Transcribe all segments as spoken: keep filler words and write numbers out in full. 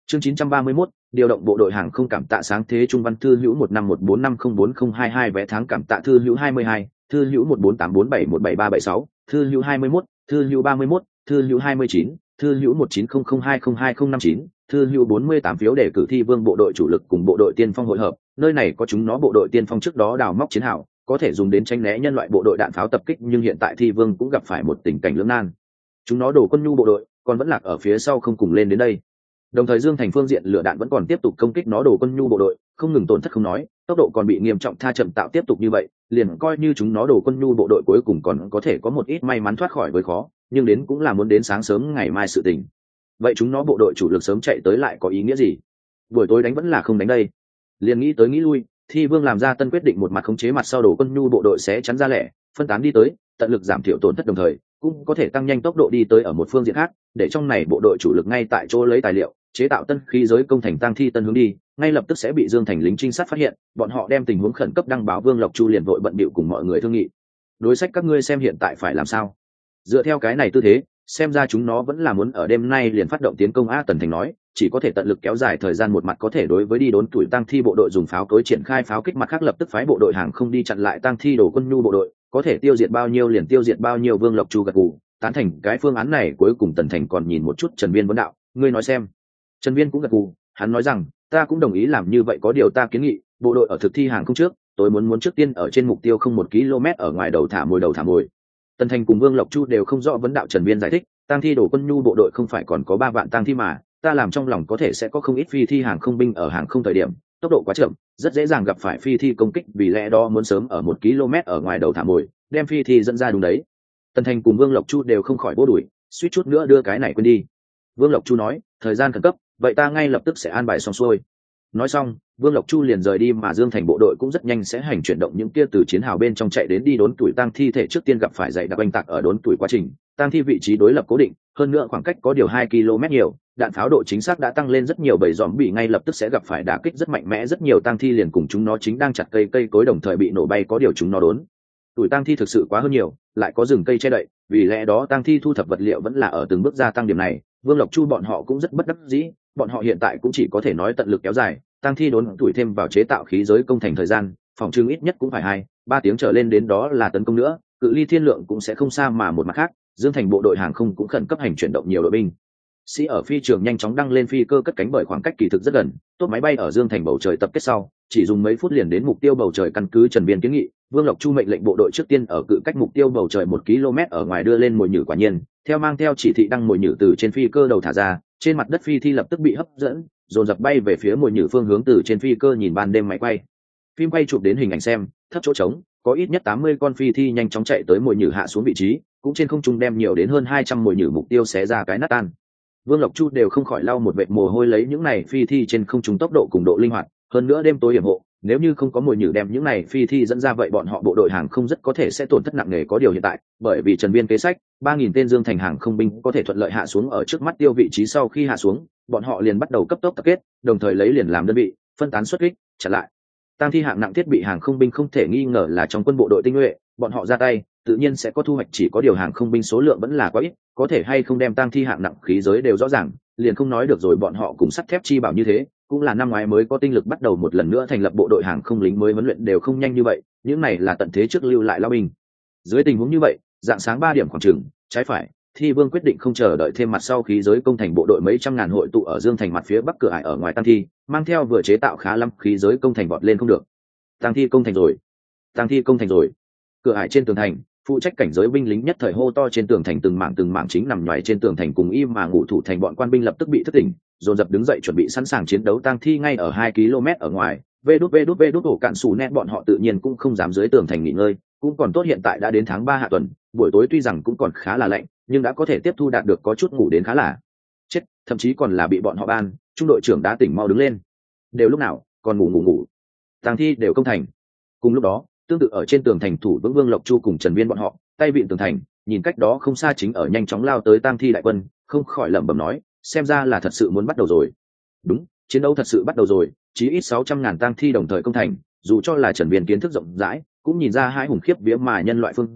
Chương chín trăm ba mươi mốt, điều động bộ đội hàng không cảm tạ sáng thế trung văn thư hữu một năm một bốn năm không bốn không hai hai vé tháng cảm tạ thư hữu hai mươi hai, thư hữu một bốn tám bốn bảy một bảy ba bảy sáu, thư hữu hai mươi mốt, thư hữu ba mươi mốt, thư hữu hai mươi chín, thư hữu một chín không không hai không hai không năm chín, thư hữu bốn mươi tám phiếu để cử thi vương bộ đội chủ lực cùng bộ đội tiên phong hội hợp, nơi này có chúng nó bộ đội tiên phong trước đó đào móc chiến hào, có thể dùng đến tránh né nhân loại bộ đội đạn pháo tập kích, nhưng hiện tại thi vương cũng gặp phải một tình cảnh lưỡng nan. Chúng nó đổ quân nhu bộ đội, còn vẫn lạc ở phía sau không cùng lên đến đây. Đồng thời Dương Thành phương diện lửa đạn vẫn còn tiếp tục công kích nó đổ quân nhu bộ đội, không ngừng tổn thất không nói, tốc độ còn bị nghiêm trọng tha chậm tạo tiếp tục như vậy, liền coi như chúng nó đổ quân nhu bộ đội cuối cùng còn có thể có một ít may mắn thoát khỏi với khó, nhưng đến cũng là muốn đến sáng sớm ngày mai sự tình. Vậy chúng nó bộ đội chủ lực sớm chạy tới lại có ý nghĩa gì? Buổi tối đánh vẫn là không đánh đây? Liền nghĩ tới nghĩ lui, Thi Vương làm ra tân quyết định, một mặt khống chế mặt sau đổ quân nhu bộ đội sẽ chắn ra lẻ, phân tán đi tới, tận lực giảm thiểu tổn thất, đồng thời cũng có thể tăng nhanh tốc độ đi tới ở một phương diện khác, để trong này bộ đội chủ lực ngay tại chỗ lấy tài liệu chế tạo tân khí giới công thành tăng thi tân hướng đi, ngay lập tức sẽ bị Dương Thành lính trinh sát phát hiện, bọn họ đem tình huống khẩn cấp đăng báo. Vương Lộc Chu liền vội bận bịu cùng mọi người thương nghị. Đối sách các ngươi xem hiện tại phải làm sao? Dựa theo cái này tư thế, xem ra chúng nó vẫn là muốn ở đêm nay liền phát động tiến công. A Tần Thành nói, chỉ có thể tận lực kéo dài thời gian, một mặt có thể đối với đi đốn tuổi tăng thi bộ đội dùng pháo cối triển khai pháo kích, mặt khác lập tức phái bộ đội hàng không đi chặn lại tăng thi đổ quân nhu bộ đội, có thể tiêu diệt bao nhiêu liền tiêu diệt bao nhiêu. Vương Lộc Chu gật gù tán thành cái phương án này. Cuối cùng Tần Thành còn nhìn một chút Trần Viên vấn đạo, ngươi nói xem. Trần Viên cũng gật gù, hắn nói rằng, ta cũng đồng ý làm như vậy, có điều ta kiến nghị bộ đội ở thực thi hàng không trước, tôi muốn muốn trước tiên ở trên mục tiêu không một km ở ngoài đầu thả mồi đầu thả mồi. Tần Thành cùng Vương Lộc Chu đều không rõ vấn đạo. Trần Viên giải thích, tăng thi đổ quân nhu bộ đội không phải còn có ba vạn tăng thi mà, ta làm trong lòng có thể sẽ có không ít phi thi hàng không binh ở hàng không thời điểm tốc độ quá chậm, rất dễ dàng gặp phải phi thi công kích, vì lẽ đó muốn sớm ở một km ở ngoài đầu thả mồi, đem phi thi dẫn ra. Đúng đấy. Tần Thành cùng Vương Lộc Chu đều không khỏi bố đuổi, suýt chút nữa đưa cái này quên đi. Vương Lộc Chu nói, thời gian khẩn cấp, vậy ta ngay lập tức sẽ an bài xong xuôi. Nói xong, Vương Lộc Chu liền rời đi, mà Dương Thành bộ đội cũng rất nhanh sẽ hành chuyển động những kia từ chiến hào bên trong chạy đến đi đốn tuổi tang thi thể. Trước tiên gặp phải dày đặc oanh tạc ở đốn tuổi quá trình, tang thi vị trí đối lập cố định, hơn nữa khoảng cách có điều hai ki lô mét nhiều, đạn pháo độ chính xác đã tăng lên rất nhiều, bầy dòm bị ngay lập tức sẽ gặp phải đả kích rất mạnh mẽ. Rất nhiều tang thi liền cùng chúng nó chính đang chặt cây cây cối đồng thời bị nổ bay, có điều chúng nó đốn tuổi tang thi thực sự quá hơn nhiều, lại có rừng cây che đậy, vì lẽ đó tang thi thu thập vật liệu vẫn là ở từng bước gia tăng. Điểm này Vương Lộc Chu bọn họ cũng rất bất đắc dĩ, bọn họ hiện tại cũng chỉ có thể nói tận lực kéo dài tang thi đốn tuổi thêm vào chế tạo khí giới công thành thời gian, phòng trưng ít nhất cũng phải hai ba tiếng trở lên, đến đó là tấn công nữa, cự ly thiên lượng cũng sẽ không xa. Mà một mặt khác, Dương Thành bộ đội hàng không cũng khẩn cấp hành chuyển động nhiều đội binh sĩ ở phi trường nhanh chóng đăng lên phi cơ cất cánh, bởi khoảng cách kỳ thực rất gần, tốt máy bay ở Dương Thành bầu trời tập kết sau chỉ dùng mấy phút liền đến mục tiêu bầu trời. Căn cứ Trần Viên kiến nghị, Vương Lộc Chu mệnh lệnh bộ đội trước tiên ở cự cách mục tiêu bầu trời một km ở ngoài đưa lên mồi nhử. Quả nhiên, theo mang theo chỉ thị đăng mồi nhử từ trên phi cơ đầu thả ra, trên mặt đất phi thi lập tức bị hấp dẫn, dồn dập bay về phía mồi nhử phương hướng. Từ trên phi cơ nhìn ban đêm máy quay phim quay chụp đến hình ảnh xem, thấp chỗ trống có ít nhất tám mươi con phi thi nhanh chóng chạy tới mồi nhử hạ xuống vị trí, cũng trên không trung đem nhiều đến hơn hai trăm mồi nhử mục tiêu xé ra cái nát tan. Vương Lộc Chu đều không khỏi lau một vệt mồ hôi, lấy những này phi thi trên không trung tốc độ cùng độ linh hoạt, hơn nữa đêm tối hiểm hộ, nếu như không có mồi nhử đem những này phi thi dẫn ra, vậy bọn họ bộ đội hàng không rất có thể sẽ tổn thất nặng nề. Có điều hiện tại, bởi vì Trần Viên kế sách, ba nghìn tên Dương Thành hàng không binh có thể thuận lợi hạ xuống ở trước mắt tiêu vị trí. Sau khi hạ xuống, bọn họ liền bắt đầu cấp tốc tập kết, đồng thời lấy liền làm đơn vị, phân tán xuất kích, chặn lại tăng thi hạng nặng thiết bị. Hàng không binh không thể nghi ngờ là trong quân bộ đội tinh nhuệ, bọn họ ra tay tự nhiên sẽ có thu hoạch, chỉ có điều hàng không binh số lượng vẫn là quá ít, có thể hay không đem tăng thi hạng nặng khí giới đều rõ ràng, liền không nói được rồi. Bọn họ cùng sắt thép chi bảo như thế, cũng là năm ngoái mới có tinh lực bắt đầu một lần nữa thành lập bộ đội hàng không, lính mới huấn luyện đều không nhanh như vậy, những này là tận thế trước lưu lại lao binh. Dưới tình huống như vậy, dạng sáng ba điểm khoảng chừng trái phải, Thi Vương quyết định không chờ đợi thêm, mặt sau khí giới công thành bộ đội mấy trăm ngàn hội tụ ở Dương Thành mặt phía bắc cửa ải ở ngoài tăng thi, mang theo vừa chế tạo khá lắm khí giới công thành vọt lên. Không được, tăng thi công thành rồi, tăng thi công thành rồi. Cửa ải trên tường thành, phụ trách cảnh giới binh lính nhất thời hô to. Trên tường thành từng mảng từng mảng chính nằm nhoài trên tường thành cùng im mà ngủ thủ thành bọn quan binh lập tức bị thức tỉnh, dồn dập đứng dậy chuẩn bị sẵn sàng chiến đấu. Tang thi ngay ở hai ki lô mét ở ngoài, vê đút vê đút vê đút ổ cạn xù nét, bọn họ tự nhiên cũng không dám dưới tường thành nghỉ ngơi, cũng còn tốt hiện tại đã đến tháng ba hạ tuần, buổi tối tuy rằng cũng còn khá là lạnh, nhưng đã có thể tiếp thu đạt được, có chút ngủ đến khá là chết, thậm chí còn là bị bọn họ ban trung đội trưởng đã tỉnh mau đứng lên, đều lúc nào còn ngủ ngủ ngủ. Tang thi đều công thành. Cùng lúc đó, tương tự ở trên tường thành thủ vững Vương Lộc Chu cùng Trần Viên bọn họ tay vịn tường thành, nhìn cách đó không xa chính ở nhanh chóng lao tới tang thi đại quân, không khỏi lẩm bẩm nói, xem ra là thật sự muốn bắt đầu rồi. Đúng, chiến đấu thật sự bắt đầu rồi, chí ít sáu trăm ngàn tang thi đồng thời công thành, dù cho là Trần Viên kiến thức rộng rãi, cũng nhìn ra hai hùng khiếp vía, mà nhân loại phương diện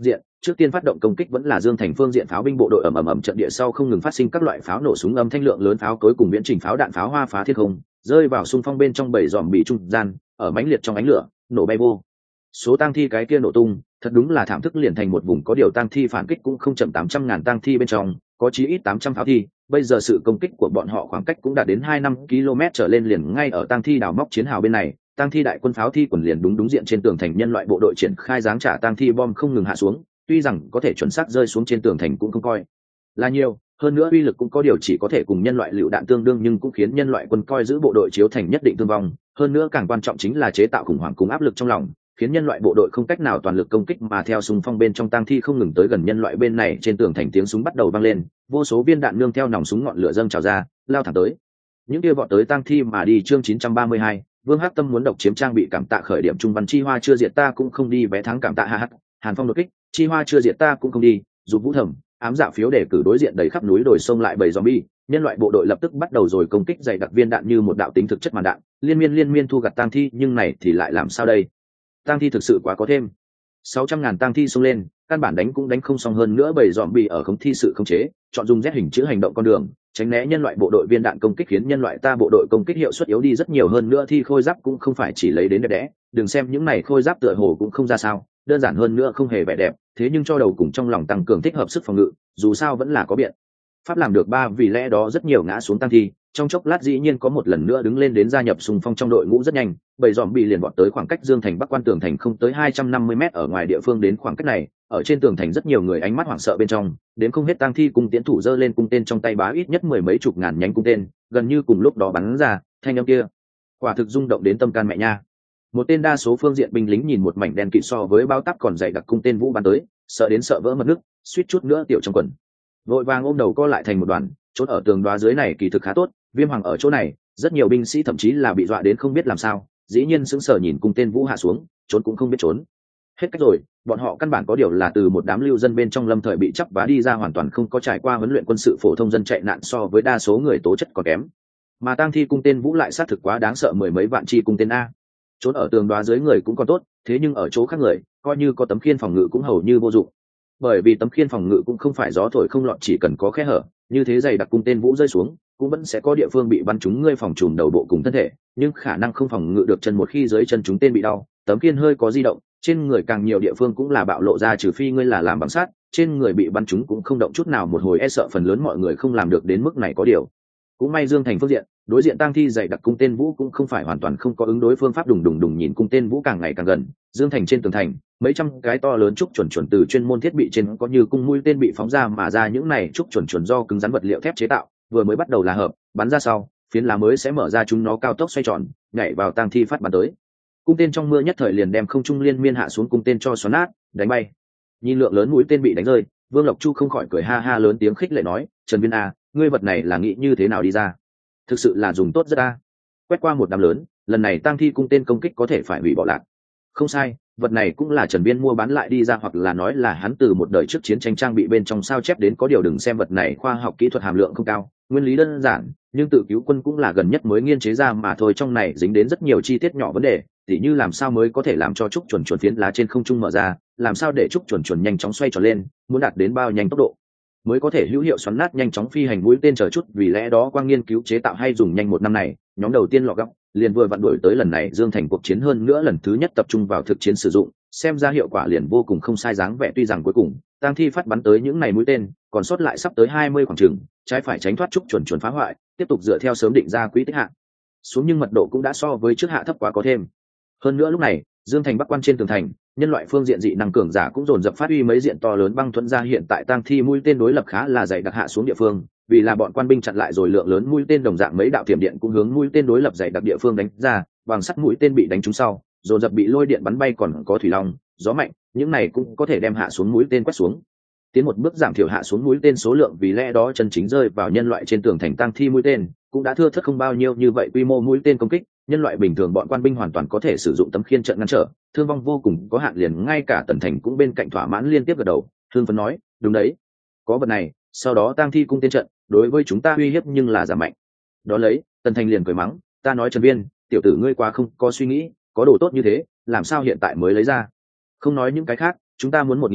trước tiên phát động công kích vẫn là Dương Thành phương diện pháo binh bộ đội ầm ầm ầm trận địa sau không ngừng phát sinh các loại pháo nổ súng âm thanh lượng lớn pháo cối cùng viễn trình pháo đạn pháo hoa phá thiên không, rơi vào xung phong bên trong bầy dòm bị trung gian, ở mãnh liệt trong ánh lửa, nổ bay vô. Số tang thi cái kia nổ tung, thật đúng là thảm thức liền thành một vùng có điều tang thi phản kích cũng không chậm tám trăm ngàn tang thi bên trong, có chí ít tám trăm pháo thi, bây giờ sự công kích của bọn họ khoảng cách cũng đạt đến hai năm ki lô mét trở lên liền ngay ở tang thi đào móc chiến hào bên này, tang thi đại quân pháo thi quần liền đúng đúng diện trên tường thành nhân loại bộ đội triển khai giáng trả tang thi bom không ngừng hạ xuống, tuy rằng có thể chuẩn xác rơi xuống trên tường thành cũng không coi là nhiều, hơn nữa uy lực cũng có điều chỉ có thể cùng nhân loại lựu đạn tương đương nhưng cũng khiến nhân loại quân coi giữ bộ đội chiếu thành nhất định thương vong, hơn nữa càng quan trọng chính là chế tạo khủng hoảng cùng áp lực trong lòng, khiến nhân loại bộ đội không cách nào toàn lực công kích mà theo xung phong bên trong tang thi không ngừng tới gần nhân loại bên này trên tường thành tiếng súng bắt đầu vang lên, vô số viên đạn nương theo nòng súng ngọn lửa dâng trào ra, lao thẳng tới. Những kia vọt tới tang thi mà đi chương chín trăm ba mươi hai, Vương Hắc Tâm muốn độc chiếm trang bị cảm tạ khởi điểm trung văn chi hoa chưa diệt ta cũng không đi vé thắng cảm tạ ha hắc, Hàn Phong đột kích, chi hoa chưa diệt ta cũng không đi, giúp Vũ Thẩm, ám dạ phiếu để cử đối diện đầy khắp núi đồi sông lại bầy zombie, nhân loại bộ đội lập tức bắt đầu rồi công kích dày đặc viên đạn như một đạo tính thực chất màn đạn, liên miên liên miên thu gặt tang thi, nhưng này thì lại làm sao đây? Tang thi thực sự quá có thêm. sáu trăm ngàn tang thi xông lên, căn bản đánh cũng đánh không xong hơn nữa bầy zombie ở không thi sự khống chế, chọn dùng Z hình chữ hành động con đường, tránh né nhân loại bộ đội viên đạn công kích khiến nhân loại ta bộ đội công kích hiệu suất yếu đi rất nhiều hơn nữa thi khôi giáp cũng không phải chỉ lấy đến đẹp đẽ, đừng xem những này khôi giáp tựa hồ cũng không ra sao, đơn giản hơn nữa không hề vẻ đẹp, thế nhưng cho đầu cùng trong lòng tăng cường thích hợp sức phòng ngự, dù sao vẫn là có biện pháp làm được ba vì lẽ đó rất nhiều ngã xuống tang thi, trong chốc lát dĩ nhiên có một lần nữa đứng lên đến gia nhập xung phong trong đội ngũ rất nhanh, bầy dòm bị liền vọt tới khoảng cách Dương Thành Bắc quan tường thành không tới hai trăm năm mươi mét ở ngoài địa phương đến khoảng cách này, ở trên tường thành rất nhiều người ánh mắt hoảng sợ bên trong, đến không hết tang thi cùng tiến thủ giơ lên cung tên trong tay bá ít nhất mười mấy chục ngàn nhánh cung tên, gần như cùng lúc đó bắn ra, thanh âm kia quả thực rung động đến tâm can mẹ nha. Một tên đa số phương diện binh lính nhìn một mảnh đen kịt so với bao tắp còn dày đặc cung tên vũ bắn tới, sợ đến sợ vỡ mật nước, suýt chút nữa tiểu trong quần. Vội vàng ôm đầu co lại thành một đoàn, trốn ở tường đoá dưới này kỳ thực khá tốt, Viêm Hoàng ở chỗ này, rất nhiều binh sĩ thậm chí là bị dọa đến không biết làm sao, dĩ nhiên sững sờ nhìn cung tên vũ hạ xuống, trốn cũng không biết trốn. Hết cách rồi, bọn họ căn bản có điều là từ một đám lưu dân bên trong lâm thời bị chắp vá đi ra hoàn toàn không có trải qua huấn luyện quân sự phổ thông dân chạy nạn so với đa số người tố chất còn kém. Mà tang thi cung tên vũ lại sát thực quá đáng sợ mười mấy vạn chi cung tên a. Trốn ở tường đoá dưới người cũng còn tốt, thế nhưng ở chỗ khác người, coi như có tấm khiên phòng ngự cũng hầu như vô dụng. Bởi vì tấm khiên phòng ngự cũng không phải gió thổi không lọt chỉ cần có khe hở, như thế dày đặc cung tên vũ rơi xuống, cũng vẫn sẽ có địa phương bị bắn trúng ngươi phòng trùm đầu bộ cùng thân thể, nhưng khả năng không phòng ngự được chân một khi dưới chân chúng tên bị đau, tấm khiên hơi có di động, trên người càng nhiều địa phương cũng là bạo lộ ra trừ phi ngươi là làm bằng sắt, trên người bị bắn trúng cũng không động chút nào một hồi e sợ phần lớn mọi người không làm được đến mức này có điều. Cũng may Dương Thành phương diện, đối diện tang thi dày đặc cung tên vũ cũng không phải hoàn toàn không có ứng đối phương pháp đùng đùng đùng nhìn cung tên vũ càng ngày càng gần, Dương Thành trên tường thành, mấy trăm cái to lớn trúc chuẩn chuẩn từ chuyên môn thiết bị trên có như cung mũi tên bị phóng ra mà ra những này trúc chuẩn chuẩn do cứng rắn vật liệu thép chế tạo, vừa mới bắt đầu là hợp, bắn ra sau, phiến lá mới sẽ mở ra chúng nó cao tốc xoay tròn, nhảy vào tang thi phát bắn tới. Cung tên trong mưa nhất thời liền đem không trung liên miên hạ xuống cung tên cho xoắn nát, đánh bay. Nhìn lượng lớn mũi tên bị đánh rơi, Vương Lộc Chu không khỏi cười ha ha lớn tiếng khích lệ nói, "Trần Viên A, ngươi vật này là nghĩ như thế nào đi ra? Thực sự là dùng tốt rất a." Quét qua một đám lớn, lần này tang thi cung tên công kích có thể phải hủy bỏ lạc. Không sai, vật này cũng là Trần Viên mua bán lại đi ra hoặc là nói là hắn từ một đời trước chiến tranh trang bị bên trong sao chép đến có điều đừng xem vật này khoa học kỹ thuật hàm lượng không cao, nguyên lý đơn giản, nhưng tự cứu quân cũng là gần nhất mới nghiên chế ra mà thôi trong này dính đến rất nhiều chi tiết nhỏ vấn đề, tỉ như làm sao mới có thể làm cho trúc chuẩn chuẩn phiến lá trên không trung mở ra, làm sao để trúc chuẩn chuẩn nhanh chóng xoay tròn lên, muốn đạt đến bao nhanh tốc độ mới có thể hữu hiệu xoắn nát nhanh chóng phi hành mũi tên chờ chút vì lẽ đó quang nghiên cứu chế tạo hay dùng nhanh một năm này nhóm đầu tiên lọ góc liền vừa vặn đuổi tới lần này Dương Thành cuộc chiến hơn nữa lần thứ nhất tập trung vào thực chiến sử dụng xem ra hiệu quả liền vô cùng không sai dáng vẻ tuy rằng cuối cùng tang thi phát bắn tới những này mũi tên còn sót lại sắp tới hai mươi khoảng trường trái phải tránh thoát trúc chuẩn chuẩn phá hoại tiếp tục dựa theo sớm định ra quỹ tích hạ xuống nhưng mật độ cũng đã so với trước hạ thấp quá có thêm hơn nữa lúc này Dương Thành bắc quan trên tường thành nhân loại phương diện dị năng cường giả cũng dồn dập phát huy mấy diện to lớn băng thuẫn ra hiện tại tang thi mũi tên đối lập khá là dày đặc hạ xuống địa phương vì là bọn quan binh chặn lại rồi lượng lớn mũi tên đồng dạng mấy đạo thiểm điện cũng hướng mũi tên đối lập dày đặc địa phương đánh ra bằng sắt mũi tên bị đánh trúng sau dồn dập bị lôi điện bắn bay còn có thủy long gió mạnh những này cũng có thể đem hạ xuống mũi tên quét xuống tiến một bước giảm thiểu hạ xuống mũi tên số lượng vì lẽ đó chân chính rơi vào nhân loại trên tường thành tang thi mũi tên cũng đã thưa thớt không bao nhiêu như vậy quy mô mũi tên công kích nhân loại bình thường bọn quan binh hoàn toàn có thể sử dụng tấm khiên trận ngăn trở thương vong vô cùng có hạn liền ngay cả tần thành cũng bên cạnh thỏa mãn liên tiếp gật đầu thương phấn nói đúng đấy có vật này sau đó tang thi cung tên trận đối với chúng ta uy hiếp nhưng là giảm mạnh đó lấy tần thành liền cười mắng ta nói Trần Viên tiểu tử ngươi quá không có suy nghĩ có đồ tốt như thế làm sao hiện tại mới lấy ra không nói những cái khác chúng ta muốn một nghìn đài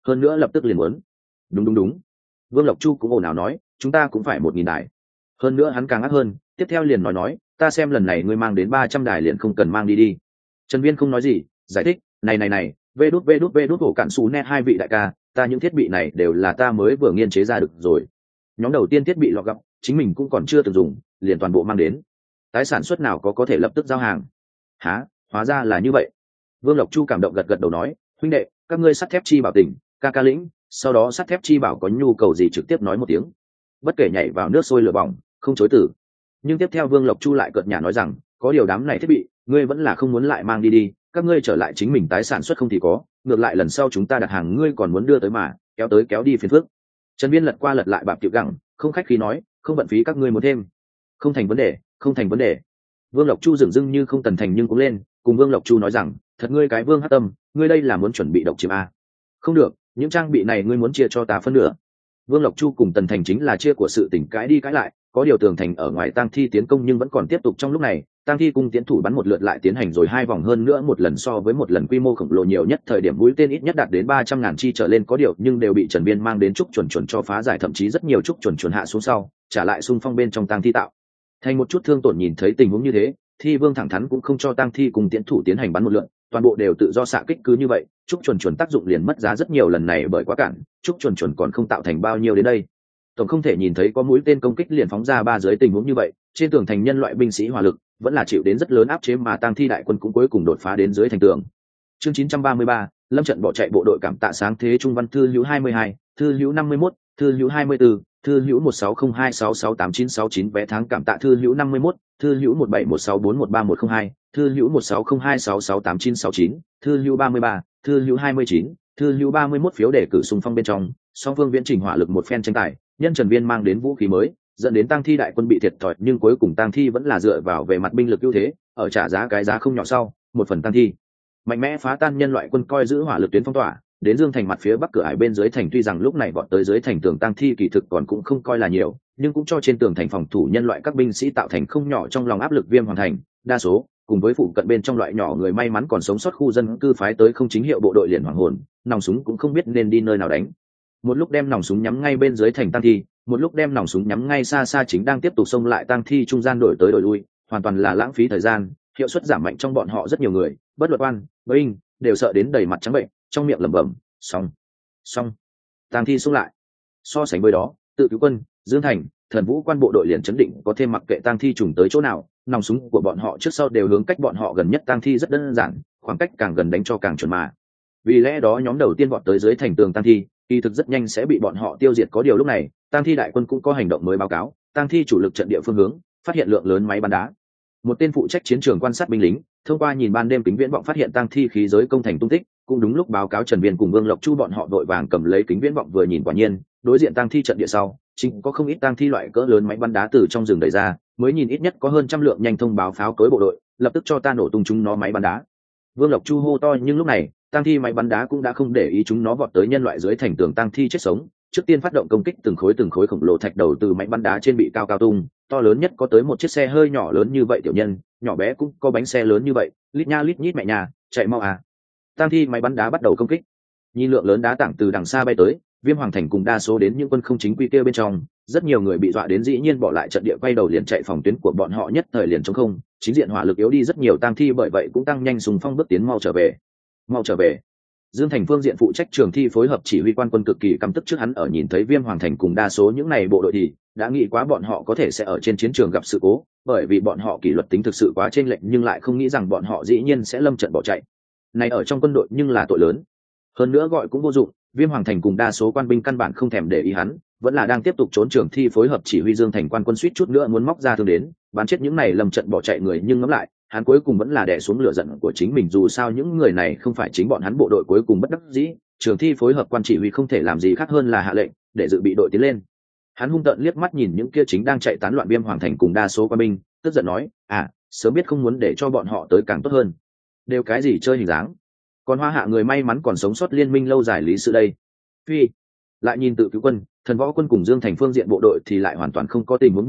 hơn nữa lập tức liền muốn. Đúng đúng đúng, Vương Lộc Chu cũng ồn ào nói, chúng ta cũng phải một nghìn đài. Hơn nữa hắn càng ác hơn, tiếp theo liền nói nói, ta xem lần này ngươi mang đến ba trăm đài liền không cần mang đi đi. Trần Viên không nói gì, giải thích, này này này, vê đút vê đút vê đút hổ cạn xù net hai vị đại ca, ta những thiết bị này đều là ta mới vừa nghiên chế ra được rồi. Nhóm đầu tiên thiết bị lọt gặp, chính mình cũng còn chưa từng dùng, liền toàn bộ mang đến. Tái sản xuất nào có có thể lập tức giao hàng? Hả, hóa ra là như vậy. Vương Lộc Chu cảm động gật gật đầu nói, huynh đệ, các ngươi sắt thép chi bảo tỉnh, ca ca lĩnh, sau đó sắt thép chi bảo có nhu cầu gì trực tiếp nói một tiếng. Bất kể nhảy vào nước sôi lửa bỏng, không chối từ. Nhưng tiếp theo Vương Lộc Chu lại cợt nhả nói rằng, có điều đám này thiết bị, ngươi vẫn là không muốn lại mang đi đi, các ngươi trở lại chính mình tái sản xuất không thì có, ngược lại lần sau chúng ta đặt hàng ngươi còn muốn đưa tới mà, kéo tới kéo đi phiền phức. Trần Viên lật qua lật lại bạp tiểu gẳng, không khách khí nói, không bận phí các ngươi muốn thêm. Không thành vấn đề, không thành vấn đề. Vương Lộc Chu dường dưng như không tần thành nhưng cũng lên, cùng Vương Lộc Chu nói rằng, thật ngươi cái Vương Hắc Tâm, ngươi đây là muốn chuẩn bị độc chiếm a? Không được, những trang bị này ngươi muốn chia cho ta phân nửa. Vương Lộc Chu cùng Tần Thành chính là chia của sự tình cãi đi cãi lại, có điều Tường Thành ở ngoài tang thi tiến công nhưng vẫn còn tiếp tục trong lúc này, tang thi cung tiến thủ bắn một lượt lại tiến hành rồi hai vòng hơn nữa một lần so với một lần quy mô khổng lồ nhiều nhất thời điểm mũi tên ít nhất đạt đến ba trăm ngàn chi trở lên có điều nhưng đều bị Trần Viên mang đến trúc chuẩn chuẩn cho phá giải thậm chí rất nhiều trúc chuẩn chuẩn hạ xuống sau, trả lại xung phong bên trong tang thi tạo. Thành một chút thương tổn nhìn thấy tình huống như thế, Thi Vương thẳng thắn cũng không cho tang thi cùng tiến thủ tiến hành bắn một lượt, toàn bộ đều tự do xạ kích cứ như vậy, trúc chuẩn chuẩn tác dụng liền mất giá rất nhiều lần này bởi quá cản, trúc chuẩn chuẩn còn không tạo thành bao nhiêu đến đây. Tổng không thể nhìn thấy có mũi tên công kích liền phóng ra ba dưới tình huống như vậy, trên tường thành nhân loại binh sĩ hỏa lực vẫn là chịu đến rất lớn áp chế mà tang thi đại quân cũng cuối cùng đột phá đến dưới thành tường. Chương chín trăm ba mươi ba, lâm trận bỏ chạy bộ đội cảm tạ sáng thế trung văn thư hữu hai mươi hai, thư hữu năm mươi mốt, thư hữu hai mươi tư, thư hữu một sáu không hai sáu sáu tám chín sáu chín vé tháng cảm tạ thư hữu năm mươi mốt, thư hữu một bảy một sáu bốn một ba một không hai, thư hữu một sáu không hai sáu sáu tám chín sáu chín, thư hữu ba mươi ba, thư hữu hai mươi chín, thư hữu ba mươi mốt phiếu để cử xung phong bên trong, song phương viễn trình hỏa lực một phen tranh tài, nhân Trần Viên mang đến vũ khí mới, dẫn đến tang thi đại quân bị thiệt thòi nhưng cuối cùng tang thi vẫn là dựa vào về mặt binh lực ưu thế, ở trả giá cái giá không nhỏ sau, một phần tang thi mạnh mẽ phá tan nhân loại quân coi giữ hỏa lực tuyến phong tỏa, đến Dương Thành mặt phía bắc cửa ải bên dưới thành tuy rằng lúc này vọt tới dưới thành tường tang thi kỳ thực còn cũng không coi là nhiều, nhưng cũng cho trên tường thành phòng thủ nhân loại các binh sĩ tạo thành không nhỏ trong lòng áp lực viêm hoàn thành, đa số cùng với phụ cận bên trong loại nhỏ người may mắn còn sống sót khu dân cư phái tới không chính hiệu bộ đội liền hoàng hồn, nòng súng cũng không biết nên đi nơi nào đánh. Một lúc đem nòng súng nhắm ngay bên dưới thành tang thi, một lúc đem nòng súng nhắm ngay xa xa chính đang tiếp tục xông lại tang thi trung gian đổi tới đổi lui, hoàn toàn là lãng phí thời gian, hiệu suất giảm mạnh trong bọn họ rất nhiều người, bất luận quan, binh đều sợ đến đầy mặt trắng bệnh, trong miệng lẩm bẩm, xong, xong, tang thi xông lại. So sánh với đó, tự cứu quân, Dương Thành, Thần Vũ quan bộ đội liền chấn định có thêm mặc kệ tang thi trùng tới chỗ nào, nòng súng của bọn họ trước sau đều hướng cách bọn họ gần nhất tang thi rất đơn giản, khoảng cách càng gần đánh cho càng chuẩn mà. Vì lẽ đó nhóm đầu tiên vọt tới dưới thành tường tang thi, kỳ thực rất nhanh sẽ bị bọn họ tiêu diệt có điều lúc này, tang thi đại quân cũng có hành động mới báo cáo, tang thi chủ lực trận địa phương hướng, phát hiện lượng lớn máy bắn đá. Một tên phụ trách chiến trường quan sát binh lính, thông qua nhìn ban đêm kính viễn vọng phát hiện tang thi khí giới công thành tung tích, cũng đúng lúc báo cáo Trần Viên cùng Vương Lộc Chu bọn họ vội vàng cầm lấy kính viễn vọng vừa nhìn quả nhiên, đối diện tang thi trận địa sau, chính có không ít tang thi loại cỡ lớn máy bắn đá từ trong rừng đẩy ra, mới nhìn ít nhất có hơn trăm lượng nhanh thông báo pháo cối bộ đội, lập tức cho ta nổ tung chúng nó máy bắn đá. Vương Lộc Chu hô to nhưng lúc này, tang thi máy bắn đá cũng đã không để ý chúng nó vọt tới nhân loại dưới thành tường tang thi chết sống, trước tiên phát động công kích từng khối từng khối khổng lồ thạch đầu từ máy bắn đá trên bị cao cao tung, to lớn nhất có tới một chiếc xe hơi nhỏ lớn như vậy tiểu nhân, nhỏ bé cũng có bánh xe lớn như vậy, lít nha lít nhít mẹ nhà, chạy mau à. Tang thi máy bắn đá bắt đầu công kích. Nhìn lượng lớn đá tảng từ đằng xa bay tới, Viêm Hoàng Thành cùng đa số đến những quân không chính quy kia bên trong, rất nhiều người bị dọa đến dĩ nhiên bỏ lại trận địa quay đầu liền chạy phòng tuyến của bọn họ nhất thời liền trống không, chính diện hỏa lực yếu đi rất nhiều tang thi bởi vậy cũng tăng nhanh xung phong bước tiến mau trở về. Mau trở về. Dương Thành phương diện phụ trách trường thi phối hợp chỉ huy quan quân cực kỳ căm tức trước hắn ở nhìn thấy Viêm Hoàng Thành cùng đa số những này bộ đội thì đã nghĩ quá bọn họ có thể sẽ ở trên chiến trường gặp sự cố, bởi vì bọn họ kỷ luật tính thực sự quá chênh lệch nhưng lại không nghĩ rằng bọn họ dĩ nhiên sẽ lâm trận bỏ chạy. Này ở trong quân đội nhưng là tội lớn. Hơn nữa gọi cũng vô dụng, Viêm Hoàng Thành cùng đa số quan binh căn bản không thèm để ý hắn, vẫn là đang tiếp tục trốn trường thi phối hợp chỉ huy Dương Thành quan quân suýt chút nữa muốn móc ra thương đến, bắn chết những này lâm trận bỏ chạy người nhưng ngẫm lại, hắn cuối cùng vẫn là đè xuống lửa giận của chính mình dù sao những người này không phải chính bọn hắn bộ đội cuối cùng bất đắc dĩ, trường thi phối hợp quan chỉ huy không thể làm gì khác hơn là hạ lệnh để dự bị đội tiến lên. Hắn hung tợn liếc mắt nhìn những kia chính đang chạy tán loạn Viêm Hoàng Thành cùng đa số quan binh, tức giận nói, à, sớm biết không muốn để cho bọn họ tới càng tốt hơn. Đều cái gì chơi hình dáng? Còn Hoa Hạ người may mắn còn sống sót liên minh lâu dài lý sự đây. Phi, lại nhìn tự cứu quân, Thần Võ quân cùng Dương Thành phương diện bộ đội thì lại hoàn toàn không có tình huống như vậy,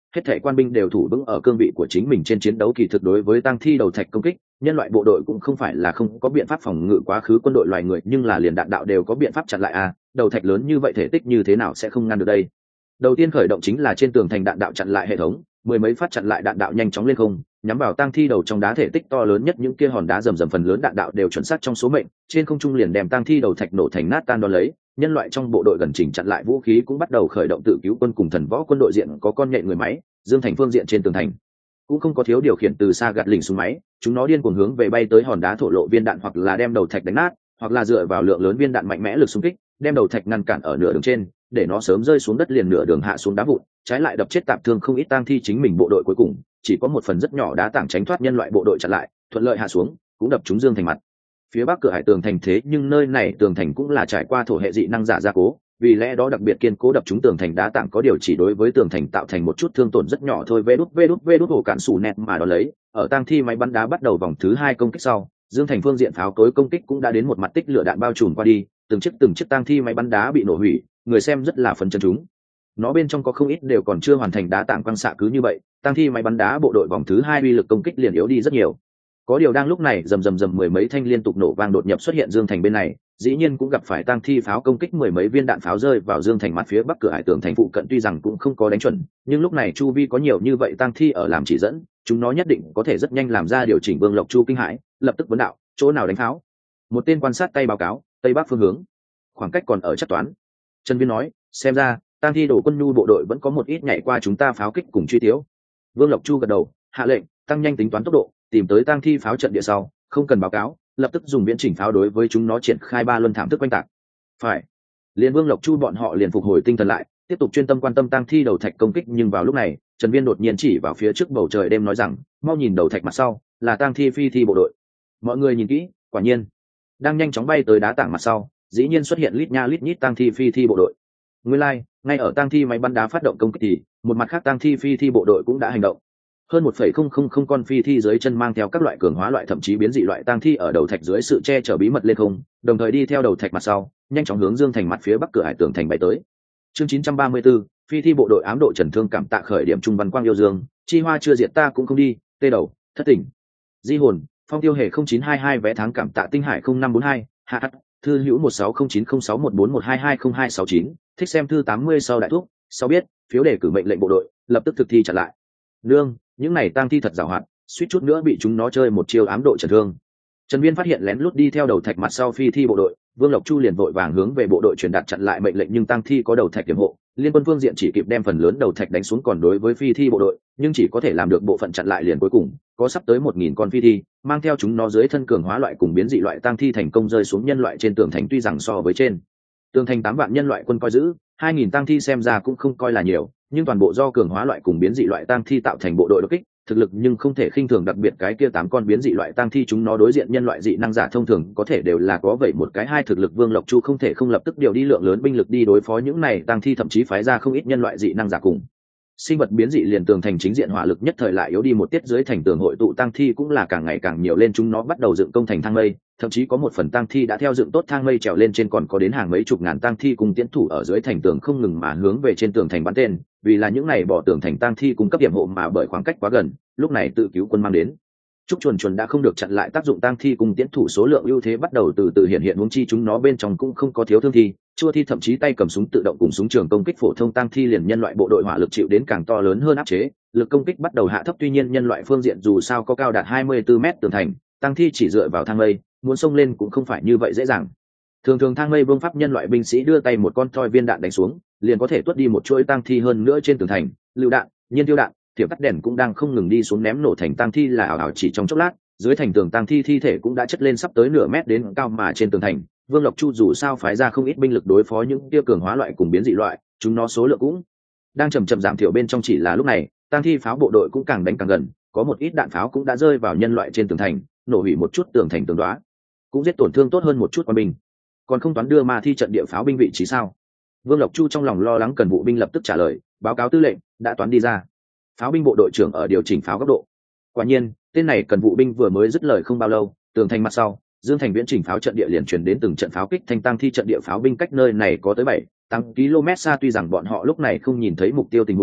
hết thảy quan binh đều thủ vững ở cương vị của chính mình trên chiến đấu. Kỳ thực đối với tang thi đầu thạch công kích, nhân loại bộ đội cũng không phải là không có biện pháp phòng ngự quá khứ quân đội loài người, nhưng là liền đạn đạo đều có biện pháp chặn lại à, đầu thạch lớn như vậy thể tích như thế nào sẽ không ngăn được đây. Đầu tiên khởi động chính là trên tường thành đạn đạo chặn lại hệ thống, mười mấy phát chặn lại đạn đạo nhanh chóng lên không, nhắm vào tang thi đầu trong đá thể tích to lớn nhất những kia hòn đá rầm rầm, phần lớn đạn đạo đều chuẩn xác trong số mệnh, trên không trung liền đem tang thi đầu thạch nổ thành nát tan đón lấy. Nhân loại trong bộ đội gần chỉnh chặn lại vũ khí cũng bắt đầu khởi động tự cứu quân cùng thần võ quân đội diện có con nhện người máy, Dương Thành phương diện trên tường thành cũng không có thiếu điều khiển từ xa gạt lỉnh súng máy, chúng nó điên cuồng hướng về bay tới hòn đá thổ lộ viên đạn, hoặc là đem đầu thạch đánh nát, hoặc là dựa vào lượng lớn viên đạn mạnh mẽ lực xung kích đem đầu thạch ngăn cản ở nửa đường trên, để nó sớm rơi xuống đất liền nửa đường hạ xuống đá vụn, trái lại đập chết tạp thương không ít tang thi chính mình bộ đội. Cuối cùng chỉ có một phần rất nhỏ đá tảng tránh thoát nhân loại bộ đội chặn lại, thuận lợi hạ xuống, cũng đập trúng Dương Thành mặt phía bắc cửa hải tường thành. Thế nhưng nơi này tường thành cũng là trải qua thổ hệ dị năng giả gia cố, vì lẽ đó đặc biệt kiên cố, đập trúng tường thành đá tảng có điều chỉ đối với tường thành tạo thành một chút thương tổn rất nhỏ thôi. Vê đút vê đút vê đút ổ cạn sủ nẹt mà đó lấy ở tang thi máy bắn đá bắt đầu vòng thứ hai công kích sau, Dương Thành phương diện pháo cối công kích cũng đã đến một mặt tích lửa đạn bao trùm qua đi, từng chiếc từng chiếc tang thi máy bắn đá bị nổ hủy, người xem rất là phấn chấn. Chúng nó bên trong có không ít đều còn chưa hoàn thành đá tảng quang xạ, cứ như vậy tang thi máy bắn đá bộ đội vòng thứ hai uy lực công kích liền yếu đi rất nhiều. Có điều đang lúc này rầm rầm rầm mười mấy thanh liên tục nổ vang đột nhập xuất hiện Dương Thành bên này, dĩ nhiên cũng gặp phải tang thi pháo công kích, mười mấy viên đạn pháo rơi vào Dương Thành mặt phía bắc cửa hải tường thành phụ cận, tuy rằng cũng không có đánh chuẩn, nhưng lúc này chu vi có nhiều như vậy tang thi ở làm chỉ dẫn, chúng nó nhất định có thể rất nhanh làm ra điều chỉnh. Vương Lộc Chu kinh hãi, lập tức vấn đạo, chỗ nào đánh pháo? Một tên quan sát tay báo cáo, tây bắc phương hướng, khoảng cách còn ở chắc toán. Trần Viên nói, xem ra tang thi đổ quân nhu bộ đội vẫn có một ít nhảy qua chúng ta pháo kích cùng truy tiếu. Vương Lộc Chu gật đầu, hạ lệnh tăng nhanh tính toán tốc độ, tìm tới tang thi pháo trận địa sau, không cần báo cáo, lập tức dùng viễn chỉnh pháo đối với chúng nó triển khai ba luân thảm thức quanh tạc. Phải. Liên Vương Lộc Chu bọn họ liền phục hồi tinh thần lại, tiếp tục chuyên tâm quan tâm tang thi đầu thạch công kích. Nhưng vào lúc này, Trần Viên đột nhiên chỉ vào phía trước bầu trời đêm nói rằng, mau nhìn đầu thạch mặt sau, là tang thi phi thi bộ đội. Mọi người nhìn kỹ, quả nhiên đang nhanh chóng bay tới đá tảng mặt sau, dĩ nhiên xuất hiện lít nha lít nhít tang thi phi thi bộ đội. Nguyên lai, like, ngay ở tang thi máy bắn đá phát động công kích thì một mặt khác tang thi phi thi bộ đội cũng đã hành động. Hơn một phẩy không không không con phi thi dưới chân mang theo các loại cường hóa loại thậm chí biến dị loại tang thi ở đầu thạch dưới sự che chở bí mật lên không, đồng thời đi theo đầu thạch mặt sau, nhanh chóng hướng Dương Thành mặt phía bắc cửa hải tường thành bay tới. Chương chín trăm ba mươi tư, phi thi bộ đội ám độ Trần Thương cảm tạ khởi điểm Trung Văn Quang yêu Dương, chi hoa chưa diệt ta cũng không đi, tê đầu, thất tỉnh. Di hồn, Phong Tiêu Hề không chín hai hai vé tháng cảm tạ Tinh Hải không năm bốn hai, hạ thư hữu một sáu không chín không sáu một bốn một hai hai không hai sáu chín, thích xem thư tám mươi sau đại thúc, sau biết, phiếu đề cử mệnh lệnh bộ đội, lập tức thực thi trả lại. Nương, những này tang thi thật giàu hoạt, suýt chút nữa bị chúng nó chơi một chiêu ám độ Trần Thương. Trần Viên phát hiện lén lút đi theo đầu thạch mặt sau phi thi bộ đội, Vương Lộc Chu liền vội vàng hướng về bộ đội truyền đạt chặn lại mệnh lệnh, nhưng tang thi có đầu thạch điểm hộ, liên quân phương diện chỉ kịp đem phần lớn đầu thạch đánh xuống, còn đối với phi thi bộ đội, nhưng chỉ có thể làm được bộ phận chặn lại. Liền cuối cùng có sắp tới một nghìn con phi thi, mang theo chúng nó dưới thân cường hóa loại cùng biến dị loại tang thi thành công rơi xuống nhân loại trên tường thành. Tuy rằng so với trên tường thành tám vạn nhân loại quân coi giữ, hai nghìn tang thi xem ra cũng không coi là nhiều, nhưng toàn bộ do cường hóa loại cùng biến dị loại tang thi tạo thành bộ đội đột kích, thực lực nhưng không thể khinh thường, đặc biệt cái kia tám con biến dị loại tang thi chúng nó đối diện nhân loại dị năng giả thông thường có thể đều là có vậy một cái hai thực lực. Vương Lộc Chu không thể không lập tức điều đi lượng lớn binh lực đi đối phó những này tang thi, thậm chí phái ra không ít nhân loại dị năng giả cùng sinh vật biến dị. Liền tường thành chính diện hỏa lực nhất thời lại yếu đi một tiết, dưới thành tường hội tụ tang thi cũng là càng ngày càng nhiều lên, chúng nó bắt đầu dựng công thành thang mây, thậm chí có một phần tang thi đã theo dựng tốt thang mây trèo lên trên, còn có đến hàng mấy chục ngàn tang thi cùng tiến thủ ở dưới thành tường không ngừng mà hướng về trên tường thành bắn tên, vì là những này bỏ tường thành tang thi cung cấp điểm hộ, mà bởi khoảng cách quá gần, lúc này tự cứu quân mang đến trúc chuồn chuồn đã không được chặn lại tác dụng, tang thi cùng tiến thủ số lượng ưu thế bắt đầu từ từ hiện hiện, huống chi chúng nó bên trong cũng không có thiếu thương thi, chua thi, thậm chí tay cầm súng tự động cùng súng trường công kích phổ thông tang thi. Liền nhân loại bộ đội hỏa lực chịu đến càng to lớn hơn áp chế, lực công kích bắt đầu hạ thấp. Tuy nhiên nhân loại phương diện dù sao có cao đạt hai mươi tư mét tường thành, tang thi chỉ dựa vào thang mây muốn xông lên cũng không phải như vậy dễ dàng. Thường thường thang mây vương pháp nhân loại binh sĩ đưa tay một con thoi viên đạn đánh xuống, liền có thể tuốt đi một chuỗi tang thi. Hơn nữa trên tường thành, lựu đạn, nhiên tiêu đạn, thiểm tắt đèn cũng đang không ngừng đi xuống ném nổ thành tang thi là ảo ảo, chỉ trong chốc lát dưới thành tường tang thi thi thể cũng đã chất lên sắp tới nửa mét đến cao. Mà trên tường thành, Vương Lộc Chu dù sao phái ra không ít binh lực đối phó những tiêu cường hóa loại cùng biến dị loại, chúng nó số lượng cũng đang chậm chậm giảm thiểu bên trong. Chỉ là lúc này tang thi pháo bộ đội cũng càng đánh càng gần, có một ít đạn pháo cũng đã rơi vào nhân loại trên tường thành, nổ hủy một chút tường thành tường đoá, cũng giết tổn thương tốt hơn một chút quân binh. Còn không toán đưa ma thi trận địa pháo binh vị trí sao? Vương Lộc Chu trong lòng lo lắng, Cần Vụ binh lập tức trả lời, báo cáo tư lệnh, đã toán đi ra. Pháo binh bộ đội trưởng ở điều chỉnh pháo góc độ. Quả nhiên, tên này Cần Vụ binh vừa mới dứt lời không bao lâu, tường thành mặt sau, Dương Thành viễn chỉnh pháo trận địa liền truyền đến từng trận pháo kích thanh tang thi trận địa pháo binh cách nơi này có tới bảy tám ki lô mét xa. Tuy rằng bọn họ lúc này không nhìn thấy mục tiêu tình huống,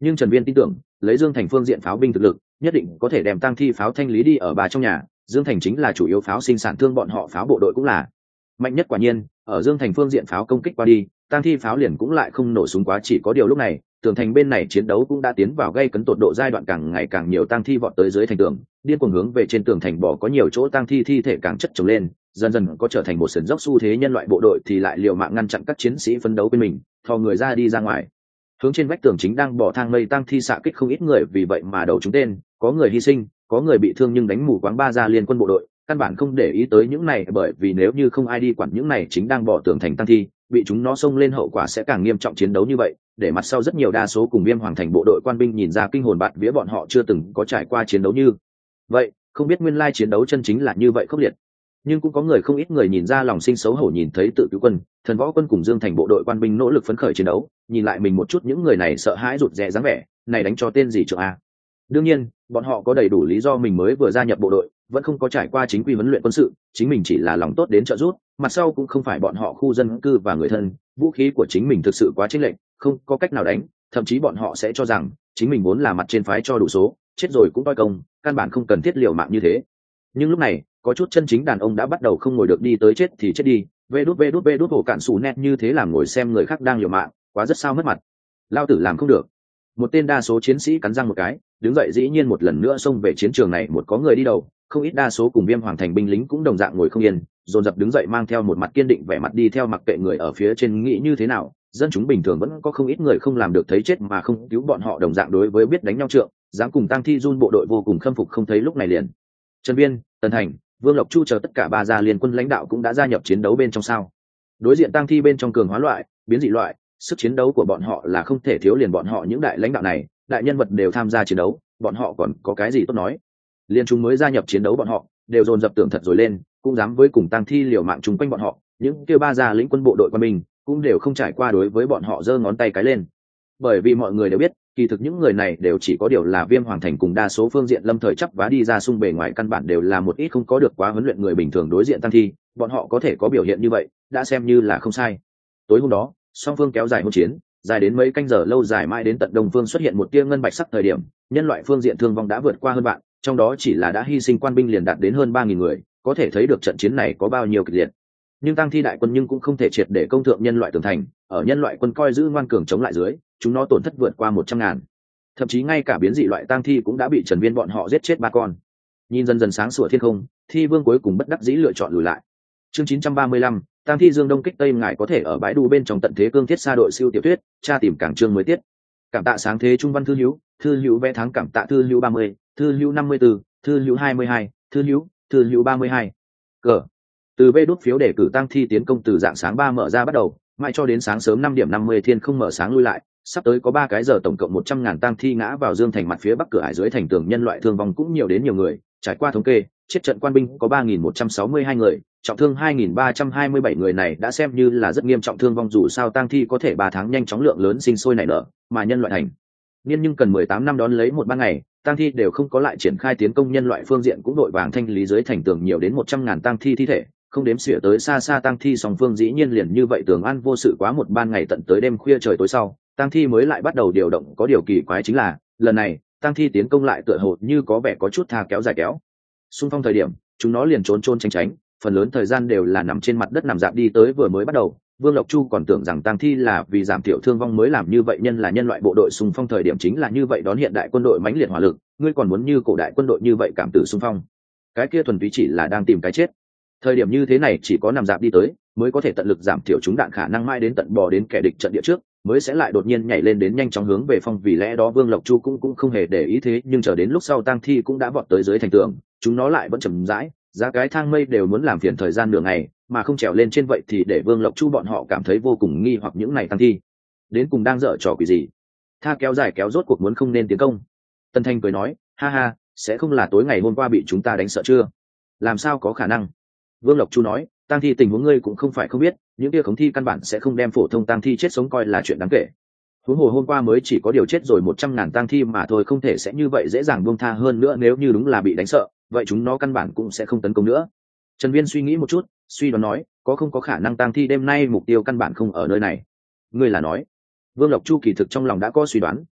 nhưng Trần Viên tin tưởng lấy Dương Thành phương diện pháo binh thực lực nhất định có thể đem tang thi pháo thanh lý đi ở bà trong nhà. Dương Thành chính là chủ yếu pháo sinh sản thương, bọn họ pháo bộ đội cũng là mạnh nhất. Quả nhiên ở Dương Thành phương diện pháo công kích qua đi, tang thi pháo liền cũng lại không nổ súng quá. Chỉ có điều lúc này tường thành bên này chiến đấu cũng đã tiến vào gây cấn tột độ giai đoạn, càng ngày càng nhiều tang thi vọt tới dưới thành tường, điên cuồng hướng về trên tường thành bỏ, có nhiều chỗ tang thi thi thể càng chất chồng lên, dần dần có trở thành một sườn dốc xu thế. Nhân loại bộ đội thì lại liều mạng ngăn chặn các chiến sĩ phấn đấu bên mình, thò người ra đi ra ngoài, hướng trên vách tường chính đang bỏ thang mây tang thi xạ kích. không ít người vì vậy mà đầu trúng tên, có người hy sinh, có người bị thương, nhưng đánh mù quáng ba gia liên quân bộ đội căn bản không để ý tới những này, bởi vì nếu như không ai đi quản những này chính đang bỏ tường thành tang thi, bị chúng nó xông lên hậu quả sẽ càng nghiêm trọng. Chiến đấu như vậy để mặt sau rất nhiều đa số cùng Viêm Hoàng thành bộ đội quan binh nhìn ra kinh hồn bạt vía, bọn họ chưa từng có trải qua chiến đấu như vậy, không biết nguyên lai chiến đấu chân chính là như vậy khốc liệt. Nhưng cũng có người, không ít người nhìn ra lòng sinh xấu hổ, nhìn thấy tự cứu quân, thần võ quân cùng Dương Thành bộ đội quan binh nỗ lực phấn khởi chiến đấu, nhìn lại mình một chút những người này sợ hãi rụt rè dáng vẻ này, đánh cho tên gì trưởng a. Đương nhiên bọn họ có đầy đủ lý do, mình mới vừa gia nhập bộ đội, vẫn không có trải qua chính quy huấn luyện quân sự, chính mình chỉ là lòng tốt đến trợ giúp, mặt sau cũng không phải bọn họ khu dân cư và người thân, vũ khí của chính mình thực sự quá chênh lệch, không có cách nào đánh, thậm chí bọn họ sẽ cho rằng chính mình vốn là mặt trên phái cho đủ số, chết rồi cũng toi công, căn bản không cần thiết liều mạng như thế. Nhưng lúc này có chút chân chính đàn ông đã bắt đầu không ngồi được, đi tới chết thì chết đi, vê đút vê đút vê đút hổ cạn xù nét như thế làm ngồi xem người khác đang liều mạng, quá rất sao mất mặt, lao tử làm không được. Một tên đa số chiến sĩ cắn răng một cái, đứng dậy, dĩ nhiên một lần nữa xông về chiến trường này. Một có người đi đầu, không ít đa số cùng Viêm Hoàng thành binh lính cũng đồng dạng ngồi không yên, dồn dập đứng dậy, mang theo một mặt kiên định vẻ mặt đi theo, mặc kệ người ở phía trên nghĩ như thế nào. Dân chúng bình thường vẫn có không ít người không làm được thấy chết mà không cứu, bọn họ đồng dạng đối với biết đánh nhau trượng, dám cùng tang thi run bộ đội vô cùng khâm phục. Không thấy lúc này liền Trần Viên, Tần Thành, Vương Lộc Chu chờ tất cả ba gia liên quân lãnh đạo cũng đã gia nhập chiến đấu bên trong. Sao đối diện tang thi bên trong cường hóa loại, biến dị loại, sức chiến đấu của bọn họ là không thể thiếu, liền bọn họ những đại lãnh đạo này, đại nhân vật đều tham gia chiến đấu, bọn họ còn có cái gì tốt nói. Liên chúng mới gia nhập chiến đấu, bọn họ đều dồn dập tưởng thật rồi lên, cũng dám với cùng tang thi liều mạng chung quanh bọn họ. Những kêu ba gia lĩnh quân bộ đội quân mình cũng đều không trải qua đối với bọn họ giơ ngón tay cái lên, bởi vì mọi người đều biết kỳ thực những người này đều chỉ có điều là Viêm Hoàng thành cùng đa số phương diện lâm thời chấp vá đi ra xung, bề ngoài căn bản đều là một ít không có được quá huấn luyện người bình thường. Đối diện tang thi, bọn họ có thể có biểu hiện như vậy đã xem như là không sai. Tối hôm đó song phương kéo dài hỗn chiến dài đến mấy canh giờ, lâu dài mãi đến tận đông phương xuất hiện một tia ngân bạch sắc thời điểm, nhân loại phương diện thương vong đã vượt qua hơn vạn, trong đó chỉ là đã hy sinh quan binh liền đạt đến hơn ba nghìn người, có thể thấy được trận chiến này có bao nhiêu kịch liệt. Nhưng tang thi đại quân nhưng cũng không thể triệt để công thượng nhân loại tường thành, ở nhân loại quân coi giữ ngoan cường chống lại dưới, chúng nó tổn thất vượt qua một trăm ngàn, thậm chí ngay cả biến dị loại tang thi cũng đã bị Trần Viên bọn họ giết chết ba con. Nhìn dần dần sáng sủa thiên không, Thi Vương cuối cùng bất đắc dĩ lựa chọn lùi lại. Chương chín trăm ba mươi lăm, tang thi dương đông kích tây, ngài có thể ở bãi đu bên trong tận thế cương thiết xa đội siêu tiểu thuyết tra tìm cảng chương mới tiết. Cảm tạ sáng thế trung văn thư hữu, thư hữu vẽ tháng, cảm tạ thư hữu ba mươi, thư hữu năm mươi tư, thư hữu hai mươi hai, thư hữu, thư hữu ba mươi hai. Cờ. Từ vê đút phiếu để cử tang thi tiến công từ dạng sáng ba mở ra bắt đầu, mãi cho đến sáng sớm năm điểm năm mươi thiên không mở sáng lui lại, sắp tới có ba cái giờ, tổng cộng một trăm ngàn tang thi ngã vào Dương thành mặt phía bắc cửa ải dưới thành tường, nhân loại thương vong cũng nhiều đến nhiều người, trải qua thống kê, chết trận quan binh có ba nghìn một trăm sáu mươi hai người, trọng thương hai nghìn ba trăm hai mươi bảy người, này đã xem như là rất nghiêm trọng thương vong. Dù sao tang thi có thể ba tháng nhanh chóng lượng lớn sinh sôi nảy nở, mà nhân loại thành niên nhưng cần mười tám năm đón lấy một ban ngày, tang thi đều không có lại triển khai tiến công, nhân loại phương diện cũng đội vàng thanh lý dưới thành tường nhiều đến một trăm ngàn tang thi thi thể, không đếm xỉa tới xa xa tang thi song phương dĩ nhiên liền như vậy tường an vô sự quá một ban ngày, tận tới đêm khuya trời tối sau, tang thi mới lại bắt đầu điều động. Có điều kỳ quái chính là lần này tang thi tiến công lại tựa hồ như có vẻ có chút tha kéo dài kéo xung phong thời điểm, chúng nó liền trốn trốn tránh tránh, phần lớn thời gian đều là nằm trên mặt đất nằm dạp đi tới. Vừa mới bắt đầu Vương Lộc Chu còn tưởng rằng tang thi là vì giảm thiểu thương vong mới làm như vậy, nhân là nhân loại bộ đội xung phong thời điểm chính là như vậy đón hiện đại quân đội mãnh liệt hỏa lực, ngươi còn muốn như cổ đại quân đội như vậy cảm tử xung phong, cái kia thuần túy chỉ là đang tìm cái chết. Thời điểm như thế này chỉ có nằm dạp đi tới mới có thể tận lực giảm thiểu chúng đạn khả năng, mãi đến tận bò đến kẻ địch trận địa trước mới sẽ lại đột nhiên nhảy lên đến nhanh chóng hướng về phong. Vì lẽ đó Vương Lộc Chu cũng cũng không hề để ý thế, nhưng chờ đến lúc sau tang thi cũng đã vọt tới dưới thành tường, chúng nó lại vẫn chậm rãi giá cái thang mây đều muốn làm phiền thời gian nửa ngày mà không trèo lên trên, vậy thì để Vương Lộc Chu bọn họ cảm thấy vô cùng nghi hoặc, những này tang thi đến cùng đang dở trò quỷ gì, tha kéo dài kéo rốt cuộc muốn không nên tiến công. Tân Thanh cười nói, ha ha, sẽ không là tối ngày hôm qua bị chúng ta đánh sợ chưa? Làm sao có khả năng? Vương Lộc Chu nói, tang thi tình huống ngươi cũng không phải không biết, những kia khống thi căn bản sẽ không đem phổ thông tang thi chết sống coi là chuyện đáng kể. Huống hồ hôm qua mới chỉ có điều chết rồi một trăm ngàn tang thi mà thôi, không thể sẽ như vậy dễ dàng buông tha. Hơn nữa nếu như đúng là bị đánh sợ, vậy chúng nó căn bản cũng sẽ không tấn công nữa. Trần Viên suy nghĩ một chút, suy đoán nói, có không có khả năng tang thi đêm nay mục tiêu căn bản không ở nơi này? Ngươi là nói? Vương Lộc Chu kỳ thực trong lòng đã có suy đoán,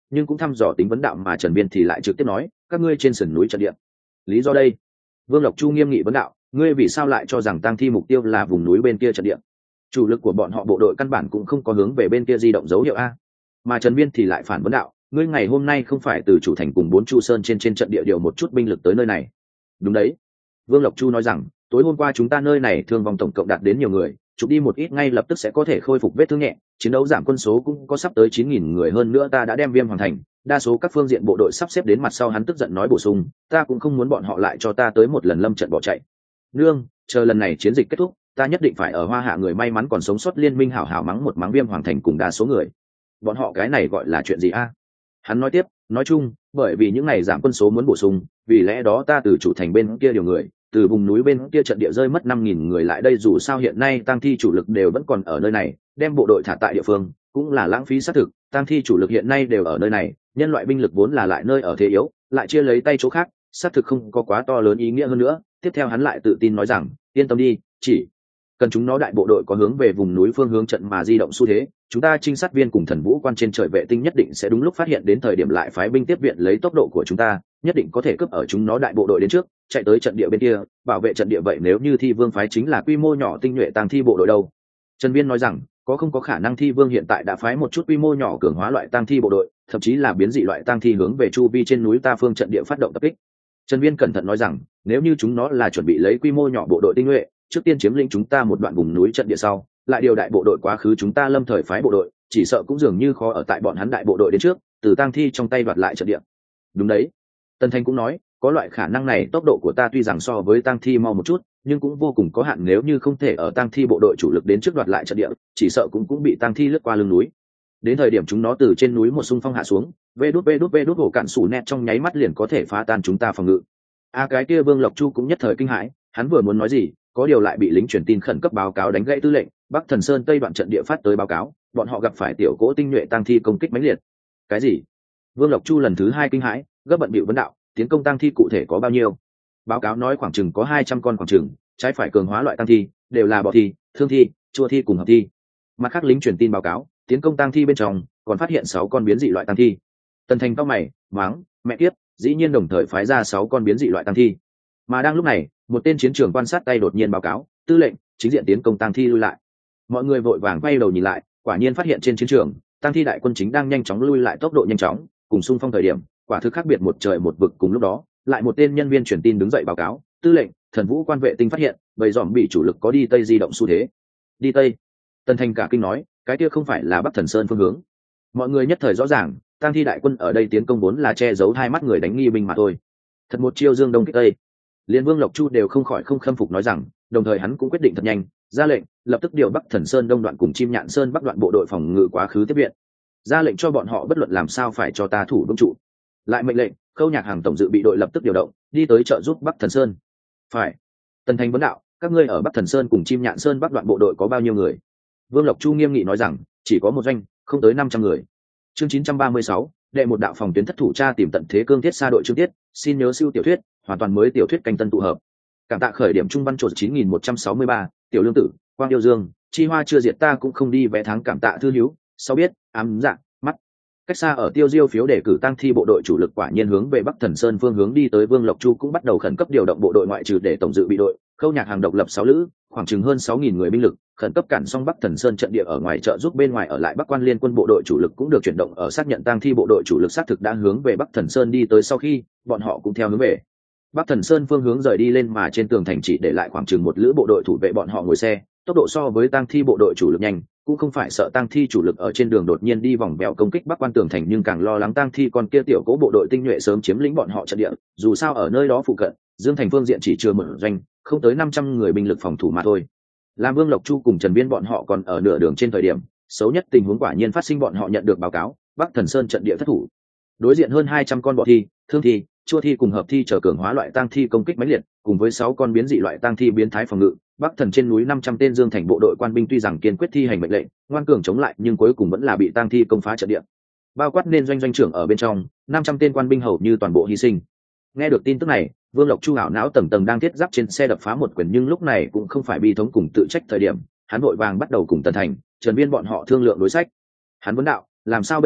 nhưng cũng thăm dò tính vấn đạo, mà Trần Viên thì lại trực tiếp nói các ngươi trên sườn núi trận địa. Lý do đây? Vương Lộc Chu nghiêm nghị vấn đạo, ngươi vì sao lại cho rằng tang thi mục tiêu là vùng núi bên kia trận địa? Chủ lực của bọn họ bộ đội căn bản cũng không có hướng về bên kia di động dấu hiệu a. Mà Trần Viên thì lại phản vấn đạo, ngươi ngày hôm nay không phải từ chủ thành cùng bốn Chu Sơn trên trên trận địa điều một chút binh lực tới nơi này? Đúng đấy. Vương Lộc Chu nói rằng, tối hôm qua chúng ta nơi này thương vong tổng cộng đạt đến nhiều người, chụp đi một ít ngay lập tức sẽ có thể khôi phục vết thương nhẹ, chiến đấu giảm quân số cũng có sắp tới chín nghìn người, hơn nữa ta đã đem Viêm hoàn thành, đa số các phương diện bộ đội sắp xếp đến mặt sau. Hắn tức giận nói bổ sung, ta cũng không muốn bọn họ lại cho ta tới một lần lâm trận bỏ chạy. Nương, chờ lần này chiến dịch kết thúc, ta nhất định phải ở Hoa Hạ người may mắn còn sống sót liên minh hảo hảo mắng một mắng Viêm hoàn thành cùng đa số người. Bọn họ cái này gọi là chuyện gì a? Hắn nói tiếp, nói chung, bởi vì những ngày giảm quân số muốn bổ sung, vì lẽ đó ta từ chủ thành bên kia điều người, từ vùng núi bên kia trận địa rơi mất năm nghìn người lại đây. Dù sao hiện nay tang thi chủ lực đều vẫn còn ở nơi này, đem bộ đội thả tại địa phương cũng là lãng phí xác thực. Tang thi chủ lực hiện nay đều ở nơi này, nhân loại binh lực vốn là lại nơi ở thế yếu, lại chia lấy tay chỗ khác, xác thực không có quá to lớn ý nghĩa. hơn nữa, tiếp theo hắn lại tự tin nói rằng, yên tâm đi, chỉ cần chúng nó đại bộ đội có hướng về vùng núi phương hướng trận mà di động xu thế, chúng ta trinh sát viên cùng thần vũ quan trên trời vệ tinh nhất định sẽ đúng lúc phát hiện, đến thời điểm lại phái binh tiếp viện. Lấy tốc độ của chúng ta, nhất định có thể cướp ở chúng nó đại bộ đội đến trước, chạy tới trận địa bên kia, bảo vệ trận địa. Vậy nếu như Thi Vương phái chính là quy mô nhỏ tinh nhuệ tang thi bộ đội đâu? Trần Viên nói rằng, có không có khả năng Thi Vương hiện tại đã phái một chút quy mô nhỏ cường hóa loại tang thi bộ đội, thậm chí là biến dị loại tang thi hướng về chu vi trên núi ta phương trận địa phát động tập kích? Trần Viên cẩn thận nói rằng, nếu như chúng nó là chuẩn bị lấy quy mô nhỏ bộ đội tinh nhuệ, trước tiên chiếm lĩnh chúng ta một đoạn vùng núi trận địa sau, lại điều đại bộ đội quá khứ chúng ta lâm thời phái bộ đội, chỉ sợ cũng dường như khó ở tại bọn hắn đại bộ đội đến trước, từ tang thi trong tay đoạt lại trận địa. Đúng đấy. Tần Thành cũng nói, có loại khả năng này. Tốc độ của ta tuy rằng so với tang thi mau một chút, nhưng cũng vô cùng có hạn, nếu như không thể ở tang thi bộ đội chủ lực đến trước đoạt lại trận địa, chỉ sợ cũng cũng bị tang thi lướt qua lưng núi. Đến thời điểm chúng nó từ trên núi một xung phong hạ xuống, vê đút vê đút vê đút hổ cạn sủ nẹt trong nháy mắt liền có thể phá tan chúng ta phòng ngự. A à, cái kia Vương Lộc Chu cũng nhất thời kinh hãi, hắn vừa muốn nói gì, có điều lại bị lính truyền tin khẩn cấp báo cáo đánh gãy. Tư lệnh, Bắc Thần Sơn Tây đoạn trận địa phát tới báo cáo, bọn họ gặp phải tiểu cỗ tinh nhuệ tang thi công kích mãnh liệt. Cái gì? Vương Lộc Chu lần thứ hai kinh hãi, gấp bận bịu vấn đạo, tiến công tang thi cụ thể có bao nhiêu? Báo cáo nói khoảng chừng có hai trăm con, khoảng chừng trái phải cường hóa loại tang thi, đều là bọ thi, thương thi, chua thi cùng hợp thi. Mặt khác lính truyền tin báo cáo, tiến công tang thi bên trong còn phát hiện sáu con biến dị loại tang thi. Tần Thành cao mày, mắng, mẹ kiếp, dĩ nhiên đồng thời phái ra sáu con biến dị loại tang thi. Mà đang lúc này, một tên chiến trường quan sát tay đột nhiên báo cáo, tư lệnh, chính diện tiến công tang thi lui lại. Mọi người vội vàng quay đầu nhìn lại, quả nhiên phát hiện trên chiến trường, tang thi đại quân chính đang nhanh chóng lui lại, tốc độ nhanh chóng, cùng xung phong thời điểm, quả thực khác biệt một trời một vực. Cùng lúc đó, lại một tên nhân viên truyền tin đứng dậy báo cáo, tư lệnh, thần vũ quan vệ tinh phát hiện, bầy dòm bị chủ lực có đi tây di động xu thế. Đi tây? Tần Thành cả kinh nói, cái kia không phải là Bắc Thần Sơn phương hướng? Mọi người nhất thời rõ ràng, tang thi đại quân ở đây tiến công vốn là che giấu hai mắt người đánh nghi binh mà thôi. Thật một chiêu dương đông kích tây. Liên Vương Lộc Chu đều không khỏi không khâm phục nói rằng, đồng thời hắn cũng quyết định thật nhanh, ra lệnh lập tức điều Bắc Thần Sơn đông đoạn cùng Chim Nhạn Sơn bắc đoạn bộ đội phòng ngự quá khứ tiếp viện. Ra lệnh cho bọn họ bất luận làm sao phải cho ta thủ vững trụ. Lại mệnh lệnh Khâu Nhạc Hàng tổng dự bị đội lập tức điều động, đi tới trợ giúp Bắc Thần Sơn. Phải. Tần Thành vấn đạo, các ngươi ở Bắc Thần Sơn cùng Chim Nhạn Sơn bắc đoạn bộ đội có bao nhiêu người? Vương Lộc Chu nghiêm nghị nói rằng, chỉ có một doanh, không tới năm trăm người. Chương chín trăm ba mươi sáu, đệ một đạo phòng tuyến thất thủ tra tìm tận thế cương thiết xa đội chương tiết, xin nhớ siêu tiểu thuyết, hoàn toàn mới tiểu thuyết canh tân tụ hợp. Cảm tạ khởi điểm trung văn trột chín nghìn một trăm sáu mươi ba, tiểu lương tử, quang yêu dương, chi hoa chưa diệt ta cũng không đi vẽ tháng. Cảm tạ thư hiếu, sau biết, ám dạng, mắt. Cách xa ở tiêu diêu phiếu để cử tăng thi bộ đội chủ lực quả nhiên hướng về Bắc Thần Sơn phương hướng đi tới. Vương Lộc Chu cũng bắt đầu khẩn cấp điều động bộ đội ngoại trừ để tổng dự bị đội, Khâu Nhạc Hàng độc lập sáu lữ, khoảng chừng hơn sáu nghìn người binh lực, khẩn cấp cản xong Bắc Thần Sơn trận địa ở ngoài trợ giúp bên ngoài ở lại Bắc Quan Liên quân bộ đội chủ lực cũng được chuyển động ở xác nhận tang thi bộ đội chủ lực xác thực đã hướng về Bắc Thần Sơn đi tới. Sau khi bọn họ cũng theo hướng về Bắc Thần Sơn phương hướng rời đi lên, mà trên tường thành chỉ để lại khoảng chừng một lữ bộ đội thủ vệ bọn họ ngồi xe, tốc độ so với tang thi bộ đội chủ lực nhanh, cũng không phải sợ tang thi chủ lực ở trên đường đột nhiên đi vòng bèo công kích Bắc Quan tường thành, nhưng càng lo lắng tang thi con kia tiểu cố bộ đội tinh nhuệ sớm chiếm lĩnh bọn họ trận địa. Dù sao ở nơi đó phụ cận, Dương Thành phương diện chỉ chưa một doanh, không tới năm trăm người binh lực phòng thủ mà thôi. Làm Vương Lộc Chu cùng Trần Viên bọn họ còn ở nửa đường trên thời điểm, xấu nhất tình huống quả nhiên phát sinh. Bọn họ nhận được báo cáo, Bắc Thần Sơn trận địa thất thủ, đối diện hơn hai trăm con bọ thi, thương thi, chua thi cùng hợp thi chờ cường hóa loại tang thi công kích mãnh liệt, cùng với sáu con biến dị loại tang thi biến thái phòng ngự. Bắc Thần trên núi năm trăm tên Dương Thành bộ đội quan binh tuy rằng kiên quyết thi hành mệnh lệnh, ngoan cường chống lại, nhưng cuối cùng vẫn là bị tang thi công phá trận địa. Bao quát nên doanh doanh trưởng ở bên trong, năm trăm tên quan binh hầu như toàn bộ hy sinh. Nghe được tin tức này, Vương Lộc Chu ảo não tầng tầng đang thiết giáp trên xe đập phá một quyền, nhưng lúc này cũng không phải bi thống cùng tự trách thời điểm, hắn vội vàng bắt đầu cùng Tần Thành, Trần Viên bọn họ thương lượng đối sách. Hắn vấn đạo, làm sao bây giờ,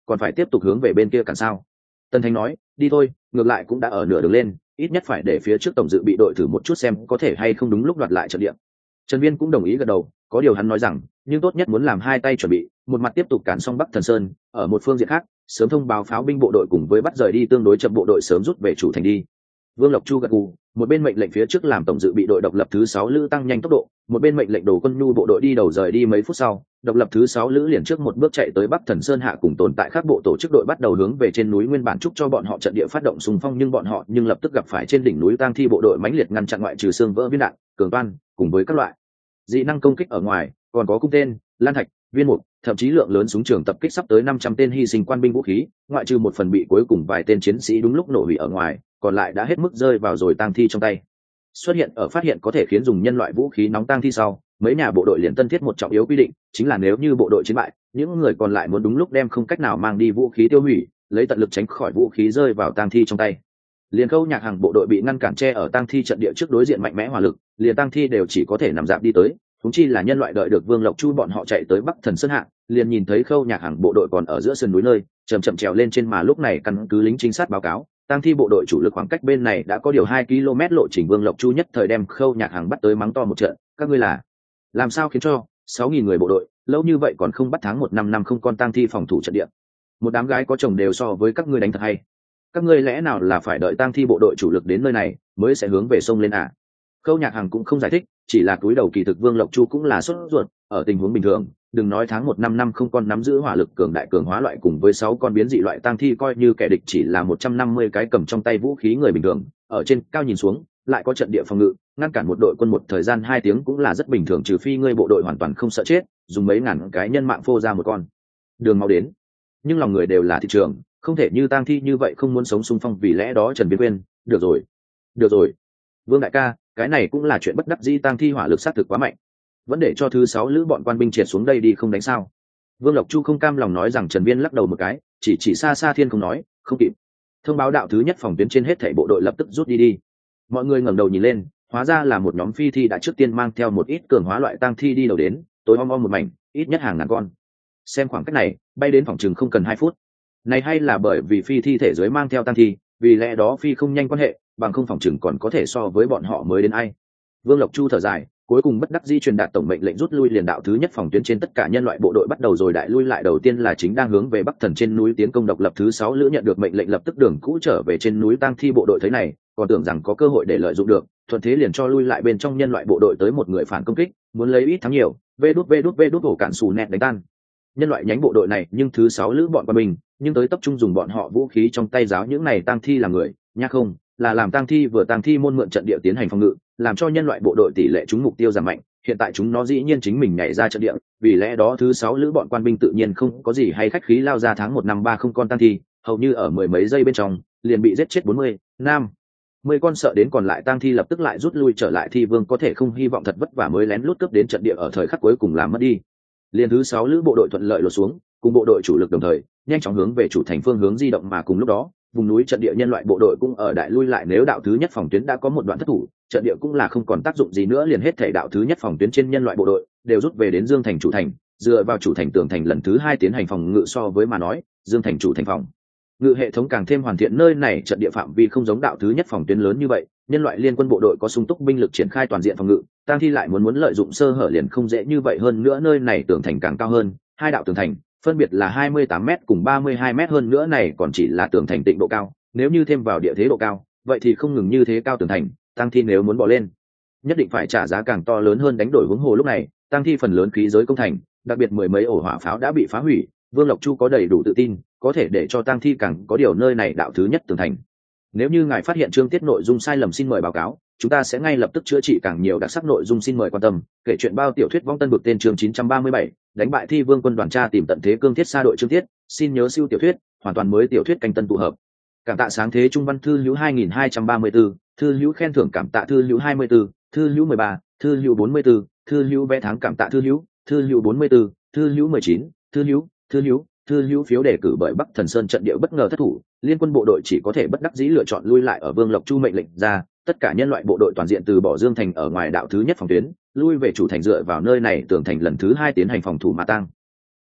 còn phải tiếp tục hướng về bên kia cản sao? Tần Thành nói, đi thôi, ngược lại cũng đã ở nửa đường lên, ít nhất phải để phía trước tổng dự bị đội thử một chút xem có thể hay không đúng lúc đoạt lại trận địa. Trần Viên cũng đồng ý gật đầu, có điều hắn nói rằng, nhưng tốt nhất muốn làm hai tay chuẩn bị, một mặt tiếp tục cản xong Bắc Thần Sơn, ở một phương diện khác, sớm thông báo pháo binh bộ đội cùng với bắt rời đi tương đối chậm bộ đội sớm rút về chủ thành đi. Vương Lộc Chu gật gù, một bên mệnh lệnh phía trước làm tổng dự bị đội độc lập thứ sáu lữ tăng nhanh tốc độ, một bên mệnh lệnh đồ quân nhu bộ đội đi đầu rời đi mấy phút sau, độc lập thứ sáu lữ liền trước một bước chạy tới Bắc Thần Sơn hạ cùng tồn tại các bộ tổ chức đội bắt đầu hướng về trên núi nguyên bản chúc cho bọn họ trận địa phát động xung phong, nhưng bọn họ nhưng lập tức gặp phải trên đỉnh núi tang thi bộ đội mãnh liệt ngăn chặn ngoại trừ xương vỡ viên đạn, cường toan, cùng với các loại dị năng công kích ở ngoài, còn có cung tên, lan thạch, viên mục, thậm chí lượng lớn súng trường tập kích sắp tới năm trăm tên hy sinh quan binh vũ khí, ngoại trừ một phần bị cuối cùng vài tên chiến sĩ đúng lúc nổ hủy ở ngoài, còn lại đã hết mức rơi vào rồi tang thi trong tay. Xuất hiện ở phát hiện có thể khiến dùng nhân loại vũ khí nóng tang thi sau, mấy nhà bộ đội liền tân thiết một trọng yếu quy định, chính là nếu như bộ đội chiến bại, những người còn lại muốn đúng lúc đem không cách nào mang đi vũ khí tiêu hủy, lấy tận lực tránh khỏi vũ khí rơi vào tang thi trong tay. Liền Khâu Nhạc Hàng bộ đội bị ngăn cản che ở tang thi trận địa trước đối diện mạnh mẽ hỏa lực, liền tang thi đều chỉ có thể nằm dạp đi tới, huống chi là nhân loại đợi được Vương Lộc Chu bọn họ chạy tới Bắc Thần Sơn hạ, liền nhìn thấy Khâu Nhạc Hàng bộ đội còn ở giữa sườn núi nơi, chậm chậm trèo lên trên, mà lúc này căn cứ lính trinh sát báo cáo, tang thi bộ đội chủ lực khoảng cách bên này đã có điều hai ki lô mét lộ trình. Vương Lộc Chu nhất thời đem Khâu Nhạc Hàng bắt tới mắng to một trận, các ngươi là làm sao khiến cho sáu nghìn người bộ đội lâu như vậy còn không bắt tháng một năm năm không con tang thi phòng thủ trận địa, một đám gái có chồng đều so với các ngươi đánh thật hay, các ngươi lẽ nào là phải đợi tang thi bộ đội chủ lực đến nơi này mới sẽ hướng về sông lên à? Khâu Nhạc Hàng cũng không giải thích, chỉ là cúi đầu. Kỳ thực Vương Lộc Chu cũng là sốt ruột, ở tình huống bình thường đừng nói tháng một năm năm không con nắm giữ hỏa lực cường đại cường hóa loại cùng với sáu con biến dị loại tang thi, coi như kẻ địch chỉ là một trăm năm mươi cái cầm trong tay vũ khí người bình thường, ở trên cao nhìn xuống lại có trận địa phòng ngự, ngăn cản một đội quân một thời gian hai tiếng cũng là rất bình thường, trừ phi ngươi bộ đội hoàn toàn không sợ chết, dùng mấy ngàn cái nhân mạng phô ra một con đường máu đến. Nhưng lòng người đều là thị trường, không thể như tang thi như vậy không muốn sống xung phong, vì lẽ đó Trần Biến quên, được rồi được rồi Vương đại ca, cái này cũng là chuyện bất đắc dĩ, tang thi hỏa lực sát thực quá mạnh, vẫn để cho thứ sáu lữ bọn quan binh triệt xuống đây đi không đánh sao? Vương Lộc Chu không cam lòng nói rằng. Trần Viên lắc đầu một cái, chỉ chỉ xa xa thiên không nói, không kịp. Thông báo đạo thứ nhất phòng tuyến trên hết thảy bộ đội lập tức rút đi đi. Mọi người ngẩng đầu nhìn lên, hóa ra là một nhóm phi thi đã trước tiên mang theo một ít cường hóa loại tang thi đi đầu đến, tối om om một mảnh, ít nhất hàng ngàn con. Xem khoảng cách này, bay đến phòng chừng không cần hai phút. Này hay là bởi vì phi thi thể dưới mang theo tang thi, vì lẽ đó phi không nhanh quan hệ, bằng không phòng chừng còn có thể so với bọn họ mới đến ai. Vương Lộc Chu thở dài, cuối cùng bất đắc dĩ truyền đạt tổng mệnh lệnh rút lui. Liền đạo thứ nhất phòng tuyến trên tất cả nhân loại bộ đội bắt đầu rồi đại lui lại, đầu tiên là chính đang hướng về Bắc Thần trên núi tiến công độc lập thứ sáu lữ nhận được mệnh lệnh lập tức đường cũ trở về trên núi, tang thi bộ đội thấy này còn tưởng rằng có cơ hội để lợi dụng được, thuận thế liền cho lui lại bên trong nhân loại bộ đội tới một người phản công kích, muốn lấy ít thắng nhiều, vê đút vê đút vê đút hổ cản xù nẹt đánh tan nhân loại nhánh bộ đội này. Nhưng thứ sáu lữ bọn quân mình nhưng tới tập trung dùng bọn họ vũ khí trong tay giáo những này tang thi làm người nha, không là làm tang thi vừa tang thi môn mượn trận địa tiến hành phòng ngự, làm cho nhân loại bộ đội tỷ lệ trúng mục tiêu giảm mạnh. Hiện tại chúng nó dĩ nhiên chính mình nhảy ra trận địa, vì lẽ đó thứ sáu lữ bọn quan binh tự nhiên không có gì hay khách khí lao ra tháng một năm ba không con tang thi, hầu như ở mười mấy giây bên trong liền bị giết chết bốn mươi nam mười con, sợ đến còn lại tang thi lập tức lại rút lui trở lại. Thi vương có thể không hy vọng thật vất vả mới lén lút cướp đến trận địa ở thời khắc cuối cùng làm mất đi. Liền thứ sáu lữ bộ đội thuận lợi lột xuống, cùng bộ đội chủ lực đồng thời nhanh chóng hướng về chủ thành phương hướng di động, mà cùng lúc đó vùng núi trận địa nhân loại bộ đội cũng ở đại lui lại. Nếu đạo thứ nhất phòng tuyến đã có một đoạn thất thủ, trận địa cũng là không còn tác dụng gì nữa, liền hết thể đạo thứ nhất phòng tuyến trên nhân loại bộ đội đều rút về đến Dương thành chủ thành, dựa vào chủ thành tường thành lần thứ hai tiến hành phòng ngự. So với mà nói, Dương thành chủ thành phòng ngự hệ thống càng thêm hoàn thiện, nơi này trận địa phạm vi không giống đạo thứ nhất phòng tuyến lớn như vậy, nhân loại liên quân bộ đội có sung túc binh lực triển khai toàn diện phòng ngự, tang thi lại muốn muốn lợi dụng sơ hở liền không dễ như vậy. Hơn nữa nơi này tường thành càng cao hơn, hai đạo tường thành phân biệt là hai mươi tám mét cùng ba mươi hai mét, hơn nữa này còn chỉ là tường thành tịnh độ cao, nếu như thêm vào địa thế độ cao, vậy thì không ngừng như thế cao tường thành, tang thi nếu muốn bỏ lên nhất định phải trả giá càng to lớn hơn đánh đổi. Huống hồ lúc này tang thi phần lớn khí giới công thành, đặc biệt mười mấy ổ hỏa pháo đã bị phá hủy. Vương Lộc Chu có đầy đủ tự tin có thể để cho tang thi càng có điều nơi này đạo thứ nhất tường thành. Nếu như ngài phát hiện chương tiết nội dung sai lầm xin mời báo cáo, chúng ta sẽ ngay lập tức chữa trị càng nhiều đặc sắc nội dung, xin mời quan tâm. Kể chuyện bao tiểu thuyết vong tân vực tên chương chín trăm ba mươi bảy, đánh bại thi vương quân đoàn tra tìm tận thế cương thiết xa đội chương tiết, xin nhớ siêu tiểu thuyết, hoàn toàn mới tiểu thuyết canh tân tụ hợp. Cảm tạ sáng thế trung văn thư hữu hai nghìn hai trăm ba mươi tư, thư hữu khen thưởng cảm tạ thư hữu hai mươi tư, thư hữu mười ba, thư hữu bốn mươi tư, thư hữu vé tháng cảm tạ thư hữu, thư hữu bốn mươi tư, thư hữu mười chín, thư hữu, thư hữu, thư hữu phiếu đề cử bởi Bắc Thần Sơn trận địa bất ngờ thất thủ, liên quân bộ đội chỉ có thể bất đắc dĩ lựa chọn lui lại. Ở Vương Lộc Chu mệnh lệnh ra, tất cả nhân loại bộ đội toàn diện từ bỏ Dương thành ở ngoài đạo thứ nhất phòng tuyến, lui về chủ thành, dựa vào nơi này tường thành lần thứ hai tiến hành phòng thủ mà tăng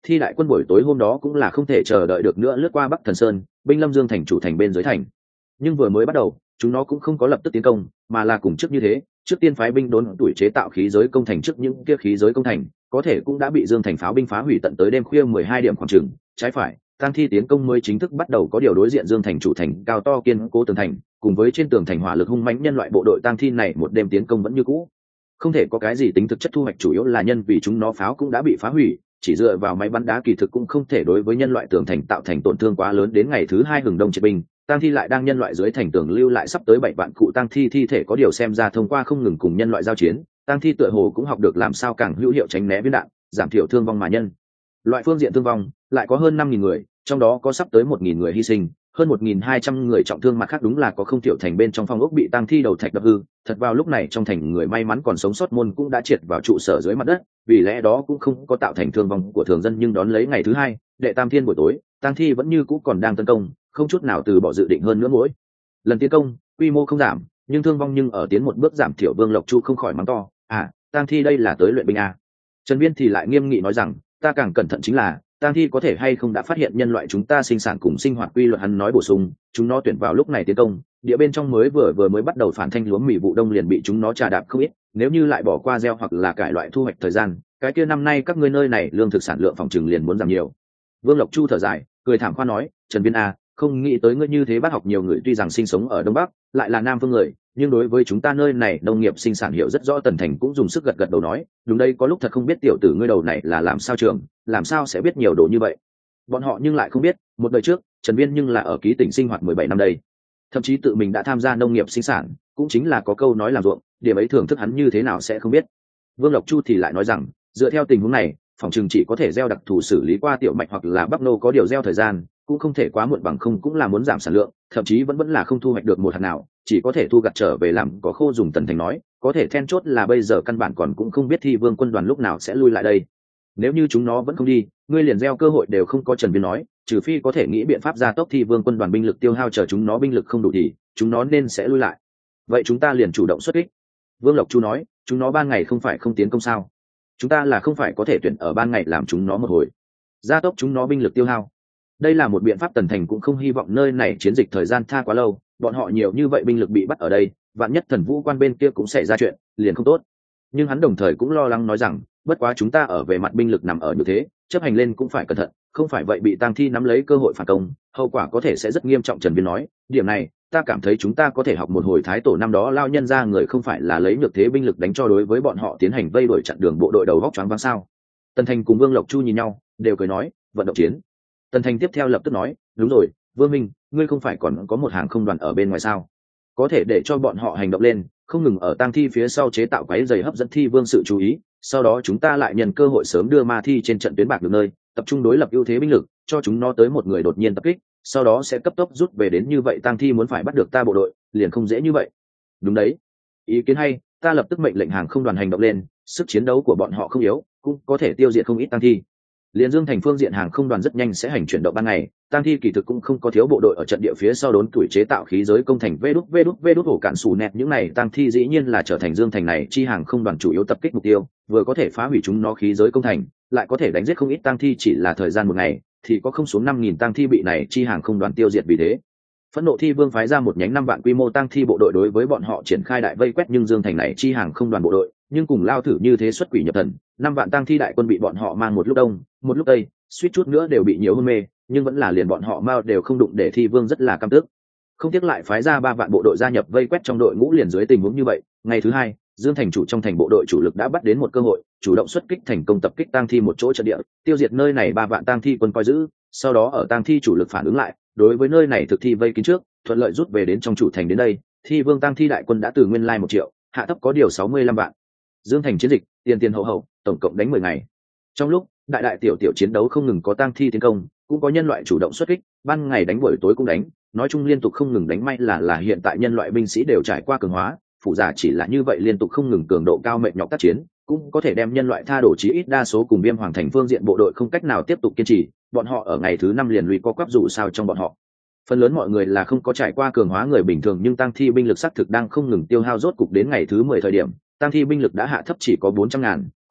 Thi đại quân buổi tối hôm đó cũng là không thể chờ đợi được nữa lướt qua Bắc Thần Sơn, binh lâm Dương thành chủ thành bên dưới thành. Nhưng vừa mới bắt đầu, chúng nó cũng không có lập tức tiến công, mà là cùng trước như thế, trước tiên phái binh đốn tuổi chế tạo khí giới công thành trước những kia khí giới công thành, có thể cũng đã bị Dương thành pháo binh phá hủy tận tới đêm khuya mười hai điểm khoảng chừng, trái phải, tang thi tiến công mới chính thức bắt đầu có điều đối diện Dương thành chủ thành cao to kiên cố tường thành, cùng với trên tường thành hỏa lực hung mãnh nhân loại bộ đội tang thi này một đêm tiến công vẫn như cũ. Không thể có cái gì tính thực chất thu hoạch, chủ yếu là nhân vì chúng nó pháo cũng đã bị phá hủy, chỉ dựa vào máy bắn đá kỳ thực cũng không thể đối với nhân loại tường thành tạo thành tổn thương quá lớn. Đến ngày thứ hai hừng đông triệt binh, tang thi lại đang nhân loại dưới thành tường lưu lại sắp tới bảy vạn cụ tang thi thi thể, có điều xem ra thông qua không ngừng cùng nhân loại giao chiến, tang thi tựa hồ cũng học được làm sao càng hữu hiệu tránh né viên đạn, giảm thiểu thương vong mà nhân loại phương diện thương vong lại có hơn năm nghìn người, trong đó có sắp tới một nghìn người hy sinh, hơn một nghìn hai trăm người trọng thương. Mặt khác đúng là có không thiểu thành bên trong phong ốc bị tang thi đầu thạch đập hư, thật vào lúc này trong thành người may mắn còn sống sót môn cũng đã triệt vào trụ sở dưới mặt đất, vì lẽ đó cũng không có tạo thành thương vong của thường dân. Nhưng đón lấy ngày thứ hai, đệ tam thiên buổi tối, tang thi vẫn như cũ còn đang tấn công, không chút nào từ bỏ dự định. hơn nữa mỗi lần tiến công quy mô không giảm, nhưng thương vong nhưng ở tiến một bước giảm thiểu. Vương Lộc Chu không khỏi mắng to: à, tang thi đây là tới luyện binh à. Trần Viên thì lại nghiêm nghị nói rằng: ta càng cẩn thận chính là tang thi có thể hay không đã phát hiện nhân loại chúng ta sinh sản cùng sinh hoạt quy luật. Hắn nói bổ sung: chúng nó tuyển vào lúc này tiến công, địa bên trong mới vừa vừa mới bắt đầu phản thanh lúa mì vụ đông liền bị chúng nó trà đạp không ít, nếu như lại bỏ qua gieo hoặc là cải loại thu hoạch thời gian, cái kia năm nay các ngươi nơi này lương thực sản lượng phòng trừng liền muốn giảm nhiều. Vương Lộc Chu thở dài cười thảm khoa nói: Trần Viên à, không nghĩ tới ngươi như thế bác học nhiều người tuy rằng sinh sống ở Đông Bắc, lại là Nam phương người, nhưng đối với chúng ta nơi này nông nghiệp sinh sản hiểu rất rõ. Tần Thành cũng dùng sức gật gật đầu nói: đúng đây, có lúc thật không biết tiểu tử ngươi đầu này là làm sao trường, làm sao sẽ biết nhiều đồ như vậy. Bọn họ nhưng lại không biết, một đời trước Trần Viên nhưng là ở ký tỉnh sinh hoạt mười bảy năm đây, thậm chí tự mình đã tham gia nông nghiệp sinh sản, cũng chính là có câu nói làm ruộng, điểm ấy thưởng thức hắn như thế nào sẽ không biết. Vương Lộc Chu thì lại nói rằng: dựa theo tình huống này, phòng trường chỉ có thể gieo đặc thù xử lý qua tiểu mạch hoặc là bắp nô, có điều gieo thời gian cũng không thể quá muộn, bằng không cũng là muốn giảm sản lượng, thậm chí vẫn vẫn là không thu hoạch được một hạt nào, chỉ có thể thu gặt trở về làm có khô dùng. Tần Thành nói: có thể then chốt là bây giờ căn bản còn cũng không biết Thi Vương quân đoàn lúc nào sẽ lui lại đây, nếu như chúng nó vẫn không đi, ngươi liền gieo cơ hội đều không có. Trần Viên nói: trừ phi có thể nghĩ biện pháp gia tốc Thi Vương quân đoàn binh lực tiêu hao, chờ chúng nó binh lực không đủ thì chúng nó nên sẽ lui lại, vậy chúng ta liền chủ động xuất kích. Vương Lộc Chu nói: chúng nó ban ngày không phải không tiến công sao, chúng ta là không phải có thể tuyển ở ban ngày làm chúng nó một hồi, gia tốc chúng nó binh lực tiêu hao. Đây là một biện pháp. Tần Thành cũng không hy vọng nơi này chiến dịch thời gian tha quá lâu, bọn họ nhiều như vậy binh lực bị bắt ở đây, vạn nhất Thần Vũ quan bên kia cũng xảy ra chuyện liền không tốt. Nhưng hắn đồng thời cũng lo lắng nói rằng: bất quá chúng ta ở về mặt binh lực nằm ở như thế, chấp hành lên cũng phải cẩn thận, không phải vậy bị tang thi nắm lấy cơ hội phản công, hậu quả có thể sẽ rất nghiêm trọng. Trần Viên nói: điểm này ta cảm thấy chúng ta có thể học một hồi Thái Tổ năm đó lao nhân ra người, không phải là lấy nhược thế binh lực đánh cho đối với bọn họ tiến hành vây đuổi chặn đường bộ đội đầu góc choáng váng sao. Tần Thành cùng Vương Lộc Chu nhìn nhau đều cười nói: vận động chiến. Tần Thành tiếp theo lập tức nói: đúng rồi, Vương Minh, ngươi không phải còn có một hàng không đoàn ở bên ngoài sao, có thể để cho bọn họ hành động lên, không ngừng ở tang thi phía sau chế tạo quái dày hấp dẫn Thi Vương sự chú ý, sau đó chúng ta lại nhân cơ hội sớm đưa ma thi trên trận tuyến bạc được nơi, tập trung đối lập ưu thế binh lực, cho chúng nó tới một người đột nhiên tập kích, sau đó sẽ cấp tốc rút về. đến như vậy tang thi muốn phải bắt được ta bộ đội liền không dễ như vậy. Đúng đấy, ý kiến hay, ta lập tức mệnh lệnh hàng không đoàn hành động lên, sức chiến đấu của bọn họ không yếu, cũng có thể tiêu diệt không ít tang thi. Liên Dương thành phương diện hàng không đoàn rất nhanh sẽ hành chuyển động ban ngày, tang thi kỳ thực cũng không có thiếu bộ đội ở trận địa phía sau đốn tuổi chế tạo khí giới công thành vê đút vê đút vê đút hổ cạn xù nẹt. những này tang thi dĩ nhiên là trở thành Dương thành này chi hàng không đoàn chủ yếu tập kích mục tiêu, vừa có thể phá hủy chúng nó khí giới công thành, lại có thể đánh giết không ít tang thi. Chỉ là thời gian một ngày thì có không xuống năm nghìn tang thi bị này chi hàng không đoàn tiêu diệt. Vì thế phẫn nộ Thi Vương phái ra một nhánh năm vạn quy mô tang thi bộ đội đối với bọn họ triển khai đại vây quét. Nhưng Dương thành này chi hàng không đoàn bộ đội nhưng cùng lao thử như thế xuất quỷ nhập thần, năm vạn tang thi đại quân bị bọn họ mang một lúc đông một lúc tây, suýt chút nữa đều bị nhiều hôn mê, nhưng vẫn là liền bọn họ mao đều không đụng, để Thi Vương rất là căm tức, không tiếc lại phái ra ba vạn bộ đội gia nhập vây quét trong đội ngũ. Liền dưới tình huống như vậy, ngày thứ hai, Dương thành chủ trong thành bộ đội chủ lực đã bắt đến một cơ hội, chủ động xuất kích thành công tập kích tang thi một chỗ trận địa, tiêu diệt nơi này ba vạn tang thi quân coi giữ. Sau đó ở tang thi chủ lực phản ứng lại, đối với nơi này thực thi vây kín trước, thuận lợi rút về đến trong chủ thành. đến đây, Thi Vương tang thi đại quân đã từ nguyên lai một triệu hạ thấp có điều sáu mươi lăm vạn. Dương thành chiến dịch tiền tiền hậu hậu tổng cộng đánh mười ngày, trong lúc đại đại tiểu tiểu chiến đấu không ngừng, có tang thi tiến công, cũng có nhân loại chủ động xuất kích, ban ngày đánh buổi tối cũng đánh, nói chung liên tục không ngừng đánh. May là là hiện tại nhân loại binh sĩ đều trải qua cường hóa, phụ giả chỉ là như vậy liên tục không ngừng cường độ cao mệt nhọc tác chiến, cũng có thể đem nhân loại tha đổ chí ít đa số. Cùng Viêm Hoàng thành phương diện bộ đội không cách nào tiếp tục kiên trì, bọn họ ở ngày thứ năm liền lùi co quắp. Dù sao trong bọn họ phần lớn mọi người là không có trải qua cường hóa người bình thường, nhưng tang thi binh lực xác thực đang không ngừng tiêu hao. Rốt cục đến ngày thứ mười thời điểm, tang thi binh lực đã hạ thấp chỉ có bốn trăm ngàn,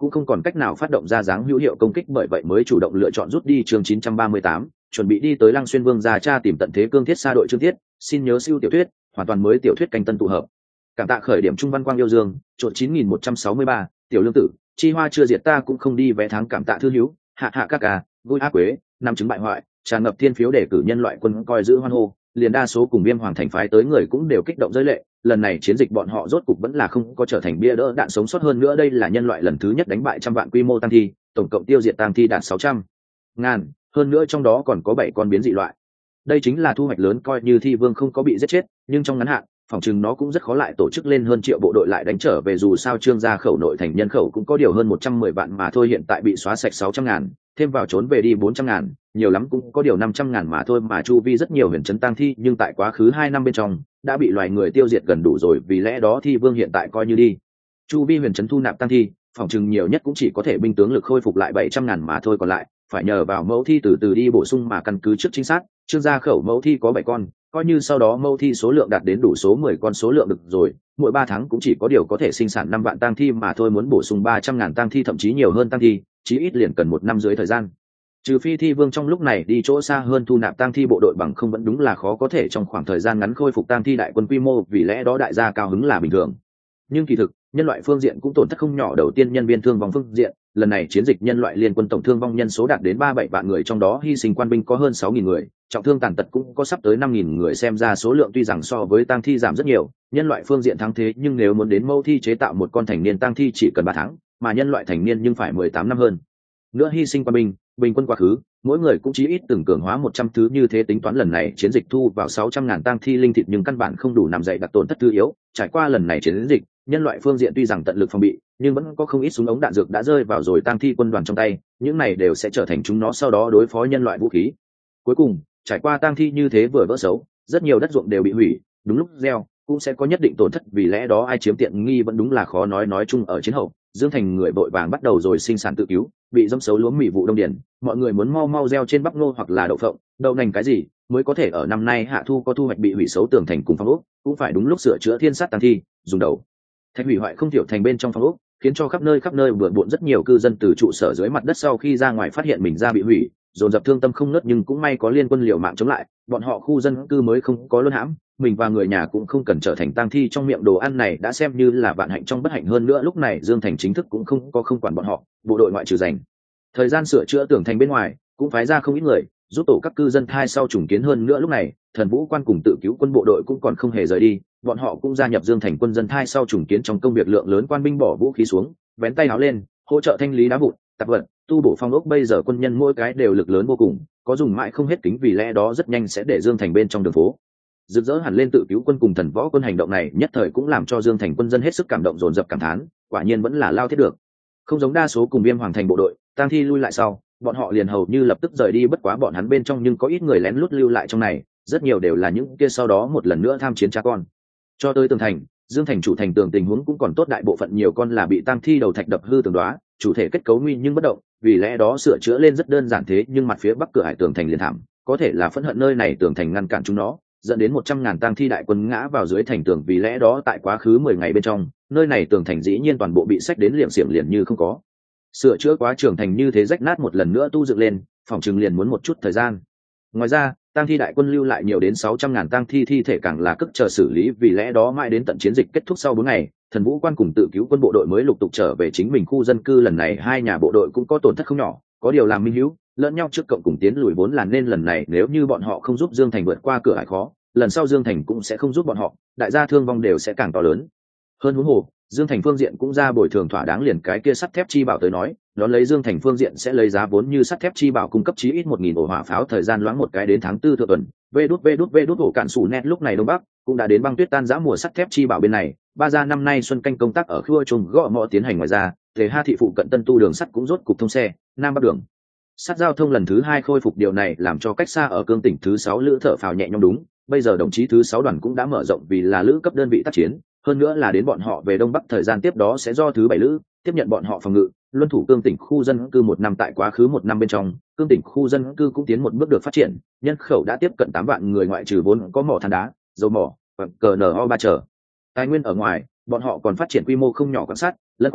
cũng không còn cách nào phát động ra dáng hữu hiệu công kích, bởi vậy mới chủ động lựa chọn rút đi. Chương chín trăm ba mươi tám, chuẩn bị đi tới Lăng Xuyên Vương gia cha tìm tận thế cương thiết xa đội Trương Thiết, xin nhớ siêu tiểu thuyết, hoàn toàn mới tiểu thuyết canh tân tụ hợp. Cảm tạ khởi điểm Trung Văn Quang yêu dương, trộn chín nghìn một trăm sáu mươi ba, tiểu lương tử, chi hoa chưa diệt ta cũng không đi vé tháng. Cảm tạ thư hữu, hạ hạ các ca, vui ác quế, năm chứng bại hoại, tràn ngập thiên phiếu để cử nhân loại quân coi giữ hoan hô, liền đa số cùng Viêm Hoàng thành phái tới người cũng đều kích động rơi lệ. Lần này chiến dịch bọn họ rốt cục vẫn là không có trở thành bia đỡ đạn sống sót, hơn nữa đây là nhân loại lần thứ nhất đánh bại trăm vạn quy mô tang thi, tổng cộng tiêu diệt tang thi đạt sáu trăm ngàn, hơn nữa trong đó còn có bảy con biến dị loại. Đây chính là thu hoạch lớn, coi như thi vương không có bị giết chết, nhưng trong ngắn hạn phòng chừng nó cũng rất khó lại tổ chức lên hơn triệu bộ đội lại đánh trở về. Dù sao Trương gia khẩu nội thành nhân khẩu cũng có điều hơn một trăm mười vạn mà thôi, hiện tại bị xóa sạch sáu trăm ngàn, thêm vào trốn về đi bốn trăm ngàn, nhiều lắm cũng có điều năm trăm ngàn mà thôi, mà chu vi rất nhiều huyền trấn tang thi, nhưng tại quá khứ hai năm bên trong đã bị loài người tiêu diệt gần đủ rồi, vì lẽ đó thi vương hiện tại coi như đi chu vi huyền trấn thu nạp tang thi, phòng chừng nhiều nhất cũng chỉ có thể binh tướng lực khôi phục lại bảy trăm ngàn mà thôi, còn lại phải nhờ vào mẫu thi từ từ đi bổ sung. Mà căn cứ trước chính xác, Trương gia khẩu mẫu thi có bảy con, coi như sau đó mẫu thi số lượng đạt đến đủ số mười con số lượng được rồi, mỗi ba tháng cũng chỉ có điều có thể sinh sản năm vạn tang thi mà thôi, muốn bổ sung ba trăm ngàn tang thi thậm chí nhiều hơn tang thi, chí ít liền cần một năm dưới thời gian. Trừ phi thi vương trong lúc này đi chỗ xa hơn thu nạp tang thi bộ đội, bằng không vẫn đúng là khó có thể trong khoảng thời gian ngắn khôi phục tang thi đại quân quy mô, vì lẽ đó đại gia cao hứng là bình thường. Nhưng kỳ thực nhân loại phương diện cũng tổn thất không nhỏ. Đầu tiên nhân viên thương vong phương diện, lần này chiến dịch nhân loại liên quân tổng thương vong nhân số đạt đến ba mươi bảy vạn người, trong đó hy sinh quan binh có hơn sáu nghìn người, trọng thương tàn tật cũng có sắp tới năm nghìn người. Xem ra số lượng tuy rằng so với tang thi giảm rất nhiều, nhân loại phương diện thắng thế, nhưng nếu muốn đến mẫu thi chế tạo một con thành niên tang thi chỉ cần ba tháng, mà nhân loại thành niên nhưng phải mười tám năm hơn nữa hy sinh quan binh. Bình quân quá khứ mỗi người cũng chí ít từng cường hóa một trăm thứ, như thế tính toán lần này chiến dịch thu vào sáu trăm ngàn tang thi linh thịt, nhưng căn bản không đủ nằm dậy đặc tổn thất thứ yếu. Trải qua lần này chiến dịch, nhân loại phương diện tuy rằng tận lực phòng bị, nhưng vẫn có không ít súng ống đạn dược đã rơi vào rồi tang thi quân đoàn trong tay, những này đều sẽ trở thành chúng nó sau đó đối phó nhân loại vũ khí. Cuối cùng trải qua tang thi như thế vừa vỡ xấu, rất nhiều đất ruộng đều bị hủy, đúng lúc gieo cũng sẽ có nhất định tổn thất, vì lẽ đó ai chiếm tiện nghi vẫn đúng là khó nói. Nói chung ở chiến hậu, Dương Thành người vội vàng bắt đầu rồi sinh sản tự cứu, bị dẫm xấu lúa mì vụ đông điển, mọi người muốn mau mau gieo trên bắp ngô hoặc là đậu phộng, đậu nành cái gì mới có thể ở năm nay hạ thu có thu hoạch. Bị hủy xấu tường thành cùng phong ốc cũng phải đúng lúc sửa chữa thiên sát tang thi, dùng đầu thạch hủy hoại không thiểu thành bên trong phong ốc, khiến cho khắp nơi khắp nơi bừa bộn. Rất nhiều cư dân từ trụ sở dưới mặt đất sau khi ra ngoài phát hiện mình ra bị hủy, dồn dập thương tâm không ngớt, nhưng cũng may có liên quân liều mạng chống lại, bọn họ khu dân cư mới không có luân hãm, mình và người nhà cũng không cần trở thành tang thi trong miệng đồ ăn này, đã xem như là vạn hạnh trong bất hạnh. Hơn nữa lúc này Dương Thành chính thức cũng không có không quản bọn họ, bộ đội ngoại trừ dành thời gian sửa chữa tường thành bên ngoài, cũng phái ra không ít người giúp tổ các cư dân thai sau trùng kiến. Hơn nữa lúc này Thần Vũ Quan cùng tự cứu quân bộ đội cũng còn không hề rời đi, bọn họ cũng gia nhập Dương Thành quân dân thai sau trùng kiến trong công việc. Lượng lớn quan binh bỏ vũ khí xuống, vén tay áo lên, hỗ trợ thanh lý đá vụn tạp vật, tu bổ phong ốc. Bây giờ quân nhân mỗi cái đều lực lớn vô cùng, có dùng mãi không hết kính, vì lẽ đó rất nhanh sẽ để Dương Thành bên trong đường phố rực rỡ hẳn lên. Tự cứu quân cùng Thần Võ quân hành động này nhất thời cũng làm cho Dương Thành quân dân hết sức cảm động, dồn dập cảm thán, quả nhiên vẫn là lao thiết được. Không giống đa số cùng Viêm Hoàng thành bộ đội, tang thi lui lại sau, bọn họ liền hầu như lập tức rời đi. Bất quá bọn hắn bên trong nhưng có ít người lén lút lưu lại trong này, rất nhiều đều là những kia sau đó một lần nữa tham chiến cha con. Cho tới tường thành, Dương Thành chủ thành tường tình huống cũng còn tốt, đại bộ phận nhiều con là bị tang thi đầu thạch đập hư tường đóa, chủ thể kết cấu nguy nhưng bất động, vì lẽ đó sửa chữa lên rất đơn giản. Thế nhưng mặt phía bắc cửa hải tường thành liền thảm, có thể là phẫn hận nơi này tường thành ngăn cản chúng nó, dẫn đến một trăm ngàn tang thi đại quân ngã vào dưới thành tường. Vì lẽ đó tại quá khứ mười ngày bên trong, nơi này tường thành dĩ nhiên toàn bộ bị xách đến liệm xiềng liền như không có. Sửa chữa quá trường thành như thế rách nát một lần nữa tu dựng lên, phòng chừng liền muốn một chút thời gian. Ngoài ra tang thi đại quân lưu lại nhiều đến sáu trăm ngàn tang thi thi thể càng là cức chờ xử lý, vì lẽ đó mãi đến tận chiến dịch kết thúc sau bốn ngày, Thần Vũ Quan cùng tự cứu quân bộ đội mới lục tục trở về chính mình khu dân cư. Lần này hai nhà bộ đội cũng có tổn thất không nhỏ, có điều làm minh hữu lẫn nhau trước cộng cùng tiến lùi vốn là nên, lần này nếu như bọn họ không giúp Dương Thành vượt qua cửa ải khó, lần sau Dương Thành cũng sẽ không giúp bọn họ, đại gia thương vong đều sẽ càng to lớn hơn. Huống hồ Dương Thành phương diện cũng ra bồi thường thỏa đáng, liền cái kia sắt thép chi bảo tới nói, đón lấy Dương Thành phương diện sẽ lấy giá vốn như sắt thép chi bảo cung cấp chí ít một nghìn ổ hỏa pháo, thời gian loáng một cái đến tháng tư thượng tuần. Vê đút vê đút vê đút ổ cạn sủ nét lúc này đông bắc cũng đã đến băng tuyết tan giã mùa sắt thép chi bảo bên này. Ba gia năm nay xuân canh công tác ở khu trùng gõ mọ tiến hành. Ngoài ra Tề Ha thị phụ cận tân tu đường sắt cũng rốt cục thông xe, nam bắc đường sắt giao thông lần thứ hai khôi phục, điều này làm cho cách xa ở cương tỉnh thứ sáu lữ thở phào nhẹ nhõm. Đúng, bây giờ đồng chí thứ sáu đoàn cũng đã mở rộng vì là lữ cấp đơn vị tác chiến, hơn nữa là đến bọn họ về đông bắc, thời gian tiếp đó sẽ do thứ bảy lữ tiếp nhận bọn họ phòng ngự luân thủ cương tỉnh khu dân cư một năm. Tại quá khứ một năm bên trong, cương tỉnh khu dân cư cũng tiến một bước được phát triển, nhân khẩu đã tiếp cận tám vạn người, ngoại trừ vốn có mỏ than đá, dầu mỏ và cờ n o ba trở tài nguyên ở ngoài, bọn họ còn phát triển quy mô không nhỏ quan sát lân khoáng,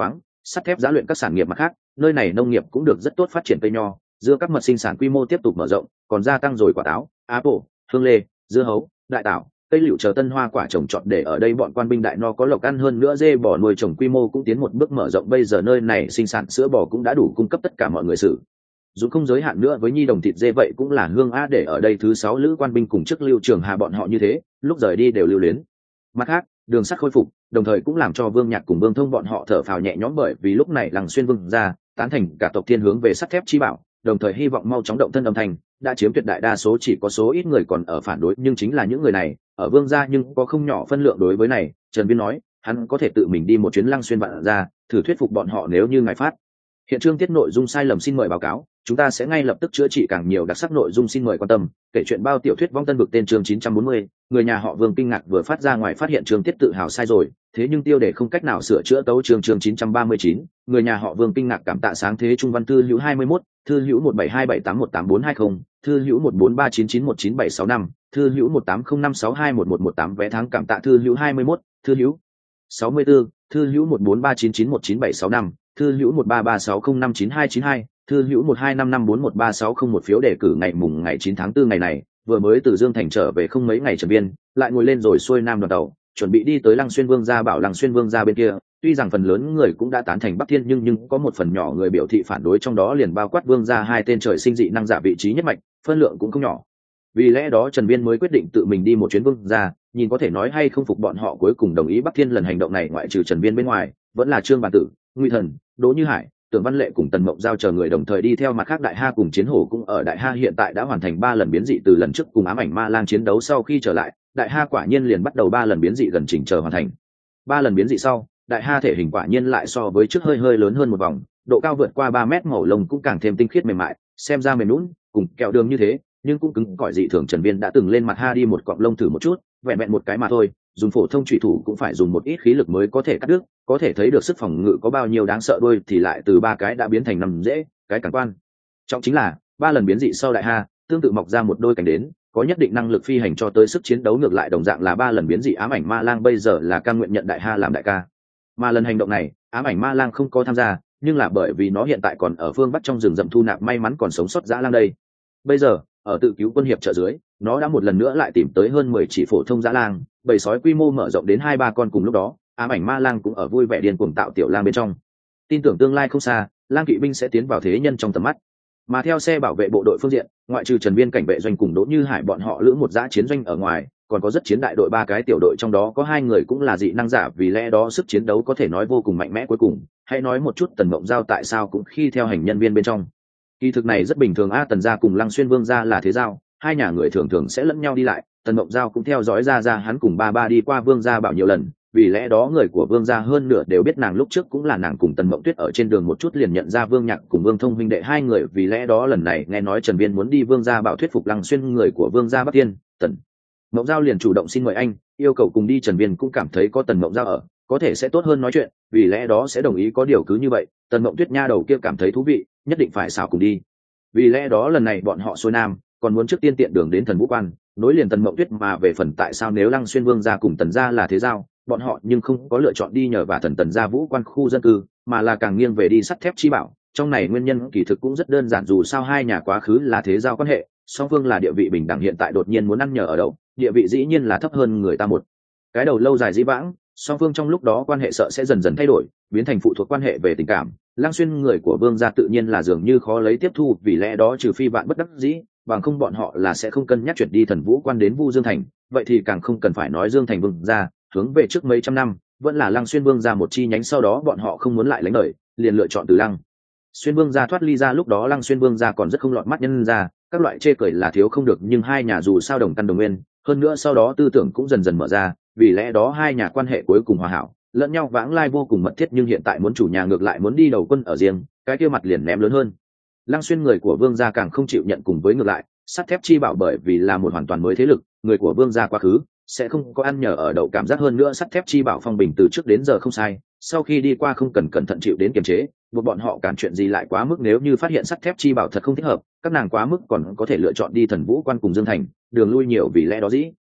sắt thép giá luyện các sản nghiệp mặt khác, nơi này nông nghiệp cũng được rất tốt phát triển, cây nho, dưa các mật sinh sản quy mô tiếp tục mở rộng, còn gia tăng rồi quả táo, apple, hương lê, dưa hấu, đại tảo, cây liệu chờ tân hoa quả trồng trọt để ở đây bọn quan binh đại no có lộc ăn, hơn nữa dê bò nuôi trồng quy mô cũng tiến một bước mở rộng, bây giờ nơi này sinh sản sữa bò cũng đã đủ cung cấp tất cả mọi người sử dụng không giới hạn nữa với nhi đồng thịt dê, vậy cũng là hương a để ở đây thứ sáu lữ quan binh cùng chức Lưu Trường Hà bọn họ như thế, lúc rời đi đều lưu luyến. Mặt khác, đường sắt khôi phục, đồng thời cũng làm cho Vương Nhạc cùng Vương Thông bọn họ thở phào nhẹ nhõm, bởi vì lúc này Lăng Xuyên Vương ra tán thành cả tộc Thiên hướng về sắt thép chi bảo, đồng thời hy vọng mau chóng động thân âm thanh đã chiếm tuyệt đại đa số, chỉ có số ít người còn ở phản đối, nhưng chính là những người này ở Vương gia nhưng có không nhỏ phân lượng đối với này. Trần Viên nói hắn có thể tự mình đi một chuyến Lăng Xuyên vạn ra thử thuyết phục bọn họ, nếu như ngài phát hiện chương tiết nội dung sai lầm xin mời báo cáo, chúng ta sẽ ngay lập tức chữa trị càng nhiều đặc sắc nội dung, xin mời quan tâm. Kể chuyện bao tiểu thuyết vong tân vực tên chương chín trăm bốn mươi, người nhà họ Vương kinh ngạc vừa phát ra ngoài phát hiện chương tiết tự hào sai rồi, thế nhưng tiêu đề không cách nào sửa chữa tấu chương chương chín trăm ba mươi chín, người nhà họ Vương kinh ngạc cảm tạ sáng thế trung văn thư hữu hai mươi mốt, thư hữu một bảy hai bảy tám một tám bốn hai không, thư hữu một bốn ba chín chín một chín bảy sáu năm, thư hữu một tám không năm sáu hai một một một tám vé tháng cảm tạ thư hữu hai mươi mốt, thư hữu sáu mươi tư, thư hữu một bốn ba chín chín một chín bảy sáu năm, thư hữu một ba ba sáu không năm chín hai chín hai, thư hữu một hai năm năm bốn một ba sáu không một phiếu đề cử ngày mùng ngày chín tháng tư ngày này, vừa mới từ Dương Thành trở về không mấy ngày, Trần Viên lại ngồi lên rồi xuôi nam đoàn tàu, chuẩn bị đi tới Lăng Xuyên Vương gia bảo Lăng Xuyên Vương gia bên kia. Tuy rằng phần lớn người cũng đã tán thành Bắc Thiên, nhưng nhưng có một phần nhỏ người biểu thị phản đối, trong đó liền bao quát Vương gia hai tên trời sinh dị năng giả vị trí nhất mạch, phân lượng cũng không nhỏ. Vì lẽ đó Trần Viên mới quyết định tự mình đi một chuyến Vương gia, nhìn có thể nói hay không phục bọn họ cuối cùng đồng ý Bắc Thiên lần hành động này. Ngoại trừ Trần Viên bên ngoài, vẫn là Trương Bản Tử, Ngụy Thần, Đỗ Như Hải, Tưởng Văn Lệ cùng Tần Mộng Giao chờ người đồng thời đi theo. Mặt khác Đại Ha cùng Chiến Hổ cũng ở. Đại Ha hiện tại đã hoàn thành ba lần biến dị, từ lần trước cùng ám ảnh ma lang chiến đấu sau khi trở lại, Đại Ha quả nhiên liền bắt đầu ba lần biến dị, gần chỉnh chờ hoàn thành. Ba lần biến dị sau, Đại Ha thể hình quả nhiên lại so với trước hơi hơi lớn hơn một vòng, độ cao vượt qua ba mét, màu lông cũng càng thêm tinh khiết mềm mại, xem ra mềm nhũn, cùng kẹo đường như thế, nhưng cũng cứng cỏi dị thường. Trần Viên đã từng lên mặt Ha đi một cọng lông thử một chút, vẹn vẹn một cái mà thôi, dùng phổ thông chủy thủ cũng phải dùng một ít khí lực mới có thể cắt đứt, có thể thấy được sức phòng ngự có bao nhiêu đáng sợ. Đôi thì lại từ ba cái đã biến thành năm dễ, cái càng quan trọng chính là ba lần biến dị sau Đại Ha tương tự mọc ra một đôi cánh đến, có nhất định năng lực phi hành cho tới sức chiến đấu ngược lại đồng dạng là ba lần biến dị ám ảnh ma lang bây giờ là cam nguyện nhận Đại Ha làm đại ca. Mà lần hành động này ám ảnh ma lang không có tham gia, nhưng là bởi vì nó hiện tại còn ở phương bắc trong rừng rậm thu nạp may mắn còn sống sót dã lang đây. Bây giờ ở tự cứu quân hiệp trợ dưới, nó đã một lần nữa lại tìm tới hơn mười chỉ phổ thông dã lang, bầy sói quy mô mở rộng đến hai ba con. Cùng lúc đó ám ảnh ma lang cũng ở vui vẻ điên cuồng tạo tiểu lang bên trong, tin tưởng tương lai không xa lang kỵ binh sẽ tiến vào thế nhân trong tầm mắt. Mà theo xe bảo vệ bộ đội phương diện, ngoại trừ Trần Viên cảnh vệ doanh cùng Đỗ Như Hải bọn họ lữ một dã chiến doanh ở ngoài, còn có rất chiến đại đội ba cái tiểu đội, trong đó có hai người cũng là dị năng giả, vì lẽ đó sức chiến đấu có thể nói vô cùng mạnh mẽ. Cuối cùng hãy nói một chút Tần Mộng Giao tại sao cũng khi theo hành nhân viên bên trong. Kỳ thực này rất bình thường a, Tần gia cùng Lăng Xuyên Vương gia là thế giao, hai nhà người thường thường sẽ lẫn nhau đi lại. Tần Mộng Giao cũng theo dõi ra ra hắn cùng ba ba đi qua Vương gia bảo nhiều lần, vì lẽ đó người của Vương gia hơn nửa đều biết nàng, lúc trước cũng là nàng cùng Tần Mộng Tuyết ở trên đường một chút liền nhận ra Vương Nhạc cùng Vương Thông huynh đệ hai người. Vì lẽ đó lần này nghe nói Trần Viên muốn đi Vương gia bảo thuyết phục Lăng Xuyên người của Vương gia Bắc Thiên, Tần Mộng Giao liền chủ động xin mời anh, yêu cầu cùng đi. Trần Viên cũng cảm thấy có Tần Mộng Giao ở, có thể sẽ tốt hơn nói chuyện, vì lẽ đó sẽ đồng ý. Có điều cứ như vậy, Tần Mộng Tuyết nha đầu kia cảm thấy thú vị, nhất định phải xảo cùng đi. Vì lẽ đó lần này bọn họ xuôi nam, còn muốn trước tiên tiện đường đến Thần Vũ Quan, nối liền Tần Mộng Tuyết. Mà về phần tại sao nếu Lăng Xuyên Vương gia cùng Tần gia là thế giao, bọn họ nhưng không có lựa chọn đi nhờ và thần Tần gia Vũ Quan khu dân cư, mà là càng nghiêng về đi sắt thép chi bảo. Trong này nguyên nhân kỳ thực cũng rất đơn giản, dù sao hai nhà quá khứ là thế giao quan hệ, song phương là địa vị bình đẳng, hiện tại đột nhiên muốn ăn nhờ ở đậu, địa vị dĩ nhiên là thấp hơn người ta một cái đầu. Lâu dài dĩ vãng, song phương trong lúc đó quan hệ sợ sẽ dần dần thay đổi, biến thành phụ thuộc quan hệ về tình cảm. Lăng Xuyên người của Vương gia tự nhiên là dường như khó lấy tiếp thu, vì lẽ đó trừ phi vạn bất đắc dĩ, bằng không bọn họ là sẽ không cân nhắc chuyển đi Thần Vũ Quan đến Vu Dương Thành. Vậy thì càng không cần phải nói Dương Thành Vương gia hướng về trước mấy trăm năm vẫn là Lăng Xuyên Vương gia một chi nhánh, sau đó bọn họ không muốn lại lánh đời, liền lựa chọn từ Lăng Xuyên Vương gia thoát ly ra. Lúc đó Lăng Xuyên Vương gia còn rất không lọt mắt nhân gia, các loại chê cười là thiếu không được, nhưng hai nhà dù sao đồng căn đồng nguyên, hơn nữa sau đó tư tưởng cũng dần dần mở ra, vì lẽ đó hai nhà quan hệ cuối cùng hòa hảo, lẫn nhau vãng lai vô cùng mật thiết. Nhưng hiện tại muốn chủ nhà ngược lại muốn đi đầu quân ở riêng, cái kia mặt liền ném lớn hơn. Lăng Xuyên người của Vương gia càng không chịu nhận cùng với ngược lại sắt thép chi bảo, bởi vì là một hoàn toàn mới thế lực, người của Vương gia quá khứ sẽ không có ăn nhờ ở đậu cảm giác. Hơn nữa sắt thép chi bảo phong bình từ trước đến giờ không sai, sau khi đi qua không cần cẩn thận chịu đến kiềm chế, buộc bọn họ cản chuyện gì lại quá mức. Nếu như phát hiện sắt thép chi bảo thật không thích hợp, các nàng quá mức còn có thể lựa chọn đi Thần Vũ Quan cùng Dương Thành, đường lui nhiều, vì lẽ đó dĩ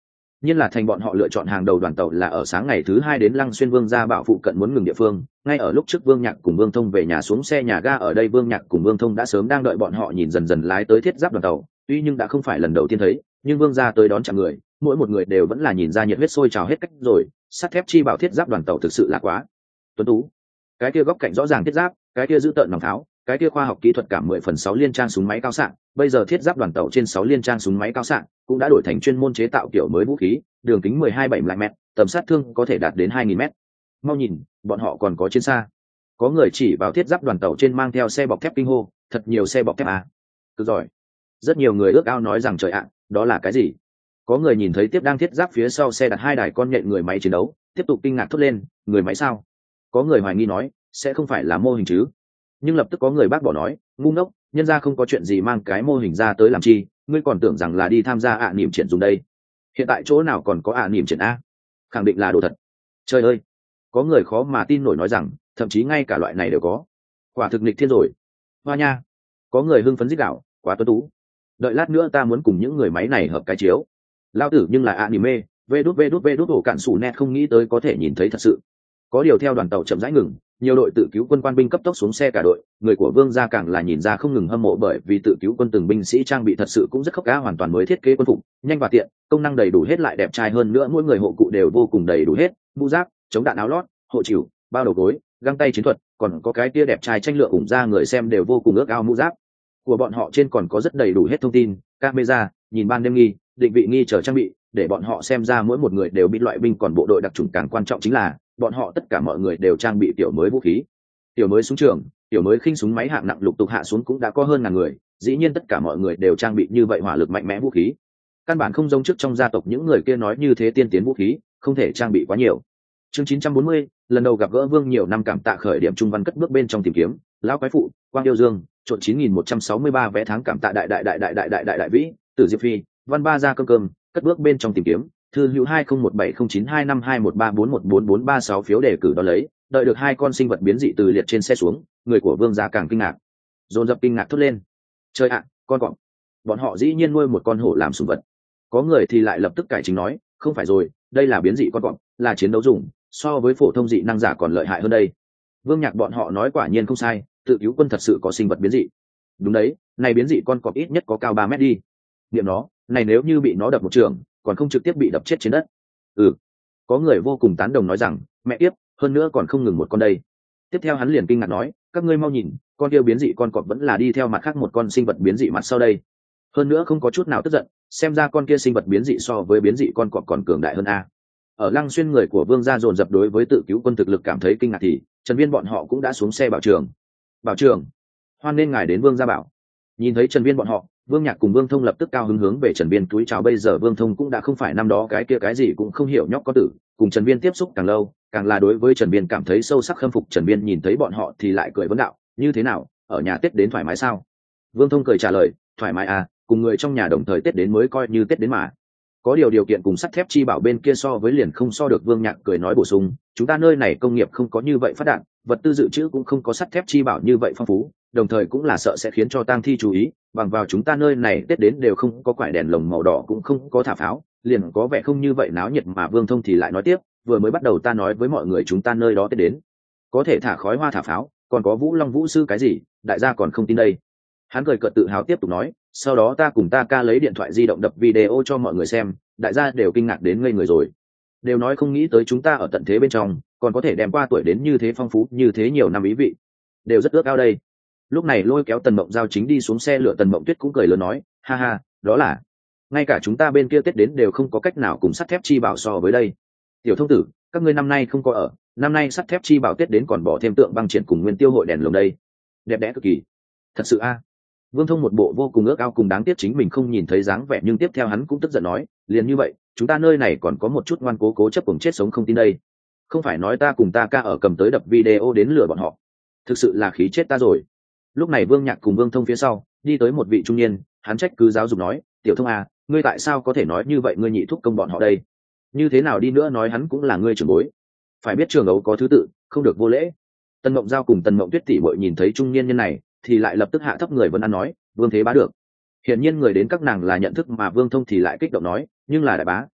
nhiên là thành bọn họ lựa chọn hàng đầu đoàn tàu là ở sáng ngày thứ hai đến Lăng Xuyên Vương gia bảo phụ cận muốn ngừng địa phương. Ngay ở lúc trước Vương Nhạc cùng Vương Thông về nhà xuống xe nhà ga ở đây, Vương Nhạc cùng Vương Thông đã sớm đang đợi bọn họ, nhìn dần dần lái tới thiết giáp đoàn tàu. Tuy nhưng đã không phải lần đầu tiên thấy, nhưng Vương gia tới đón chào người, mỗi một người đều vẫn là nhìn ra nhiệt huyết sôi trào hết cách rồi. Sắt thép chi bảo thiết giáp đoàn tàu thực sự là quá tuấn tú. Cái kia góc cạnh rõ ràng thiết giáp, cái kia giữ tợn nòng tháo, cái kia khoa học kỹ thuật cả mười phần sáu liên trang súng máy cao xạ. Bây giờ thiết giáp đoàn tàu trên sáu liên trang súng máy cao xạ cũng đã đổi thành chuyên môn chế tạo kiểu mới vũ khí, đường kính mười hai phẩy bảy mét, tầm sát thương có thể đạt đến hai nghìn mét. Mau nhìn, bọn họ còn có chiến xa. Có người chỉ vào thiết giáp đoàn tàu trên mang theo xe bọc thép kinh hô, thật nhiều xe bọc thép à. Cứ giỏi. Rất nhiều người ước ao nói rằng trời ạ, đó là cái gì? Có người nhìn thấy tiếp đang thiết giáp phía sau xe đặt hai đài con nhện người máy chiến đấu, tiếp tục kinh ngạc thốt lên, người máy sao? Có người hoài nghi nói, sẽ không phải là mô hình chứ? Nhưng lập tức có người bác bỏ nói, ngu ngốc, nhân ra không có chuyện gì mang cái mô hình ra tới làm chi, ngươi còn tưởng rằng là đi tham gia ạ niệm triển dùng đây. Hiện tại chỗ nào còn có ạ niệm triển a? Khẳng định là đồ thật. Trời ơi, có người khó mà tin nổi nói rằng, thậm chí ngay cả loại này đều có. Quả thực nghịch thiên rồi. Hoa nha. Có người hưng phấn rít gào, quá tuấn tú. Đợi lát nữa ta muốn cùng những người máy này hợp cái chiếu. Lao tử nhưng là anime, vê đút vê đút vê đút ổ cạn sủ net không nghĩ tới có thể nhìn thấy thật sự. Có điều theo đoàn tàu chậm rãi ngừng, nhiều đội tự cứu quân quan binh cấp tốc xuống xe cả đội, người của Vương gia càng là nhìn ra không ngừng hâm mộ, bởi vì tự cứu quân từng binh sĩ trang bị thật sự cũng rất khốc cá, hoàn toàn mới thiết kế quân phục, nhanh và tiện, công năng đầy đủ hết lại đẹp trai hơn nữa, mỗi người hộ cụ đều vô cùng đầy đủ hết, mũ giáp, chống đạn áo lót, hộ chịu, bao đầu gối, găng tay chiến thuật, còn có cái kia đẹp trai tranh lượng ủng ra, người xem đều vô cùng ước ao mũ giáp của bọn họ trên còn có rất đầy đủ hết thông tin, camera, nhìn ban đêm nghi, định vị nghi chờ trang bị, để bọn họ xem ra mỗi một người đều biết loại binh, còn bộ đội đặc chủng càng quan trọng chính là bọn họ tất cả mọi người đều trang bị tiểu mới vũ khí, tiểu mới súng trường, tiểu mới khinh súng máy hạng nặng lục tục hạ xuống cũng đã có hơn ngàn người, dĩ nhiên tất cả mọi người đều trang bị như vậy hỏa lực mạnh mẽ vũ khí, căn bản không giống trước trong gia tộc những người kia nói như thế tiên tiến vũ khí không thể trang bị quá nhiều. Chương chín trăm bốn mươi, lần đầu gặp gỡ Vương, nhiều năm cảm tạ khởi điểm trung văn cất bước bên trong tìm kiếm, lão quái phụ, Quang Yêu Dương, trộn chín nghìn một trăm sáu mươi ba vé tháng cảm tạ đại đại đại đại đại đại đại đại vĩ, Tử Diệp Phi, Văn Ba ra cơm cơm, cất bước bên trong tìm kiếm, thư hữu hai không một bảy không chín hai năm hai một ba bốn một bốn bốn ba sáu phiếu đề cử đó lấy, đợi được hai con sinh vật biến dị từ liệt trên xe xuống, người của Vương gia càng kinh ngạc, dồn dập kinh ngạc thốt lên. Trời ạ, con cọp! Bọn họ dĩ nhiên nuôi một con hổ làm sủng vật. Có người thì lại lập tức cải chính nói, không phải rồi, đây là biến dị con cọp, là chiến đấu dùng, so với phổ thông dị năng giả còn lợi hại hơn đây. Vương Nhạc bọn họ nói quả nhiên không sai, tự cứu quân thật sự có sinh vật biến dị. Đúng đấy, này biến dị con cọp ít nhất có cao ba mét đi. Niệm nó, này nếu như bị nó đập một trường, còn không trực tiếp bị đập chết trên đất. Ừ. Có người vô cùng tán đồng nói rằng, mẹ tiếp, hơn nữa còn không ngừng một con đây. Tiếp theo hắn liền kinh ngạc nói, các ngươi mau nhìn, con kia biến dị con cọp vẫn là đi theo mặt khác một con sinh vật biến dị mặt sau đây. Hơn nữa không có chút nào tức giận, xem ra con kia sinh vật biến dị so với biến dị con cọp còn cường đại hơn a. Ở Lăng Xuyên, người của Vương gia dồn dập đối với tự cứu quân thực lực cảm thấy kinh ngạc thì Trần Viên bọn họ cũng đã xuống xe bảo trường. Bảo trường, hoan nên ngài đến Vương gia bảo. Nhìn thấy Trần Viên bọn họ, Vương Nhạc cùng Vương Thông lập tức cao hứng hướng về Trần Viên túi chào. Bây giờ Vương Thông cũng đã không phải năm đó cái kia cái gì cũng không hiểu nhóc có tử, cùng Trần Viên tiếp xúc càng lâu, càng là đối với Trần Viên cảm thấy sâu sắc khâm phục. Trần Viên nhìn thấy bọn họ thì lại cười vấn đạo, như thế nào, ở nhà Tết đến thoải mái sao? Vương Thông cười trả lời, thoải mái à, cùng người trong nhà đồng thời Tết đến mới coi như Tết đến mà. Có điều điều kiện cùng sắt thép chi bảo bên kia so với liền không so được. Vương Nhạc cười nói bổ sung, chúng ta nơi này công nghiệp không có như vậy phát đạt, vật tư dự trữ cũng không có sắt thép chi bảo như vậy phong phú, đồng thời cũng là sợ sẽ khiến cho tang thi chú ý, bằng vào chúng ta nơi này Tết đến đều không có quải đèn lồng màu đỏ, cũng không có thả pháo, liền có vẻ không như vậy náo nhiệt. Mà Vương Thông thì lại nói tiếp, vừa mới bắt đầu ta nói với mọi người chúng ta nơi đó Tết đến có thể thả khói hoa thả pháo, còn có Vũ Long Vũ sư cái gì, đại gia còn không tin đây. Hắn cười cợt tự hào tiếp tục nói, sau đó ta cùng ta ca lấy điện thoại di động đập video cho mọi người xem, đại gia đều kinh ngạc đến ngây người rồi, đều nói không nghĩ tới chúng ta ở tận thế bên trong còn có thể đem qua tuổi đến như thế phong phú như thế nhiều năm, ý vị đều rất ước ao đây. Lúc này lôi kéo Tần Mộng Giao chính đi xuống xe lửa, Tần Mộng Tuyết cũng cười lớn nói, ha ha, đó là ngay cả chúng ta bên kia Tết đến đều không có cách nào cùng sắt thép chi bảo so với đây. Tiểu thông tử, các ngươi năm nay không có ở, năm nay sắt thép chi bảo Tết đến còn bỏ thêm tượng băng triển cùng nguyên tiêu hội đèn lồng đây, đẹp đẽ cực kỳ, thật sự a. Vương Thông một bộ vô cùng ước ao cùng đáng tiếc chính mình không nhìn thấy dáng vẻ, nhưng tiếp theo hắn cũng tức giận nói, liền như vậy chúng ta nơi này còn có một chút ngoan cố cố chấp cùng chết sống không tin đây. Không phải nói ta cùng ta ca ở cầm tới đập video đến lừa bọn họ, thực sự là khí chết ta rồi. Lúc này Vương Nhạc cùng Vương Thông phía sau đi tới một vị trung niên, hắn trách cứ giáo dục nói, tiểu Thông à, ngươi tại sao có thể nói như vậy, ngươi nhị thúc công bọn họ đây, như thế nào đi nữa nói hắn cũng là ngươi trưởng bối, phải biết trường ấu có thứ tự, không được vô lễ. Tần Mộng Giao cùng Tần Mộng Tuyết tỷ muội nhìn thấy trung niên nhân này thì lại lập tức hạ thấp người vấn an nói, Vương Thế Bá được. Hiển nhiên người đến các nàng là nhận thức, mà Vương Thông thì lại kích động nói, nhưng là đại bá,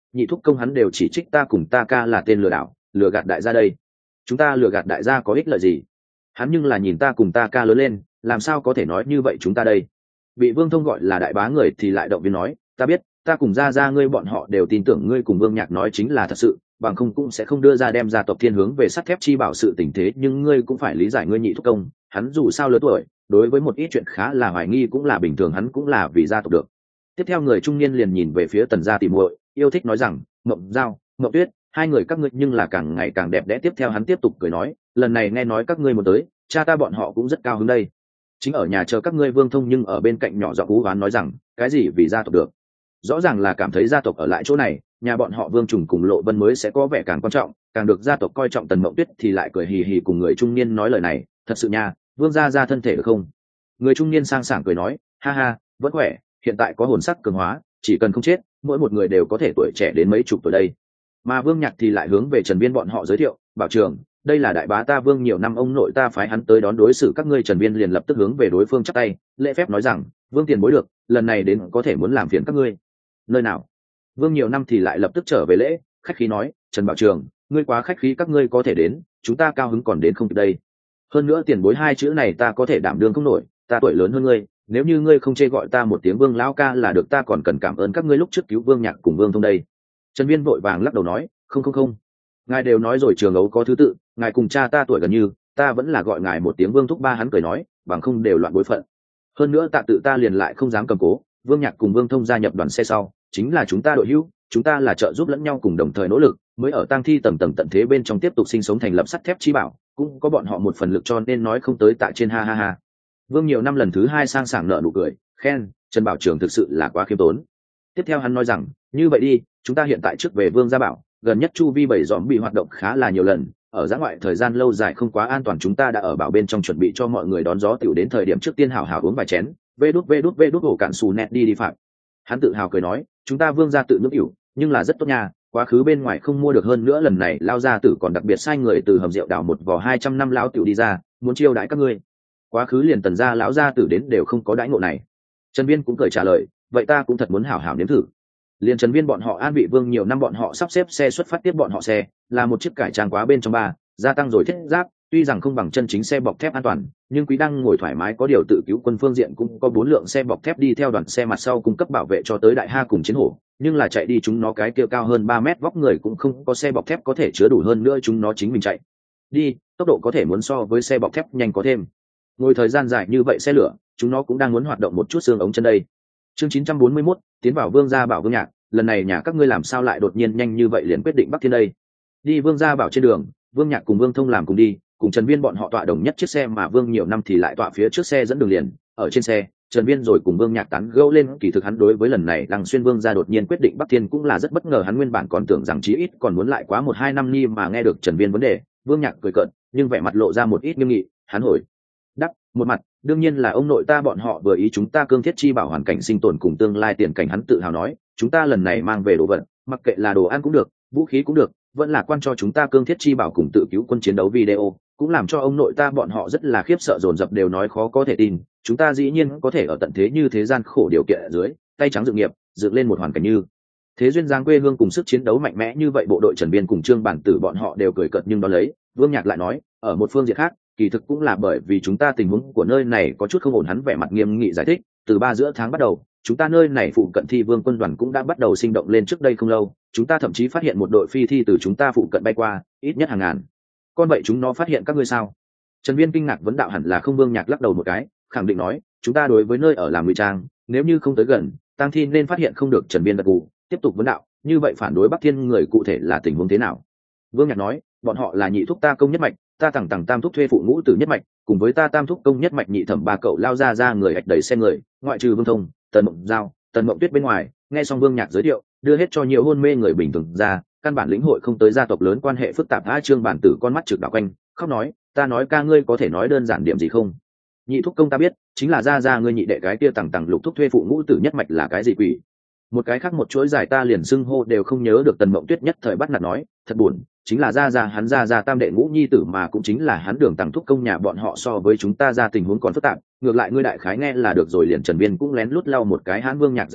nhị thúc công hắn đều chỉ trích ta cùng ta ca là tên lừa đảo, lừa gạt đại gia đây. Chúng ta lừa gạt đại gia có ích lợi gì? Hắn nhưng là nhìn ta cùng ta ca lớn lên, làm sao có thể nói như vậy chúng ta đây? Bị Vương Thông gọi là đại bá người thì lại động viên nói, ta biết, ta cùng gia gia ngươi bọn họ đều tin tưởng ngươi cùng Vương Nhạc nói chính là thật sự, bằng không cũng sẽ không đưa ra đem gia tộc thiên hướng về sắt thép chi bảo sự tình thế, nhưng ngươi cũng phải lý giải ngươi nhị thúc công, hắn dù sao lớn tuổi, đối với một ít chuyện khá là hoài nghi cũng là bình thường, hắn cũng là vì gia tộc được. Tiếp theo người trung niên liền nhìn về phía Tần gia tỷ muội, yêu thích nói rằng, Mộng Giao, Mộng Tuyết, hai người các ngươi nhưng là càng ngày càng đẹp đẽ. Tiếp theo hắn tiếp tục cười nói, lần này nghe nói các ngươi muốn tới, cha ta bọn họ cũng rất cao hứng đây. Chính ở nhà chờ các ngươi. Vương Thông nhưng ở bên cạnh nhỏ giọng ú oán nói rằng, cái gì vì gia tộc được? Rõ ràng là cảm thấy gia tộc ở lại chỗ này, nhà bọn họ Vương Trùng cùng Lộ Vân mới sẽ có vẻ càng quan trọng, càng được gia tộc coi trọng. Tần Mộng Tuyết thì lại cười hì hì cùng người trung niên nói lời này, thật sự nha, Vương gia gia thân thể được không? Người trung niên sang sảng cười nói, ha ha, vẫn khỏe, hiện tại có hồn sắc cường hóa, chỉ cần không chết, mỗi một người đều có thể tuổi trẻ đến mấy chục tuổi đây. Mà Vương Nhạc thì lại hướng về Trần Viên bọn họ giới thiệu, bảo trường, đây là đại bá ta Vương nhiều năm ông nội ta phái hắn tới đón đối xử các ngươi. Trần Viên liền lập tức hướng về đối phương chắp tay lễ phép nói rằng, Vương tiền bối được, lần này đến có thể muốn làm phiền các ngươi. Nơi nào? Vương nhiều năm thì lại lập tức trở về lễ khách khí nói, Trần bảo trường, ngươi quá khách khí, các ngươi có thể đến, chúng ta cao hứng còn đến không kịp đây. Hơn nữa tiền bối hai chữ này ta có thể đảm đương không nổi, ta tuổi lớn hơn ngươi, nếu như ngươi không chê gọi ta một tiếng Vương lão ca là được, ta còn cần cảm ơn các ngươi lúc trước cứu Vương Nhạc cùng Vương Thông đây. Trần Viên vội vàng lắc đầu nói, không không không, ngài đều nói rồi, trường ấu có thứ tự, ngài cùng cha ta tuổi gần như, ta vẫn là gọi ngài một tiếng Vương thúc ba. Hắn cười nói, bằng không đều loạn bối phận. Hơn nữa tạ tự ta liền lại không dám cầm cố, Vương Nhạc cùng Vương Thông gia nhập đoàn xe sau, chính là chúng ta đội hữu, chúng ta là trợ giúp lẫn nhau cùng đồng thời nỗ lực, mới ở tang thi tầng tầng tận thế bên trong tiếp tục sinh sống thành lập sắt thép chi bảo, cũng có bọn họ một phần lực, cho nên nói không tới tạ trên, ha ha ha. Vương nhiều năm lần thứ hai sang sảng nợ nụ cười, khen Trần bảo trưởng thực sự là quá khiêm tốn. Tiếp theo hắn nói rằng, như vậy đi, chúng ta hiện tại trước về Vương gia bảo, gần nhất chu vi bảy dòm bị hoạt động khá là nhiều lần, ở giã ngoại thời gian lâu dài không quá an toàn, chúng ta đã ở bảo bên trong chuẩn bị cho mọi người đón gió tiểu, đến thời điểm trước tiên hảo hảo uống vài chén, vê đút vê đút vê đút hổ cạn xù nẹt đi đi phạm. Hắn tự hào cười nói, chúng ta Vương gia tự nước ỉu, nhưng là rất tốt nha, quá khứ bên ngoài không mua được, hơn nữa lần này lao gia tử còn đặc biệt sai người từ hầm rượu đào một vò hai trăm năm lão tiểu đi ra, muốn chiêu đãi các ngươi. Quá khứ liền Tần gia lão gia tử đến đều không có đãi ngộ này. Trần Viên cũng cười trả lời, vậy ta cũng thật muốn hảo hảo nếm thử. Liền Trần Viên bọn họ an vị Vương nhiều năm bọn họ sắp xếp xe xuất phát tiếp bọn họ, xe là một chiếc cải trang quá bên trong ba, gia tăng rồi thiết giáp, tuy rằng không bằng chân chính xe bọc thép an toàn, nhưng Quý Đăng ngồi thoải mái, có điều tự cứu quân phương diện cũng có bốn lượng xe bọc thép đi theo đoàn xe mặt sau cung cấp bảo vệ cho tới đại ha cùng chiến hổ, nhưng là chạy đi chúng nó cái kia cao hơn ba mét vóc người cũng không có xe bọc thép có thể chứa đủ, hơn nữa chúng nó chính mình chạy đi tốc độ có thể muốn so với xe bọc thép nhanh có thêm. Ngồi thời gian dài như vậy xe lửa, chúng nó cũng đang muốn hoạt động một chút xương ống chân đây. Chương chín trăm bốn mươi mốt, tiến vào Vương gia bảo Vương Nhạc, lần này nhà các ngươi làm sao lại đột nhiên nhanh như vậy liền quyết định Bắc Thiên đây? Đi Vương gia bảo trên đường, Vương Nhạc cùng Vương Thông làm cùng đi, cùng Trần Viên bọn họ tọa đồng nhất chiếc xe, mà Vương nhiều năm thì lại tọa phía trước xe dẫn đường liền. Ở trên xe, Trần Viên rồi cùng Vương Nhạc tán gẫu lên, kỳ thực hắn đối với lần này Lăng Xuyên Vương gia đột nhiên quyết định Bắc Thiên cũng là rất bất ngờ, hắn nguyên bản còn tưởng rằng chí ít còn muốn lại quá một hai năm ni, mà nghe được Trần Viên vấn đề, Vương Nhạc cười cợt, nhưng vẻ mặt lộ ra một ít nghiêm nghị, hắn hỏi đắp một mặt, đương nhiên là ông nội ta bọn họ vừa ý chúng ta cương thiết chi bảo hoàn cảnh sinh tồn cùng tương lai tiền cảnh. Hắn tự hào nói, chúng ta lần này mang về đồ vật, mặc kệ là đồ ăn cũng được, vũ khí cũng được, vẫn là quan cho chúng ta cương thiết chi bảo cùng tự cứu quân chiến đấu video, cũng làm cho ông nội ta bọn họ rất là khiếp sợ, dồn dập đều nói khó có thể tin, chúng ta dĩ nhiên có thể ở tận thế như thế gian khổ điều kiện ở dưới, tay trắng dựng nghiệp, dựng lên một hoàn cảnh như thế duyên dáng quê hương cùng sức chiến đấu mạnh mẽ như vậy. Bộ đội Trần Viên cùng Trương Bản Tử bọn họ đều cười cợt, nhưng đó lấy Vương Nhạc lại nói, ở một phương diện khác, kỳ thực cũng là bởi vì chúng ta tình huống của nơi này có chút không ổn. Hắn vẻ mặt nghiêm nghị giải thích, từ ba giữa tháng bắt đầu, chúng ta nơi này phụ cận thi vương quân đoàn cũng đã bắt đầu sinh động lên, trước đây không lâu, chúng ta thậm chí phát hiện một đội phi thi từ chúng ta phụ cận bay qua, ít nhất hàng ngàn con. Vậy chúng nó phát hiện các ngươi sao? Trần Viên kinh ngạc vấn đạo. Hẳn là không. Vương Nhạc lắc đầu một cái, khẳng định nói, chúng ta đối với nơi ở làm ngụy trang, nếu như không tới gần, tang thi nên phát hiện không được. Trần Viên gật gù, tiếp tục vấn đạo, như vậy phản đối Bắc Thiên người cụ thể là tình huống thế nào? Vương Nhạc nói, bọn họ là nhị thúc ta công nhất mạch, ta tằng tằng tam thúc thuê phụ ngũ tử nhất mạch, cùng với ta tam thúc công nhất mạch nhị thẩm ba cậu lao ra ra người hạch đầy xe người, ngoại trừ Vương Thông, Tần Mộng Giao, Tần Mộng Tuyết bên ngoài. Nghe xong Vương Nhạc giới thiệu, đưa hết cho nhiều hôn mê người bình thường ra, căn bản lĩnh hội không tới gia tộc lớn quan hệ phức tạp. A Trương Bản Tử con mắt trực đảo quanh, khóc nói, ta nói ca ngươi có thể nói đơn giản điểm gì không? Nhị thúc công ta biết, chính là ra ra ngươi nhị đệ cái kia tằng tằng lục thúc thuê phụ ngũ tử nhất mạch là cái gì quỷ? Một cái khác một chuỗi dài ta liền xưng hô đều không nhớ được. Tần Mộng Tuyết nhất thời bắt nạt nói, thật buồn, chính là ra ra hắn ra ra tam đệ ngũ nhi tử, mà cũng chính là hắn đường tằng thúc công nhà bọn họ so với chúng ta ra tình huống còn phức tạp, ngược lại ngươi đại khái nghe là được rồi. Liền Trần Viên cũng lén lút lau một cái. Hán Vương Nhạc giải thích,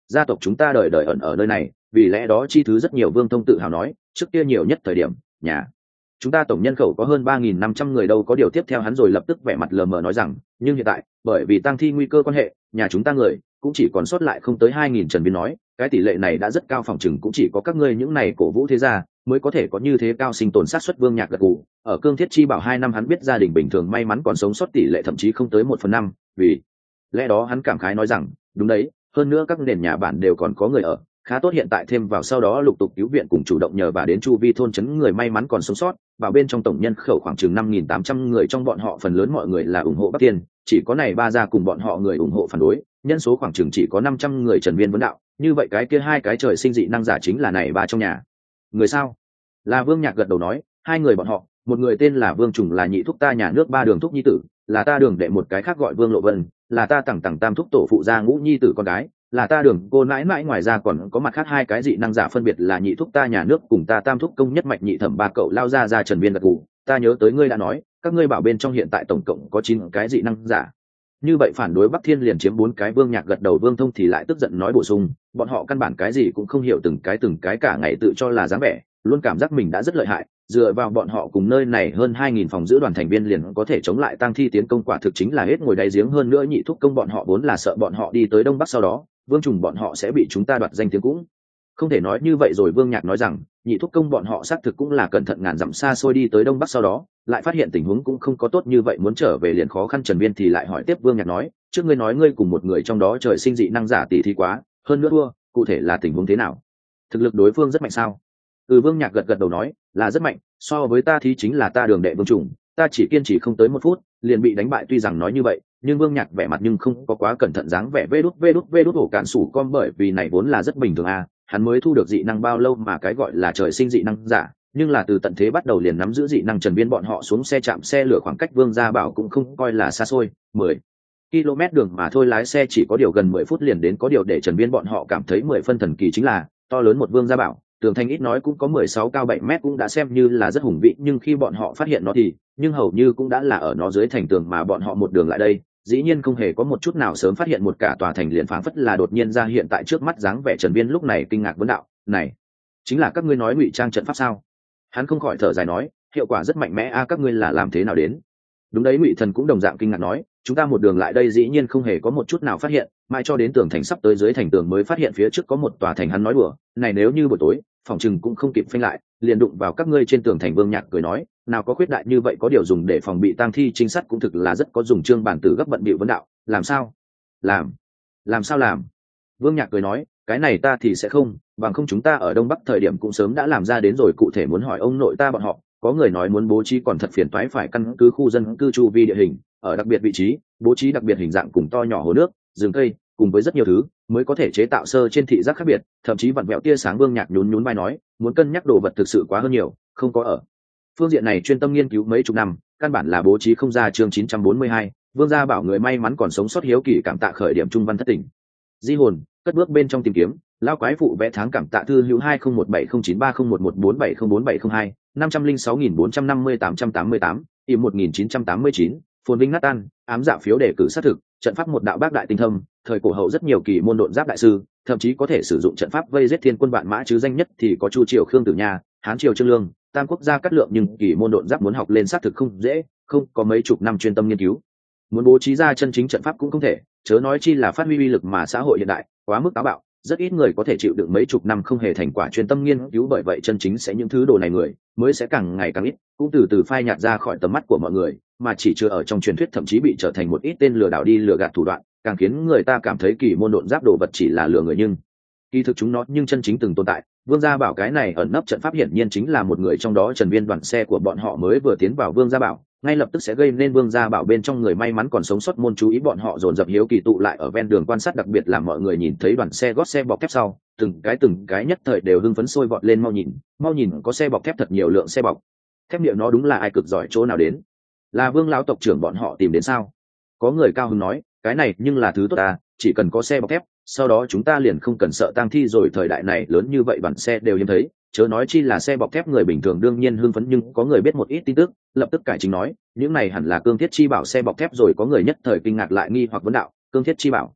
gia tộc chúng ta đời đời ẩn ở nơi này, vì lẽ đó chi thứ rất nhiều. Vương Thông tự hào nói, trước kia nhiều nhất thời điểm nhà chúng ta tổng nhân khẩu có hơn ba nghìn năm trăm người đâu có điều. Tiếp theo hắn rồi lập tức vẻ mặt lờ mờ nói rằng, nhưng hiện tại bởi vì tang thi nguy cơ quan hệ, nhà chúng ta người cũng chỉ còn sót lại không tới hai nghìn. Trần Biên nói, cái tỷ lệ này đã rất cao, phòng chừng cũng chỉ có các ngươi những này cổ vũ thế gia mới có thể có như thế cao sinh tồn sát xuất. Vương Nhạc gật gù, ở Cương Thiết Chi Bảo hai năm hắn biết gia đình bình thường may mắn còn sống sót tỷ lệ thậm chí không tới một phần năm, vì lẽ đó hắn cảm khái nói rằng, đúng đấy, hơn nữa các nền nhà bản đều còn có người ở, khá tốt. Hiện tại thêm vào sau đó lục tục cứu viện cùng chủ động nhờ và đến chu vi thôn trấn người may mắn còn sống sót, vào bên trong tổng nhân khẩu khoảng chừng năm nghìn tám trăm người, trong bọn họ phần lớn mọi người là ủng hộ Bắc Tiên, chỉ có này ba gia cùng bọn họ người ủng hộ phản đối, nhân số khoảng chừng chỉ có năm trăm người. Trần Viên vấn đạo, như vậy cái kia hai cái trời sinh dị năng giả chính là này ba trong nhà người sao? Là. Vương Nhạc gật đầu nói, hai người bọn họ, một người tên là Vương Trùng, là nhị thúc ta nhà nước ba đường thúc nhi tử, là ta đường đệ. Một cái khác gọi Vương Lộ Vân, là ta tẳng tẳng tam thúc tổ phụ gia ngũ nhi tử con gái, là ta đường cô nãi nãi. Ngoài ra còn có mặt khác hai cái dị năng giả, phân biệt là nhị thúc ta nhà nước cùng ta tam thúc công nhất mạch nhị thẩm ba cậu lao ra ra. Trần Viên gật gù, ta nhớ tới ngươi đã nói các ngươi bảo bên trong hiện tại tổng cộng có chín cái dị năng giả, như vậy phản đối Bắc Thiên liền chiếm bốn cái. Vương Nhạc gật đầu. Vương Thông thì lại tức giận nói bổ sung, bọn họ căn bản cái gì cũng không hiểu, từng cái từng cái cả ngày tự cho là dáng vẻ, luôn cảm giác mình đã rất lợi hại, dựa vào bọn họ cùng nơi này hơn hai nghìn phòng giữ đoàn thành viên liền có thể chống lại tang thi tiến công, quả thực chính là hết ngồi đáy giếng. Hơn nữa nhị thúc công bọn họ vốn là sợ bọn họ đi tới Đông Bắc sau đó Vương Trùng bọn họ sẽ bị chúng ta đoạt danh tiếng, cũng không thể nói như vậy rồi. Vương Nhạc nói rằng, nhị thúc công bọn họ xác thực cũng là cẩn thận ngàn dặm xa xôi đi tới Đông Bắc, sau đó lại phát hiện tình huống cũng không có tốt như vậy, muốn trở về liền khó khăn. Trần Viên thì lại hỏi tiếp. Vương Nhạc nói, trước ngươi nói ngươi cùng một người trong đó trời sinh dị năng giả tỷ thí quá, hơn nữa thua, cụ thể là tình huống thế nào? Thực lực đối phương rất mạnh sao? Ừ. Vương Nhạc gật gật đầu nói, là rất mạnh, so với ta thì chính là ta đường đệ Vương Trùng, ta chỉ kiên trì không tới một phút liền bị đánh bại. Tuy rằng nói như vậy, nhưng Vương Nhạc vẻ mặt nhưng không có quá cẩn thận dáng vẻ. Vê đút vê đút vê đút ổ cạn sủ con, bởi vì này vốn là rất bình thường à, hắn mới thu được dị năng bao lâu mà cái gọi là trời sinh dị năng giả, nhưng là từ tận thế bắt đầu liền nắm giữ dị năng. Trần Viên bọn họ xuống xe chạm xe lửa, khoảng cách Vương Gia Bảo cũng không coi là xa xôi, mười ki lô mét đường mà thôi, lái xe chỉ có điều gần mười phút liền đến. Có điều để Trần Viên bọn họ cảm thấy mười phân thần kỳ chính là, to lớn một Vương Gia Bảo, tường thành ít nói cũng có mười sáu cao bảy mét, cũng đã xem như là rất hùng vĩ, nhưng khi bọn họ phát hiện nó thì, nhưng hầu như cũng đã là ở nó dưới thành tường, mà bọn họ một đường lại đây, dĩ nhiên không hề có một chút nào sớm phát hiện một cả tòa thành liền phảng phất là đột nhiên ra hiện tại trước mắt dáng vẻ. Trần Viên lúc này kinh ngạc vấn đạo, này chính là các ngươi nói ngụy trang trận pháp sao? Hắn không khỏi thở dài nói, hiệu quả rất mạnh mẽ a, các ngươi là làm thế nào đến? Đúng đấy, Ngụy Thần cũng đồng dạng kinh ngạc nói, chúng ta một đường lại đây dĩ nhiên không hề có một chút nào phát hiện, mãi cho đến tường thành sắp tới dưới thành tường mới phát hiện phía trước có một tòa thành. Hắn nói đùa, này nếu như buổi tối phòng chừng cũng không kịp phanh lại, liền đụng vào các ngươi trên tường thành. Vương Nhạc cười nói, nào có khuyết đại như vậy, có điều dùng để phòng bị tang thi trinh sát cũng thực là rất có dùng. Trương Bản Tử gấp bận bịu vấn đạo, làm sao làm làm sao làm? Vương Nhạc cười nói, cái này ta thì sẽ không, bằng không chúng ta ở Đông Bắc thời điểm cũng sớm đã làm ra đến rồi. Cụ thể muốn hỏi ông nội ta bọn họ, có người nói muốn bố trí còn thật phiền toái, phải căn cứ khu dân cư chu vi địa hình, ở đặc biệt vị trí bố trí đặc biệt hình dạng cùng to nhỏ hồ nước, rừng cây cùng với rất nhiều thứ mới có thể chế tạo sơ trên thị giác khác biệt, thậm chí vặn vẹo tia sáng. Vương Nhạc nhún nhún vai nói, muốn cân nhắc đồ vật thực sự quá hơn nhiều, không có ở phương diện này chuyên tâm nghiên cứu mấy chục năm, căn bản là bố trí không ra. Chương chín trăm bốn mươi hai, Vương Gia Bảo người may mắn còn sống sót hiếu kỳ cảm tạ khởi điểm trung văn thất tỉnh. Di hồn cất bước bên trong tìm kiếm, lao quái phụ vẽ tháng cảm tạ thư hữu hai không một bảy không chín ba không một một bốn bảy không bốn bảy không hai năm trăm linh sáu nghìn bốn trăm năm mươi tám trăm tám mươi tám ìm một nghìn chín trăm tám mươi chín phồn vinh nát tan ám dạ phiếu đề cử xác thực trận pháp một đạo bác đại tinh thâm, thời cổ hậu rất nhiều kỳ môn độn giáp đại sư thậm chí có thể sử dụng trận pháp vây giết thiên quân vạn mã, chứ danh nhất thì có Chu Triều Khương Tử Nha, Hán Triều Trương Lương, Tam Quốc gia Cát Lượng. Nhưng kỳ môn độn giáp muốn học lên xác thực không dễ, không có mấy chục năm chuyên tâm nghiên cứu, muốn bố trí ra chân chính trận pháp cũng không thể, chớ nói chi là phát huy uy lực. Mà xã hội hiện đại quá mức táo bạo, rất ít người có thể chịu đựng mấy chục năm không hề thành quả chuyên tâm nghiên cứu, bởi vậy chân chính sẽ những thứ đồ này người mới sẽ càng ngày càng ít, cũng từ từ phai nhạt ra khỏi tầm mắt của mọi người, mà chỉ chưa ở trong truyền thuyết, thậm chí bị trở thành một ít tên lừa đảo đi lừa gạt thủ đoạn, càng khiến người ta cảm thấy kỳ môn độn giáp đồ vật chỉ là lừa người, nhưng kỳ thực chúng nó nhưng chân chính từng tồn tại. Vương Gia Bảo cái này ẩn nấp trận pháp hiển nhiên chính là một người trong đó. Trần Viên đoàn xe của bọn họ mới vừa tiến vào Vương Gia Bảo, ngay lập tức sẽ gây nên Vương Gia Bảo bên trong người may mắn còn sống sót môn chú ý, bọn họ dồn dập hiếu kỳ tụ lại ở ven đường quan sát, đặc biệt là mọi người nhìn thấy đoàn xe gót xe bọc thép sau, từng cái từng cái nhất thời đều hưng phấn sôi vọt lên, mau nhìn mau nhìn, có xe bọc thép thật nhiều, lượng xe bọc thép niệm nó đúng là ai cực giỏi chỗ nào đến, là Vương lão tộc trưởng bọn họ tìm đến sao? Có người cao hứng nói, cái này nhưng là thứ tốt à, chỉ cần có xe bọc thép, sau đó chúng ta liền không cần sợ tang thi rồi. Thời đại này lớn như vậy đoàn xe đều hiếm thấy, chớ nói chi là xe bọc thép. Người bình thường đương nhiên hưng phấn, nhưng có người biết một ít tin tức lập tức cải chính nói, những này hẳn là Cương Thiết Chi Bảo xe bọc thép rồi. Có người nhất thời kinh ngạc lại nghi hoặc vấn đạo, Cương Thiết Chi Bảo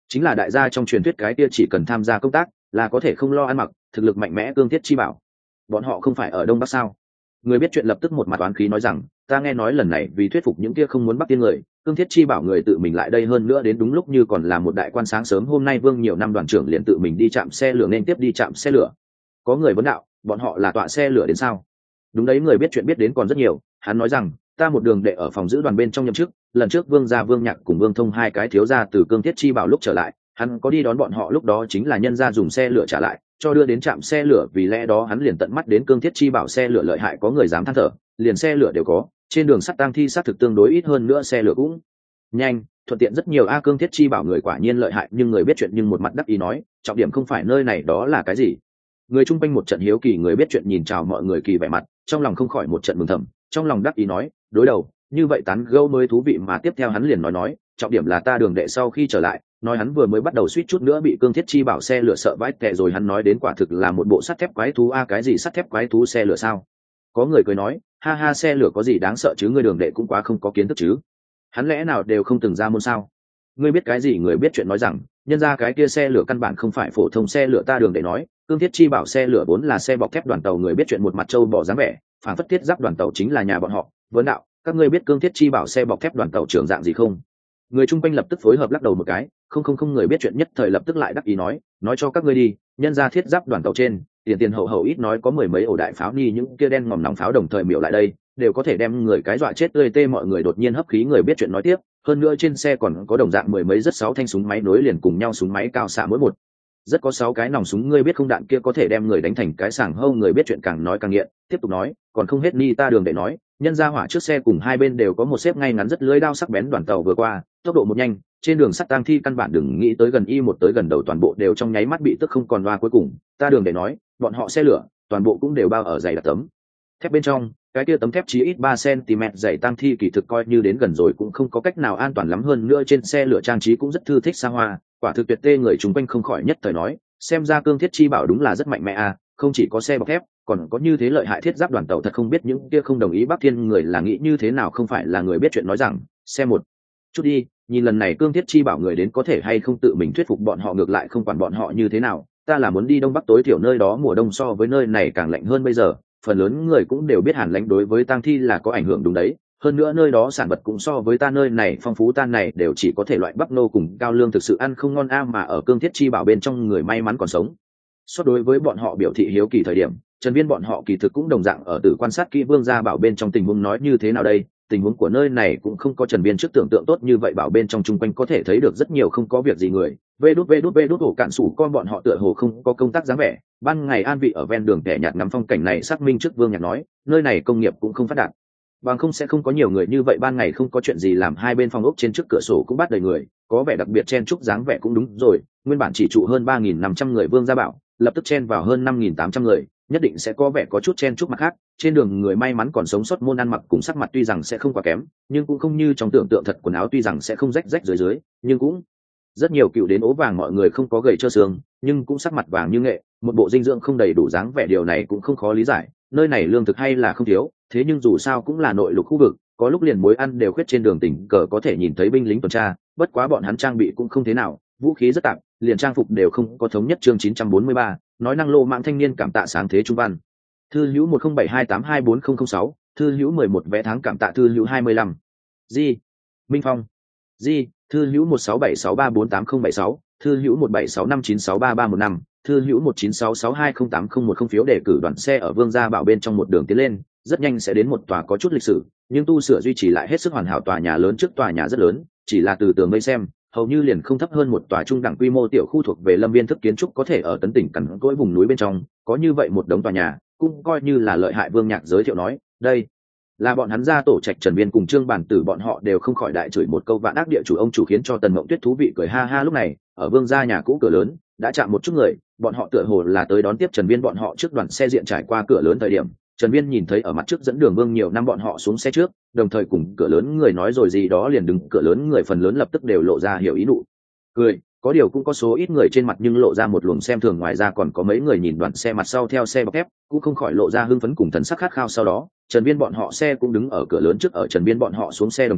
chính là đại gia trong truyền thuyết cái kia chỉ cần tham gia công tác là có thể không lo ăn mặc, thực lực mạnh mẽ cương thiết chi bảo. Bọn họ không phải ở đông bắc sao? Người biết chuyện lập tức một mặt oán khí nói rằng, ta nghe nói lần này vì thuyết phục những kia không muốn bắc tiên người, cương thiết chi bảo người tự mình lại đây, hơn nữa đến đúng lúc như còn là một đại quan sáng sớm hôm nay Vương nhiều năm đoàn trưởng liền tự mình đi chạm xe lửa nên tiếp đi chạm xe lửa. Có người vấn đạo, bọn họ là tọa xe lửa đến sao? Đúng đấy, người biết chuyện biết đến còn rất nhiều. Hắn nói rằng, ta một đường đệ ở phòng giữ đoàn bên trong nhậm chức, lần trước Vương gia Vương Nhạc cùng Vương Thông hai cái thiếu gia từ cương thiết chi bảo lúc trở lại, hắn có đi đón bọn họ, lúc đó chính là nhân gia dùng xe lửa trả lại cho đưa đến trạm xe lửa, vì lẽ đó hắn liền tận mắt đến cương thiết chi bảo xe lửa lợi hại, có người dám than thở, liền xe lửa đều có, trên đường sắt tang thi sát thực tương đối ít, hơn nữa xe lửa cũng nhanh thuận tiện rất nhiều. A cương thiết chi bảo người quả nhiên lợi hại. Nhưng người biết chuyện nhưng một mặt đắc ý nói, trọng điểm không phải nơi này, đó là cái gì? Người chung quanh một trận hiếu kỳ, người biết chuyện nhìn chào mọi người kỳ vẻ mặt, trong lòng không khỏi một trận mừng thầm, trong lòng đắc ý nói, đối đầu, như vậy tán gẫu mới thú vị mà. Tiếp theo hắn liền nói nói, trọng điểm là ta đường đệ sau khi trở lại, nói hắn vừa mới bắt đầu suýt chút nữa bị cương thiết chi bảo xe lửa sợ vãi tệ rồi, hắn nói đến quả thực là một bộ sắt thép quái thú. A cái gì sắt thép quái thú, xe lửa sao? Có người cười nói, ha ha, xe lửa có gì đáng sợ chứ, ngươi đường đệ cũng quá không có kiến thức chứ, hắn lẽ nào đều không từng ra môn sao? Ngươi biết cái gì? Người biết chuyện nói rằng, nhân ra cái kia xe lửa căn bản không phải phổ thông xe lửa. Ta đường đệ nói, cương thiết chi bảo xe lửa vốn là xe bọc thép đoàn tàu. Người biết chuyện một mặt trâu bỏ dáng vẻ, phản phất thiết giáp đoàn tàu chính là nhà bọn họ. Vấn đạo, các ngươi biết cương thiết chi bảo xe bọc thép đoàn tàu trưởng dạng gì không? Người chung quanh lập tức phối hợp lắc đầu một cái, không không không. Người biết chuyện nhất thời lập tức lại đắc ý nói, nói cho các ngươi đi, nhân ra thiết giáp đoàn tàu trên tiền tiền hậu hậu ít nói có mười mấy ổ đại pháo ni, những kia đen ngòm nòng pháo đồng thời miểu lại đây đều có thể đem người cái dọa chết tươi tê. Mọi người đột nhiên hấp khí. Người biết chuyện nói tiếp, hơn nữa trên xe còn có đồng dạng mười mấy rất sáu thanh súng máy nối liền cùng nhau, súng máy cao xạ mỗi một rất có sáu cái nòng súng. Ngươi biết không, đạn kia có thể đem người đánh thành cái sàng hâu. Người biết chuyện càng nói càng nghiện, tiếp tục nói, còn không hết ni. Ta đường để nói, nhân ra hỏa trước xe cùng hai bên đều có một xếp ngay ngắn rất lưới đao sắc bén, đoàn tàu vừa qua tốc độ một nhanh, trên đường sắt tang thi căn bản đừng nghĩ tới gần, y một tới gần đầu toàn bộ đều trong nháy mắt bị tức không còn loa. Cuối cùng ta đường để nói, bọn họ xe lửa toàn bộ cũng đều bao ở dày đặc tấm thép bên trong, cái kia tấm thép chỉ ít ba xăng-ti-mét dày, tang thi kỳ thực coi như đến gần rồi cũng không có cách nào an toàn lắm. hơn nữa trên xe lửa trang trí cũng rất thư thích xa hoa, quả thực tuyệt tê. Người chung quanh không khỏi nhất thời nói, xem ra cương thiết chi bảo đúng là rất mạnh mẽ à, không chỉ có xe bọc thép còn có như thế lợi hại thiết giáp đoàn tàu. Thật không biết những kia không đồng ý Bắc Thiên người là nghĩ như thế nào. Không phải là người biết chuyện nói rằng, xem một chút đi, nhìn lần này cương thiết chi bảo người đến có thể hay không tự mình thuyết phục bọn họ, ngược lại không quản bọn họ như thế nào. Ta là muốn đi đông bắc, tối thiểu nơi đó mùa đông so với nơi này càng lạnh hơn. Bây giờ phần lớn người cũng đều biết hàn lãnh đối với tang thi là có ảnh hưởng, đúng đấy, hơn nữa nơi đó sản vật cũng so với ta nơi này phong phú, ta này đều chỉ có thể loại bắp nô cùng cao lương, thực sự ăn không ngon a. Mà ở cương thiết chi bảo bên trong người may mắn còn sống sót đối với bọn họ biểu thị hiếu kỳ thời điểm, Trần Viên bọn họ kỳ thực cũng đồng dạng ở từ quan sát kỹ Vương gia bảo bên trong tình huống. Nói như thế nào đây, tình huống của nơi này cũng không có Trần Viên trước tưởng tượng tốt như vậy. Bảo bên trong chung quanh có thể thấy được rất nhiều không có việc gì người, vê đút vê đút vê đút hổ cạn sủ con bọn họ tựa hồ không có công tác dáng vẻ, ban ngày an vị ở ven đường kẻ nhạt ngắm phong cảnh này. xác minh trước Vương Nhạc nói, nơi này công nghiệp cũng không phát đạt, bằng không sẽ không có nhiều người như vậy ban ngày không có chuyện gì làm. Hai bên phòng ốc trên trước cửa sổ cũng bắt đầy người, có vẻ đặc biệt chen chúc dáng vẻ. cũng đúng rồi, nguyên bản chỉ trụ hơn ba nghìn năm trăm người Vương gia bảo lập tức chen vào hơn năm nghìn tám trăm người, nhất định sẽ có vẻ có chút chen chúc. mặt khác, trên đường người may mắn còn sống sót môn ăn mặc cùng sắc mặt tuy rằng sẽ không quá kém, nhưng cũng không như trong tưởng tượng thật. quần áo tuy rằng sẽ không rách rách dưới dưới, nhưng cũng rất nhiều cựu đến ố vàng. mọi người không có gầy trơ xương, nhưng cũng sắc mặt vàng như nghệ, một bộ dinh dưỡng không đầy đủ dáng vẻ. điều này cũng không khó lý giải, nơi này lương thực hay là không thiếu, thế nhưng dù sao cũng là nội lục khu vực, có lúc liền muối ăn đều khuyết. trên đường tình cờ có thể nhìn thấy binh lính tuần tra, bất quá bọn hắn trang bị cũng không thế nào, vũ khí rất tạm, liền trang phục đều không có thống nhất. chương chín trăm bốn mươi ba, nói năng lô mạng thanh niên cảm tạ sáng thế trung văn. Thư hữu một không bảy hai tám hai bốn không không sáu, thư hữu mười một vé tháng cảm tạ thư hữu hai mươi lăm. Di Minh Phong. Di thư hữu một sáu bảy sáu ba bốn tám không bảy sáu, thư hữu một bảy sáu năm chín sáu ba ba một năm, thư hữu một chín sáu sáu hai không tám không một không. phiếu đề cử đoàn xe ở Vương gia bảo bên trong một đường tiến lên, rất nhanh sẽ đến một tòa có chút lịch sử nhưng tu sửa duy trì lại hết sức hoàn hảo tòa nhà lớn. trước tòa nhà rất lớn, chỉ là từ tường vây xem hầu như liền không thấp hơn một tòa trung đẳng quy mô tiểu khu thuộc về lâm viên thức kiến trúc, có thể ở tấn tỉnh cằn cỗi vùng núi bên trong có như vậy một đống tòa nhà cũng coi như là lợi hại. Vương Nhạc giới thiệu nói, đây là bọn hắn ra tổ trạch. Trần Viên cùng Trương Bản Tử bọn họ đều không khỏi đại chửi một câu vạn ác địa chủ ông chủ, khiến cho Tần Mộng Tuyết thú vị cười ha ha. lúc này ở Vương gia nhà cũ cửa lớn đã chạm một chút người, bọn họ tựa hồ là tới đón tiếp Trần Viên bọn họ. trước đoàn xe diện trải qua cửa lớn thời điểm, Trần Viên nhìn thấy ở mặt trước dẫn đường Vương nhiều năm bọn họ xuống xe trước, đồng thời cùng cửa lớn người nói rồi gì đó, liền đứng cửa lớn người phần lớn lập tức đều lộ ra hiểu ý nụ cười. có điều cũng có số ít người trên mặt nhưng lộ ra một luồng xem thường, ngoài ra còn có mấy người nhìn đoàn xe mặt sau theo xe bọc thép cũng không khỏi lộ ra hưng phấn cùng thần sắc khát khao. sau đó Trần Viên bọn họ xe cũng đứng ở cửa lớn trước, ở Trần Viên bọn họ xuống xe đồng thời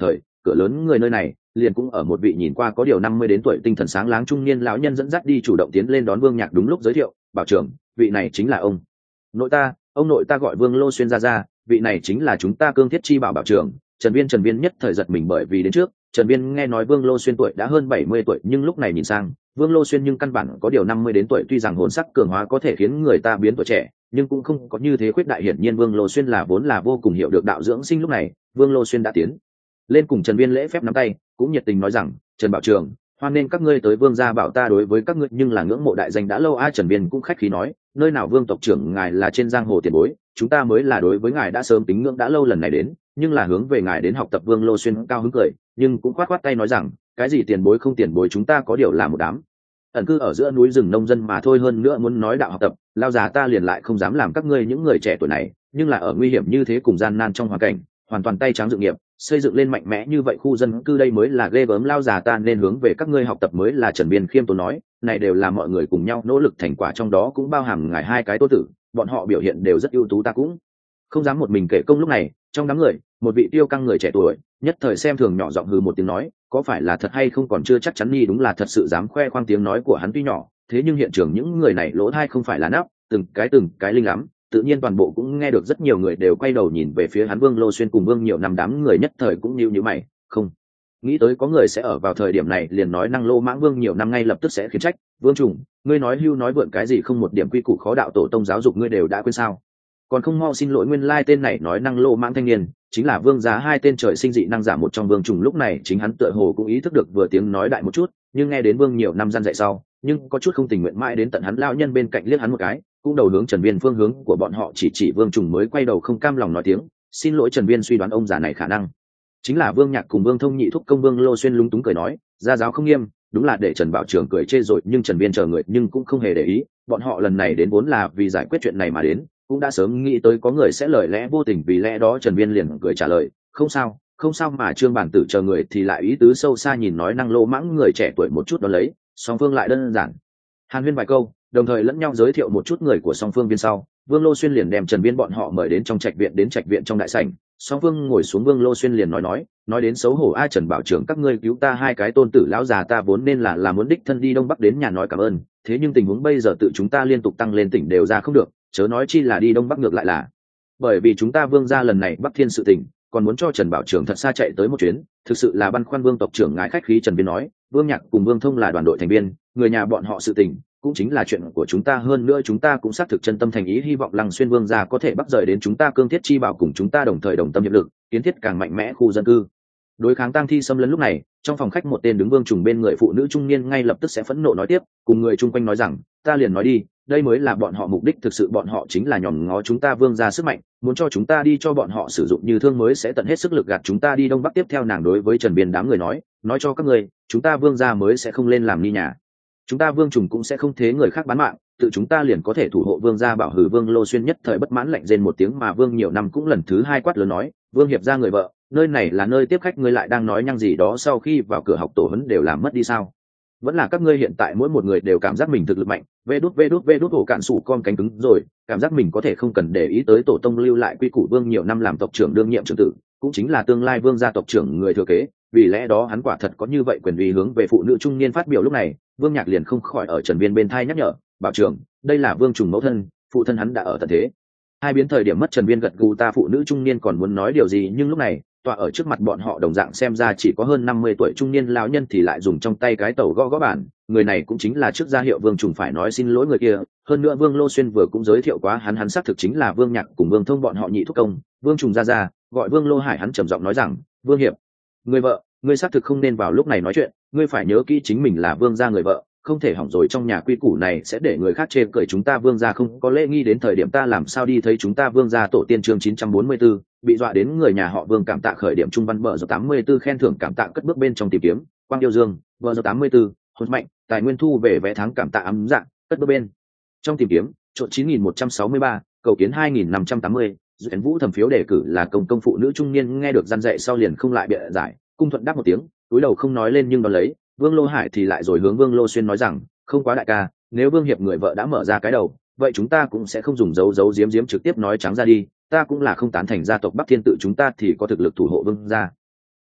cửa lớn người nơi này liền cũng ở một vị nhìn qua có điều năm mươi đến tuổi tinh thần sáng láng trung niên lão nhân dẫn dắt đi chủ động tiến lên đón Vương Nhạc. Đúng lúc giới thiệu, bảo trưởng, vị này chính là ông nội ta, ông nội ta gọi Vương Lô Xuyên ra ra, vị này chính là chúng ta Cương Thiết Chi bảo bảo trưởng. Trần Viên Trần Viên nhất thời giật mình, bởi vì đến trước Trần Viên nghe nói Vương Lô Xuyên tuổi đã hơn bảy mươi tuổi, nhưng lúc này nhìn sang Vương Lô Xuyên nhưng căn bản có điều năm mươi đến tuổi, tuy rằng hồn sắc cường hóa có thể khiến người ta biến tuổi trẻ, nhưng cũng không có như thế khuyết đại. Hiển nhiên Vương Lô Xuyên là vốn là vô cùng hiểu được đạo dưỡng sinh. Lúc này Vương Lô Xuyên đã tiến lên cùng Trần Viên lễ phép nắm tay, cũng nhiệt tình nói rằng, Trần bảo trưởng, hoan nên các ngươi tới Vương gia bảo, ta đối với các ngươi nhưng là ngưỡng mộ đại danh đã lâu. A Trần Viên cũng khách khí nói, nơi nào Vương tộc trưởng ngài là trên giang hồ tiền bối, chúng ta mới là đối với ngài đã sớm kính ngưỡng đã lâu, lần này đến nhưng là hướng về ngài đến học tập. Vương Lô Xuyên cao hứng cười, nhưng cũng khoát khoát tay nói rằng, cái gì tiền bối không tiền bối, chúng ta có điều là một đám ẩn cư ở giữa núi rừng nông dân mà thôi. Hơn nữa muốn nói đạo học tập, lao già ta liền lại không dám làm các ngươi những người trẻ tuổi này, nhưng là ở nguy hiểm như thế cùng gian nan trong hoàn cảnh, hoàn toàn tay trắng dự nghiệp, xây dựng lên mạnh mẽ như vậy khu dân cư, đây mới là ghê gớm. Lao già ta nên hướng về các ngươi học tập mới là. Trần Biên khiêm tốn nói, này đều là mọi người cùng nhau nỗ lực thành quả, trong đó cũng bao hàm ngài hai cái tô tử, bọn họ biểu hiện đều rất ưu tú, ta cũng không dám một mình kể công. Lúc này trong đám người, một vị tiêu căng người trẻ tuổi nhất thời xem thường nhỏ giọng hừ một tiếng nói, có phải là thật hay không còn chưa chắc chắn. Nhi đúng là thật sự dám khoe khoang. Tiếng nói của hắn tuy nhỏ, thế nhưng hiện trường những người này lỗ thai không phải là nắp, từng cái từng cái linh lắm, tự nhiên toàn bộ cũng nghe được. Rất nhiều người đều quay đầu nhìn về phía hắn. Vương Lô Xuyên cùng Vương nhiều năm đám người nhất thời cũng nhíu nhíu mày, không nghĩ tới có người sẽ ở vào thời điểm này liền nói năng lô mãng. Vương nhiều năm ngay lập tức sẽ khiển trách, Vương Trùng, ngươi nói hưu nói vượn cái gì, không một điểm quy củ khó đạo tổ tông giáo dục ngươi đều đã quên sao, còn không mau xin lỗi. Nguyên lai tên này nói năng lô mãng thanh niên chính là Vương Giá, hai tên trời sinh dị năng giả một trong Vương Trùng. Lúc này chính hắn tựa hồ cũng ý thức được vừa tiếng nói đại một chút, nhưng nghe đến Vương nhiều năm gian dạy sau, nhưng có chút không tình nguyện, mãi đến tận hắn lão nhân bên cạnh liếc hắn một cái, cũng đầu hướng Trần Viên phương hướng của bọn họ chỉ chỉ. Vương Trùng mới quay đầu không cam lòng nói tiếng xin lỗi. Trần Viên suy đoán ông già này khả năng chính là Vương Nhạc cùng Vương Thông nhị thúc công. Vương Lô Xuyên lúng túng cười nói, gia giáo không nghiêm, đúng là để Trần Bảo Trường cười chê rồi. Nhưng Trần Viên chờ người nhưng cũng không hề để ý, bọn họ lần này đến vốn là vì giải quyết chuyện này mà đến, cũng đã sớm nghĩ tới có người sẽ lời lẽ vô tình, vì lẽ đó Trần Viên liền cười trả lời, không sao không sao. Mà Trương Bản Tử chờ người thì lại ý tứ sâu xa nhìn nói năng lô mãng người trẻ tuổi một chút, đó lấy song phương lại đơn giản hàn huyên vài câu, đồng thời lẫn nhau giới thiệu một chút người của song phương. Viên sau Vương Lô Xuyên liền đem Trần Viên bọn họ mời đến trong trạch viện. Đến trạch viện trong đại sảnh, song phương ngồi xuống, Vương Lô Xuyên liền nói nói nói đến xấu hổ, ai Trần Bảo Trưởng, các ngươi cứu ta hai cái tôn tử lão già, ta vốn nên là là muốn đích thân đi Đông Bắc đến nhà nói cảm ơn, thế nhưng tình huống bây giờ tự chúng ta liên tục tăng lên tỉnh đều ra không được, chớ nói chi là đi Đông Bắc, ngược lại là bởi vì chúng ta Vương gia lần này Bắc Thiên sự tình, còn muốn cho Trần Bảo Trưởng thật xa chạy tới một chuyến, thực sự là băn khoăn. Vương tộc trưởng ngài khách khí. Trần Viên nói, Vương Nhạc cùng Vương Thông là đoàn đội thành viên, người nhà bọn họ sự tình cũng chính là chuyện của chúng ta, hơn nữa chúng ta cũng xác thực chân tâm thành ý hy vọng Lăng Xuyên Vương gia có thể bắt rời đến chúng ta Cương Thiết Chi bảo, cùng chúng ta đồng thời đồng tâm hiệp lực, kiến thiết càng mạnh mẽ khu dân cư, đối kháng tang thi xâm lấn. Lúc này trong phòng khách một tên đứng Vương Trùng bên người phụ nữ trung niên ngay lập tức sẽ phẫn nộ nói tiếp, cùng người chung quanh nói rằng, ta liền nói đi, đây mới là bọn họ mục đích thực sự, bọn họ chính là nhòm ngó chúng ta Vương gia sức mạnh, muốn cho chúng ta đi cho bọn họ sử dụng như thương, mới sẽ tận hết sức lực gạt chúng ta đi Đông Bắc. Tiếp theo nàng đối với Trần Biên đám người nói, nói cho các người, chúng ta Vương gia mới sẽ không lên làm ni nhà, chúng ta Vương Trùng cũng sẽ không thế người khác bán mạng, tự chúng ta liền có thể thủ hộ Vương gia bảo. Hừ. Vương Lô Xuyên nhất thời bất mãn lạnh rên một tiếng, mà Vương nhiều năm cũng lần thứ hai quát lớn nói, Vương hiệp gia người vợ, nơi này là nơi tiếp khách, ngươi lại đang nói nhăng gì đó, sau khi vào cửa học tổ huấn đều làm mất đi sao, vẫn là các ngươi hiện tại mỗi một người đều cảm giác mình thực lực mạnh, vê đút vê đút vê đút ổ cạn sủ con cánh cứng rồi, cảm giác mình có thể không cần để ý tới tổ tông lưu lại quy củ. Vương nhiều năm làm tộc trưởng đương nhiệm trưởng tử, cũng chính là tương lai Vương gia tộc trưởng người thừa kế, vì lẽ đó hắn quả thật có như vậy quyền uy hướng về phụ nữ trung niên phát biểu. Lúc này Vương Nhạc liền không khỏi ở Trần Viên bên thai nhắc nhở, bảo trưởng, đây là Vương Trùng mẫu thân, phụ thân hắn đã ở tận thế. Hai biến thời điểm mất. Trần Viên gật gù, ta phụ nữ trung niên còn muốn nói điều gì, nhưng lúc này tọa ở trước mặt bọn họ đồng dạng xem ra chỉ có hơn năm mươi tuổi trung niên lão nhân thì lại dùng trong tay cái tẩu gõ gõ bản, người này cũng chính là trước gia hiệu Vương Trùng phải nói xin lỗi người kia. Hơn nữa Vương Lô Xuyên vừa cũng giới thiệu quá hắn, hắn xác thực chính là Vương Nhạc cùng Vương Thông bọn họ nhị thúc công. Vương Trùng ra ra gọi Vương Lô Hải, hắn trầm giọng nói rằng, Vương hiệp người vợ, ngươi xác thực không nên vào lúc này nói chuyện, ngươi phải nhớ kỹ chính mình là Vương gia người vợ, không thể hỏng rồi trong nhà quy củ này sẽ để người khác chê cười chúng ta Vương gia không có lễ nghi, đến thời điểm ta làm sao đi thấy chúng ta Vương gia tổ tiên. Chương chín trăm bốn mươi tư bị dọa đến người nhà họ Vương cảm tạ khởi điểm trung văn bờ giờ tám mươi tư khen thưởng cảm tạ cất bước bên trong tìm kiếm quang yêu dương bờ giờ tám mươi tư hồn mạnh tài nguyên thu về vé tháng cảm tạ ấm dạng cất bước bên trong tìm kiếm trộn chín nghìn một trăm sáu mươi ba cầu kiến hai nghìn năm trăm tám mươi. Duyện Vũ thẩm phiếu đề cử là công công. Phụ nữ trung niên nghe được gian dạy sau liền không lại bịa giải, cung thuận đáp một tiếng, túi đầu không nói lên. Nhưng đón lấy Vương Lô Hải thì lại rồi hướng Vương Lô Xuyên nói rằng, không quá đại ca, nếu Vương hiệp người vợ đã mở ra cái đầu, vậy chúng ta cũng sẽ không dùng dấu dấu diếm diếm, trực tiếp nói trắng ra đi, ta cũng là không tán thành gia tộc Bắc Thiên tự chúng ta thì có thực lực thủ hộ Vương gia bảo.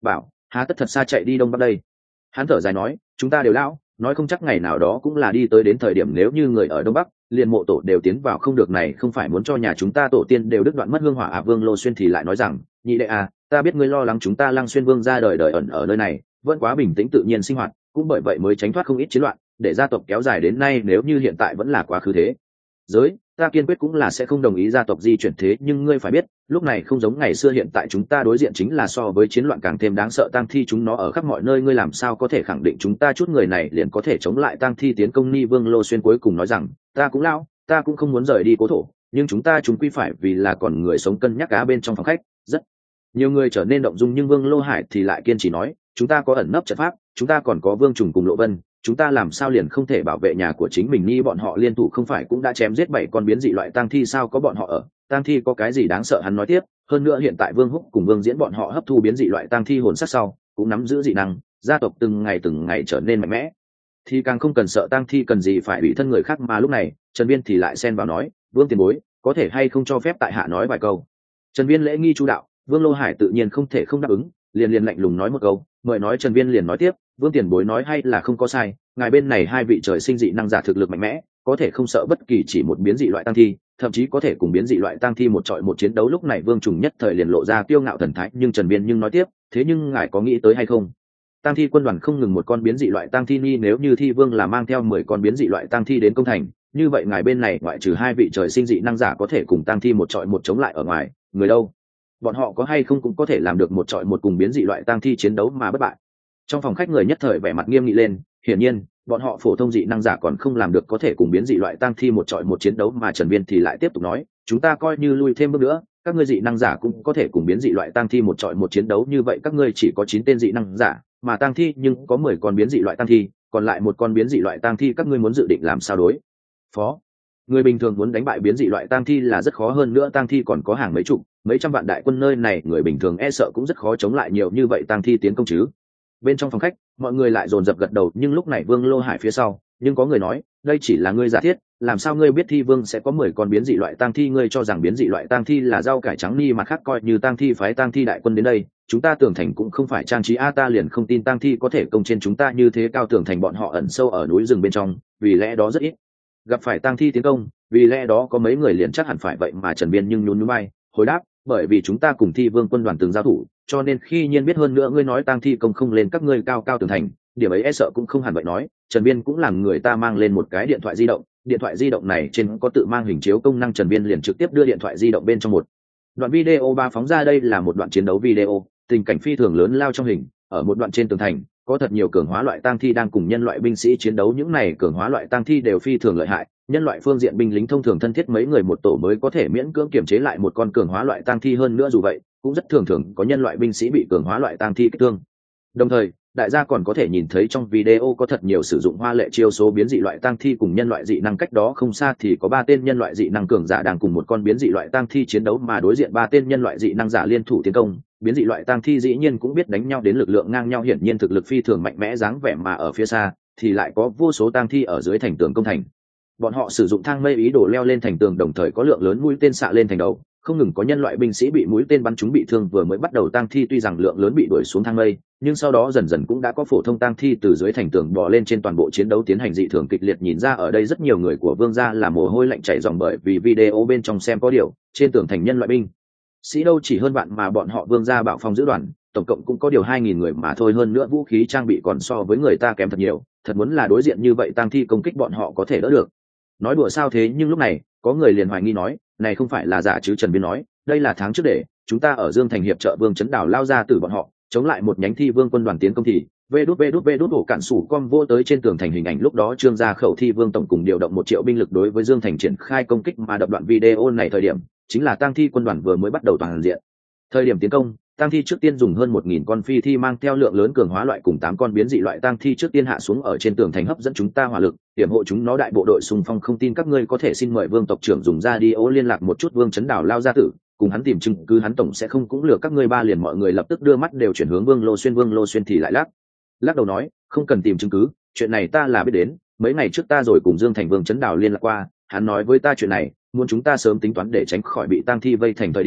há tất thật xa chạy đi đông bắc đây. Hắn thở dài nói, chúng ta đều lão, nói không chắc ngày nào đó cũng là đi tới đến thời điểm nếu như người ở đông bắc liền mộ tổ đều tiến vào không được, này không phải muốn cho nhà chúng ta tổ tiên đều đứt đoạn mất hương hỏa à? Vương Lô Xuyên thì lại nói rằng, nhị đệ à, ta biết ngươi lo lắng chúng ta Lăng Xuyên Vương ra đời đời ẩn ở nơi này vẫn quá bình tĩnh tự nhiên sinh hoạt, cũng bởi vậy mới tránh thoát không ít chiến loạn, để gia tộc kéo dài đến nay. Nếu như hiện tại vẫn là quá khứ thế giới, ta kiên quyết cũng là sẽ không đồng ý gia tộc di chuyển. Thế nhưng ngươi phải biết, lúc này không giống ngày xưa, hiện tại chúng ta đối diện chính là so với chiến loạn càng thêm đáng sợ tang thi, chúng nó ở khắp mọi nơi, ngươi làm sao có thể khẳng định chúng ta chút người này liền có thể chống lại tang thi tiến công? Ni Vương Lô Xuyên cuối cùng nói rằng, ta cũng lão, ta cũng không muốn rời đi cố thổ, nhưng chúng ta chúng quy phải vì là còn người sống cân nhắc. Cá bên trong phòng khách rất nhiều người trở nên động dung, nhưng Vương Lô Hải thì lại kiên trì nói, chúng ta có ẩn nấp trận pháp, chúng ta còn có Vương Trùng cùng Lộ Vân, chúng ta làm sao liền không thể bảo vệ nhà của chính mình? Ni bọn họ liên thủ không phải cũng đã chém giết bảy con biến dị loại tang thi sao? Có bọn họ ở, tang thi có cái gì đáng sợ? Hắn nói tiếp, hơn nữa hiện tại Vương Húc cùng Vương Diễn bọn họ hấp thu biến dị loại tang thi hồn sắc sau cũng nắm giữ dị năng, gia tộc từng ngày từng ngày trở nên mạnh mẽ, thì càng không cần sợ tang thi cần gì phải ủy thân người khác. Mà lúc này Trần Viên thì lại xen vào nói, Vương tiền bối, có thể hay không cho phép tại hạ nói vài câu? Trần Viên lễ nghi chu đạo, Vương Lô Hải tự nhiên không thể không đáp ứng, liền liền lạnh lùng nói một câu, mời nói. Trần Viên liền nói tiếp, Vương tiền bối nói hay là không có sai, ngài bên này hai vị trời sinh dị năng giả thực lực mạnh mẽ, có thể không sợ bất kỳ chỉ một biến dị loại tang thi, thậm chí có thể cùng biến dị loại tang thi một trọi một chiến đấu. Lúc này Vương Trùng nhất thời liền lộ ra kiêu ngạo thần thái, nhưng Trần Viên nhưng nói tiếp, thế nhưng ngài có nghĩ tới hay không, tang thi quân đoàn không ngừng một con biến dị loại tang thi ni, nếu như thi vương là mang theo mười con biến dị loại tang thi đến công thành, như vậy ngài bên này ngoại trừ hai vị trời sinh dị năng giả có thể cùng tang thi một trọi một chống lại ở ngoài, người đâu bọn họ có hay không cũng có thể làm được một trọi một cùng biến dị loại tang thi chiến đấu mà bất bại? Trong phòng khách người nhất thời vẻ mặt nghiêm nghị lên, hiển nhiên bọn họ phổ thông dị năng giả còn không làm được có thể cùng biến dị loại tang thi một trọi một chiến đấu. Mà Trần Viên thì lại tiếp tục nói, chúng ta coi như lui thêm bước nữa, các ngươi dị năng giả cũng có thể cùng biến dị loại tang thi một trọi một chiến đấu, như vậy các ngươi chỉ có chín tên dị năng giả, mà tang thi nhưng có mười con biến dị loại tang thi, còn lại một con biến dị loại tang thi các ngươi muốn dự định làm sao đối phó? Người bình thường muốn đánh bại biến dị loại tang thi là rất khó, hơn nữa tang thi còn có hàng mấy chục mấy trăm vạn đại quân nơi này, người bình thường e sợ cũng rất khó chống lại nhiều như vậy tang thi tiến công chứ. Bên trong phòng khách mọi người lại dồn dập gật đầu, nhưng lúc này Vương Lô Hải phía sau nhưng có người nói, đây chỉ là ngươi giả thiết, làm sao ngươi biết thi vương sẽ có mười con biến dị loại tang thi? Ngươi cho rằng biến dị loại tang thi là rau cải trắng ni? Mặt khác coi như tang thi phái tang thi đại quân đến đây, chúng ta tường thành cũng không phải trang trí a, ta liền không tin tang thi có thể công trên chúng ta như thế cao. Tường thành bọn họ ẩn sâu ở núi rừng bên trong, vì lẽ đó rất ít gặp phải tang thi tiến công, vì lẽ đó có mấy người liền chắc hẳn phải vậy. Mà Trần Viên nhưng nhún nhún vai hồi đáp, bởi vì chúng ta cùng thi vương quân đoàn từng giao thủ, cho nên khi nhiên biết. Hơn nữa ngươi nói tang thi công không lên các ngươi cao cao tường thành, điểm ấy e sợ cũng không hẳn vậy. Nói Trần Viên cũng làm người ta mang lên một cái điện thoại di động, điện thoại di động này trên có tự mang hình chiếu công năng. Trần Viên liền trực tiếp đưa điện thoại di động bên trong một đoạn video ba phóng ra, đây là một đoạn chiến đấu video, tình cảnh phi thường lớn lao trong hình. Ở một đoạn trên tường thành có thật nhiều cường hóa loại tang thi đang cùng nhân loại binh sĩ chiến đấu, những này cường hóa loại tang thi đều phi thường lợi hại, nhân loại phương diện binh lính thông thường thân thiết mấy người một tổ mới có thể miễn cưỡng kiểm chế lại một con cường hóa loại tang thi. Hơn nữa dù vậy cũng rất thường thường có nhân loại binh sĩ bị cường hóa loại tang thi kích thương. Đồng thời đại gia còn có thể nhìn thấy trong video có thật nhiều sử dụng hoa lệ chiêu số biến dị loại tang thi cùng nhân loại dị năng, cách đó không xa thì có ba tên nhân loại dị năng cường giả đang cùng một con biến dị loại tang thi chiến đấu, mà đối diện ba tên nhân loại dị năng giả liên thủ tiến công. Biến dị loại tang thi dĩ nhiên cũng biết đánh nhau đến lực lượng ngang nhau, hiển nhiên thực lực phi thường mạnh mẽ dáng vẻ. Mà ở phía xa thì lại có vô số tang thi ở dưới thành tường công thành, bọn họ sử dụng thang mây ý đồ leo lên thành tường, đồng thời có lượng lớn mũi tên xạ lên thành đầu, không ngừng có nhân loại binh sĩ bị mũi tên bắn trúng bị thương. Vừa mới bắt đầu tang thi tuy rằng lượng lớn bị đuổi xuống thang mây, nhưng sau đó dần dần cũng đã có phổ thông tang thi từ dưới thành tường bò lên trên, toàn bộ chiến đấu tiến hành dị thường kịch liệt. Nhìn ra ở đây rất nhiều người của Vương gia là mồ hôi lạnh chảy ròng, bởi vì video bên trong xem có điều trên tường thành nhân loại binh sĩ đâu chỉ hơn bạn, mà bọn họ Vương gia bảo phòng giữ đoàn tổng cộng cũng có điều hai nghìn người mà thôi, hơn nữa vũ khí trang bị còn so với người ta kém thật nhiều. Thật muốn là đối diện như vậy tang thi công kích bọn họ có thể đỡ được? Nói đùa sao thế? Nhưng lúc này có người liền hoài nghi nói, này không phải là giả chứ? Trần Viên nói, đây là tháng trước để chúng ta ở Dương Thành hiệp trợ Vương Chấn Đào lao ra từ bọn họ chống lại một nhánh thi vương quân đoàn tiến công thì vê đút vê đút vê đút ổ cạn sủ com vô tới trên tường thành hình ảnh. Lúc đó Trương gia khẩu thi vương tổng cùng điều động một triệu binh lực đối với Dương Thành triển khai công kích, mà đập đoạn video này thời điểm chính là tang thi quân đoàn vừa mới bắt đầu toàn diện thời điểm tiến công. Tang thi trước tiên dùng hơn một nghìn con phi thi mang theo lượng lớn cường hóa loại cùng tám con biến dị loại tang thi trước tiên hạ xuống ở trên tường thành, hấp dẫn chúng ta hỏa lực, hiểm hộ chúng nó đại bộ đội xung phong. Không tin các ngươi có thể xin mời Vương tộc trưởng dùng ra đi ô liên lạc một chút Vương Chấn Đào lao gia tử, cùng hắn tìm chứng cứ, hắn tổng sẽ không cũng lừa các ngươi ba. Liền mọi người lập tức đưa mắt đều chuyển hướng Vương Lô Xuyên. Vương Lô Xuyên thì lại lắc lắc đầu nói, không cần tìm chứng cứ, chuyện này ta là biết đến, mấy ngày trước ta rồi cùng Dương Thành Vương Chấn Đào liên lạc qua, hắn nói với ta chuyện này, muốn chúng ta sớm tính toán để tránh khỏi bị tang thi vây thành thời điểm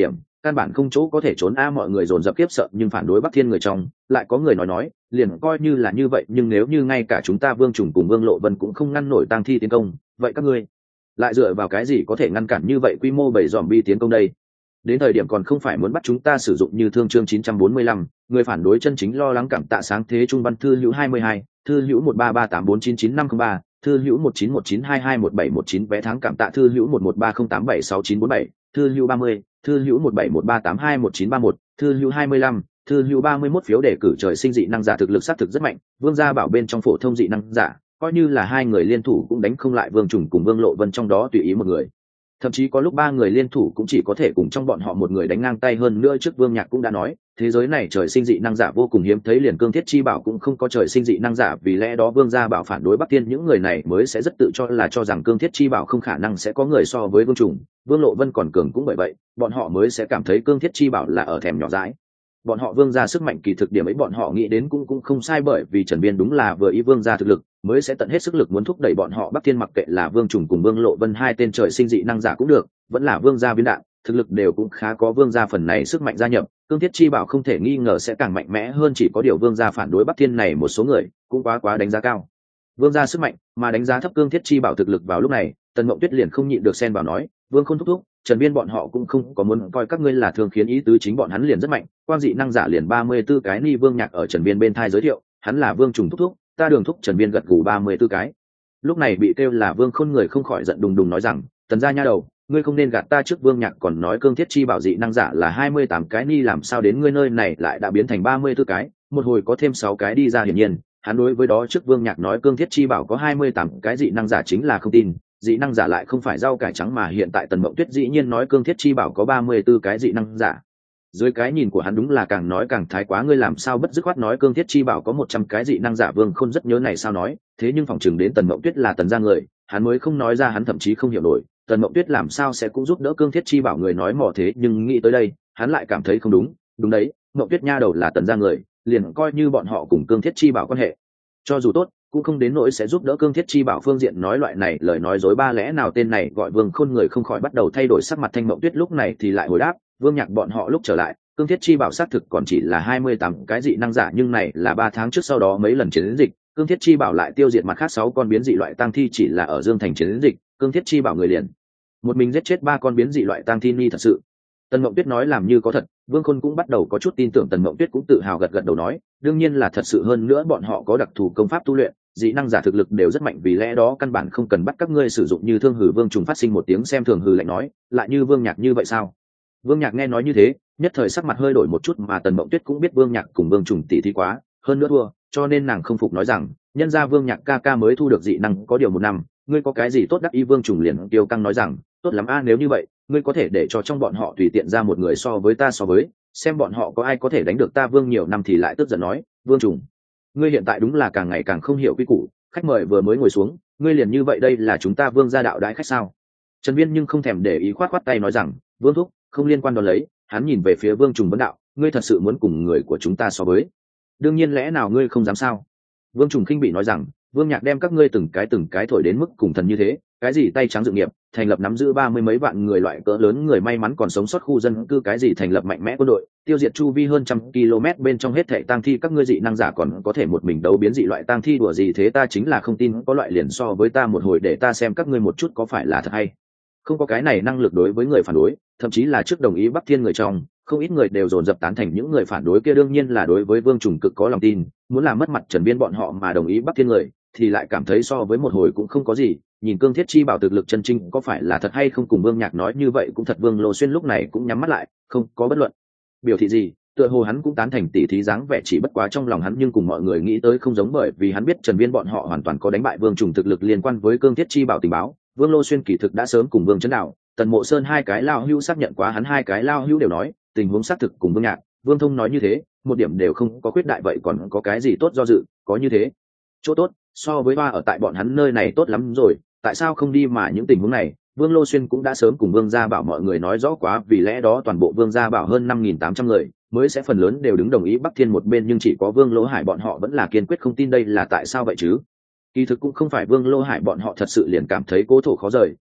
căn bản không chỗ có thể trốn a mọi người dồn dập kiếp sợ nhưng phản đối Bắc Thiên người trong lại có người nói nói liền coi như là như vậy nhưng nếu như ngay cả chúng ta Vương Trùng cùng Vương Lộ Vân cũng không ngăn nổi tang thi tiến công vậy các ngươi lại dựa vào cái gì có thể ngăn cản như vậy quy mô bảy dòm bi tiến công đây? Đến thời điểm còn không phải muốn bắt chúng ta sử dụng như thương chương chín trăm bốn mươi lăm, người phản đối chân chính lo lắng cảm tạ sáng thế trung văn thư hữu hai mươi hai, thư hữu một ba ba tám bốn chín chín năm không ba, thư hữu một chín một chín hai hai một bảy một chín vé tháng cảm tạ thư hữu một một ba không tám bảy sáu chín bốn bảy, thư hữu ba mươi, thư hữu một bảy một ba tám hai một chín ba một, thư hữu hai mươi lăm, thư hữu ba mươi mốt phiếu đề cử trời sinh dị năng giả thực lực sát thực rất mạnh, Vương gia bảo bên trong phổ thông dị năng giả, coi như là hai người liên thủ cũng đánh không lại Vương Trùng cùng Vương Lộ Vân trong đó tùy ý một người. Thậm chí có lúc ba người liên thủ cũng chỉ có thể cùng trong bọn họ một người đánh ngang tay hơn nữa trước Vương Nhạc cũng đã nói, thế giới này trời sinh dị năng giả vô cùng hiếm thấy liền Cương Thiết Chi Bảo cũng không có trời sinh dị năng giả vì lẽ đó Vương gia bảo phản đối Bắc Thiên những người này mới sẽ rất tự cho là cho rằng Cương Thiết Chi Bảo không khả năng sẽ có người so với Vương Trùng, Vương Lộ Vân còn cường cũng bởi vậy, bọn họ mới sẽ cảm thấy Cương Thiết Chi Bảo là ở thèm nhỏ dãi. Bọn họ Vương gia sức mạnh kỳ thực điểm ấy bọn họ nghĩ đến cũng cũng không sai bởi vì Trần Biên đúng là vừa ý Vương gia thực lực, mới sẽ tận hết sức lực muốn thúc đẩy bọn họ Bắc Thiên mặc kệ là Vương Trùng cùng Vương Lộ Vân hai tên trời sinh dị năng giả cũng được, vẫn là Vương gia viên đạn, thực lực đều cũng khá có Vương gia phần này sức mạnh gia nhập, Cương Thiết Chi Bảo không thể nghi ngờ sẽ càng mạnh mẽ hơn chỉ có điều Vương gia phản đối Bắc Thiên này một số người, cũng quá quá đánh giá cao. Vương gia sức mạnh, mà đánh giá thấp Cương Thiết Chi Bảo thực lực vào lúc này, Tần Mộng Tuyết liền không nhịn được xen vào nói, Vương Khôn thúc thúc, Trần Biên bọn họ cũng không có muốn coi các ngươi là thương khiến ý tứ chính bọn hắn liền rất mạnh, quan dị năng giả liền ba mươi tư cái ni Vương Nhạc ở Trần Biên bên thai giới thiệu, hắn là Vương Trùng thúc thúc, ta Đường thúc Trần Biên gật gù ba mươi tư cái. Lúc này bị kêu là Vương Khôn người không khỏi giận đùng đùng nói rằng, Tần gia nha đầu, ngươi không nên gạt ta trước. Vương Nhạc còn nói Cương Thiết Chi Bảo dị năng giả là hai mươi tám cái ni làm sao đến ngươi nơi này lại đã biến thành ba mươi tư cái, một hồi có thêm sáu cái đi ra hiển nhiên, hắn đối với đó trước Vương Nhạc nói Cương Thiết Chi Bảo có hai mươi tám cái dị năng giả chính là không tin, dị năng giả lại không phải rau cải trắng mà hiện tại Tần Mộng Tuyết dĩ nhiên nói Cương Thiết Chi Bảo có ba mươi tư cái dị năng giả. Dưới cái nhìn của hắn đúng là càng nói càng thái quá, ngươi làm sao bất dứt khoát nói Cương Thiết Chi Bảo có một trăm cái dị năng giả. Vương Khôn rất nhớ này sao nói, thế nhưng phòng chừng đến Tần Mộng Tuyết là Tần gia người, hắn mới không nói ra, hắn thậm chí không hiểu nổi, Tần Mộng Tuyết làm sao sẽ cũng giúp đỡ Cương Thiết Chi Bảo người nói mỏ thế nhưng nghĩ tới đây, hắn lại cảm thấy không đúng, đúng đấy, Mộng Tuyết nha đầu là Tần gia người, liền coi như bọn họ cùng Cương Thiết Chi Bảo quan hệ cho dù tốt cũng không đến nỗi sẽ giúp đỡ Cương Thiết Chi Bảo phương diện nói loại này lời nói dối. Ba lẽ nào tên này gọi Vương Khôn người không khỏi bắt đầu thay đổi sắc mặt. Thanh Mộng Tuyết lúc này thì lại hồi đáp, Vương Nhạc bọn họ lúc trở lại Cương Thiết Chi Bảo xác thực còn chỉ là hai mươi tám cái dị năng giả, nhưng này là ba tháng trước sau đó mấy lần chiến dịch Cương Thiết Chi Bảo lại tiêu diệt mặt khác sáu con biến dị loại tang thi, chỉ là ở Dương Thành chiến dịch Cương Thiết Chi Bảo người liền một mình giết chết ba con biến dị loại tang thi ni thật sự. Tần Mộng Tuyết nói làm như có thật, Vương Khôn cũng bắt đầu có chút tin tưởng. Tần Mộng Tuyết cũng tự hào gật gật đầu nói, đương nhiên là thật sự, hơn nữa bọn họ có đặc thù công pháp tu luyện, dị năng giả thực lực đều rất mạnh, vì lẽ đó căn bản không cần bắt các ngươi sử dụng như thương. Hử. Vương Trùng phát sinh một tiếng xem thường hừ lạnh nói, lại như Vương Nhạc như vậy sao? Vương Nhạc nghe nói như thế, nhất thời sắc mặt hơi đổi một chút, mà Tần Mộng Tuyết cũng biết Vương Nhạc cùng Vương Trùng tỉ thí quá, hơn nữa thua, cho nên nàng không phục nói rằng, nhân ra Vương Nhạc ca ca mới thu được dị năng có điều một năm, ngươi có cái gì tốt đắc ý? Vương Trùng liền tiêu căng nói rằng, tốt lắm a, nếu như vậy ngươi có thể để cho trong bọn họ tùy tiện ra một người so với ta so với, xem bọn họ có ai có thể đánh được ta. Vương nhiều năm thì lại tức giận nói, Vương Trùng, ngươi hiện tại đúng là càng ngày càng không hiểu quy củ, khách mời vừa mới ngồi xuống ngươi liền như vậy, đây là chúng ta Vương gia đạo đãi khách sao? Trần Biên nhưng không thèm để ý, khoát khoát tay nói rằng, Vương thúc không liên quan, đón lấy hắn nhìn về phía Vương Trùng vấn đạo, ngươi thật sự muốn cùng người của chúng ta so với? Đương nhiên, lẽ nào ngươi không dám sao? Vương Trùng khinh bị nói rằng, Vương Nhạc đem các ngươi từng cái từng cái thổi đến mức cùng thần như thế, cái gì tay trắng dự nghiệp, thành lập nắm giữ ba mươi mấy vạn người loại cỡ lớn người may mắn còn sống sót khu dân cư, cái gì thành lập mạnh mẽ quân đội, tiêu diệt chu vi hơn trăm km bên trong hết thảy tang thi, các ngươi dị năng giả còn có thể một mình đấu biến dị loại tang thi, đùa gì thế? Ta chính là không tin có loại liền so với ta một hồi, để ta xem các ngươi một chút có phải là thật hay không có cái này năng lực. Đối với người phản đối, thậm chí là trước đồng ý Bắc Thiên người trong, không ít người đều dồn dập tán thành những người phản đối kia, đương nhiên là đối với Vương Trùng cực có lòng tin, muốn làm mất mặt Trần Biên bọn họ mà đồng ý Bắc Thiên người thì lại cảm thấy so với một hồi cũng không có gì. Nhìn Cương Thiết Chi Bảo thực lực chân chính có phải là thật hay không, cùng Vương Nhạc nói như vậy cũng thật. Vương Lô Xuyên lúc này cũng nhắm mắt lại, không có bất luận biểu thị gì, tựa hồ hắn cũng tán thành tỉ thí dáng vẻ, chỉ bất quá trong lòng hắn nhưng cùng mọi người nghĩ tới không giống, bởi vì hắn biết Trần Biên bọn họ hoàn toàn có đánh bại Vương Trùng thực lực liên quan với Cương Thiết Chi Bảo tình báo. Vương Lô Xuyên kỳ thực đã sớm cùng Vương Chấn Đạo, Tần Mộ Sơn hai cái lao hữu xác nhận quá, hắn hai cái lao hữu đều nói tình huống xác thực cùng Vương Nhạc, Vương Thông nói như thế, một điểm đều không có khuyết đại, vậy còn có cái gì tốt do dự, có như thế chỗ tốt so với ba ở tại bọn hắn nơi này tốt lắm rồi, tại sao không đi? Mà những tình huống này Vương Lô Xuyên cũng đã sớm cùng Vương gia bảo mọi người nói rõ quá, vì lẽ đó toàn bộ Vương gia bảo hơn năm nghìn tám trăm người mới sẽ phần lớn đều đứng đồng ý Bắc Thiên một bên, nhưng chỉ có Vương Lỗ Hải bọn họ vẫn là kiên quyết không tin. Đây là tại sao vậy chứ? Kỳ thực cũng không phải Vương Lô Hải bọn họ thật sự liền cảm thấy cố thổ khó rời,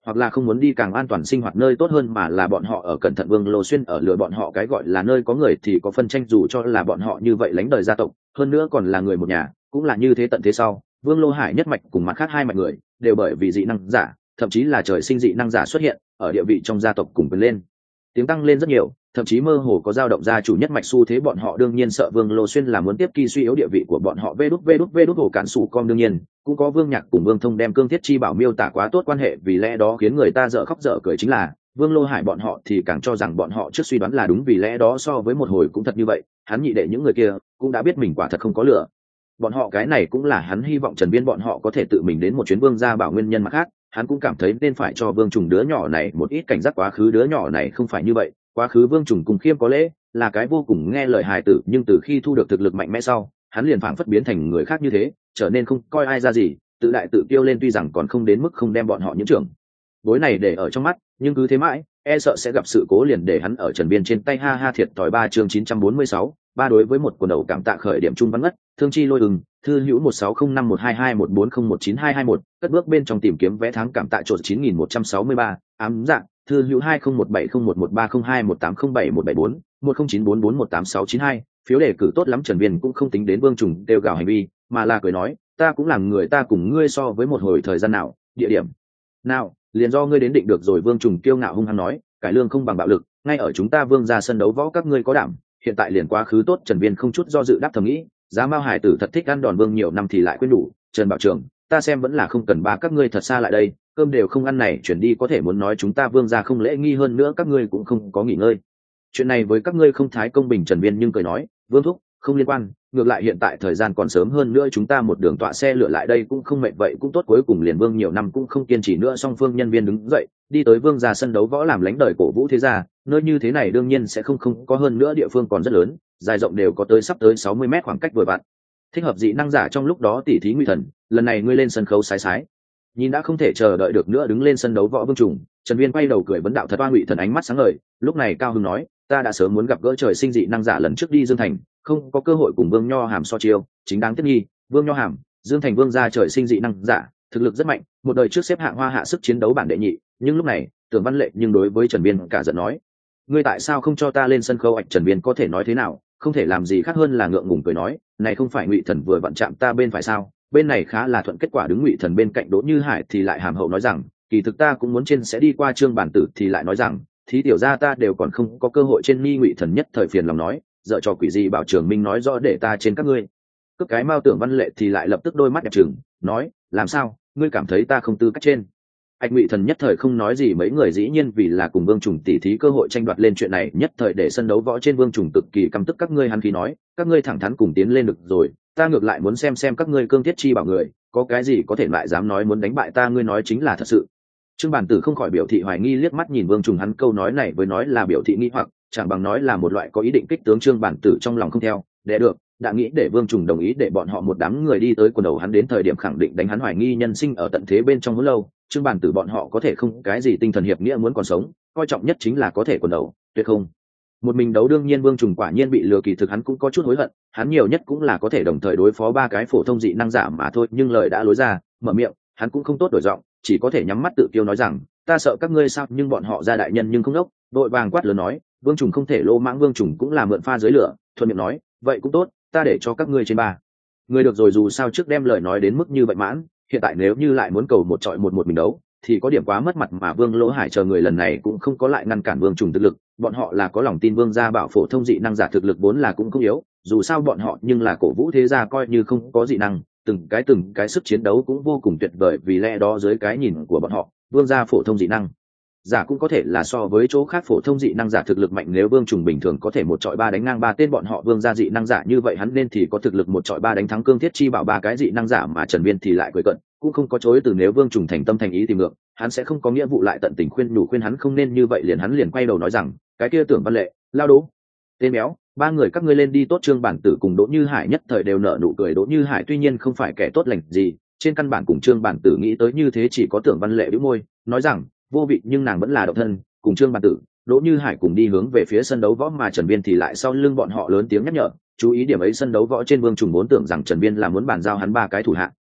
hoặc là không muốn đi càng an toàn sinh hoạt nơi tốt hơn, mà là bọn họ ở cẩn thận Vương Lô Xuyên ở lừa bọn họ, cái gọi là nơi có người thì có phân tranh, dù cho là bọn họ như vậy lánh đời gia tộc, hơn nữa còn là người một nhà, cũng là như thế tận thế sau. Vương Lô Hải nhất mạch cùng mặt khác hai mạch người đều bởi vì dị năng giả, thậm chí là trời sinh dị năng giả xuất hiện, ở địa vị trong gia tộc cùng vươn lên tiếng tăng lên rất nhiều, thậm chí mơ hồ có dao động gia chủ nhất mạch xu thế. Bọn họ đương nhiên sợ Vương Lô Xuyên là muốn tiếp kỳ suy yếu địa vị của bọn họ. Vê đút vê đút vê đút hồ cản sủ com. Đương nhiên cũng có Vương Nhạc cùng Vương Thông đem Cương Thiết Chi bảo miêu tả quá tốt quan hệ, vì lẽ đó khiến người ta dở khóc dở cười. Chính là Vương Lô Hải bọn họ thì càng cho rằng bọn họ trước suy đoán là đúng, vì lẽ đó so với một hồi cũng thật như vậy. Hắn nhị đệ những người kia cũng đã biết mình quả thật không có lửa bọn họ, cái này cũng là hắn hy vọng Trần Viên bọn họ có thể tự mình đến một chuyến Vương gia bảo. nguyên nhân mặt khác, hắn cũng cảm thấy nên phải cho Vương Trùng đứa nhỏ này một ít cảnh giác. Quá khứ đứa nhỏ này không phải như vậy, quá khứ Vương Trùng cùng khiêm có lễ, là cái vô cùng nghe lời hài tử, nhưng từ khi thu được thực lực mạnh mẽ sau, hắn liền phảng phất biến thành người khác như thế, trở nên không coi ai ra gì, tự đại tự kiêu lên. Tuy rằng còn không đến mức không đem bọn họ những trưởng bối này để ở trong mắt, nhưng cứ thế mãi e sợ sẽ gặp sự cố, liền để hắn ở Trần Viên trên tay ha ha thiệt thòi. Ba chương chín trăm bốn mươi sáu, ba đối với một quần đầu cảm tạ khởi điểm trung văn ngất thương chi lôi ừng thư hữu một sáu không năm một hai hai một bốn không một chín hai hai một, cất bước bên trong tìm kiếm vé tháng cảm tạ trộn chín nghìn một trăm sáu mươi ba, ám dạng thư hữu hai không một bảy không một một ba không hai một tám không bảy một bảy bốn một không chín bốn bốn một tám sáu chín hai. Phiếu đề cử tốt lắm. Trần Viên cũng không tính đến Vương Trùng đều gào hành vi, mà là cười nói, ta cũng làm người ta cùng ngươi so với một hồi thời gian nào, địa điểm nào, liền do ngươi đến định được rồi. Vương Trùng kiêu ngạo hung hăng nói, cải lương không bằng bạo lực, ngay ở chúng ta Vương ra sân đấu võ các ngươi có đảm, hiện tại liền quá khứ tốt. Trần Viên không chút do dự đáp, thầm nghĩ, giá Mao Hải tử thật thích ăn đòn Vương nhiều năm thì lại quên đủ. Trần Bảo Trường, ta xem vẫn là không cần ba các ngươi thật xa lại đây, cơm đều không ăn này chuyển đi có thể muốn nói chúng ta Vương ra không lễ nghi, hơn nữa các ngươi cũng không có nghỉ ngơi, chuyện này với các ngươi không thái công bình. Trần Viên nhưng cười nói, Vương thúc không liên quan, ngược lại hiện tại thời gian còn sớm, hơn nữa chúng ta một đường tọa xe lựa lại đây cũng không mệt, vậy cũng tốt. Cuối cùng liền Vương nhiều năm cũng không kiên trì nữa. Song phương nhân viên đứng dậy đi tới Vương ra sân đấu võ làm lánh đời cổ vũ thế gia. Nơi như thế này đương nhiên sẽ không không có, hơn nữa địa phương còn rất lớn, dài rộng đều có tới sắp tới sáu mươi mét, khoảng cách vừa vặn thích hợp dị năng giả trong lúc đó tỉ thí. Ngụy Thần, lần này ngươi lên sân khấu sái sái. Nhìn đã không thể chờ đợi được nữa đứng lên sân đấu võ Vương Trùng, Trần Viên quay đầu cười vấn đạo thật oa. Ngụy Thần ánh mắt sáng ngời, lúc này cao hứng nói, ta đã sớm muốn gặp gỡ trời sinh dị năng giả, lần trước đi Dương Thành không có cơ hội cùng Vương Nho Hàm so chiêu, chính đáng tiếc nghi. Vương Nho Hàm, Dương Thành Vương gia trời sinh dị năng giả, thực lực rất mạnh, một đời trước xếp hạng hoa hạ sức chiến đấu bản đệ nhị. Nhưng lúc này Tưởng Văn Lệ nhưng đối với Trần Viên cả giận nói, ngươi tại sao không cho ta lên sân khấu? Ạch Trần Viên có thể nói thế nào, không thể làm gì khác hơn là ngượng ngùng cười nói, này không phải Ngụy Thần vừa vặn chạm ta bên phải sao, bên này khá là thuận. Kết quả đứng Ngụy Thần bên cạnh Đỗ Như Hải thì lại hàm hậu nói rằng, kỳ thực ta cũng muốn trên sẽ đi qua Trương Bản Tử thì lại nói rằng, thí tiểu gia ta đều còn không có cơ hội trên mi. Ngụy Thần nhất thời phiền lòng nói, dợ trò quỷ gì, bảo Trường Minh nói rõ để ta trên các ngươi. Cướp cái Mao Tưởng Văn Lệ thì lại lập tức đôi mắt đẹp trừng nói, làm sao ngươi cảm thấy ta không tư cách trên? Ạch Ngụy Thần nhất thời không nói gì. Mấy người dĩ nhiên vì là cùng Vương Trùng tỉ thí cơ hội tranh đoạt lên chuyện này, nhất thời để sân đấu võ trên Vương Trùng cực kỳ căm tức. Các ngươi, hắn khí nói, các ngươi thẳng thắn cùng tiến lên được rồi, ta ngược lại muốn xem xem các ngươi Cương Thiết Chi bảo người có cái gì có thể lại dám nói muốn đánh bại ta. Ngươi nói chính là thật sự? Trương Bản Tử không khỏi biểu thị hoài nghi, liếc mắt nhìn Vương Trùng, hắn câu nói này với nói là biểu thị nghi hoặc, chẳng bằng nói là một loại có ý định kích tướng. Trương Bản Tử trong lòng không theo để được, đã nghĩ để Vương Trùng đồng ý để bọn họ một đám người đi tới quần đầu hắn, đến thời điểm khẳng định đánh hắn. Hoài nghi nhân sinh ở tận thế bên trong hứa lâu, Trương Bản Tử bọn họ có thể không cái gì tinh thần hiệp nghĩa muốn còn sống, coi trọng nhất chính là có thể quần đầu, tuyệt không một mình đấu. Đương nhiên Vương Trùng quả nhiên bị lừa, kỳ thực hắn cũng có chút hối hận, hắn nhiều nhất cũng là có thể đồng thời đối phó ba cái phổ thông dị năng giả mà thôi. Nhưng lời đã lối ra, mở miệng hắn cũng không tốt đổi giọng, chỉ có thể nhắm mắt tự tiêu nói rằng, ta sợ các ngươi sao? Nhưng bọn họ ra đại nhân nhưng không đốc, đội vàng quát lớn nói, Vương Trùng không thể lô mãng. Vương Trùng cũng là mượn pha dưới lửa, thuận miệng nói, vậy cũng tốt, ta để cho các ngươi trên ba người được rồi. Dù sao trước đem lời nói đến mức như vậy mãn, hiện tại nếu như lại muốn cầu một trọi một một mình đấu thì có điểm quá mất mặt. Mà Vương Lỗ Hải chờ người lần này cũng không có lại ngăn cản Vương Trùng thực lực, bọn họ là có lòng tin Vương gia bảo phổ thông dị năng giả thực lực vốn là cũng không yếu, dù sao bọn họ nhưng là cổ vũ thế gia, coi như không có dị năng, từng cái từng cái sức chiến đấu cũng vô cùng tuyệt vời. Vì lẽ đó dưới cái nhìn của bọn họ, Vương gia phổ thông dị năng giả cũng có thể là so với chỗ khác phổ thông dị năng giả thực lực mạnh. Nếu Vương Trùng bình thường có thể một trọi ba đánh ngang ba tên bọn họ Vương gia dị năng giả, như vậy hắn nên thì có thực lực một trọi ba đánh thắng Cương Thiết Chi bảo ba cái dị năng giả. Mà Trần Viên thì lại cười cận, cũng không có chối từ. Nếu Vương Trùng thành tâm thành ý tìm ngược, hắn sẽ không có nghĩa vụ lại tận tình khuyên nhủ khuyên hắn không nên như vậy. Liền hắn liền quay đầu nói rằng, cái kia Tưởng Văn Lệ, Lao Đỗ, tên béo, ba người các ngươi lên đi tốt. Trương Bản Tử cùng Đỗ Như Hải nhất thời đều nở nụ cười. Đỗ Như Hải tuy nhiên không phải kẻ tốt lành gì, trên căn bản cùng Trương Bản Tử nghĩ tới như thế, chỉ có Tưởng Văn Lệ bĩu môi nói rằng vô vị, nhưng nàng vẫn là độc thân cùng Trương Bản Tử, Đỗ Như Hải cùng đi hướng về phía sân đấu võ. Mà Trần Viên thì lại sau lưng bọn họ lớn tiếng nhắc nhở, chú ý điểm ấy. Sân đấu võ trên Vương Trùng vốn tưởng rằng Trần Viên là muốn bàn giao hắn ba cái thủ hạ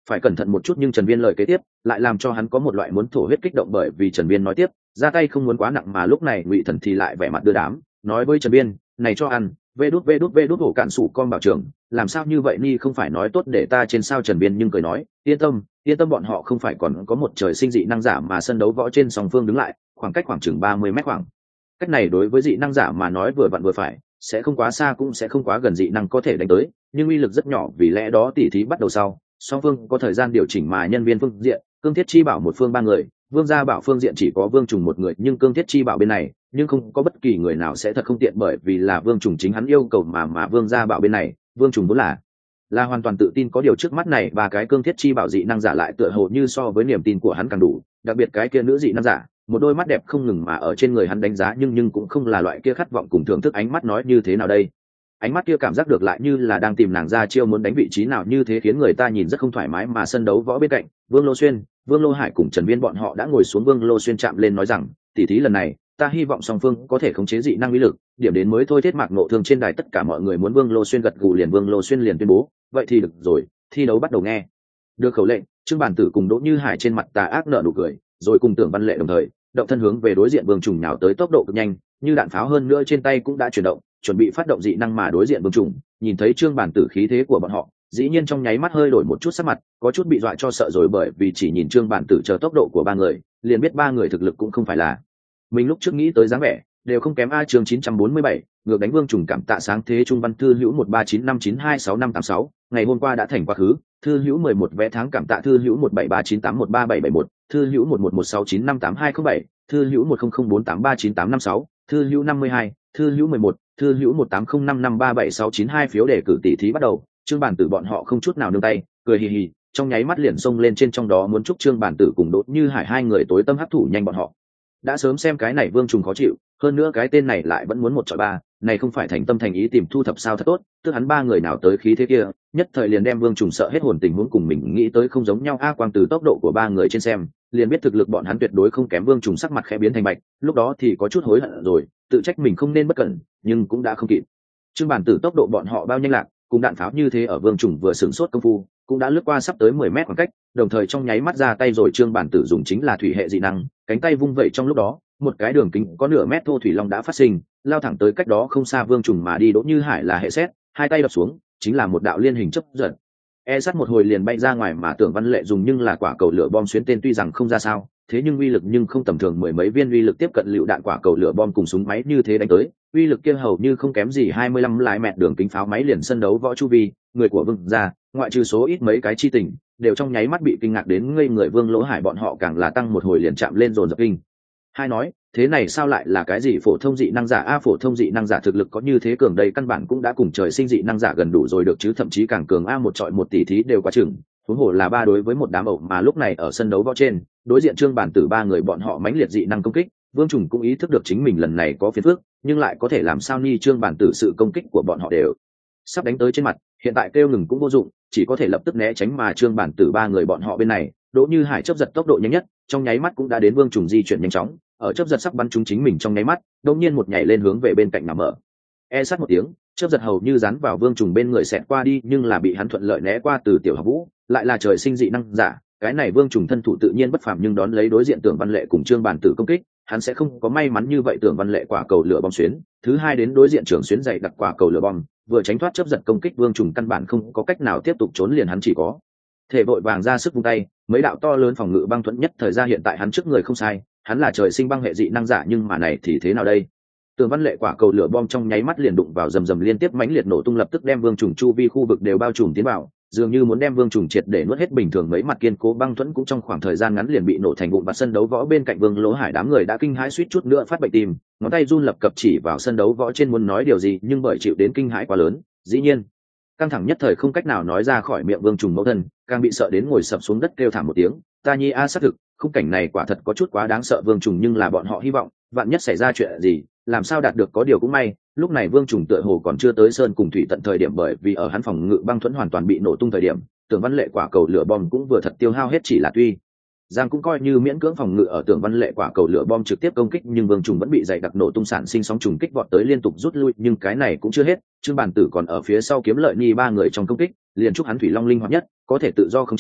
phải cẩn thận một chút, nhưng Trần Viên lời kế tiếp lại làm cho hắn có một loại muốn thổ huyết kích động, bởi vì Trần Viên nói tiếp ra tay không muốn quá nặng, mà lúc này Ngụy Thần thì lại vẻ mặt đưa đám nói với Trần Viên, này cho ăn vê đút vê đút vê đút hổ cạn sủ con bảo trưởng, làm sao như vậy ni, không phải nói tốt để ta trên sao. Trần Viên nhưng cười nói, yên tâm yên tâm, bọn họ không phải còn có một trời sinh dị năng giả mà sân đấu võ trên song phương đứng lại khoảng cách khoảng chừng ba mươi mét, khoảng cách này đối với dị năng giả mà nói vừa vặn vừa phải, sẽ không quá xa cũng sẽ không quá gần, dị năng có thể đánh tới nhưng uy lực rất nhỏ, vì lẽ đó tỉ thí bắt đầu sau song phương có thời gian điều chỉnh, mà nhân viên phương diện Cương Thiết Chi Bảo một phương ba người, Vương Gia Bảo phương diện chỉ có Vương Trùng một người, nhưng Cương Thiết Chi Bảo bên này nhưng không có bất kỳ người nào sẽ thật không tiện, bởi vì là Vương Trùng chính hắn yêu cầu mà mà Vương Gia Bảo bên này Vương Trùng vốn là là hoàn toàn tự tin, có điều trước mắt này ba cái Cương Thiết Chi Bảo dị năng giả lại tựa hồ như so với niềm tin của hắn càng đủ, đặc biệt cái kia nữ dị năng giả một đôi mắt đẹp không ngừng mà ở trên người hắn đánh giá, nhưng nhưng cũng không là loại kia khát vọng cùng thưởng thức ánh mắt, nói như thế nào đây, ánh mắt kia cảm giác được lại như là đang tìm nàng ra chiêu muốn đánh vị trí nào như thế, khiến người ta nhìn rất không thoải mái. Mà sân đấu võ bên cạnh Vương Lô Xuyên, Vương Lô Hải cùng Trần Viên bọn họ đã ngồi xuống. Vương Lô Xuyên chạm lên nói rằng, tỉ thí lần này ta hy vọng song phương có thể khống chế dị năng uy lực, điểm đến mới thôi. Thiết Mạc Nộ Thương trên đài tất cả mọi người muốn Vương Lô Xuyên gật gù liền. Vương Lô Xuyên liền tuyên bố, vậy thì được rồi, thi đấu bắt đầu. Nghe được khẩu lệnh, Trương Bản Tử cùng Đỗ Như Hải trên mặt tà ác nở nụ cười, rồi cùng Tưởng Văn Lệ đồng thời động thân hướng về đối diện Vương Trùng nào tới, tốc độ cực nhanh như đạn pháo, hơn nữa trên tay cũng đã chuyển động chuẩn bị phát động dị năng. Mà đối diện Vương Trùng nhìn thấy Trương Bản Tử khí thế của bọn họ, dĩ nhiên trong nháy mắt hơi đổi một chút sắc mặt, có chút bị dọa cho sợ rồi, bởi vì chỉ nhìn Trương Bản Tử chờ tốc độ của ba người liền biết ba người thực lực cũng không phải là mình lúc trước nghĩ tới dáng vẻ đều không kém. A chương chín trăm bốn mươi bảy ngược đánh Vương Trùng, cảm tạ sáng thế Trung Văn thư hữu một ba chín năm chín hai sáu năm tám sáu, ngày hôm qua đã thành quá khứ. Thư hữu mười một vé tháng, cảm tạ thư hữu một bảy ba chín tám một ba bảy bảy một, thư hữu một một một sáu chín năm tám hai không bảy, thư hữu một không không bốn tám ba chín tám năm sáu, thư hữu năm mươi hai, thư hữu mười một, thư hữu một tám không năm năm ba bảy sáu chín hai. Phiếu đề cử tỷ thí bắt đầu. Trương Bản Tử bọn họ không chút nào nương tay, cười hì hì trong nháy mắt liền xông lên trên, trong đó muốn chúc Trương Bản Tử cùng Đỗ Như Hải hai người tối tâm hấp thụ nhanh. Bọn họ đã sớm xem cái này Vương Trùng khó chịu, hơn nữa cái tên này lại vẫn muốn một chọi ba, này không phải thành tâm thành ý tìm thu thập sao, thật tốt. Tức hắn ba người nào tới khí thế kia, nhất thời liền đem Vương Trùng sợ hết hồn, tình huống cùng mình nghĩ tới không giống nhau. A quang từ tốc độ của ba người trên xem liền biết thực lực bọn hắn tuyệt đối không kém. Vương Trùng sắc mặt khẽ biến thành bạch, lúc đó thì có chút hối hận rồi, tự trách mình không nên bất cẩn, nhưng cũng đã không kịp. Trương Bản Tử tốc độ bọn họ bao nhanh lạc, cùng đạn pháo như thế, ở Vương Trùng vừa sửng sốt công phu cũng đã lướt qua sắp tới mười mét khoảng cách, đồng thời trong nháy mắt ra tay rồi. Trương Bản Tử dùng chính là thủy hệ dị năng, cánh tay vung vẩy trong lúc đó một cái đường kính có nửa mét thô thủy long đã phát sinh, lao thẳng tới cách đó không xa Vương Trùng mà đi. Đỗ Như Hải là hệ xét, hai tay đập xuống chính là một đạo liên hình chấp giật, e sát một hồi liền bay ra ngoài, mà Tưởng Văn Lệ dùng nhưng là quả cầu lửa bom xuyến tên, tuy rằng không ra sao, thế nhưng uy lực nhưng không tầm thường, mười mấy viên uy lực tiếp cận lựu đạn quả cầu lửa bom cùng súng máy như thế đánh tới, uy lực kia hầu như không kém gì hai mươi lăm lái mẹt đường kính pháo máy liền. Sân đấu võ chu vi người của Vương gia ngoại trừ số ít mấy cái chi tình đều trong nháy mắt bị kinh ngạc đến ngây người. Vương Lỗ Hải bọn họ càng là tăng một hồi liền chạm lên dồn dập kinh hai nói, thế này sao lại là cái gì phổ thông dị năng giả a? Phổ thông dị năng giả thực lực có như thế cường đây căn bản cũng đã cùng trời sinh dị năng giả gần đủ rồi được chứ, thậm chí càng cường a, một trọi một tỷ thí đều quá chừng, huống hồ là ba đối với một đám ẩu. Mà lúc này ở sân đấu võ trên đối diện Trương Bản Tử ba người bọn họ mãnh liệt dị năng công kích, Vương Trùng cũng ý thức được chính mình lần này có phiền phức, nhưng lại có thể làm sao ni? Trương Bản Tử sự công kích của bọn họ đều sắp đánh tới trên mặt, hiện tại kêu ngừng cũng vô dụng, chỉ có thể lập tức né tránh. Mà Trương Bản Tử ba người bọn họ bên này, Đỗ Như Hải chớp giật tốc độ nhanh nhất, trong nháy mắt cũng đã đến Vương Trùng di chuyển nhanh chóng, ở chớp giật sắp bắn trúng chính mình trong nháy mắt, đột nhiên một nhảy lên hướng về bên cạnh nằm mở, e sát một tiếng, chớp giật hầu như dán vào Vương Trùng bên người xẹt qua đi, nhưng là bị hắn thuận lợi né qua. Từ Tiểu Học Vũ lại là trời sinh dị năng giả, cái này Vương Trùng thân thủ tự nhiên bất phàm, nhưng đón lấy đối diện Tưởng Văn Lệ cùng Trương Bản Tử công kích, hắn sẽ không có may mắn như vậy. Tưởng Văn Lệ quả cầu lửa bom xuyến thứ hai đến đối diện Trường Xuyến dày đặc quả cầu lửa bom, vừa tránh thoát chớp giật công kích, Vương Trùng căn bản không có cách nào tiếp tục trốn, liền hắn chỉ có thể vội vàng ra sức vung tay, mấy đạo to lớn phòng ngự băng thuẫn nhất thời ra hiện tại hắn trước người. Không sai, hắn là trời sinh băng hệ dị năng giả, nhưng mà này thì thế nào đây? Tưởng Văn Lệ quả cầu lửa bom trong nháy mắt liền đụng vào rầm rầm liên tiếp mãnh liệt nổ tung, lập tức đem Vương Trùng chu vi khu vực đều bao trùm tiến vào, dường như muốn đem Vương Trùng triệt để nuốt hết bình thường. Mấy mặt kiên cố băng thuẫn cũng trong khoảng thời gian ngắn liền bị nổ thành vụn. Và sân đấu võ bên cạnh Vương Lỗ Hải đám người đã kinh hãi suýt chút nữa phát bệnh tim, ngón tay run lập cập chỉ vào sân đấu võ trên muốn nói điều gì, nhưng bởi chịu đến kinh hãi quá lớn, dĩ nhiên căng thẳng nhất thời không cách nào nói ra khỏi miệng. Vương Trùng mẫu thân càng bị sợ đến ngồi sập xuống đất kêu thảm một tiếng, ta nhi a, xác thực khung cảnh này quả thật có chút quá đáng sợ. Vương Trùng nhưng là bọn họ hy vọng vạn nhất xảy ra chuyện gì làm sao đạt được, có điều cũng may lúc này Vương Trùng tựa hồ còn chưa tới sơn cùng thủy tận thời điểm, bởi vì ở hắn phòng ngự băng thuẫn hoàn toàn bị nổ tung thời điểm, Tưởng Văn Lệ quả cầu lửa bom cũng vừa thật tiêu hao hết, chỉ là tuy Giang cũng coi như miễn cưỡng phòng ngự ở Tưởng Văn Lệ quả cầu lửa bom trực tiếp công kích, nhưng Vương Trùng vẫn bị dày đặc nổ tung sản sinh sóng trùng kích vọt tới liên tục rút lui. Nhưng cái này cũng chưa hết, Trương Bản Tử còn ở phía sau kiếm lợi ni ba người trong công kích, liền chúc hắn thủy long linh hoạt nhất, có thể tự do khống chế,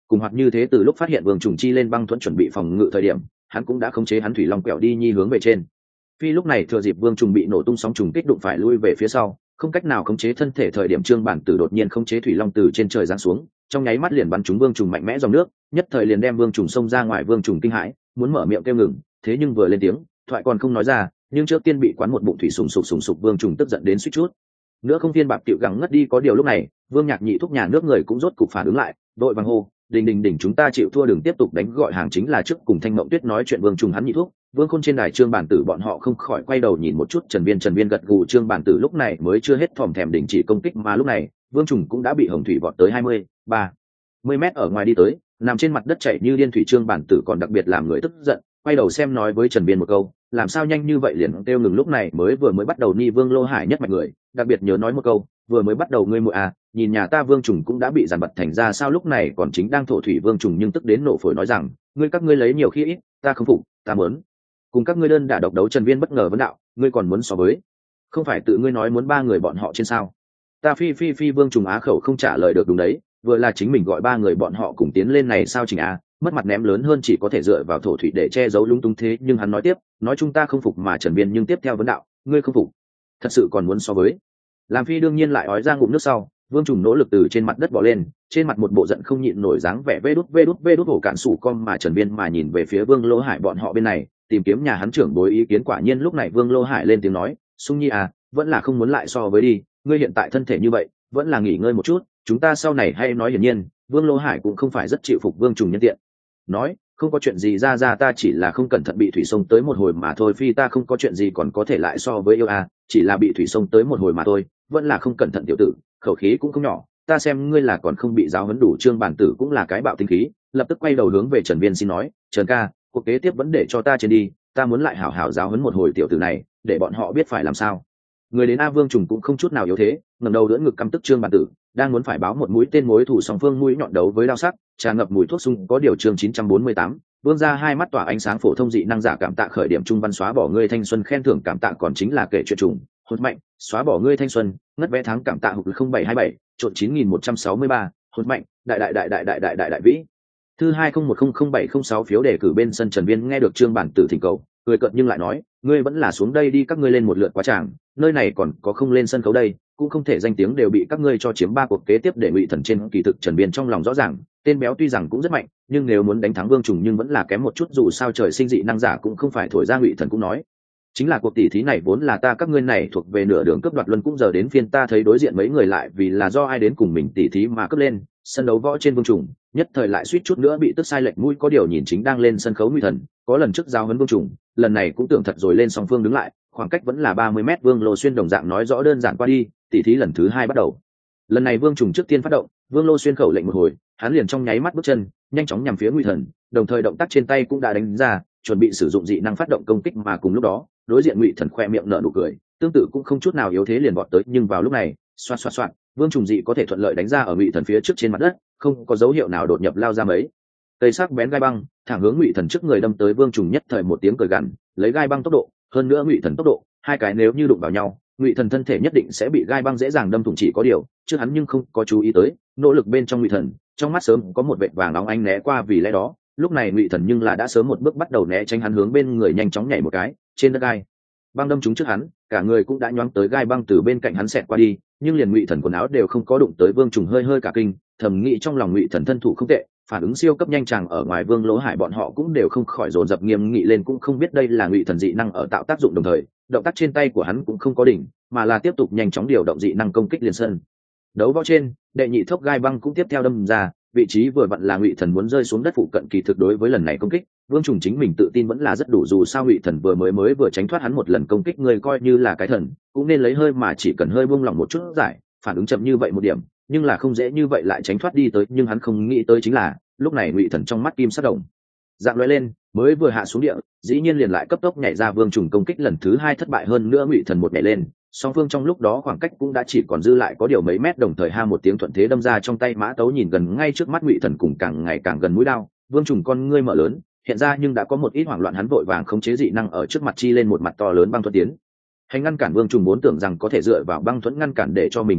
cùng hoặc như thế từ lúc phát hiện vương trùng chi lên băng thuẫn chuẩn bị phòng ngự thời điểm hắn cũng đã khống chế hắn thủy long quẹo đi nhi hướng về trên. Phi lúc này thừa dịp vương trùng bị nổ tung sóng trùng kích đụng phải lui về phía sau, không cách nào khống chế thân thể thời điểm trương bản tử đột nhiên khống chế thủy long từ trên trời giáng xuống, trong nháy mắt liền bắn trúng vương trùng mạnh mẽ dòng nước, nhất thời liền đem vương trùng xông ra ngoài. Vương trùng kinh hãi muốn mở miệng kêu ngừng, thế nhưng vừa lên tiếng thoại còn không nói ra, nhưng trước tiên bị quán một bụng thủy sùng sục sùng sục. Vương trùng tức giận đến suýt chút nữa không phiên bạc tiệu gắng ngất đi. Có điều lúc này vương nhạc nhị thúc nhà nước người cũng rốt cục phản ứng lại, đội vàng hô đình đình đỉnh chúng ta chịu thua đừng tiếp tục đánh gọi hàng. Chính là trước cùng Thanh Mộng Tuyết nói chuyện vương trùng hắn nhị thúc vương khôn trên đài trương bản tử bọn họ không khỏi quay đầu nhìn một chút Trần Viên. Trần Viên gật gù. Trương bản tử lúc này mới chưa hết thòm thèm đình chỉ công kích, mà lúc này vương trùng cũng đã bị hồng thủy vọt tới hai mươi ba mươi mét ở ngoài đi tới, nằm trên mặt đất chảy như điên thủy. Trương bản tử còn đặc biệt làm người tức giận, quay đầu xem nói với Trần Viên một câu làm sao nhanh như vậy liền kêu ngừng. Lúc này mới vừa mới bắt đầu ni vương lô hải nhất mạch người đặc biệt nhớ nói một câu vừa mới bắt đầu ngươi muội à, nhìn nhà ta vương trùng cũng đã bị giàn bật thành ra sao. Lúc này còn chính đang thổ thủy vương trùng nhưng tức đến nổ phổi nói rằng ngươi các ngươi lấy nhiều khi ít, ta không phục, ta muốn cùng các ngươi đơn đả độc đấu. Trần Viên bất ngờ vấn đạo ngươi còn muốn so với, không phải tự ngươi nói muốn ba người bọn họ trên sao? Ta phi phi phi. Vương trùng á khẩu không trả lời được. Đúng đấy, vừa là chính mình gọi ba người bọn họ cùng tiến lên này sao Trình á, mất mặt ném lớn hơn chỉ có thể dựa vào thổ thủy để che giấu lung tung. Thế nhưng hắn nói tiếp nói chúng ta không phục mà Trần Viên nhưng tiếp theo vấn đạo ngươi không phục thật sự còn muốn so với. Làm phi đương nhiên lại ói ra ngụm nước sau. Vương trùng nỗ lực từ trên mặt đất bỏ lên, trên mặt một bộ giận không nhịn nổi dáng vẻ vê đút vê đút vê đút hổ cạn sủ con mà Trần Viên mà nhìn về phía Vương Lô Hải bọn họ bên này tìm kiếm nhà hắn trưởng bối ý kiến. Quả nhiên lúc này Vương Lô Hải lên tiếng nói Sung Nhi à, vẫn là không muốn lại so với đi, ngươi hiện tại thân thể như vậy vẫn là nghỉ ngơi một chút, chúng ta sau này hay nói. Hiển nhiên Vương Lô Hải cũng không phải rất chịu phục Vương trùng nhân tiện nói không có chuyện gì ra ra, ta chỉ là không cẩn thận bị thủy sông tới một hồi mà thôi. Phi ta không có chuyện gì còn có thể lại so với yêu à, chỉ là bị thủy sông tới một hồi mà thôi, vẫn là không cẩn thận. Tiểu tử khẩu khí cũng không nhỏ, ta xem ngươi là còn không bị giáo huấn đủ. Trương bản tử cũng là cái bạo tinh khí, lập tức quay đầu hướng về Trần Viên xin nói Trần ca, cuộc kế tiếp vẫn để cho ta trên đi, ta muốn lại hảo hảo giáo huấn một hồi tiểu tử này để bọn họ biết phải làm sao. Người đến A. Vương trùng cũng không chút nào yếu thế, ngẩng đầu đỡ ngực căm tức Trương bản tử đang muốn phải báo một mũi tên mối thủ song phương mũi nhọn đấu với đao sắc tràn ngập mùi thuốc súng. Có điều chương chín trăm bốn mươi tám vương ra hai mắt tỏa ánh sáng phổ thông dị năng giả cảm tạ khởi điểm trung văn xóa bỏ ngươi thanh xuân khen thưởng cảm tạ còn chính là kể chuyện trùng hốt mạnh xóa bỏ ngươi thanh xuân ngất vé tháng cảm tạ hụt không bảy hai bảy trộn chín nghìn một trăm sáu mươi ba hốt mạnh đại đại đại đại đại đại đại đại vĩ thư hai không một không không bảy không sáu phiếu đề cử bên sân. Trần Viên nghe được Trương bản tử thỉnh cầu cười cợt nhưng lại nói ngươi vẫn là xuống đây đi, các ngươi lên một lượt quá tràng, nơi này còn có không lên sân khấu đây, cũng không thể danh tiếng đều bị các ngươi cho chiếm ba cuộc kế tiếp để Ngụy Thần trên. Kỳ thực Trần Viên trong lòng rõ ràng tên béo tuy rằng cũng rất mạnh nhưng nếu muốn đánh thắng Vương trùng nhưng vẫn là kém một chút, dù sao trời sinh dị năng giả cũng không phải thổi ra. Ngụy Thần cũng nói chính là cuộc tỷ thí này vốn là ta các ngươi này thuộc về nửa đường cướp đoạt luân, cũng giờ đến phiên ta thấy đối diện mấy người lại vì là do ai đến cùng mình tỷ thí mà cướp lên sân đấu võ trên Vương trùng, nhất thời lại suýt chút nữa bị tức sai lệch mũi. Có điều nhìn chính đang lên sân khấu Ngụy Thần có lần trước giao huấn Vương trùng, lần này cũng tưởng thật rồi lên song phương đứng lại, khoảng cách vẫn là ba mươi mét. Vương Lô Xuyên đồng dạng nói rõ đơn giản qua đi, tỷ thí lần thứ hai bắt đầu. Lần này Vương trùng trước tiên phát động, Vương Lô Xuyên khẩu lệnh một hồi, hắn liền trong nháy mắt bước chân nhanh chóng nhằm phía Ngụy Thần, đồng thời động tác trên tay cũng đã đánh ra, chuẩn bị sử dụng dị năng phát động công kích. Mà cùng lúc đó đối diện Ngụy Thần khoe miệng nở nụ cười, tương tự cũng không chút nào yếu thế liền vọt tới. Nhưng vào lúc này xoạt xoạt xoạt, Vương trùng dị có thể thuận lợi đánh ra ở Ngụy Thần phía trước trên mặt đất, không có dấu hiệu nào đột nhập lao ra mấy cây sắc bén gai băng thẳng hướng Ngụy Thần trước người đâm tới. Vương trùng nhất thời một tiếng cười gằn, lấy gai băng tốc độ hơn nữa Ngụy Thần tốc độ, hai cái nếu như đụng vào nhau Ngụy Thần thân thể nhất định sẽ bị gai băng dễ dàng đâm thủng. Chỉ có điều trước hắn nhưng không có chú ý tới nỗ lực bên trong Ngụy Thần trong mắt sớm có một vệt vàng óng ánh né qua, vì lẽ đó lúc này Ngụy Thần nhưng là đã sớm một bước bắt đầu né tránh hắn, hướng bên người nhanh chóng nhảy một cái trên đất gai băng đâm trúng trước hắn, cả người cũng đã nhoáng tới gai băng từ bên cạnh hắn xẹt qua đi, nhưng liền Ngụy Thần quần áo đều không có đụng tới. Vương trùng hơi hơi cả kinh, thầm nghĩ trong lòng Ngụy Thần thân thủ không tệ, phản ứng siêu cấp nhanh chàng. Ở ngoài Vương Lỗ Hải bọn họ cũng đều không khỏi dồn dập nghiêm nghị lên, cũng không biết đây là Ngụy Thần dị năng ở tạo tác dụng, đồng thời động tác trên tay của hắn cũng không có đỉnh, mà là tiếp tục nhanh chóng điều động dị năng công kích liền sân đấu võ trên. Đệ nhị thốc gai băng cũng tiếp theo đâm ra, vị trí vừa vặn là Ngụy Thần muốn rơi xuống đất phụ cận. Kỳ thực đối với lần này công kích Vương trùng chính mình tự tin vẫn là rất đủ, dù sao Ngụy Thần vừa mới mới vừa tránh thoát hắn một lần công kích, người coi như là cái thần cũng nên lấy hơi mà chỉ cần hơi buông lỏng một chút giải, phản ứng chậm như vậy một điểm nhưng là không dễ như vậy lại tránh thoát đi tới. Nhưng hắn không nghĩ tới chính là lúc này Ngụy Thần trong mắt kim sắc đồng dạng lóe lên, mới vừa hạ xuống địa dĩ nhiên liền lại cấp tốc nhảy ra. Vương trùng công kích lần thứ hai thất bại, hơn nữa Ngụy Thần một nhảy lên, song phương trong lúc đó khoảng cách cũng đã chỉ còn dư lại có điều mấy mét, đồng thời ha một tiếng thuận thế đâm ra trong tay mã tấu nhìn gần ngay trước mắt Ngụy Thần cùng càng ngày càng gần mũi đao. Vương trùng con ngươi mở lớn hiện ra nhưng đã có một ít hoảng loạn, hắn vội vàng khống chế dị năng ở trước mặt chi lên một mặt to lớn băng thuẫn tiến hành ngăn cản. Vương trùng vốn tưởng rằng có thể dựa vào băng thuẫn ngăn cản để cho mình lấy hơi,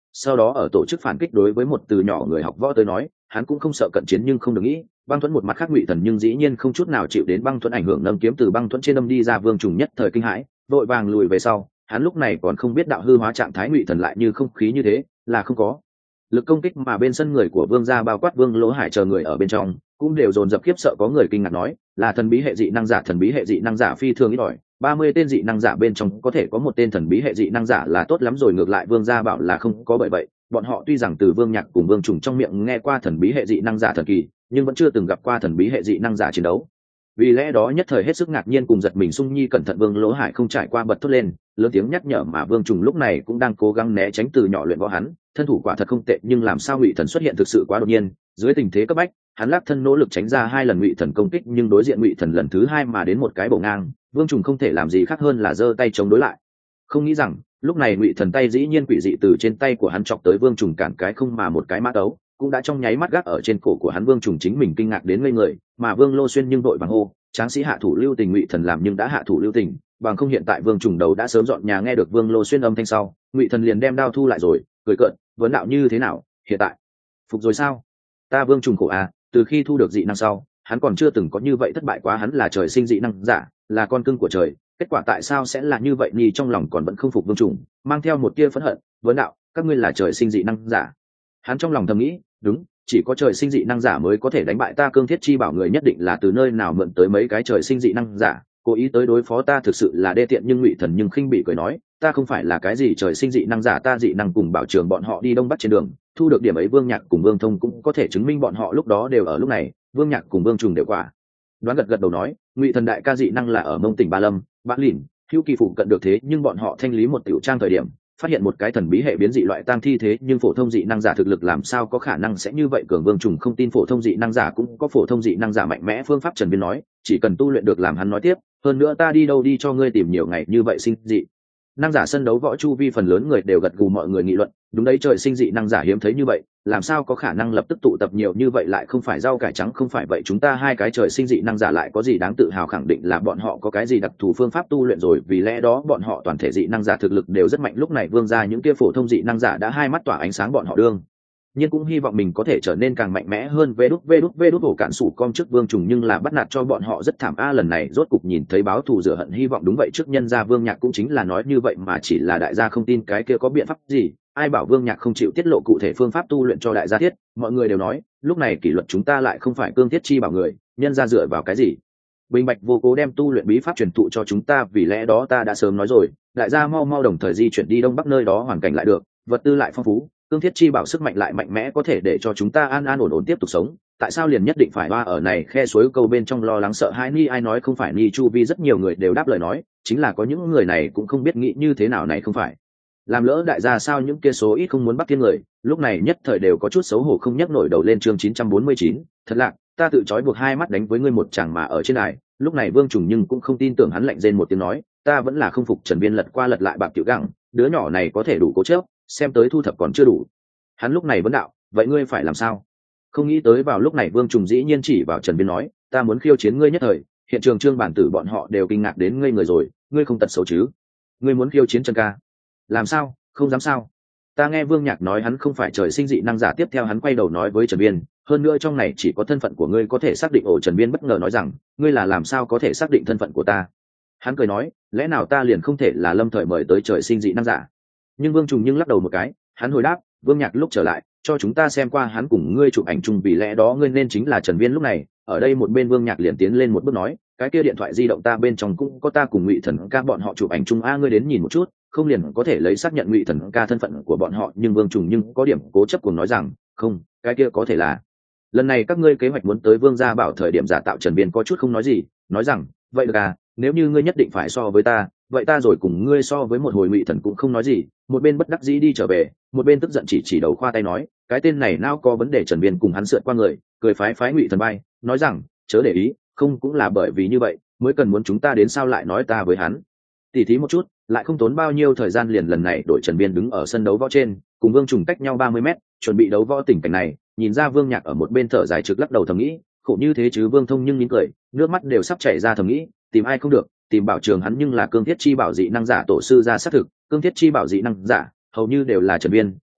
sau đó ở tổ chức phản kích. Đối với một từ nhỏ người học võ tới nói, hắn cũng không sợ cận chiến nhưng không được nghĩ. Băng Thuẫn một mặt khác Ngụy Thần nhưng dĩ nhiên không chút nào chịu đến Băng Thuẫn ảnh hưởng, nâng kiếm từ Băng Thuẫn trên đâm đi ra. Vương Trùng nhất thời kinh hãi, vội vàng lùi về sau. Hắn lúc này còn không biết đạo hư hóa trạng thái Ngụy Thần lại như không khí như thế, là không có lực công kích, mà bên sân người của Vương gia bao quát Vương Lỗ Hải chờ người ở bên trong cũng đều dồn dập khiếp sợ. Có người kinh ngạc nói là thần bí hệ dị năng giả. Thần bí hệ dị năng giả phi thường ít ỏi, ba mươi tên dị năng giả bên trong có thể có một tên thần bí hệ dị năng giả là tốt lắm rồi. Ngược lại Vương gia bảo là không có. Bởi vậy bọn họ tuy rằng từ Vương Nhạc cùng Vương Trùng trong miệng nghe qua thần bí hệ dị năng giả thần kỳ, nhưng vẫn chưa từng gặp qua thần bí hệ dị năng giả chiến đấu. Vì lẽ đó nhất thời hết sức ngạc nhiên cùng giật mình. Sung Nhi cẩn thận. Vương Lỗ Hải không trải qua bật thốt lên lớn tiếng nhắc nhở, mà Vương Trùng lúc này cũng đang cố gắng né tránh. Từ nhỏ luyện võ hắn thân thủ quả thật không tệ, nhưng làm sao Ngụy Thần xuất hiện thực sự quá đột nhiên. Dưới tình thế cấp bách, hắn lắc thân nỗ lực tránh ra hai lần Ngụy Thần công kích, nhưng đối diện Ngụy Thần lần thứ hai mà đến một cái bổ ngang. Vương Trùng không thể làm gì khác hơn là giơ tay chống đối lại. Không nghĩ rằng lúc này Ngụy Thần tay dĩ nhiên quỷ dị từ trên tay của hắn chọc tới. Vương Trùng cản cái không mà một cái mã tấu cũng đã trong nháy mắt gác ở trên cổ của hắn. Vương Trùng chính mình kinh ngạc đến ngây người, mà Vương Lô Xuyên nhưng đội bằng hô tráng sĩ hạ thủ lưu tình. Ngụy Thần làm nhưng đã hạ thủ lưu tình, bằng không hiện tại Vương Trùng đầu đã sớm dọn nhà. Nghe được Vương Lô Xuyên âm thanh sau, Ngụy Thần liền đem đao thu lại rồi, cười cợt vấn đạo như thế nào, hiện tại phục rồi sao? Ta Vương Trùng khổ à, từ khi thu được dị năng sau, hắn còn chưa từng có như vậy thất bại quá. Hắn là trời sinh dị năng giả, là con cưng của trời, kết quả tại sao sẽ là như vậy nhỉ? Trong lòng còn vẫn không phục Vương Trùng mang theo một tia phẫn hận vấn đạo các ngươi là trời sinh dị năng giả? Hắn trong lòng thầm nghĩ đúng, chỉ có trời sinh dị năng giả mới có thể đánh bại ta. Cương Thiết Chi bảo người nhất định là từ nơi nào mượn tới mấy cái trời sinh dị năng giả, cố ý tới đối phó ta, thực sự là đê tiện. Nhưng Ngụy Thần nhưng khinh bị cười nói ta không phải là cái gì trời sinh dị năng giả, ta dị năng cùng Bảo Trường bọn họ đi đông bắc trên đường thu được điểm ấy. Vương Nhạc cùng Vương Thông cũng có thể chứng minh bọn họ lúc đó đều ở lúc này. Vương Nhạc cùng Vương Trùng đều quả đoán gật gật đầu nói Ngụy Thần đại ca dị năng là ở Mông tỉnh Ba Lâm, Bã Lìn, Hữu Kỳ phụ cận được, thế nhưng bọn họ thanh lý một tiểu trang thời điểm phát hiện một cái thần bí hệ biến dị loại tang thi. Thế nhưng phổ thông dị năng giả thực lực làm sao có khả năng sẽ như vậy cường? Vương Trùng không tin phổ thông dị năng giả cũng có phổ thông dị năng giả mạnh mẽ phương pháp. Trần Biên nói chỉ cần tu luyện được. Làm hắn nói tiếp hơn nữa ta đi đâu đi cho ngươi tìm nhiều ngày như vậy sinh dị năng giả? Sân đấu võ chu vi phần lớn người đều gật gù, mọi người nghị luận đúng đấy, trời sinh dị năng giả hiếm thấy như vậy, làm sao có khả năng lập tức tụ tập nhiều như vậy? Lại không phải rau cải trắng. Không phải vậy chúng ta hai cái trời sinh dị năng giả lại có gì đáng tự hào? Khẳng định là bọn họ có cái gì đặc thù phương pháp tu luyện rồi, vì lẽ đó bọn họ toàn thể dị năng giả thực lực đều rất mạnh. Lúc này Vương gia những kia phổ thông dị năng giả đã hai mắt tỏa ánh sáng, bọn họ đương nhưng cũng hy vọng mình có thể trở nên càng mạnh mẽ hơn. Vê đút vê đút vê đút ổ cạn sủ com trước Vương Trùng nhưng là bắt nạt cho bọn họ rất thảm a. Lần này rốt cục nhìn thấy báo thù rửa hận hy vọng. Đúng vậy, trước nhân gia Vương Nhạc cũng chính là nói như vậy mà, chỉ là đại gia không tin cái kia có biện pháp gì. Ai bảo Vương Nhạc không chịu tiết lộ cụ thể phương pháp tu luyện cho đại gia thiết? Mọi người đều nói lúc này kỷ luật chúng ta lại không phải Cương Thiết Chi bảo người, nhân gia dựa vào cái gì bình bạch vô cố đem tu luyện bí pháp truyền thụ cho chúng ta? Vì lẽ đó ta đã sớm nói rồi, đại gia mau mau đồng thời di chuyển đi đông bắc, nơi đó hoàn cảnh lại được, vật tư lại phong phú, Cương Thiết Chi bảo sức mạnh lại mạnh mẽ, có thể để cho chúng ta an an ổn ổn tiếp tục sống. Tại sao liền nhất định phải ba ở này khe suối câu bên trong lo lắng sợ hãi? Ni ai nói không phải Ni chu vi rất nhiều người đều đáp lời nói chính là có những người này cũng không biết nghĩ như thế nào. Này không phải làm lỡ đại gia sao? Những kia số ít không muốn bắt thiên người lúc này nhất thời đều có chút xấu hổ không nhấc nổi đầu lên. Chương chín trăm bốn mươi chín thật lạc, ta tự trói buộc hai mắt đánh với ngươi một chàng mà ở trên đài. Lúc này Vương Trùng nhưng cũng không tin tưởng, hắn lạnh rên một tiếng nói ta vẫn là không phục. Trần Biên lật qua lật lại bạc tiểu gẳng, đứa nhỏ này có thể đủ cố chớp, xem tới thu thập còn chưa đủ. Hắn lúc này vấn đạo vậy ngươi phải làm sao? Không nghĩ tới vào lúc này Vương Trùng dĩ nhiên chỉ vào Trần Biên nói ta muốn khiêu chiến ngươi nhất thời. Hiện trường Trương Bản Tử bọn họ đều kinh ngạc đến ngây người rồi, ngươi không tật xấu chứ? Ngươi muốn khiêu chiến Trần ca? Làm sao không dám sao? Ta nghe Vương Nhạc nói hắn không phải trời sinh dị năng giả. Tiếp theo hắn quay đầu nói với Trần Biên hơn nữa trong này chỉ có thân phận của ngươi có thể xác định. Ồ, Trần Biên bất ngờ nói rằng ngươi là làm sao có thể xác định thân phận của ta? Hắn cười nói lẽ nào ta liền không thể là lâm thời mời tới trời sinh dị năng giả? Nhưng Vương Trùng nhưng lắc đầu một cái, hắn hồi đáp Vương Nhạc lúc trở lại cho chúng ta xem qua hắn cùng ngươi chụp ảnh chung, vì lẽ đó ngươi nên chính là Trần Biên. Lúc này ở đây một bên Vương Nhạc liền tiến lên một bước nói cái kia điện thoại di động ta bên trong cũng có ta cùng Ngụy Thần ca bọn họ chụp ảnh chung a, ngươi đến nhìn một chút, không liền có thể lấy xác nhận Ngụy Thần ca thân phận của bọn họ. Nhưng Vương Trùng nhưng có điểm cố chấp cùng nói rằng không, cái kia có thể là lần này các ngươi kế hoạch muốn tới Vương gia bảo thời điểm giả tạo. Trần Biên có chút không nói gì, nói rằng vậy được à, nếu như ngươi nhất định phải so với ta, vậy ta rồi cùng ngươi so với một hồi. Ngụy Thần cũng không nói gì, một bên bất đắc dĩ đi trở về, một bên tức giận chỉ chỉ đầu khoa tay nói cái tên này nào có vấn đề. Trần Biên cùng hắn sượt qua người, cười phái phái Ngụy Thần bay, nói rằng chớ để ý, không cũng là bởi vì như vậy mới cần muốn chúng ta đến sao lại nói ta với hắn tỉ thí một chút, lại không tốn bao nhiêu thời gian liền lần này đội Trần Biên đứng ở sân đấu võ trên cùng Vương Trùng cách nhau ba mươi mét chuẩn bị đấu võ. Tình cảnh này nhìn ra Vương Nhạc ở một bên thở dài trực lắc đầu thầm nghĩ khổ như thế chứ. Vương Thông nhưng nín cười, nước mắt đều sắp chảy ra, thầm nghĩ tìm ai không được, tìm Bảo Trường hắn nhưng là Cương Thiết Chi bảo dị năng giả tổ sư ra xác thực, Cương Thiết Chi bảo dị năng giả hầu như đều là Trần Biên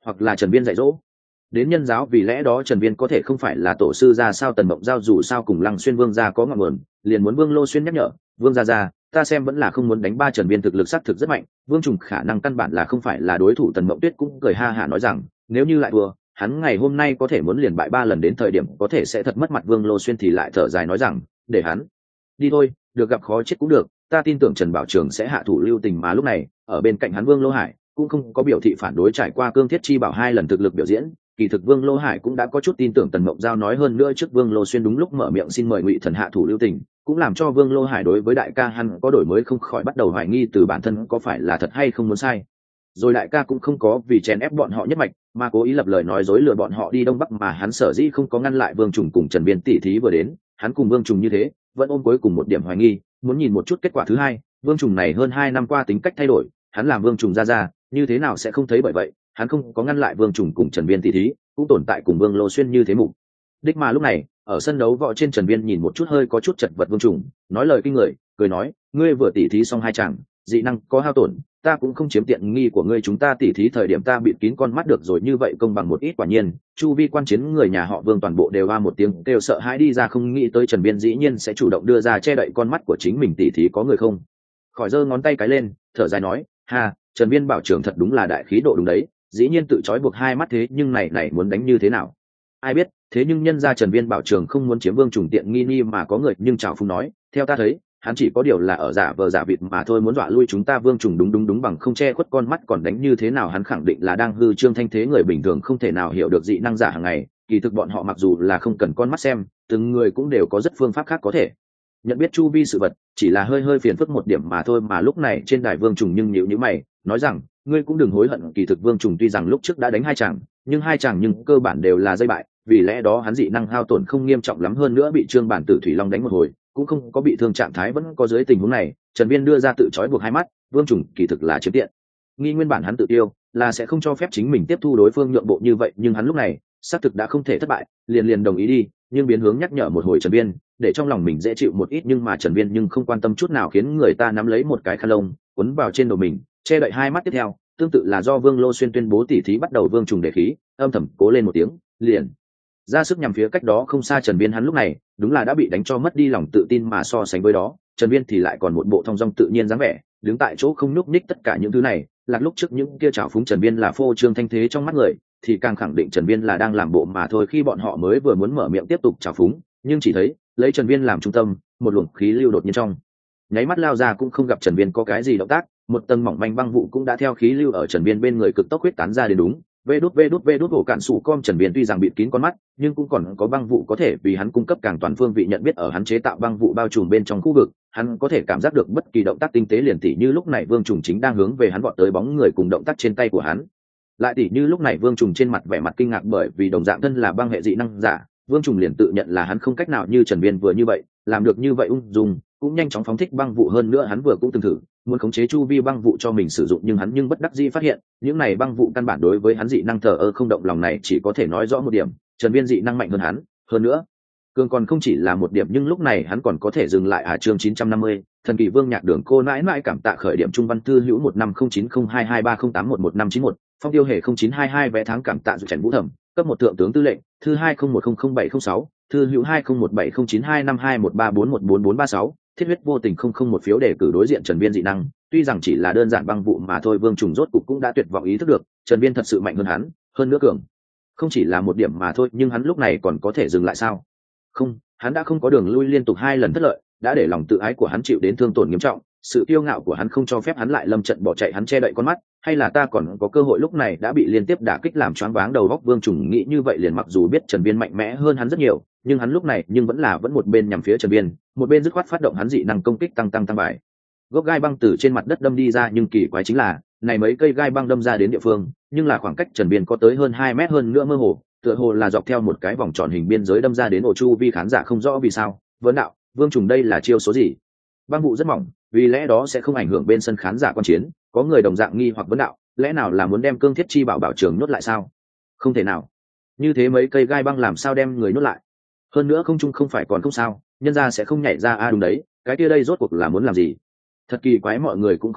hoặc là Trần Viên dạy dỗ đến nhân giáo, vì lẽ đó Trần Viên có thể không phải là tổ sư ra sao. Tần Mộng Giao dù sao cùng Lăng Xuyên Vương gia có ngọn nguồn, liền muốn Vương Lô Xuyên nhắc nhở, Vương gia gia, ta xem vẫn là không muốn đánh ba. Trần Viên thực lực xác thực rất mạnh, Vương Trùng khả năng căn bản là không phải là đối thủ. Tần Mộng Tuyết cũng cười ha hả nói rằng nếu như lại thua, hắn ngày hôm nay có thể muốn liền bại ba lần, đến thời điểm có thể sẽ thật mất mặt. Vương Lô Xuyên thì lại thở dài nói rằng để hắn đi thôi, được gặp khó chết cũng được, ta tin tưởng Trần Bảo Trường sẽ hạ thủ lưu tình. Mà lúc này ở bên cạnh hắn Vương Lô Hải cũng không có biểu thị phản đối. Trải qua Cương Thiết Chi Bảo hai lần thực lực biểu diễn, kỳ thực Vương Lô Hải cũng đã có chút tin tưởng Tần Mộng Giao nói. hơn nữa trước Vương Lô Xuyên đúng lúc mở miệng xin mời Ngụy Thần hạ thủ lưu tình, cũng làm cho Vương Lô Hải đối với đại ca hắn có đổi mới, không khỏi bắt đầu hoài nghi từ bản thân có phải là thật hay không muốn sai. Rồi đại ca cũng không có vì chèn ép bọn họ nhất mạch mà cố ý lập lời nói dối lừa bọn họ đi Đông Bắc, mà hắn sở dĩ không có ngăn lại Vương Trùng cùng Trần Viên tỷ thí vừa đến, hắn cùng Vương Trùng như thế vẫn ôm cuối cùng một điểm hoài nghi, muốn nhìn một chút kết quả thứ hai. Vương Trùng này hơn hai năm qua tính cách thay đổi, hắn làm Vương Trùng ra ra như thế nào sẽ không thấy, bởi vậy hắn không có ngăn lại Vương Trùng cùng Trần Viên tỷ thí, cũng tồn tại cùng Vương Lô Xuyên như thế mục đích. Mà lúc này ở sân đấu võ trên, Trần Viên nhìn một chút hơi có chút chật vật Vương Trùng, nói lời kinh người, cười nói ngươi vừa tỷ thí xong hai chàng, dị năng có hao tổn, ta cũng không chiếm tiện nghi của ngươi, chúng ta tỉ thí thời điểm ta bịt kín con mắt được rồi, như vậy công bằng một ít. Quả nhiên chu vi quan chiến người nhà họ Vương toàn bộ đều a một tiếng kêu sợ hãi đi ra, không nghĩ tới Trần Viên dĩ nhiên sẽ chủ động đưa ra che đậy con mắt của chính mình. Tỉ thí có người không khỏi giơ ngón tay cái lên, thở dài nói ha, Trần Viên bảo trưởng thật đúng là đại khí độ, đúng đấy, dĩ nhiên tự trói buộc hai mắt, thế nhưng này này muốn đánh như thế nào ai biết. Thế nhưng nhân ra Trần Viên bảo trường không muốn chiếm Vương Trùng tiện nghi ni mà có người nhưng chào phúng nói theo ta thấy hắn chỉ có điều là ở giả vờ giả vịt mà thôi, muốn dọa lui chúng ta. Vương Trùng đúng đúng đúng, bằng không che khuất con mắt còn đánh như thế nào, hắn khẳng định là đang hư trương thanh thế, người bình thường không thể nào hiểu được dị năng giả hàng ngày. Kỳ thực bọn họ mặc dù là không cần con mắt xem, từng người cũng đều có rất phương pháp khác có thể nhận biết chu vi sự vật, chỉ là hơi hơi phiền phức một điểm mà thôi. Mà lúc này trên đài Vương Trùng nhưng nhíu nhíu mày nói rằng ngươi cũng đừng hối hận. Kỳ thực Vương Trùng tuy rằng lúc trước đã đánh hai chàng, nhưng hai chàng nhưng cơ bản đều là dây bại, vì lẽ đó hắn dị năng hao tổn không nghiêm trọng lắm, hơn nữa bị Trương Bản Tử Thủy Long đánh một hồi cũng không có bị thương, trạng thái vẫn có. Dưới tình huống này Trần Viên đưa ra tự trói buộc hai mắt, Vương Trùng kỳ thực là chiếm tiện nghi, nguyên bản hắn tự tiêu là sẽ không cho phép chính mình tiếp thu đối phương nhượng bộ như vậy, nhưng hắn lúc này xác thực đã không thể thất bại, liền liền đồng ý đi, nhưng biến hướng nhắc nhở một hồi Trần Viên để trong lòng mình dễ chịu một ít. Nhưng mà Trần Viên nhưng không quan tâm chút nào, khiến người ta nắm lấy một cái khăn lông quấn vào trên đầu mình che đậy hai mắt. Tiếp theo tương tự là do Vương Lô Xuyên tuyên bố tỉ thí bắt đầu, Vương Trùng để khí âm thầm cố lên một tiếng liền ra sức nhằm phía cách đó không xa Trần Viên. hắn lúc này đúng là đã bị đánh cho mất đi lòng tự tin, mà so sánh với đó Trần Viên thì lại còn một bộ thong dong tự nhiên dáng vẻ, đứng tại chỗ không nhúc nhích. tất cả những thứ này là lúc trước những kia trào phúng Trần Viên là phô trương thanh thế trong mắt người, thì càng khẳng định Trần Viên là đang làm bộ mà thôi. Khi bọn họ mới vừa muốn mở miệng tiếp tục trào phúng, nhưng chỉ thấy lấy Trần Viên làm trung tâm, một luồng khí lưu đột nhiên trong nháy mắt lao ra, cũng không gặp Trần Viên có cái gì động tác, một tầng mỏng manh băng vụ cũng đã theo khí lưu ở Trần Viên bên người cực tốc huyết tán ra đến. đúng vê đút vê đút vê đút ổ cạn sủ com, Trần Viên tuy rằng bịt kín con mắt nhưng cũng còn có băng vụ có thể vì hắn cung cấp càng toàn phương vị nhận biết. ở hắn chế tạo băng vụ bao trùm bên trong khu vực, hắn có thể cảm giác được bất kỳ động tác tinh tế, liền tỉ như lúc này Vương Trùng chính đang hướng về hắn vọt tới bóng người cùng động tác trên tay của hắn. lại tỉ như lúc này Vương Trùng trên mặt vẻ mặt kinh ngạc, bởi vì đồng dạng thân là băng hệ dị năng giả, Vương Trùng liền tự nhận là hắn không cách nào như Trần Viên vừa như vậy làm được như vậy ung dung cũng nhanh chóng phóng thích băng vụ. hơn nữa hắn vừa cũng từng thử muốn khống chế chu vi băng vụ cho mình sử dụng, nhưng hắn nhưng bất đắc dĩ phát hiện những này băng vụ căn bản đối với hắn dị năng thờ ơ không động lòng. này chỉ có thể nói rõ một điểm, Trần Viên dị năng mạnh hơn hắn, hơn nữa cường còn không chỉ là một điểm. nhưng lúc này hắn còn có thể dừng lại. à chương chín trăm năm mươi thần kỳ Vương Nhạc Đường cô nãi nãi cảm tạ khởi điểm Trung Văn Thư Hữu một năm không chín không hai hai ba không tám một một năm chín một Phong Tiêu Hề không chín hai hai vẽ tháng cảm tạ dự trần Vũ Thẩm cấp một thượng tướng tư lệnh thư hai không một không không bảy không sáu Thư Hữu hai không một bảy không chín hai năm hai một ba bốn một bốn bốn ba sáu Thiết huyết vô tình không không một phiếu đề cử đối diện Trần Viên dị năng tuy rằng chỉ là đơn giản băng vụ mà thôi. Vương Trùng rốt cục cũng đã tuyệt vọng ý thức được Trần Viên thật sự mạnh hơn hắn, hơn nữa cường không chỉ là một điểm mà thôi. nhưng hắn lúc này còn có thể dừng lại sao? Không, hắn đã không có đường lui, liên tục hai lần thất lợi đã để lòng tự ái của hắn chịu đến thương tổn nghiêm trọng, sự kiêu ngạo của hắn không cho phép hắn lại lâm trận bỏ chạy. hắn che đậy con mắt, hay là ta còn có cơ hội, lúc này đã bị liên tiếp đả kích làm choáng váng đầu óc. Vương Trùng nghĩ như vậy liền, mặc dù biết Trần Viên mạnh mẽ hơn hắn rất nhiều, nhưng hắn lúc này nhưng vẫn là vẫn một bên nhằm phía Trần Viên, một bên dứt khoát phát động hắn dị năng công kích tăng tăng tăng bài. Gốc gai băng từ trên mặt đất đâm đi ra, nhưng kỳ quái chính là này mấy cây gai băng đâm ra đến địa phương, nhưng là khoảng cách Trần Viên có tới hơn hai mét, hơn nữa mơ hồ tựa hồ là dọc theo một cái vòng tròn hình biên giới đâm ra đến ổ chu vi khán giả không rõ vì sao. Vấn đạo Vương Trùng đây là chiêu số gì? Băng vụ rất mỏng, vì lẽ đó sẽ không ảnh hưởng bên sân khán giả quan chiến. Có người đồng dạng nghi hoặc vấn đạo, lẽ nào là muốn đem Cương Thiết Chi Bảo bảo trường nhốt lại sao? Không thể nào, như thế mấy cây gai băng làm sao đem người nhốt lại? Hơn nữa không chung không phải còn không sao, nhân ra sẽ không nhảy ra. À đúng đấy, cái kia đây rốt cuộc là muốn làm gì? Thật kỳ quái, mọi người cũng không biết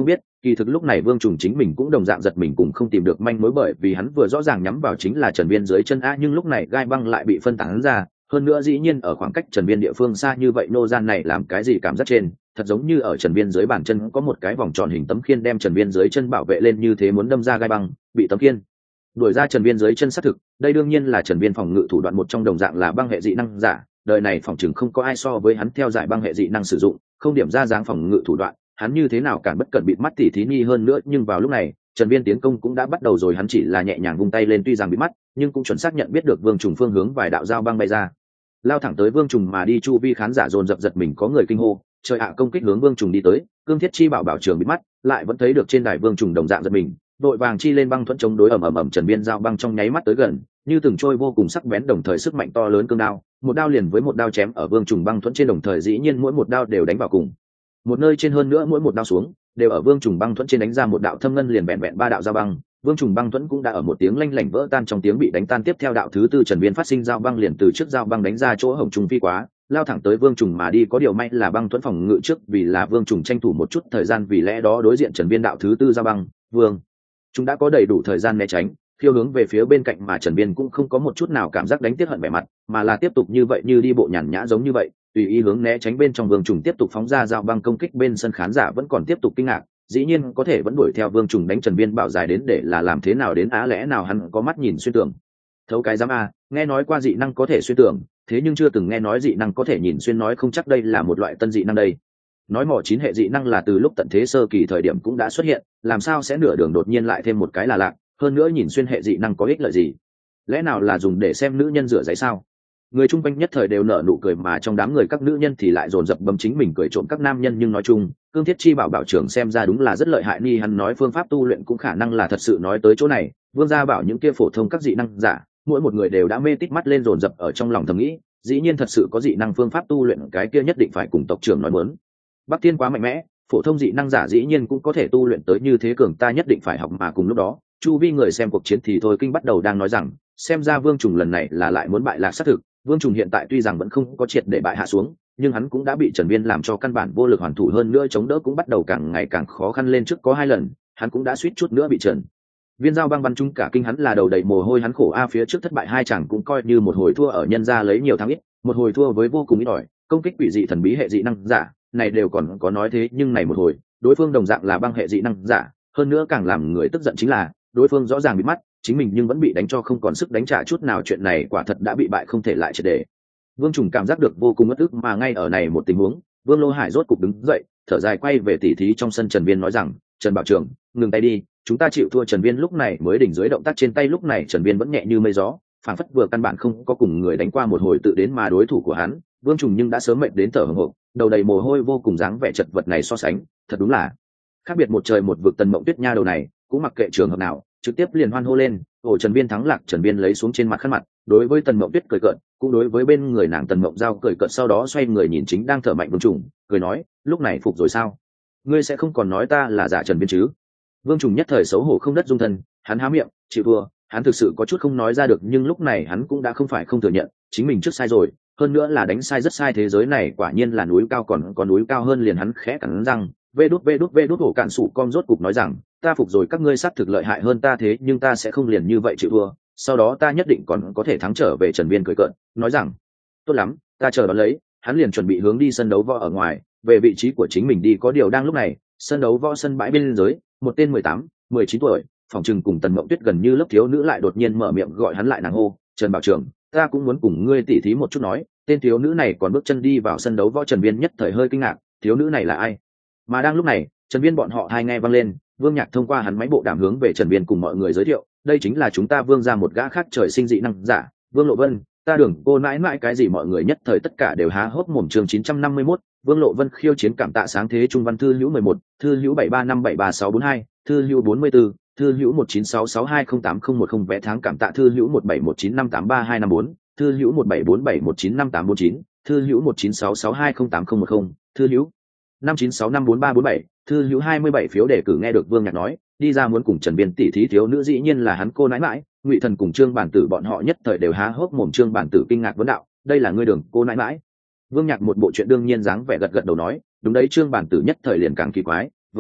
kỳ thực lúc này Vương Trùng chính mình cũng đồng dạng giật mình cũng không tìm được manh mối, bởi vì hắn vừa rõ ràng nhắm vào chính là Trần Viên dưới chân a, nhưng lúc này gai băng lại bị phân tán ra, hơn nữa dĩ nhiên ở khoảng cách Trần Viên địa phương xa như vậy, nô gian này làm cái gì cảm giác trên thật giống như ở Trần Viên dưới bàn chân có một cái vòng tròn hình tấm khiên đem Trần Viên dưới chân bảo vệ lên như thế, muốn đâm ra gai băng bị tấm khiên đuổi ra Trần Viên dưới chân xác thực. Đây đương nhiên là Trần Viên phòng ngự thủ đoạn một trong, đồng dạng là băng hệ dị năng giả, đời này phòng chừng không có ai so với hắn theo giải băng hệ dị năng sử dụng, không điểm ra dáng phòng ngự thủ đoạn, hắn như thế nào cản bất cẩn bịt mắt tỉ thí ni hơn nữa. Nhưng vào lúc này Trần Viên tiến công cũng đã bắt đầu rồi, hắn chỉ là nhẹ nhàng vung tay lên, tuy rằng bị mắt nhưng cũng chuẩn xác nhận biết được Vương Trùng phương hướng, vài đạo dao băng bay ra lao thẳng tới Vương Trùng mà đi. Chu vi khán giả dồn dập giật mình, có người kinh hô trời ạ, công kích hướng Vương Trùng đi tới. Cương Thiết Chi bảo bảo trường bị mắt lại vẫn thấy được trên đài Vương Trùng đồng dạng giật mình, đội vàng chi lên băng thuẫn chống đối, ầm ầm ầm Trần Viên dao băng trong nháy mắt tới gần, như từng trôi vô cùng sắc bén, đồng thời sức mạnh to lớn cương đao, một đao liền với một đao chém ở Vương Trùng băng thuẫn trên, đồng thời dĩ nhiên mỗi một đao đều đánh vào cùng một nơi trên, hơn nữa mỗi một đao xuống đều ở Vương Trùng băng thuẫn trên đánh ra một đạo thâm ngân, liền vẹn vẹn ba đạo dao băng, Vương Trùng băng thuẫn cũng đã ở một tiếng lanh lảnh vỡ tan, trong tiếng bị đánh tan. Tiếp theo đạo thứ tư Trần Viên phát sinh dao băng liền từ trước dao băng đánh ra chỗ hổng trùng phi quá, lao thẳng tới Vương Trùng mà đi. Có điều may là băng thuẫn phòng ngự trước, vì là Vương Trùng tranh thủ một chút thời gian, vì lẽ đó đối diện Trần Viên đạo thứ tư dao băng, Vương chúng đã có đầy đủ thời gian né tránh, phiêu hướng về phía bên cạnh, mà Trần Viên cũng không có một chút nào cảm giác đánh tiếc hận vẻ mặt, mà là tiếp tục như vậy như đi bộ nhàn nhã giống như vậy, tùy ý hướng né tránh bên trong. Vương Trùng tiếp tục phóng ra dao băng công kích, bên sân khán giả vẫn còn tiếp tục kinh ngạc, dĩ nhiên có thể vẫn đuổi theo Vương Trùng đánh Trần Viên bảo dài đến để là làm thế nào đến á, lẽ nào hắn có mắt nhìn xuyên tường? Thấu cái giám a, nghe nói qua dị năng có thể xuyên tường, thế nhưng chưa từng nghe nói dị năng có thể nhìn xuyên, nói không chắc đây là một loại tân dị năng đây. Nói mỏ chín hệ dị năng là từ lúc tận thế sơ kỳ thời điểm cũng đã xuất hiện, làm sao sẽ nửa đường đột nhiên lại thêm một cái là lạc, hơn nữa nhìn xuyên hệ dị năng có ích lợi gì? Lẽ nào là dùng để xem nữ nhân rửa giấy sao? Người chung quanh nhất thời đều nở nụ cười, mà trong đám người các nữ nhân thì lại dồn dập bấm chính mình cười trộm các nam nhân. Nhưng nói chung Cương Thiết Chi bảo bảo trưởng xem ra đúng là rất lợi hại ni, hắn nói phương pháp tu luyện cũng khả năng là thật sự. Nói tới chỗ này Vương gia bảo những kia phổ thông các dị năng giả mỗi một người đều đã mê tít mắt lên, dồn dập ở trong lòng thầm nghĩ, dĩ nhiên thật sự có dị năng phương pháp tu luyện, cái kia nhất định phải cùng tộc trưởng nói muốn. Bắc Thiên quá mạnh mẽ, phổ thông dị năng giả dĩ nhiên cũng có thể tu luyện tới như thế cường, ta nhất định phải học. Mà cùng lúc đó chu vi người xem cuộc chiến thì thôi kinh bắt đầu đang nói rằng, xem ra Vương Trùng lần này là lại muốn bại lạc xác thực. Vương Trùng hiện tại tuy rằng vẫn không có triệt để bại hạ xuống, nhưng hắn cũng đã bị Trần Viên làm cho căn bản vô lực hoàn thủ, hơn nữa chống đỡ cũng bắt đầu càng ngày càng khó khăn lên. Trước có hai lần hắn cũng đã suýt chút nữa bị Trần Viên dao băng bắn trúng cả kinh, hắn là đầu đầy mồ hôi, hắn khổ a, phía trước thất bại hai chẳng cũng coi như một hồi thua ở nhân gia lấy nhiều thắng ít, một hồi thua với vô cùng ít ỏi công kích quỷ dị thần bí hệ dị năng giả này đều còn có nói thế, nhưng này một hồi đối phương đồng dạng là băng hệ dị năng giả, hơn nữa càng làm người tức giận chính là đối phương rõ ràng bị mắt chính mình nhưng vẫn bị đánh cho không còn sức đánh trả chút nào, chuyện này quả thật đã bị bại không thể lại triệt để. Vương Trùng cảm giác được vô cùng uất ức, mà ngay ở này một tình huống Vương Lô Hải rốt cục đứng dậy, thở dài quay về tỉ thí trong sân Trần Viên nói rằng, Trần Bảo Trường ngừng tay đi, chúng ta chịu thua. Trần Viên lúc này mới đỉnh dưới động tác trên tay, lúc này Trần Viên vẫn nhẹ như mây gió, phảng phất vừa căn bản không có cùng người đánh qua một hồi tự đến, mà đối thủ của hắn Vương Trùng nhưng đã sớm mệt đến thở hổn hộc, đầu đầy mồ hôi, vô cùng dáng vẻ chật vật này so sánh thật đúng là khác biệt một trời một vực. Tần Mộng Tuyết nha đầu này cũng mặc kệ trường hợp nào, trực tiếp liền hoan hô lên, ồ Trần Viên thắng lạc. Trần Viên lấy xuống trên mặt khăn mặt, đối với Tần Mộng Tuyết cười cợt, cũng đối với bên người nàng Tần Mộng Giao cười cợt, sau đó xoay người nhìn chính đang thở mạnh Vương Trùng, cười nói, lúc này phục rồi sao? Ngươi sẽ không còn nói ta là giả Trần Viên chứ? Vương Trùng nhất thời xấu hổ không đất dung thân, hắn há miệng chịu thua, hắn thực sự có chút không nói ra được, nhưng lúc này hắn cũng đã không phải không thừa nhận chính mình trước sai rồi, hơn nữa là đánh sai rất sai. Thế giới này quả nhiên là núi cao còn có núi cao hơn, liền hắn khẽ cắn răng, vê đút vê đút vê đút hổ cạn sủ con rốt cục nói rằng, ta phục rồi, các ngươi sát thực lợi hại hơn ta, thế nhưng ta sẽ không liền như vậy chịu thua, sau đó ta nhất định còn có thể thắng trở về. Trần Viên cười cợt nói rằng, tốt lắm, ta chờ đón lấy. Hắn liền chuẩn bị hướng đi sân đấu võ ở ngoài, về vị trí của chính mình đi. Có điều đang lúc này sân đấu võ sân bãi bên dưới, một tên mười tám mười chín tuổi phòng trừng cùng Tần Mộng Tuyết gần như lớp thiếu nữ lại đột nhiên mở miệng gọi hắn lại, nàng hô, Trần Bảo Trường, ta cũng muốn cùng ngươi tỉ thí một chút. Nói tên thiếu nữ này còn bước chân đi vào sân đấu võ. Trần Viên nhất thời hơi kinh ngạc, thiếu nữ này là ai? Mà đang lúc này Trần Viên bọn họ hai nghe vang lên, Vương Nhạc thông qua hắn máy bộ đàm hướng về Trần Viên cùng mọi người giới thiệu, đây chính là chúng ta Vương ra một gã khác trời sinh dị năng giả, Vương Lộ Vân. Ta đường cô mãi mãi cái gì? Mọi người nhất thời tất cả đều há hốc mồm. Chương chín trăm năm mươi mốt Vương Lộ Vân khiêu chiến cảm tạ sáng thế trung văn thư hữu mười một, thư hữu bảy ba năm bảy ba sáu bốn hai, thư hữu bốn mươi tư, thư hữu một chín sáu sáu hai không tám không một không vé tháng cảm tạ thư hữu một bảy một chín năm tám ba hai năm bốn, thư hữu một bảy bốn bảy một chín năm tám bốn chín, thư hữu một chín sáu sáu hai không tám không một không, thư hữu năm chín sáu năm bốn ba bốn bảy, thư hữu hai mươi bảy phiếu đề cử. Nghe được Vương Nhạc nói đi ra muốn cùng Trần Viên tỉ thí thiếu nữ dĩ nhiên là hắn cô nãi mãi Ngụy Thần cùng Trương Bản Tử, bọn họ nhất thời đều há hốc mồm. Trương Bản Tử kinh ngạc vấn đạo, đây là ngươi đường cô nãi mãi? Vương Nhạc một bộ chuyện đương nhiên dáng vẻ gật gật đầu nói, đúng đấy. Trương Bản Tử nhất thời liền càng kỳ quái vấn đạo,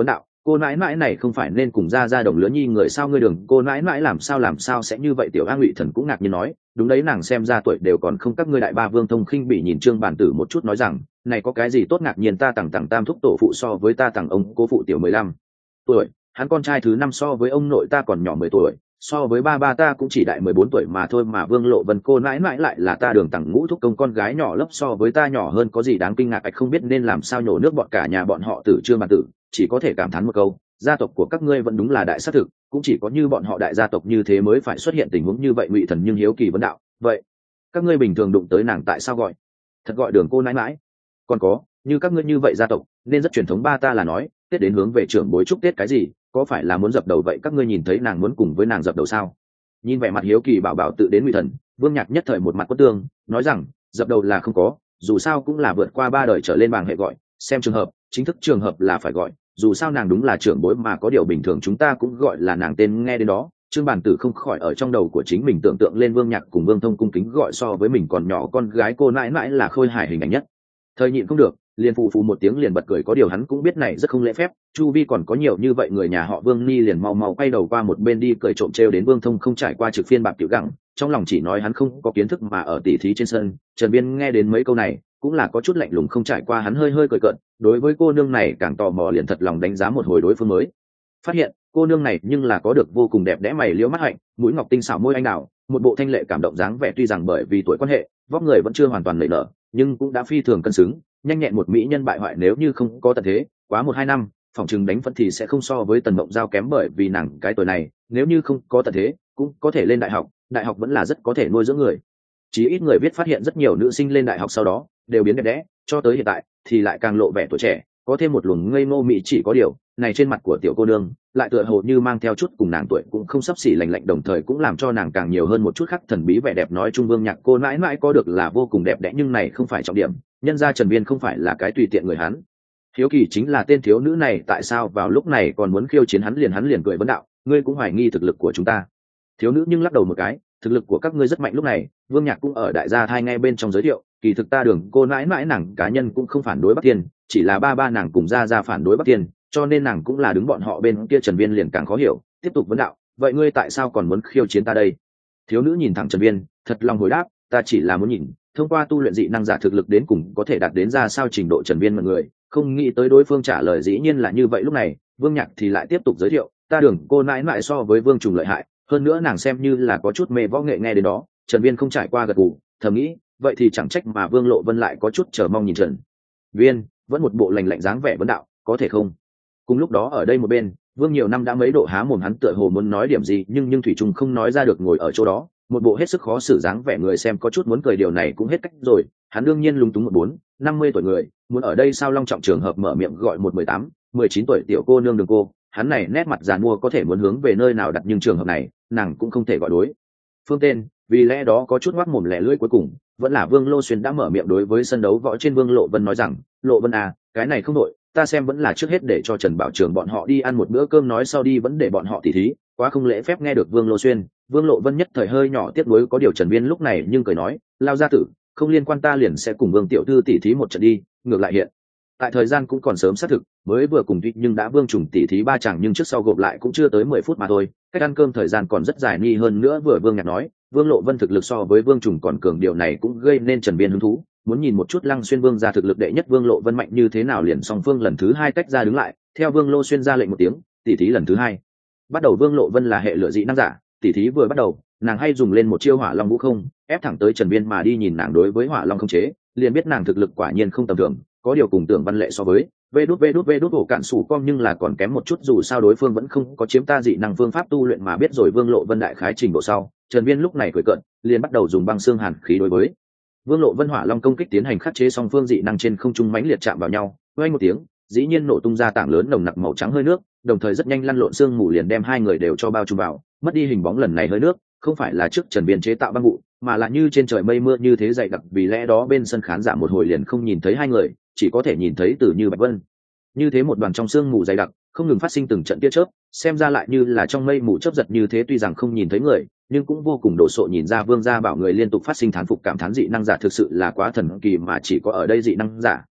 cô nãi nãi này không phải nên cùng ra ra đồng lứa nhi người sao? Ngươi đường cô nãi nãi làm sao làm sao sẽ như vậy? Tiểu A Ngụy Thần cũng ngạc nhiên nói, đúng đấy, nàng xem ra tuổi đều còn không các ngươi. Đại ba Vương Thông khinh bị nhìn Trương Bản Tử một chút nói rằng, này có cái gì tốt ngạc nhiên, ta tằng tằng tam thúc tổ phụ so với ta tằng ông cố phụ tiểu mười lăm tuổi, hắn con trai thứ năm so với ông nội ta còn nhỏ mười tuổi, so với ba ba ta cũng chỉ đại mười bốn tuổi mà thôi. Mà Vương Lộ Vân cô nãi nãi lại là ta đường tằng ngũ thúc công con gái nhỏ lớp, so với ta nhỏ hơn, có gì đáng kinh ngạc? Ạch không biết nên làm sao nhổ nước bọn cả nhà bọn họ Tử Trương Bản Tử chỉ có thể cảm thán một câu, gia tộc của các ngươi vẫn đúng là đại xác thực, cũng chỉ có như bọn họ đại gia tộc như thế mới phải xuất hiện tình huống như vậy. Ngụy Thần nhưng hiếu kỳ vấn đạo, vậy các ngươi bình thường đụng tới nàng tại sao gọi thật gọi đường cô nãi nãi? Còn có, như các ngươi như vậy gia tộc nên rất truyền thống, ba ta là nói tết đến hướng về trưởng bối chúc tết cái gì, có phải là muốn dập đầu vậy? Các ngươi nhìn thấy nàng muốn cùng với nàng dập đầu sao? Nhìn vẻ mặt hiếu kỳ bảo bảo tự đến Ngụy Thần, Vương Nhạc nhất thời một mặt quất tương nói rằng, dập đầu là không có, dù sao cũng là vượt qua ba đời trở lên bảng hệ gọi, xem trường hợp, chính thức trường hợp là phải gọi, dù sao nàng đúng là trưởng bối mà, có điều bình thường chúng ta cũng gọi là nàng tên nghe đến đó. Trương Bản Tử không khỏi ở trong đầu của chính mình tưởng tượng lên Vương Nhạc cùng Vương Thông cung kính gọi so với mình còn nhỏ con gái cô nãi nãi là khôi hài hình ảnh nhất. Thời nhịn không được, liền phụ phụ một tiếng liền bật cười, có điều hắn cũng biết này rất không lễ phép, chu vi còn có nhiều như vậy người nhà họ Vương Ni liền mau mau quay đầu qua một bên đi cười trộm trêu đến Vương Thông không trải qua trực phiên bạc tiểu gặng, trong lòng chỉ nói hắn không có kiến thức mà ở tỉ thí trên sân. Trần Biên nghe đến mấy câu này cũng là có chút lạnh lùng, không trải qua hắn hơi hơi cười cợt, đối với cô nương này càng tò mò, liền thật lòng đánh giá một hồi đối phương, mới phát hiện cô nương này nhưng là có được vô cùng đẹp đẽ mày liễu mắt hạnh, mũi ngọc tinh xảo, môi anh đào, một bộ thanh lệ cảm động dáng vẻ. Tuy rằng bởi vì tuổi quan hệ, vóc người vẫn chưa hoàn toàn nảy nở, nhưng cũng đã phi thường cân xứng, nhanh nhẹn một mỹ nhân bại hoại. Nếu như không có tận thế, quá một hai năm phỏng chừng đánh phân thì sẽ không so với Tần Mộng Giao kém, bởi vì nàng cái tuổi này nếu như không có tận thế cũng có thể lên đại học, đại học vẫn là rất có thể nuôi dưỡng người. Chỉ ít người viết phát hiện rất nhiều nữ sinh lên đại học sau đó đều biến đẹp đẽ, cho tới hiện tại thì lại càng lộ vẻ tuổi trẻ, có thêm một luồng ngây ngô mỹ. Chỉ có điều này trên mặt của tiểu cô nương lại tựa hồ như mang theo chút cùng nàng tuổi cũng không sắp xỉ lành lạnh, đồng thời cũng làm cho nàng càng nhiều hơn một chút khác thần bí vẻ đẹp. Nói chung Vương Nhạc cô mãi mãi có được là vô cùng đẹp đẽ, nhưng này không phải trọng điểm, nhân ra Trần Biên không phải là cái tùy tiện người. Hắn hiếu kỳ chính là tên thiếu nữ này tại sao vào lúc này còn muốn khiêu chiến hắn, liền hắn liền cười vấn đạo, ngươi cũng hoài nghi thực lực của chúng ta? Thiếu nữ nhưng lắc đầu một cái, thực lực của các ngươi rất mạnh. Lúc này Vương Nhạc cũng ở đại gia thai ngay bên trong giới thiệu, kỳ thực ta đường cô mãi mãi nàng cá nhân cũng không phản đối Bắc Thiên, chỉ là ba ba nàng cùng ra ra phản đối Bắc Thiên, cho nên nàng cũng là đứng bọn họ bên kia. Trần Biên liền càng khó hiểu, tiếp tục vấn đạo, vậy ngươi tại sao còn muốn khiêu chiến ta đây? Thiếu nữ nhìn thẳng Trần Biên, thật lòng hồi đáp, ta chỉ là muốn nhìn thông qua tu luyện dị năng giả thực lực đến cùng có thể đạt đến ra sao trình độ. Trần Biên mọi người không nghĩ tới đối phương trả lời dĩ nhiên là như vậy. Lúc này Vương Nhạc thì lại tiếp tục giới thiệu, ta đường cô nãi nãi so với Vương Trùng lợi hại, hơn nữa nàng xem như là có chút mê võ nghệ. Nghe đến đó Trần Biên không trải qua gật gù, thầm nghĩ vậy thì chẳng trách mà Vương Lộ Vân lại có chút chờ mong nhìn Trần Biên, vẫn một bộ lành lạnh dáng vẻ vấn đạo, có thể không? Cùng lúc đó ở đây một bên Vương nhiều năm đã mấy độ há mồm, hắn tựa hồ muốn nói điểm gì nhưng nhưng thủy trùng không nói ra được, ngồi ở chỗ đó một bộ hết sức khó xử dáng vẻ, người xem có chút muốn cười. Điều này cũng hết cách rồi, hắn đương nhiên lúng túng. Một bốn năm mươi tuổi người muốn ở đây sao long trọng trường hợp mở miệng gọi một mười tám mười chín tuổi tiểu cô nương đường cô, hắn này nét mặt giàn mua có thể muốn hướng về nơi nào đặt, nhưng trường hợp này nàng cũng không thể gọi đối phương tên, vì lẽ đó có chút ngoác mồm lẻ lưỡi. Cuối cùng vẫn là Vương Lô Xuyên đã mở miệng đối với sân đấu võ trên Vương Lộ Vân nói rằng, Lộ Vân à, cái này không đội, ta xem vẫn là trước hết để cho Trần Bảo Trường bọn họ đi ăn một bữa cơm, nói sau đi vẫn để bọn họ tỉ thí, quá không lễ phép. Nghe được Vương Lô Xuyên, Vương Lộ Vân nhất thời hơi nhỏ tiếc nuối, có điều Trần Biên lúc này nhưng cười nói, lao gia tử, không liên quan, ta liền sẽ cùng Vương tiểu thư tỉ thí một trận đi, ngược lại hiện tại thời gian cũng còn sớm xác thực, mới vừa cùng tuy nhưng đã Vương Trùng tỉ thí ba chàng, nhưng trước sau gộp lại cũng chưa tới mười phút mà thôi, cách ăn cơm thời gian còn rất dài. Nghi hơn nữa vừa Vương Nhạc nói Vương Lộ Vân thực lực so với Vương Trùng còn cường, điều này cũng gây nên Trần Biên hứng thú, muốn nhìn một chút Lăng Xuyên Vương gia thực lực đệ nhất Vương Lộ Vân mạnh như thế nào. Liền song phương lần thứ hai tách ra đứng lại, theo Vương Lô Xuyên ra lệnh một tiếng, tỉ thí lần thứ hai bắt đầu. Vương Lộ Vân là hệ lửa dị năng giả, tỉ thí vừa bắt đầu nàng hay dùng lên một chiêu hỏa long vũ không ép thẳng tới Trần Biên mà đi, nhìn nàng đối với hỏa long không chế liền biết nàng thực lực quả nhiên không tầm thường, có điều cùng Tưởng Văn Lệ so với vê đút vê đút vê đút ổ cạn sủ com nhưng là còn kém một chút, dù sao đối phương vẫn không có chiếm ta dị năng phương pháp tu luyện mà biết rồi. Vương Lộ Vân đại khái trình độ sau, Trần Biên lúc này cười cận liền bắt đầu dùng băng xương hàn khí đối với Vương Lộ Vân hỏa long công kích tiến hành khắc chế, song phương dị năng trên không trung mãnh liệt chạm vào nhau, vang một tiếng dĩ nhiên nổ tung ra tảng lớn nồng nặc màu trắng hơi nước, đồng thời rất nhanh lăn lộn sương mù liền đem hai người đều cho bao trùm vào, mất đi hình bóng. Lần này hơi nước không phải là trước Trần Biên chế tạo băng vụ, mà là như trên trời mây mưa như thế dày đặc, vì lẽ đó bên sân khán giả một hồi liền không nhìn thấy hai người, chỉ có thể nhìn thấy từ như bạch vân như thế một đoàn trong sương mù dày đặc không ngừng phát sinh từng trận tia chớp, xem ra lại như là trong mây mù chớp giật như thế. Tuy rằng không nhìn thấy người nhưng cũng vô cùng đồ sộ, nhìn ra Vương gia bảo người liên tục phát sinh thán phục cảm thán, dị năng giả thực sự là quá thần kỳ, mà chỉ có ở đây dị năng giả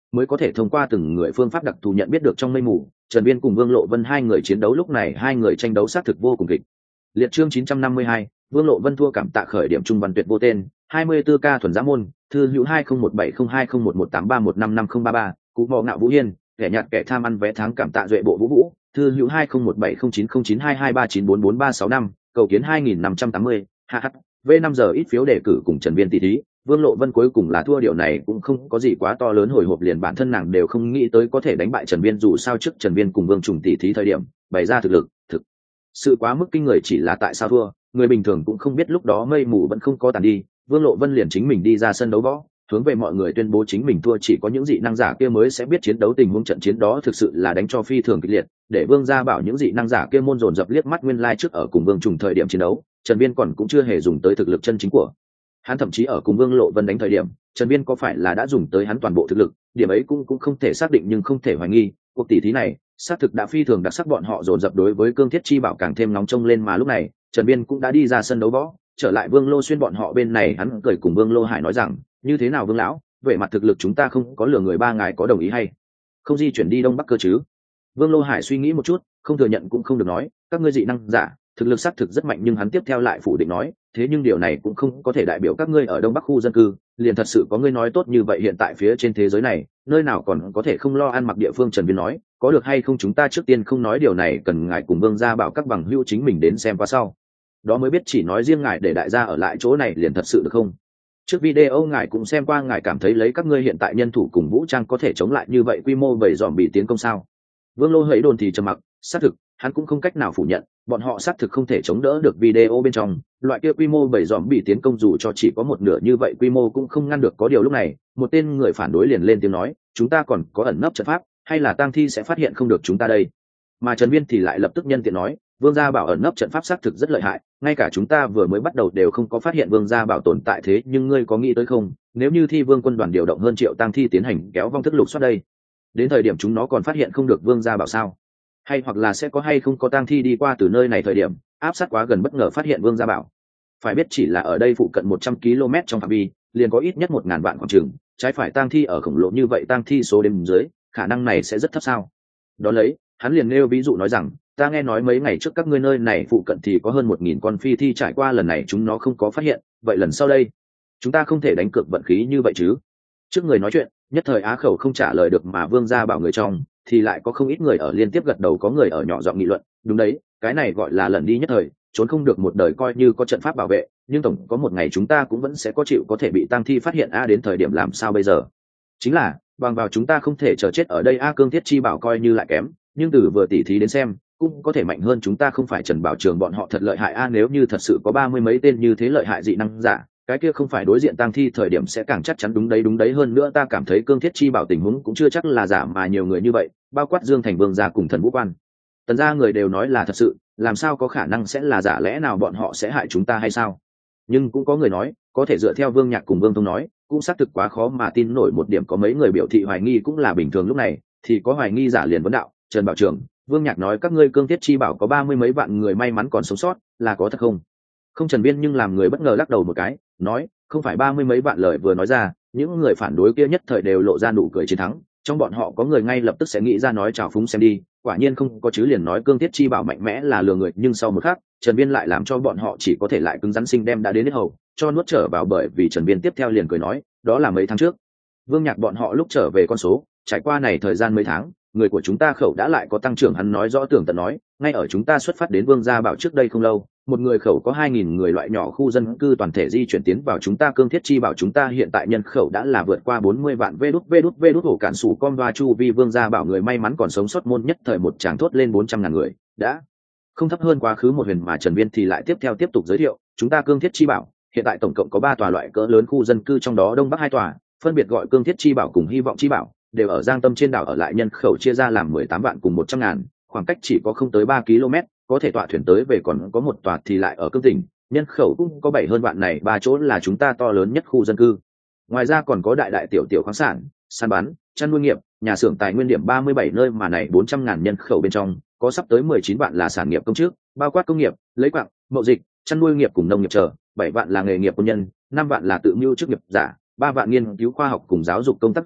mới có thể thông qua từng người phương pháp đặc thù nhận biết được trong mây mù. Trần Viên cùng Vương Lộ Vân hai người chiến đấu lúc này hai người tranh đấu xác thực vô cùng kịch liệt. Chương chín trăm năm mươi hai, Vương Lộ Vân thua cảm tạ khởi điểm trung văn tuyệt vô tên, hai mươi tư ca thuần giã môn, thư hữu hai không một bảy không hai không một một tám ba một năm năm không ba ba, cú mò ngạo Vũ Hiên, kẻ nhạt kẻ tham ăn vé tháng cảm tạ duệ bộ Vũ Vũ, thư hữu hai không một bảy không chín không chín hai hai ba chín bốn bốn ba sáu năm, cầu kiến hai nghìn năm trăm tám mươi, hh, v năm giờ ít phiếu đề cử cùng Trần Viên tỷ thí. Vương Lộ Vân cuối cùng là thua, điều này cũng không có gì quá to lớn, hồi hộp liền bản thân nàng đều không nghĩ tới có thể đánh bại Trần Viên, dù sao trước Trần Viên cùng Vương Trùng tỷ thí thời điểm bày ra thực lực thực sự quá mức kinh người, chỉ là tại sao thua người bình thường cũng không biết. Lúc đó mây mù vẫn không có tàn đi, Vương Lộ Vân liền chính mình đi ra sân đấu võ, hướng về mọi người tuyên bố chính mình thua, chỉ có những dị năng giả kia mới sẽ biết chiến đấu. Tình huống trận chiến đó thực sự là đánh cho phi thường kịch liệt, để Vương gia bảo những dị năng giả kia môn dồn dập liếc mắt. Nguyên lai trước ở cùng Vương Trùng thời điểm chiến đấu, Trần Viên còn cũng chưa hề dùng tới thực lực chân chính của hắn, thậm chí ở cùng Vương Lộ Vân đánh thời điểm, Trần Viên có phải là đã dùng tới hắn toàn bộ thực lực, điểm ấy cũng cũng không thể xác định, nhưng không thể hoài nghi cuộc tỷ thí này xác thực đã phi thường đặc sắc. Bọn họ dồn dập đối với Cương Thiết Chi Bảo càng thêm nóng trông lên, mà lúc này Trần Viên cũng đã đi ra sân đấu võ, trở lại Vương Lô Xuyên bọn họ bên này. Hắn cười cùng Vương Lô Hải nói rằng, như thế nào Vương lão, về mặt thực lực chúng ta không có lừa người, ba ngài có đồng ý hay không di chuyển đi Đông Bắc cơ chứ? Vương Lô Hải suy nghĩ một chút, không thừa nhận cũng không được, nói, các ngươi dị năng giả thực lực xác thực rất mạnh, nhưng hắn tiếp theo lại phủ định nói, thế nhưng điều này cũng không có thể đại biểu các ngươi ở Đông Bắc khu dân cư liền thật sự có ngươi nói tốt như vậy. Hiện tại phía trên thế giới này nơi nào còn có thể không lo ăn mặc địa phương? Trần Viên nói, có được hay không chúng ta trước tiên không nói điều này, cần ngài cùng Vương gia bảo các bằng hữu chính mình đến xem qua sau đó mới biết, chỉ nói riêng ngài để đại gia ở lại chỗ này liền thật sự được không? Trước video ngài cũng xem qua, ngài cảm thấy lấy các ngươi hiện tại nhân thủ cùng vũ trang có thể chống lại như vậy quy mô bầy dòm bị tiến công sao? Vương Lô hãy đồn thì trầm mặc, xác thực hắn cũng không cách nào phủ nhận bọn họ xác thực không thể chống đỡ được video bên trong loại kia quy mô bầy dòm bị tiến công, dù cho chỉ có một nửa như vậy quy mô cũng không ngăn được. Có điều lúc này một tên người phản đối liền lên tiếng nói, chúng ta còn có ẩn nấp trận pháp, hay là tang thi sẽ phát hiện không được chúng ta đây? Mà Trần Viên thì lại lập tức nhân tiện nói, Vương gia bảo ẩn nấp trận pháp xác thực rất lợi hại, ngay cả chúng ta vừa mới bắt đầu đều không có phát hiện Vương gia bảo tồn tại, thế nhưng ngươi có nghĩ tới không, nếu như Thi Vương quân đoàn điều động hơn triệu tang thi tiến hành kéo vong thức lục soát đây, đến thời điểm chúng nó còn phát hiện không được Vương gia bảo sao? Hay hoặc là sẽ có hay không có tang thi đi qua từ nơi này thời điểm áp sát quá gần bất ngờ phát hiện Vương gia bảo? Phải biết chỉ là ở đây phụ cận một trăm ki lô mét trong phạm vi liền có ít nhất một ngàn vạn khoảng trường, trái phải tang thi ở khổng lồ như vậy, tang thi số đếm dưới khả năng này sẽ rất thấp sao? Đó lấy hắn liền nêu ví dụ nói rằng, ta nghe nói mấy ngày trước các ngươi nơi này phụ cận thì có hơn một nghìn con phi thi trải qua, lần này chúng nó không có phát hiện, vậy lần sau đây chúng ta không thể đánh cược vận khí như vậy chứ? Trước người nói chuyện nhất thời á khẩu không trả lời được, mà Vương gia bảo người trong thì lại có không ít người ở liên tiếp gật đầu, có người ở nhỏ giọng nghị luận, đúng đấy, cái này gọi là lần đi nhất thời, trốn không được một đời, coi như có trận pháp bảo vệ nhưng tổng có một ngày chúng ta cũng vẫn sẽ có chịu có thể bị tang thi phát hiện a, đến thời điểm làm sao bây giờ? Chính là bằng vào chúng ta không thể chờ chết ở đây a. Cương Thiết Chi Bảo coi như lại kém, nhưng từ vừa tỉ thí đến xem cũng có thể mạnh hơn chúng ta, không phải Trần Bảo Trường bọn họ thật lợi hại a. Nếu như thật sự có ba mươi mấy tên như thế lợi hại dị năng giả, cái kia không phải đối diện tang thi thời điểm sẽ càng chắc chắn. Đúng đấy đúng đấy, hơn nữa ta cảm thấy Cương Thiết Chi Bảo tình huống cũng chưa chắc là giả, mà nhiều người như vậy bao quát Dương Thành Vương gia cùng Thần Vũ Quan Tần gia người đều nói là thật sự, làm sao có khả năng sẽ là giả? Lẽ nào bọn họ sẽ hại chúng ta hay sao? Nhưng cũng có người nói có thể dựa theo Vương Nhạc cùng Vương Thông nói cũng xác thực quá khó mà tin nổi một điểm, có mấy người biểu thị hoài nghi cũng là bình thường. Lúc này thì có hoài nghi giả liền vấn đạo, Trần Bảo Trường, Vương Nhạc nói các ngươi Cương Thiết Chi Bảo có ba mươi mấy vạn người may mắn còn sống sót, là có thật không? Không. Trần Viên nhưng làm người bất ngờ lắc đầu một cái, nói không phải ba mươi mấy vạn, lời vừa nói ra những người phản đối kia nhất thời đều lộ ra nụ cười chiến thắng, trong bọn họ có người ngay lập tức sẽ nghĩ ra nói trào phúng xem đi, quả nhiên không có chứ, liền nói Cương Thiết Chi Bảo mạnh mẽ là lừa người. Nhưng sau một khắc Trần Viên lại làm cho bọn họ chỉ có thể lại cứng rắn sinh đem đã đến hết hầu cho nuốt trở vào, bởi vì Trần Viên tiếp theo liền cười nói, đó là mấy tháng trước Vương Nhạc bọn họ lúc trở về con số, trải qua này thời gian mấy tháng người của chúng ta khẩu đã lại có tăng trưởng. Hắn nói rõ tường tận nói, ngay ở chúng ta xuất phát đến Vương gia bảo trước đây không lâu, một người khẩu có hai nghìn người loại nhỏ khu dân cư toàn thể di chuyển tiến vào chúng ta Cương Thiết Chi Bảo, chúng ta hiện tại nhân khẩu đã là vượt qua bốn mươi vạn. Vê đút vê đút vê đút hổ cản sủ con và chu vi Vương gia bảo người may mắn còn sống sót môn nhất thời một tràng thốt lên bốn trăm ngàn người, đã không thấp hơn quá khứ một huyền. Mà Trần Viên thì lại tiếp theo tiếp tục giới thiệu, chúng ta Cương Thiết Chi Bảo hiện tại tổng cộng có ba tòa loại cỡ lớn khu dân cư, trong đó Đông Bắc hai tòa phân biệt gọi Cương Thiết Chi Bảo cùng Hy vọng Chi Bảo, đều ở Giang Tâm trên đảo, ở lại nhân khẩu chia ra làm mười tám vạn cùng một trăm ngàn, khoảng cách chỉ có không tới ba ki lô mét có thể tọa thuyền tới về. Còn có một tòa thì lại ở Cương Tỉnh, nhân khẩu cũng có bảy hơn vạn, này ba chỗ là chúng ta to lớn nhất khu dân cư. Ngoài ra còn có đại đại tiểu tiểu khoáng sản, săn bắn, chăn nuôi nghiệp, nhà xưởng tài nguyên điểm ba mươi bảy nơi, mà này bốn trăm ngàn nhân khẩu bên trong có sắp tới mười chín vạn là sản nghiệp công chức, bao quát công nghiệp, lấy quặng, mậu dịch, chăn nuôi nghiệp cùng nông nghiệp chờ, bảy vạn là nghề nghiệp quân nhân, năm vạn là tự mưu chức nghiệp giả, ba vạn nghiên cứu khoa học cùng giáo dục công tác giả,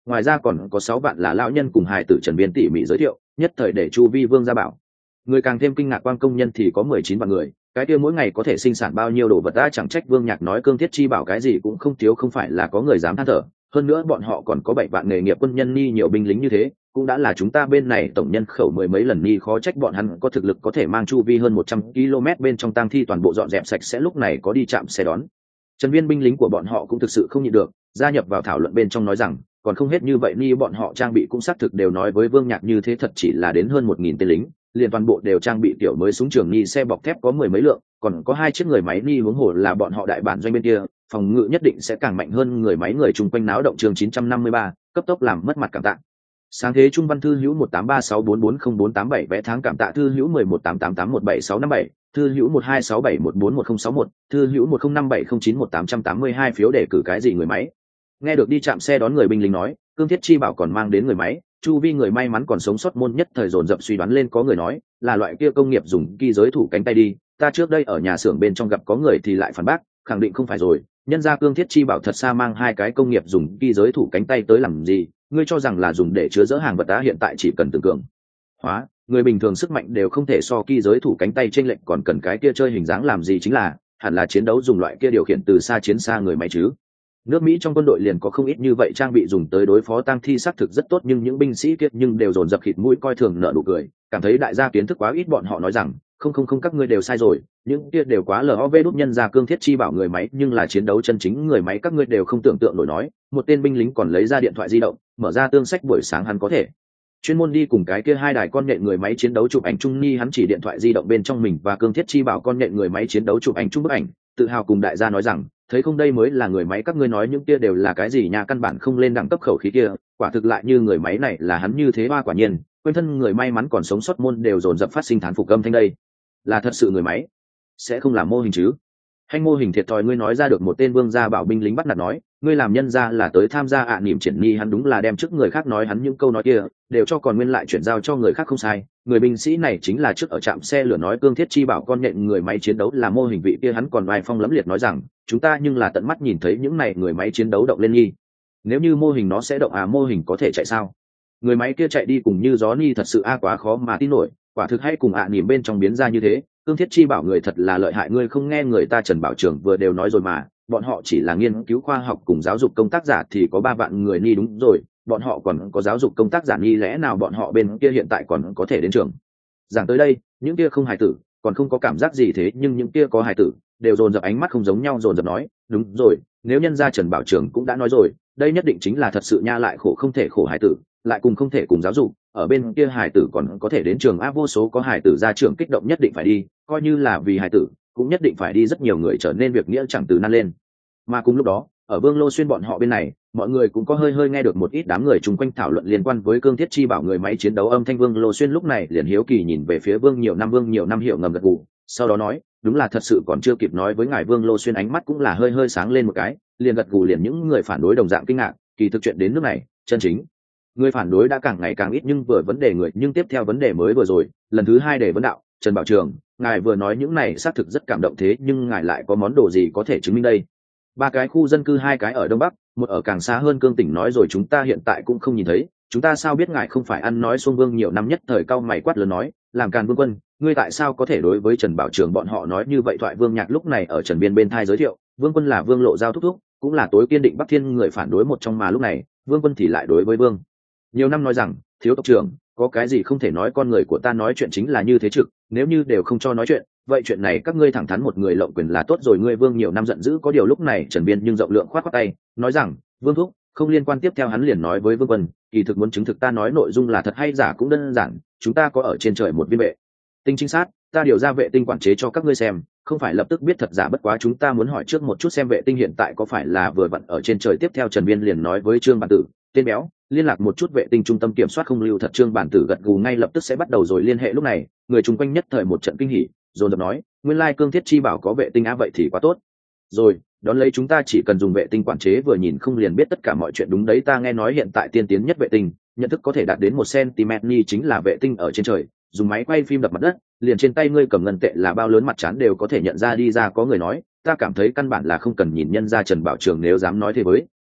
ngoài ra còn có sáu vạn là lão nhân cùng hài tử Trần Biên tỉ mỉ giới thiệu, nhất thời để chu vi Vương gia bảo người càng thêm kinh ngạc. Quan công nhân thì có mười chín vạn người, cái kia mỗi ngày có thể sinh sản bao nhiêu đồ vật đã, chẳng trách Vương Nhạc nói Cương Thiết Chi bảo cái gì cũng không thiếu, không phải là có người dám than thở. Hơn nữa bọn họ còn có bảy vạn nghề nghiệp quân nhân ni nhiều binh lính như thế, cũng đã là chúng ta bên này tổng nhân khẩu mười mấy lần ni, khó trách bọn hắn có thực lực có thể mang chu vi hơn một trăm ki lô mét bên trong tang thi toàn bộ dọn dẹp sạch sẽ. Lúc này có đi chạm xe đón Trần Viên, binh lính của bọn họ cũng thực sự không nhịn được, gia nhập vào thảo luận bên trong nói rằng còn không hết như vậy ni, bọn họ trang bị cũng xác thực đều nói với Vương Nhạc như thế, thật chỉ là đến hơn một nghìn tên lính, liền toàn bộ đều trang bị tiểu mới súng trường ni, xe bọc thép có mười mấy lượng, còn có hai chiếc người máy ni, huống hồ là bọn họ đại bản doanh bên kia phòng ngự nhất định sẽ càng mạnh hơn người máy. Người chung quanh náo động. Chương chín trăm năm mươi ba, cấp tốc làm mất mặt cảm tạ. Sáng thế Trung Văn thư hữu một tám ba sáu bốn bốn không bốn tám bảy vẽ tháng cảm tạ thư hữu mười một tám tám tám một bảy sáu năm bảy, thư hữu một hai sáu bảy một bốn một không sáu một, thư hữu một không năm bảy không chín một tám tám hai phiếu để cử cái gì người máy. Nghe được đi chạm xe đón người binh lính nói Cương Thiết Chi bảo còn mang đến người máy, chu vi người may mắn còn sống sót môn nhất thời dồn dập suy đoán lên. Có người nói là loại kia công nghiệp dùng ki giới thủ cánh tay đi, ta trước đây ở nhà xưởng bên trong gặp, có người thì lại phản bác khẳng định không phải rồi, nhân ra Cương Thiết Chi bảo thật xa mang hai cái công nghiệp dùng ki giới thủ cánh tay tới làm gì, ngươi cho rằng là dùng để chứa dỡ hàng vật đá, hiện tại chỉ cần tưởng cường hóa người bình thường sức mạnh đều không thể so ki giới thủ cánh tay chênh lệch, còn cần cái kia chơi hình dáng làm gì, chính là hẳn là chiến đấu dùng loại kia điều khiển từ xa chiến xa người máy chứ. Nước Mỹ trong quân đội liền có không ít như vậy trang bị dùng tới đối phó tang thi, xác thực rất tốt, nhưng những binh sĩ kia nhưng đều dồn dập khịt mũi coi thường nợ nụ cười, cảm thấy đại gia kiến thức quá ít. Bọn họ nói rằng không không không các ngươi đều sai rồi, những kia đều quá lov đúc, nhân ra Cương Thiết Chi bảo người máy nhưng là chiến đấu chân chính người máy, các ngươi đều không tưởng tượng nổi. Nói một tên binh lính còn lấy ra điện thoại di động mở ra tương sách, buổi sáng hắn có thể chuyên môn đi cùng cái kia hai đài con nhện người máy chiến đấu chụp ảnh chung ni, hắn chỉ điện thoại di động bên trong mình và Cương Thiết Chi bảo con nhện người máy chiến đấu chụp ảnh chung bức ảnh, tự hào cùng đại gia nói rằng thấy không, đây mới là người máy, các ngươi nói những kia đều là cái gì nha, căn bản không lên đẳng cấp khẩu khí kia, quả thực lại như người máy này là hắn như thế. Hoa quả nhiên quanh thân người may mắn còn sống sót môn đều dồn dập phát sinh thán phục âm thanh, đây là thật sự người máy, sẽ không làm mô hình chứ. Hành mô hình thiệt thòi, ngươi nói ra được. Một tên Vương gia bảo binh lính bắt nạt nói ngươi làm nhân ra là tới tham gia ạ à, niệm triển nhi, hắn đúng là đem trước người khác nói hắn những câu nói kia đều cho còn nguyên lại chuyển giao cho người khác, không sai. Người binh sĩ này chính là trước ở trạm xe lửa nói Cương Thiết Chi bảo con nhện người máy chiến đấu là mô hình vị kia, hắn còn vai phong lẫm liệt nói rằng chúng ta nhưng là tận mắt nhìn thấy những này người máy chiến đấu động lên nhi, nếu như mô hình nó sẽ động à, mô hình có thể chạy sao, người máy kia chạy đi cùng như gió ni, thật sự a à, quá khó mà tin nổi, quả thực hay cùng ạ à, niệm bên trong biến ra như thế. Cương Thiết Chi bảo người thật là lợi hại, ngươi không nghe người ta Trần Bảo Trường vừa đều nói rồi mà, bọn họ chỉ là nghiên cứu khoa học cùng giáo dục công tác giả thì có ba vạn người ni, đúng rồi, bọn họ còn có giáo dục công tác giả ni, lẽ nào bọn họ bên kia hiện tại còn có thể đến trường giảng tới đây. Những kia không hài tử còn không có cảm giác gì, thế nhưng những kia có hài tử đều dồn dập ánh mắt không giống nhau, dồn dập nói đúng rồi, nếu nhân gia Trần Bảo Trường cũng đã nói rồi, đây nhất định chính là thật sự nha, lại khổ không thể khổ hài tử, lại cùng không thể cùng giáo dục, ở bên kia hài tử còn có thể đến trường áp, vô số có hài tử ra trường kích động nhất định phải đi, coi như là vì hài tử cũng nhất định phải đi, rất nhiều người trở nên việc nghĩa chẳng từ nan lên. Mà cùng lúc đó ở Vương Lô Xuyên bọn họ bên này, mọi người cũng có hơi hơi nghe được một ít đám người chung quanh thảo luận liên quan với Cương Thiết Chi bảo người máy chiến đấu âm thanh. Vương Lô Xuyên lúc này liền hiếu kỳ nhìn về phía Vương Nhiều Năm, Vương Nhiều Năm hiểu ngầm gật gù, sau đó nói đúng là thật sự, còn chưa kịp nói với ngài. Vương Lô Xuyên ánh mắt cũng là hơi hơi sáng lên một cái, liền gật gù. Liền những người phản đối đồng dạng kinh ngạc, kỳ thực chuyện đến nước này chân chính người phản đối đã càng ngày càng ít, nhưng vừa vấn đề người, nhưng tiếp theo vấn đề mới vừa rồi lần thứ hai để vấn đạo Trần Bảo Trường, ngài vừa nói những này xác thực rất cảm động, thế nhưng ngài lại có món đồ gì có thể chứng minh đây? Ba cái khu dân cư, hai cái ở đông bắc, một ở càng xa hơn Cương tỉnh, nói rồi chúng ta hiện tại cũng không nhìn thấy, chúng ta sao biết ngài không phải ăn nói xuông. Vương Nhiều Năm nhất thời cau mày quát lớn nói làm càn Vương Quân, ngươi tại sao có thể đối với Trần Bảo Trường bọn họ nói như vậy? Thoại Vương Nhạc lúc này ở Trần Biên bên thai giới thiệu Vương Quân là Vương Lộ Giao thúc thúc, cũng là tối kiên định Bắc Thiên người phản đối một trong, mà lúc này Vương Quân thì lại đối với Vương Nhiều Năm nói rằng thiếu tộc trưởng, có cái gì không thể nói, con người của ta nói chuyện chính là như thế trực, nếu như đều không cho nói chuyện, vậy chuyện này các ngươi thẳng thắn một người lộng quyền là tốt rồi. Ngươi Vương Nhiều Năm giận dữ, có điều lúc này Trần Biên nhưng rộng lượng khoát khoát tay nói rằng Vương thúc không liên quan. Tiếp theo hắn liền nói với Vương Quân, kỳ thực muốn chứng thực ta nói nội dung là thật hay giả cũng đơn giản, chúng ta có ở trên trời một viên vệ tinh trinh sát, ta điều ra vệ tinh quản chế cho các ngươi xem, không phải lập tức biết thật giả, bất quá chúng ta muốn hỏi trước một chút xem vệ tinh hiện tại có phải là vừa vặn ở trên trời. Tiếp theo Trần Biên liền nói với Trương Bản Tử, tên béo, liên lạc một chút vệ tinh trung tâm kiểm soát không lưu thật. Trương Bản Tử gật gù, ngay lập tức sẽ bắt đầu rồi liên hệ. Lúc này người chung quanh nhất thời một trận kinh hỉ, dồn dập nói nguyên lai Cương Thiết Chi bảo có vệ tinh á, vậy thì quá tốt rồi, đón lấy chúng ta chỉ cần dùng vệ tinh quản chế, vừa nhìn không liền biết tất cả mọi chuyện. Đúng đấy, ta nghe nói hiện tại tiên tiến nhất vệ tinh nhận thức có thể đạt đến một cm ni, chính là vệ tinh ở trên trời, dùng máy quay phim đập mặt đất, liền trên tay ngươi cầm ngân tệ là bao lớn mặt trán đều có thể nhận ra đi ra. Có người nói ta cảm thấy căn bản là không cần nhìn nhân ra Trần Bảo Trường nếu dám nói thế với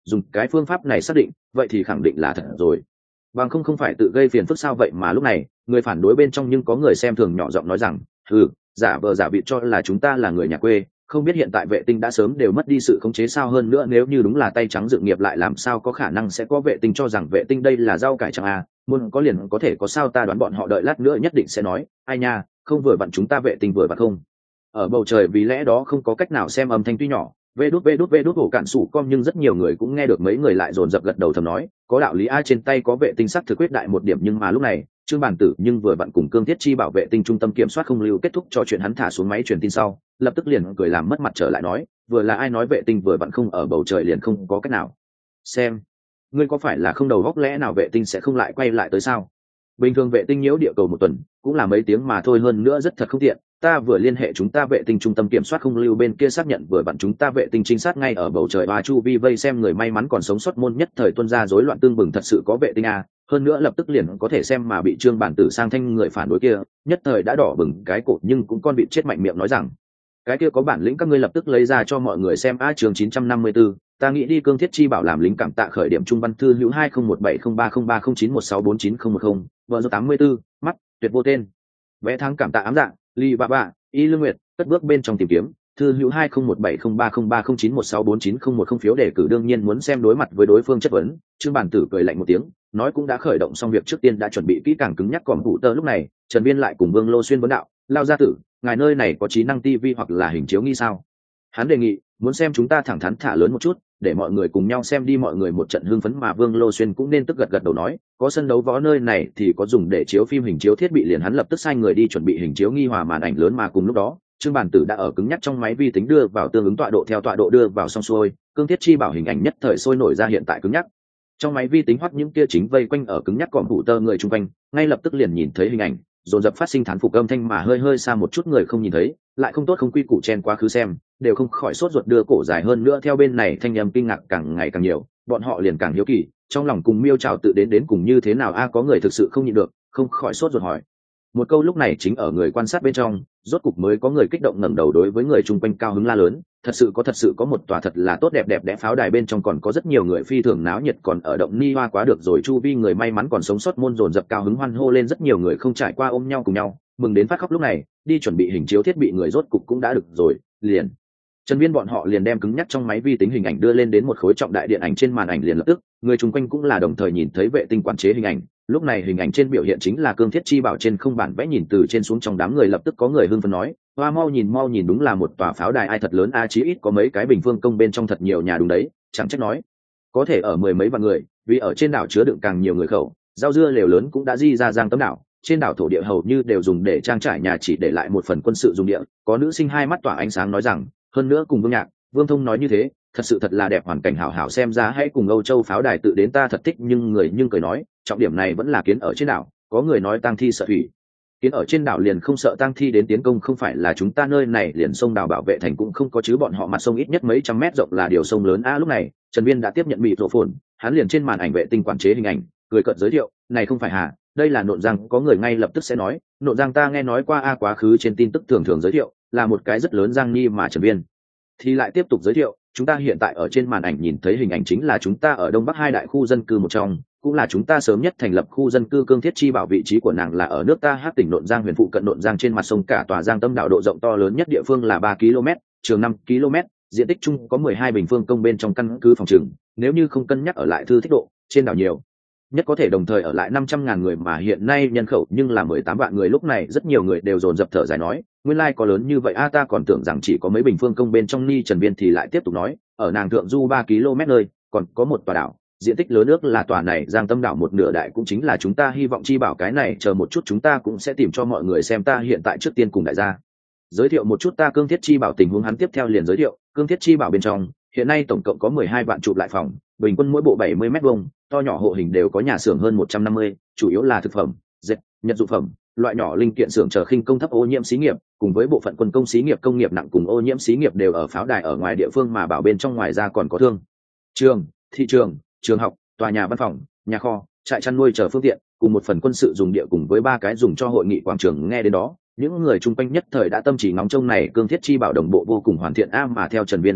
dùng cái phương pháp này xác định vậy thì khẳng định là thật rồi, bằng không không phải tự gây phiền phức sao. Vậy mà lúc này người phản đối bên trong nhưng có người xem thường nhỏ giọng nói rằng ừ, giả vờ giả vịt cho là chúng ta là người nhà quê, không biết hiện tại vệ tinh đã sớm đều mất đi sự khống chế sao. Hơn nữa nếu như đúng là tay trắng dự nghiệp lại làm sao có khả năng sẽ có vệ tinh cho rằng vệ tinh đây là rau cải chẳng à, muốn có liền có thể có sao. Ta đoán bọn họ đợi lát nữa nhất định sẽ nói ai nha, không vừa vặn chúng ta vệ tinh vừa vặn không ở bầu trời, vì lẽ đó không có cách nào xem âm thanh tuy nhỏ vê đút vê đút vê đút hổ cạn sủ com, nhưng rất nhiều người cũng nghe được. Mấy người lại dồn dập gật đầu thầm nói có đạo lý, ai trên tay có vệ tinh sắc thực quyết đại một điểm. Nhưng mà lúc này Trương Bản Tử nhưng vừa vặn cùng Cương Thiết Chi bảo vệ tinh trung tâm kiểm soát không lưu kết thúc cho chuyện, hắn thả xuống máy truyền tin sau lập tức liền cười làm mất mặt trở lại nói vừa là ai nói vệ tinh vừa vặn không ở bầu trời liền không có cách nào xem, ngươi có phải là không đầu góc, lẽ nào vệ tinh sẽ không lại quay lại tới sao? Bình thường vệ tinh nhiễu địa cầu một tuần cũng là mấy tiếng mà thôi, hơn nữa rất thật không tiện. Ta vừa liên hệ chúng ta vệ tinh trung tâm kiểm soát không lưu bên kia xác nhận vừa vặn chúng ta vệ tinh trinh sát ngay ở bầu trời và chu vi vây xem người may mắn còn sống sót, môn nhất thời tuân ra rối loạn tương bừng, thật sự có vệ tinh à. Hơn nữa lập tức liền có thể xem mà bị Trương Bản Tử sang thanh người phản đối kia nhất thời đã đỏ bừng cái cổ, nhưng cũng con bị chết mạnh miệng nói rằng cái kia có bản lĩnh các ngươi lập tức lấy ra cho mọi người xem a. Chương chín trăm năm mươi tư, ta nghĩ đi Cương Thiết Chi bảo làm lính cảm tạ khởi điểm trung văn thư hữu hai không một bảy không ba không ba không chín một sáu bốn chín không một không, vợ số tám mươi tư, mắt tuyệt vô tên, vẽ tháng cảm tạ ám dạng ly bà bà y lương nguyệt cất bước bên trong tìm kiếm thư hữu hai không một bảy không ba không ba không chín một sáu bốn chín không một không phiếu đề cử. đương nhiên muốn xem đối mặt với đối phương chất vấn, Trương Bản Tử cười lạnh một tiếng nói cũng đã khởi động xong việc, trước tiên đã chuẩn bị kỹ càng cứng nhắc còm hủ tơ. Lúc này Trần Viên lại cùng Vương Lô Xuyên vấn đạo lao gia tử, ngài nơi này có trí năng tivi hoặc là hình chiếu nghi sao? Hắn đề nghị muốn xem chúng ta thẳng thắn thả lớn một chút để mọi người cùng nhau xem đi, mọi người một trận hưng phấn. Mà Vương Lô Xuyên cũng nên tức gật gật đầu nói có sân đấu võ nơi này thì có dùng để chiếu phim hình chiếu thiết bị, liền hắn lập tức sai người đi chuẩn bị hình chiếu nghi hòa màn ảnh lớn. Mà cùng lúc đó Trương Bản Tử đã ở cứng nhắc trong máy vi tính đưa vào tương ứng tọa độ, theo tọa độ đưa vào xong xuôi Cương Thiết Chi bảo hình ảnh nhất thời sôi nổi ra hiện tại cứng nhắc trong máy vi tính, hoặc những kia chính vây quanh ở cứng nhắc cọm hủ tơ người chung quanh ngay lập tức liền nhìn thấy hình ảnh, dồn dập phát sinh thán phục âm thanh, mà hơi hơi xa một chút người không nhìn thấy lại không tốt không quy củ chen quá khứ xem đều không khỏi sốt ruột đưa cổ dài. hơn nữa theo bên này thanh âm kinh ngạc càng ngày càng nhiều, bọn họ liền càng hiếu kỳ, trong lòng cùng miêu trào tự đến đến cùng như thế nào a. có người thực sự không nhịn được không khỏi sốt ruột hỏi một câu. Lúc này chính ở người quan sát bên trong rốt cục mới có người kích động ngẩng đầu đối với người chung quanh cao hứng la lớn thật sự có, thật sự có một tòa thật là tốt đẹp đẹp đẽ pháo đài, bên trong còn có rất nhiều người phi thường náo nhiệt, còn ở động ni hoa quá được rồi. Chu vi người may mắn còn sống sót môn dồn dập cao hứng hoan hô lên, rất nhiều người không trải qua ôm nhau cùng nhau mừng đến phát khóc. Lúc này đi chuẩn bị hình chiếu thiết bị người rốt cục cũng đã được rồi, liền Trần Viên bọn họ liền đem cứng nhắc trong máy vi tính hình ảnh đưa lên đến một khối trọng đại điện ảnh trên màn ảnh, liền lập tức người chung quanh cũng là đồng thời nhìn thấy vệ tinh quản chế hình ảnh. Lúc này hình ảnh trên biểu hiện chính là Cương Thiết Chi bảo trên không bản vẽ, nhìn từ trên xuống trong đám người lập tức có người hưng phấn nói hoa mau nhìn mau nhìn, đúng là một tòa pháo đài ai thật lớn a, chí ít có mấy cái bình phương công bên trong thật nhiều nhà, đúng đấy, chẳng trách nói có thể ở mười mấy vạn người, vì ở trên đảo chứa đựng càng nhiều người khẩu, rau dưa lều lớn cũng đã di ra giang tấm đảo. Trên đảo thổ địa hầu như đều dùng để trang trải nhà, chỉ để lại một phần quân sự dùng địa. Có nữ sinh hai mắt tỏa ánh sáng nói rằng hơn nữa cùng Vương Nhạc Vương Thông nói như thế thật sự thật là đẹp, hoàn cảnh hảo hảo, xem ra hãy cùng Âu Châu pháo đài tự đến, ta thật thích. Nhưng người nhưng cười nói trọng điểm này vẫn là kiến ở trên đảo. Có người nói tang thi sợ thủy, kiến ở trên đảo liền không sợ tang thi đến tiến công, không phải là chúng ta nơi này liền sông đảo bảo vệ thành cũng không có chứ, bọn họ mặt sông ít nhất mấy trăm mét rộng là điều sông lớn a. Lúc này Trần Viên đã tiếp nhận mịt rộ phồn, hắn liền trên màn ảnh vệ tinh quản chế hình ảnh cười cợt giới thiệu này không phải hà, đây là Nộn Giang. Có người ngay lập tức sẽ nói Nộn Giang ta nghe nói qua a, quá khứ trên tin tức thường thường giới thiệu là một cái rất lớn Giang Ni. Mà Trần Viên thì lại tiếp tục giới thiệu chúng ta hiện tại ở trên màn ảnh nhìn thấy hình ảnh chính là chúng ta ở Đông Bắc hai đại khu dân cư một trong, cũng là chúng ta sớm nhất thành lập khu dân cư Cương Thiết Chi bảo. Vị trí của nàng là ở nước ta hát tỉnh Nộn Giang, huyện phụ cận Nộn Giang, trên mặt sông cả tòa Giang Tâm đảo, độ rộng to lớn nhất địa phương là ba ki lô mét, trường năm ki lô mét, diện tích chung có mười hai bình phương công, bên trong căn cứ phòng trừng nếu như không cân nhắc ở lại thư thích độ trên đảo nhiều nhất có thể đồng thời ở lại năm trăm ngàn người, mà hiện nay nhân khẩu nhưng là mười tám vạn người. Lúc này rất nhiều người đều dồn dập thở dài nói nguyên lai like có lớn như vậy a, ta còn tưởng rằng chỉ có mấy bình phương công bên trong ni. Trần Viên thì lại tiếp tục nói ở nàng thượng du ba ki lô mét nơi còn có một tòa đảo, diện tích lớn ước là tòa này Giang Tâm đảo một nửa đại, cũng chính là chúng ta hy vọng chi bảo. Cái này chờ một chút chúng ta cũng sẽ tìm cho mọi người xem, ta hiện tại trước tiên cùng đại gia giới thiệu một chút ta Cương Thiết Chi bảo tình huống. Hắn tiếp theo liền giới thiệu Cương Thiết Chi bảo bên trong hiện nay tổng cộng có mười hai vạn chụp lại phòng, bình quân mỗi bộ bảy mươi mét vuông, to nhỏ hộ hình đều có, nhà xưởng hơn một trăm năm mươi, chủ yếu là thực phẩm, dệt, nhật dụng phẩm, loại nhỏ linh kiện xưởng chờ khinh công thấp ô nhiễm xí nghiệp, cùng với bộ phận quân công xí nghiệp, công nghiệp nặng cùng ô nhiễm xí nghiệp đều ở pháo đài ở ngoài địa phương. Mà bảo bên trong ngoài ra còn có thương trường, thị trường, trường học, tòa nhà văn phòng, nhà kho, trại chăn nuôi chờ phương tiện, cùng một phần quân sự dùng địa, cùng với ba cái dùng cho hội nghị quảng trường. Nghe đến đó những người chung quanh nhất thời đã tâm trí ngóng trông này Cương Thiết Chi bảo đồng bộ vô cùng hoàn thiện a. Mà theo Trần Viên giới thiệu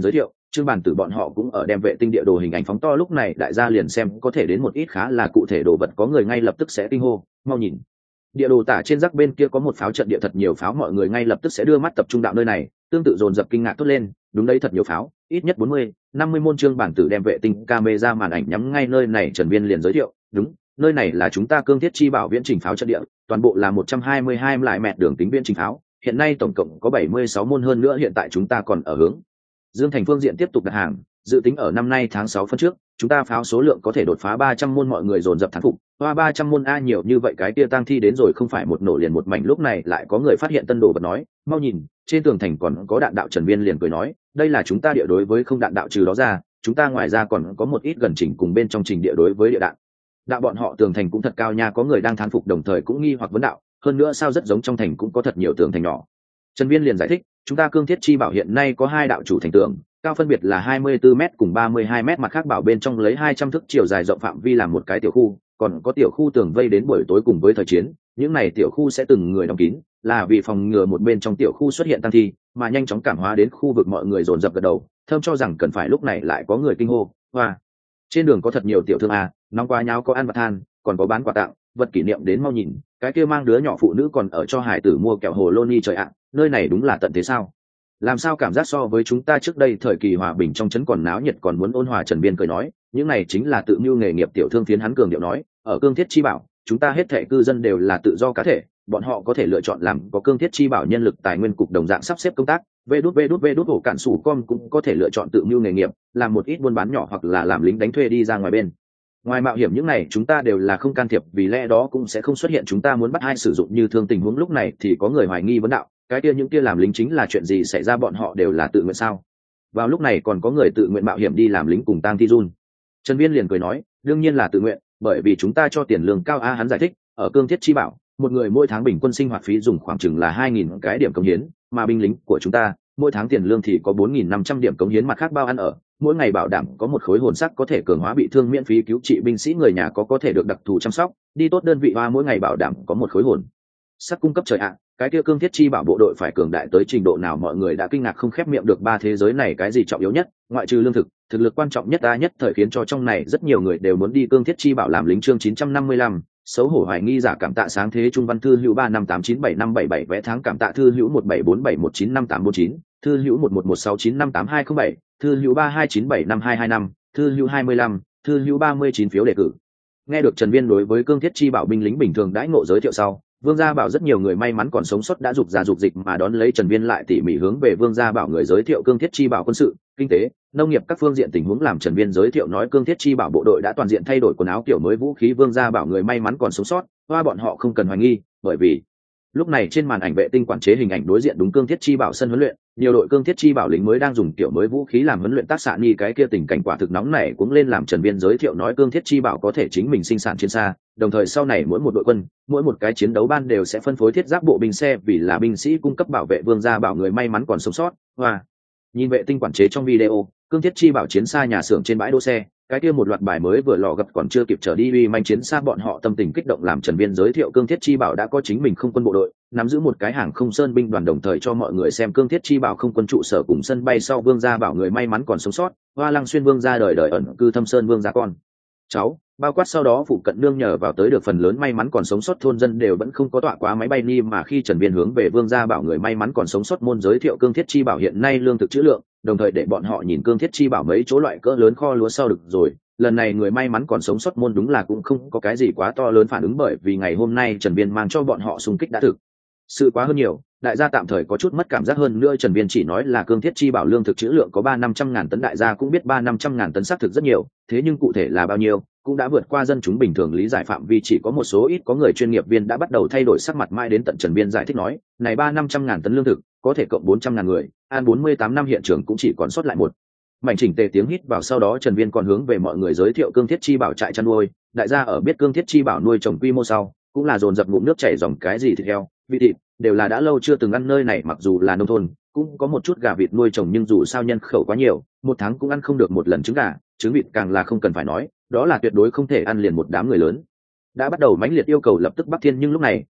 Trương Bản Tử bọn họ cũng ở đem vệ tinh địa đồ hình ảnh phóng to, lúc này đại gia liền xem có thể đến một ít khá là cụ thể đồ vật, có người ngay lập tức sẽ kinh hô, mau nhìn. Địa đồ tả trên rắc bên kia có một pháo trận địa, thật nhiều pháo, mọi người ngay lập tức sẽ đưa mắt tập trung đạo nơi này, tương tự dồn dập kinh ngạc thốt lên, đúng đấy, thật nhiều pháo, ít nhất bốn mươi, năm mươi môn. Trương Bản Tử đem vệ tinh camera màn ảnh nhắm ngay nơi này, Trần Viên liền giới thiệu, đúng, nơi này là chúng ta Cương Thiết Chi Bảo viễn trình pháo trận địa, toàn bộ là một trăm hai mươi hai lại mẹt đường tính viễn trình pháo, hiện nay tổng cộng có bảy mươi sáu môn, hơn nữa hiện tại chúng ta còn ở hướng Dương Thành phương diện tiếp tục đặt hàng, dự tính ở năm nay tháng sáu phân trước, chúng ta pháo số lượng có thể đột phá ba trăm môn. Mọi người dồn dập thán phục, hoa ba trăm môn a, nhiều như vậy, cái kia tang thi đến rồi không phải một nổ liền một mảnh. Lúc này lại có người phát hiện tân đồ vật, nói mau nhìn, trên tường thành còn có đạn đạo. Trần Viên liền cười nói, đây là chúng ta địa đối với không đạn đạo, trừ đó ra chúng ta ngoài ra còn có một ít gần chỉnh cùng bên trong trình địa đối với địa đạn đạo. Bọn họ tường thành cũng thật cao nha, có người đang thán phục đồng thời cũng nghi hoặc vấn đạo, hơn nữa sao rất giống trong thành cũng có thật nhiều tường thành nhỏ. Trần Viên liền giải thích, chúng ta Cương Thiết Chi Bảo hiện nay có hai đạo chủ thành tường, cao phân biệt là hai mươi tư mét cùng ba mươi hai mét, mặt khác bảo bên trong lấy hai trăm thước chiều dài rộng phạm vi làm một cái tiểu khu, còn có tiểu khu tường vây đến buổi tối cùng với thời chiến, những này tiểu khu sẽ từng người đóng kín, là vì phòng ngừa một bên trong tiểu khu xuất hiện tăng thi, mà nhanh chóng cảm hóa đến khu vực. Mọi người dồn dập gật đầu, thơm cho rằng cần phải. Lúc này lại có người kinh hô, hoa, trên đường có thật nhiều tiểu thương à, nóng quá nháo, có ăn vặt than, còn có bán quà tặng, vật kỷ niệm, đến mau nhìn, cái kia mang đứa nhỏ phụ nữ còn ở cho hải tử mua kẹo hồ lô ni. Trời ạ, nơi này đúng là tận thế sao, làm sao cảm giác so với chúng ta trước đây thời kỳ hòa bình trong trấn còn náo nhiệt, còn muốn ôn hòa. Trần Viên cười nói, những này chính là tự mưu nghề nghiệp tiểu thương phiến. Hắn cường điệu nói, ở Cương Thiết Chi Bảo chúng ta hết thảy cư dân đều là tự do cá thể, bọn họ có thể lựa chọn làm có Cương Thiết Chi Bảo nhân lực tài nguyên cục đồng dạng sắp xếp công tác, vê đút vê đút vê đút ổ cạn sủ com cũng có thể lựa chọn tự mưu nghề nghiệp, làm một ít buôn bán nhỏ hoặc là làm lính đánh thuê đi ra ngoài bên ngoài mạo hiểm. Những này chúng ta đều là không can thiệp, vì lẽ đó cũng sẽ không xuất hiện chúng ta muốn bắt ai sử dụng như thương tình huống. Lúc này thì có người hoài nghi vấn đạo, cái kia những kia làm lính chính là chuyện gì xảy ra, bọn họ đều là tự nguyện sao? Vào lúc này còn có người tự nguyện mạo hiểm đi làm lính cùng tang thi run. Trần Viên liền cười nói, đương nhiên là tự nguyện, bởi vì chúng ta cho tiền lương cao a. Hắn giải thích, ở Cương Thiết Chi Bảo một người mỗi tháng bình quân sinh hoạt phí dùng khoảng chừng là hai nghìn cái điểm cống hiến, mà binh lính của chúng ta mỗi tháng tiền lương thì có bốn nghìn năm trăm điểm cống hiến, mặt khác bao ăn ở, mỗi ngày bảo đảm có một khối hồn sắc có thể cường hóa bị thương, miễn phí cứu trị binh sĩ, người nhà có có thể được đặc thù chăm sóc, đi tốt đơn vị hoa mỗi ngày bảo đảm có một khối hồn sắc cung cấp. Trời ạ, cái kia Cương Thiết Chi Bảo bộ đội phải cường đại tới trình độ nào? Mọi người đã kinh ngạc không khép miệng được. Ba thế giới này cái gì trọng yếu nhất, ngoại trừ lương thực, thực lực quan trọng nhất ta nhất thời, khiến cho trong này rất nhiều người đều muốn đi Cương Thiết Chi Bảo làm lính. Chương chín trăm năm mươi lăm, xấu hổ hoài nghi giả. Cảm tạ sáng thế Trung Văn thư hữu ba năm tám chín bảy năm bảy bảy vé tháng. Cảm tạ thư hữu một bảy bốn bảy một chín năm tám bốn chín, thư hữu một một một sáu chín năm tám hai không bảy, thư hữu ba hai chín bảy năm hai hai năm, thư hữu hai mươi lăm, thư hữu ba mươi chín phiếu đề cử. Nghe được Trần Viên đối với Cương Thiết Chi Bảo binh lính bình thường đãi ngộ giới thiệu sau, Vương Gia Bảo rất nhiều người may mắn còn sống sót đã dục ra dục dịch mà đón lấy Trần Viên lại tỉ mỉ hướng về Vương Gia Bảo người giới thiệu Cương Thiết Chi Bảo quân sự, kinh tế, nông nghiệp các phương diện tình huống. Làm Trần Viên giới thiệu nói Cương Thiết Chi Bảo bộ đội đã toàn diện thay đổi quần áo kiểu mới, vũ khí. Vương Gia Bảo người may mắn còn sống sót, hoa bọn họ không cần hoài nghi, bởi vì lúc này trên màn ảnh vệ tinh quản chế hình ảnh đối diện đúng Cương Thiết Chi Bảo sân huấn luyện, nhiều đội Cương Thiết Chi Bảo lính mới đang dùng kiểu mới vũ khí làm huấn luyện tác xạ ni, cái kia tình cảnh quả thực nóng này cũng lên. Làm Trần Viên giới thiệu nói Cương Thiết Chi Bảo có thể chính mình sinh sản chiến xa, đồng thời sau này mỗi một đội quân, mỗi một cái chiến đấu ban đều sẽ phân phối thiết giáp bộ binh xe, vì là binh sĩ cung cấp bảo vệ Vương Gia Bảo người may mắn còn sống sót. Hoa, nhìn vệ tinh quản chế trong video, Cương Thiết Chi Bảo chiến xa nhà xưởng trên bãi đỗ xe, cái kia một loạt bài mới vừa lò gập còn chưa kịp trở đi uy manh chiến xa, bọn họ tâm tình kích động. Làm Trần Viên giới thiệu Cương Thiết Chi Bảo đã có chính mình không quân bộ đội, nắm giữ một cái hàng không sơn binh đoàn, đồng thời cho mọi người xem Cương Thiết Chi Bảo không quân trụ sở cùng sân bay sau. Vương Gia Bảo người may mắn còn sống sót, Hoa Lăng Xuyên Vương gia đời đời ẩn cư Thâm Sơn Vương gia con cháu, bao quát sau đó phụ cận nương nhờ vào tới được phần lớn may mắn còn sống sót thôn dân đều vẫn không có tọa quá máy bay ni. Mà khi Trần Viên hướng về Vương Gia Bảo người may mắn còn sống sót môn giới thiệu Cương Thiết Chi Bảo hiện nay lương thực trữ lượng, đồng thời để bọn họ nhìn Cương Thiết Chi Bảo mấy chỗ loại cỡ lớn kho lúa sau, được rồi, lần này người may mắn còn sống sót môn đúng là cũng không có cái gì quá to lớn phản ứng, bởi vì ngày hôm nay Trần Viên mang cho bọn họ xung kích đã thực sự quá hơn nhiều, đại gia tạm thời có chút mất cảm giác. Hơn nữa Trần Viên chỉ nói là Cương Thiết Chi Bảo lương thực trữ lượng có ba năm trăm ngàn tấn, đại gia cũng biết ba năm trăm ngàn tấn xác thực rất nhiều, thế nhưng cụ thể là bao nhiêu cũng đã vượt qua dân chúng bình thường lý giải phạm vi. Chỉ có một số ít có người chuyên nghiệp viên đã bắt đầu thay đổi sắc mặt, mãi đến tận Trần Viên giải thích nói này ba năm trăm ngàn tấn lương thực có thể cộng bốn trăm ngàn người an. Bốn mươi tám năm hiện trường cũng chỉ còn sót lại một mảnh chỉnh tề tiếng hít vào. Sau đó Trần Viên còn hướng về mọi người giới thiệu Cương Thiết Chi Bảo trại chăn nuôi, đại gia ở biết Cương Thiết Chi Bảo nuôi trồng quy mô sau cũng là dồn dập ngụm nước chảy dòng, cái gì thịt heo, vịt, thịt đều là đã lâu chưa từng ăn. Nơi này mặc dù là nông thôn cũng có một chút gà vịt nuôi trồng, nhưng dù sao nhân khẩu quá nhiều, một tháng cũng ăn không được một lần trứng gà, trứng vịt càng là không cần phải nói, đó là tuyệt đối không thể ăn liền một đám người lớn đã bắt đầu mãnh liệt yêu cầu lập tức Bắc Thiên. Nhưng lúc này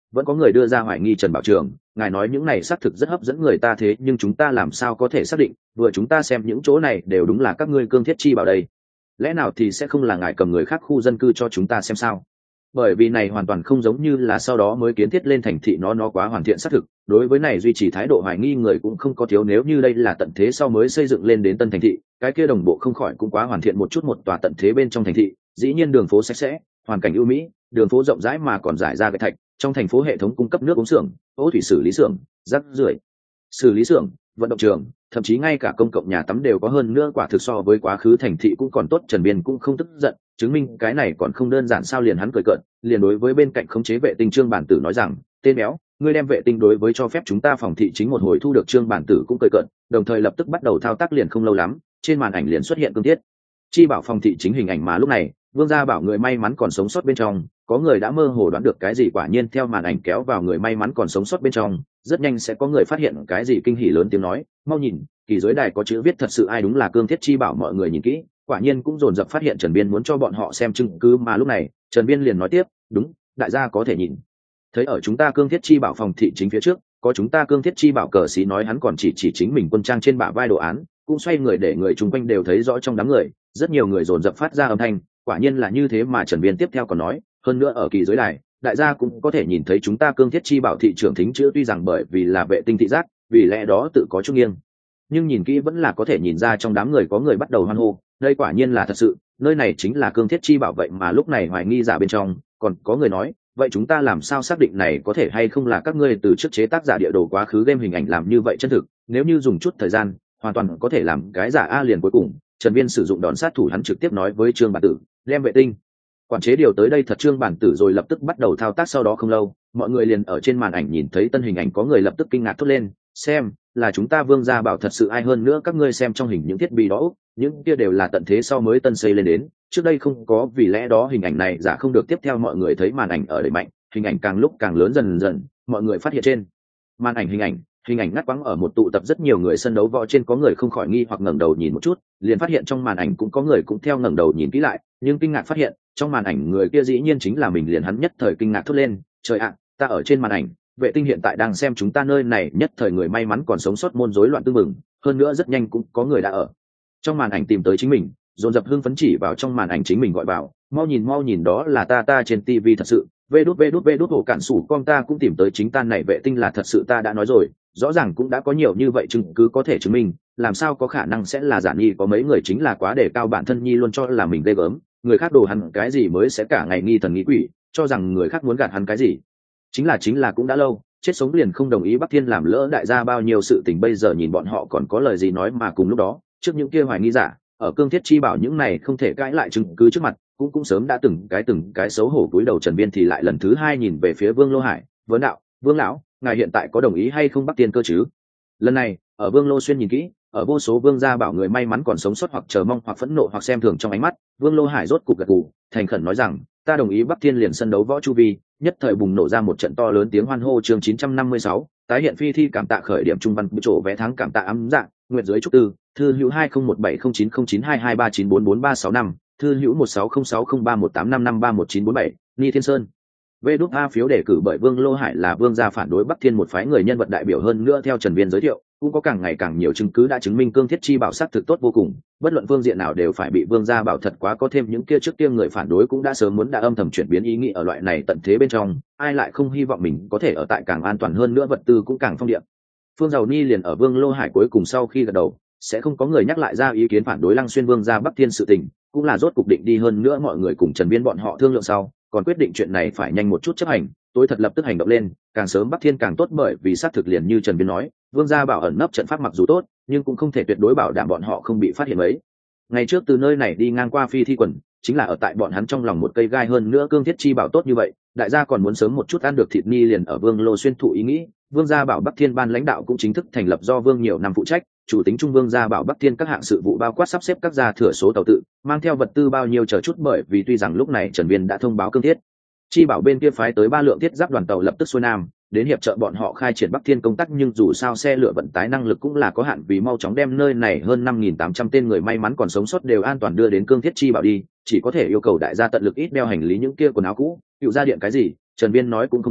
vẫn có người đưa ra hoài nghi Trần Bảo Trường, ngài nói những này xác thực rất hấp dẫn người ta, thế nhưng chúng ta làm sao có thể xác định vừa chúng ta xem những chỗ này đều đúng là các ngươi Cương Thiết Chi Bảo đây, lẽ nào thì sẽ không là ngài cầm người khác khu dân cư cho chúng ta xem sao? Bởi vì này hoàn toàn không giống như là sau đó mới kiến thiết lên thành thị, nó nó quá hoàn thiện xác thực, đối với này duy trì thái độ hoài nghi người cũng không có thiếu. Nếu như đây là tận thế sau mới xây dựng lên đến tân thành thị, cái kia đồng bộ không khỏi cũng quá hoàn thiện một chút. Một tòa tận thế bên trong thành thị, dĩ nhiên đường phố sạch sẽ, hoàn cảnh ưu mỹ, đường phố rộng rãi mà còn rải ra gạch thạch, trong thành phố hệ thống cung cấp nước uống xưởng, ô thủy xử lý xưởng, rác rưởi xử lý xưởng, vận động trường, thậm chí ngay cả công cộng nhà tắm đều có, hơn nữa quả thực so với quá khứ thành thị cũng còn tốt. Trần Biên cũng không tức giận, chứng minh cái này còn không đơn giản sao? Liền hắn cười cợt, liền đối với bên cạnh khống chế vệ tinh Trương Bản Tử nói rằng, tên béo, ngươi đem vệ tinh đối với cho phép chúng ta phòng thị chính một hồi thu được. Trương Bản Tử cũng cười cợt, đồng thời lập tức bắt đầu thao tác. Liền không lâu lắm, trên màn ảnh liền xuất hiện Cương Thiết Chi Bảo phòng thị chính hình ảnh, mà lúc này Vương Gia Bảo người may mắn còn sống sót bên trong, có người đã mơ hồ đoán được cái gì. Quả nhiên theo màn ảnh kéo vào người may mắn còn sống sót bên trong, rất nhanh sẽ có người phát hiện cái gì, kinh hỉ lớn tiếng nói, mau nhìn, kỳ dưới đài có chữ viết thật sự, ai đúng là Cương Thiết Chi Bảo. Mọi người nhìn kỹ, quả nhiên cũng dồn dập phát hiện Trần Biên muốn cho bọn họ xem chứng cứ. Mà lúc này Trần Biên liền nói tiếp, đúng, đại gia có thể nhìn thấy ở chúng ta Cương Thiết Chi Bảo phòng thị chính phía trước có chúng ta Cương Thiết Chi Bảo cờ xí. Nói hắn còn chỉ chỉ chính mình quân trang trên bả vai đồ án, cũng xoay người để người chung quanh đều thấy rõ. Trong đám người rất nhiều người dồn dập phát ra âm thanh, quả nhiên là như thế. Mà Trần Biên tiếp theo còn nói, hơn nữa ở kỳ dưới đài đại gia cũng có thể nhìn thấy chúng ta Cương Thiết Chi Bảo thị trưởng thính chữ, tuy rằng bởi vì là vệ tinh thị giác, vì lẽ đó tự có chút nghiêng, nhưng nhìn kỹ vẫn là có thể nhìn ra. Trong đám người có người bắt đầu hoan hô, đây quả nhiên là thật sự, nơi này chính là Cương Thiết Chi Bảo. Vậy mà lúc này hoài nghi giả bên trong còn có người nói, vậy chúng ta làm sao xác định này có thể hay không là các ngươi từ trước chế tác giả địa đồ quá khứ game hình ảnh làm như vậy chân thực? Nếu như dùng chút thời gian hoàn toàn có thể làm cái giả a. Liền cuối cùng Trần Biên sử dụng đòn sát thủ, hắn trực tiếp nói với Trương Bản Tử, đem vệ tinh quản chế điều tới đây thật. Trương Bản Tử rồi lập tức bắt đầu thao tác. Sau đó không lâu, mọi người liền ở trên màn ảnh nhìn thấy tân hình ảnh, có người lập tức kinh ngạc thốt lên, xem, là chúng ta Vương Gia Bảo thật sự, ai hơn nữa các ngươi xem trong hình những thiết bị đó, những kia đều là tận thế sau mới tân xây lên đến, trước đây không có, vì lẽ đó hình ảnh này giả không được. Tiếp theo mọi người thấy màn ảnh ở đẩy mạnh, hình ảnh càng lúc càng lớn dần dần, mọi người phát hiện trên màn ảnh hình ảnh hình ảnh ngắt quãng ở một tụ tập rất nhiều người sân đấu võ trên, có người không khỏi nghi hoặc ngẩng đầu nhìn một chút, liền phát hiện trong màn ảnh cũng có người cũng theo ngẩng đầu nhìn kỹ lại, nhưng kinh ngạc phát hiện trong màn ảnh người kia dĩ nhiên chính là mình. Liền hắn nhất thời kinh ngạc thốt lên, trời ạ, ta ở trên màn ảnh vệ tinh hiện tại đang xem chúng ta. Nơi này nhất thời người may mắn còn sống sót môn rối loạn tương mừng, hơn nữa rất nhanh cũng có người đã ở trong màn ảnh tìm tới chính mình, dồn dập hưng phấn chỉ vào trong màn ảnh chính mình gọi vào, mau nhìn mau nhìn, đó là ta ta trên tivi thật sự, vê đút vê đút vê đút hổ cản sủ con, ta cũng tìm tới chính ta này vệ tinh là thật sự, ta đã nói rồi, rõ ràng cũng đã có nhiều như vậy chứng cứ có thể chứng minh, làm sao có khả năng sẽ là giả nhi? Có mấy người chính là quá đề cao bản thân nhi, luôn cho là mình ghê gớm, người khác đồ hắn cái gì mới sẽ cả ngày nghi thần nghi quỷ, cho rằng người khác muốn gạt hắn cái gì, chính là chính là cũng đã lâu chết sống liền không đồng ý Bắc Thiên làm lỡ đại gia bao nhiêu sự tình, bây giờ nhìn bọn họ còn có lời gì nói. Mà cùng lúc đó, trước những kia hoài nghi giả ở Cương Thiết Chi Bảo những này không thể cãi lại chứng cứ trước mặt, cũng cũng sớm đã từng cái từng cái xấu hổ cúi đầu. Trần Biên thì lại lần thứ hai nhìn về phía Vương Lô Hải, vấn đạo, Vương lão, ngài hiện tại có đồng ý hay không Bắc Thiên cơ chứ? Lần này ở Vương Lô Xuyên nhìn kỹ, ở vô số Vương Gia Bảo người may mắn còn sống sót hoặc chờ mong hoặc phẫn nộ hoặc xem thường trong ánh mắt, Vương Lô Hải rốt cục gật gù, thành khẩn nói rằng, ta đồng ý. Bắc Thiên liền sân đấu võ chu vi nhất thời bùng nổ ra một trận to lớn tiếng hoan hô. Chương chín trăm năm mươi sáu, tái hiện phi thi cảm tạ khởi điểm trung văn chỗ vé tháng cảm tạ ấm dạng nguyện dưới trúc tư thư hữu hai không một bảy không chín không chín hai hai ba chín bốn bốn ba sáu năm thư hữu một sáu không sáu không ba một tám năm năm ba một chín bốn bảy Ni Thiên Sơn. Vê đút A phiếu đề cử bởi Vương Lô Hải là Vương gia phản đối Bắc Thiên một phái người nhân vật đại biểu. hơn nữa theo Trần Biên giới thiệu, cũng có càng ngày càng nhiều chứng cứ đã chứng minh Cương Thiết Chi Bảo sắc thực tốt vô cùng, bất luận phương diện nào đều phải bị Vương gia bảo thật quá. có thêm những kia trước kia người phản đối cũng đã sớm muốn đã âm thầm chuyển biến ý nghĩ, ở loại này tận thế bên trong, ai lại không hy vọng mình có thể ở tại càng an toàn hơn nữa, vật tư cũng càng phong điệp. Phương Giàu Ni liền ở Vương Lô Hải cuối cùng sau khi gật đầu, sẽ không có người nhắc lại ra ý kiến phản đối Lăng Xuyên Vương gia Bắc Thiên sự tình, cũng là rốt cục định đi. hơn nữa mọi người cùng Trần Biên bọn họ thương lượng sau, còn quyết định chuyện này phải nhanh một chút chấp hành, tối thật lập tức hành động lên, càng sớm Bắc Thiên càng tốt. bởi vì xác thực liền như Trần Biên nói, Vương gia bảo ẩn nấp trận pháp mặc dù tốt, nhưng cũng không thể tuyệt đối bảo đảm bọn họ không bị phát hiện. mấy ngày trước từ nơi này đi ngang qua phi thi quần, chính là ở tại bọn hắn trong lòng một cây gai. hơn nữa Cương Thiết Chi Bảo tốt như vậy, đại gia còn muốn sớm một chút ăn được thịt. Ni liền ở Vương Lô Xuyên thụ ý nghĩ, Vương gia bảo Bắc Thiên ban lãnh đạo cũng chính thức thành lập, do Vương nhiều năm phụ trách, chủ tính trung Vương gia bảo Bắc Thiên các hạng sự vụ, bao quát sắp xếp các gia thừa số tàu tự, mang theo vật tư bao nhiêu chờ chút. bởi vì tuy rằng lúc này Trần Biên đã thông báo Cương Thiết Chi Bảo bên kia phái tới ba lượng thiết giáp đoàn tàu lập tức xuôi nam đến hiệp trợ bọn họ khai triển Bắc Thiên công tác, nhưng dù sao xe lửa vận tải năng lực cũng là có hạn, vì mau chóng đem nơi này hơn năm nghìn tám trăm tên người may mắn còn sống sót đều an toàn đưa đến Cương Thiết Chi Bảo đi, chỉ có thể yêu cầu đại gia tận lực ít đeo hành lý, những kia quần áo cũ, cựu gia điện cái gì, Trần Biên nói cũng không muốn,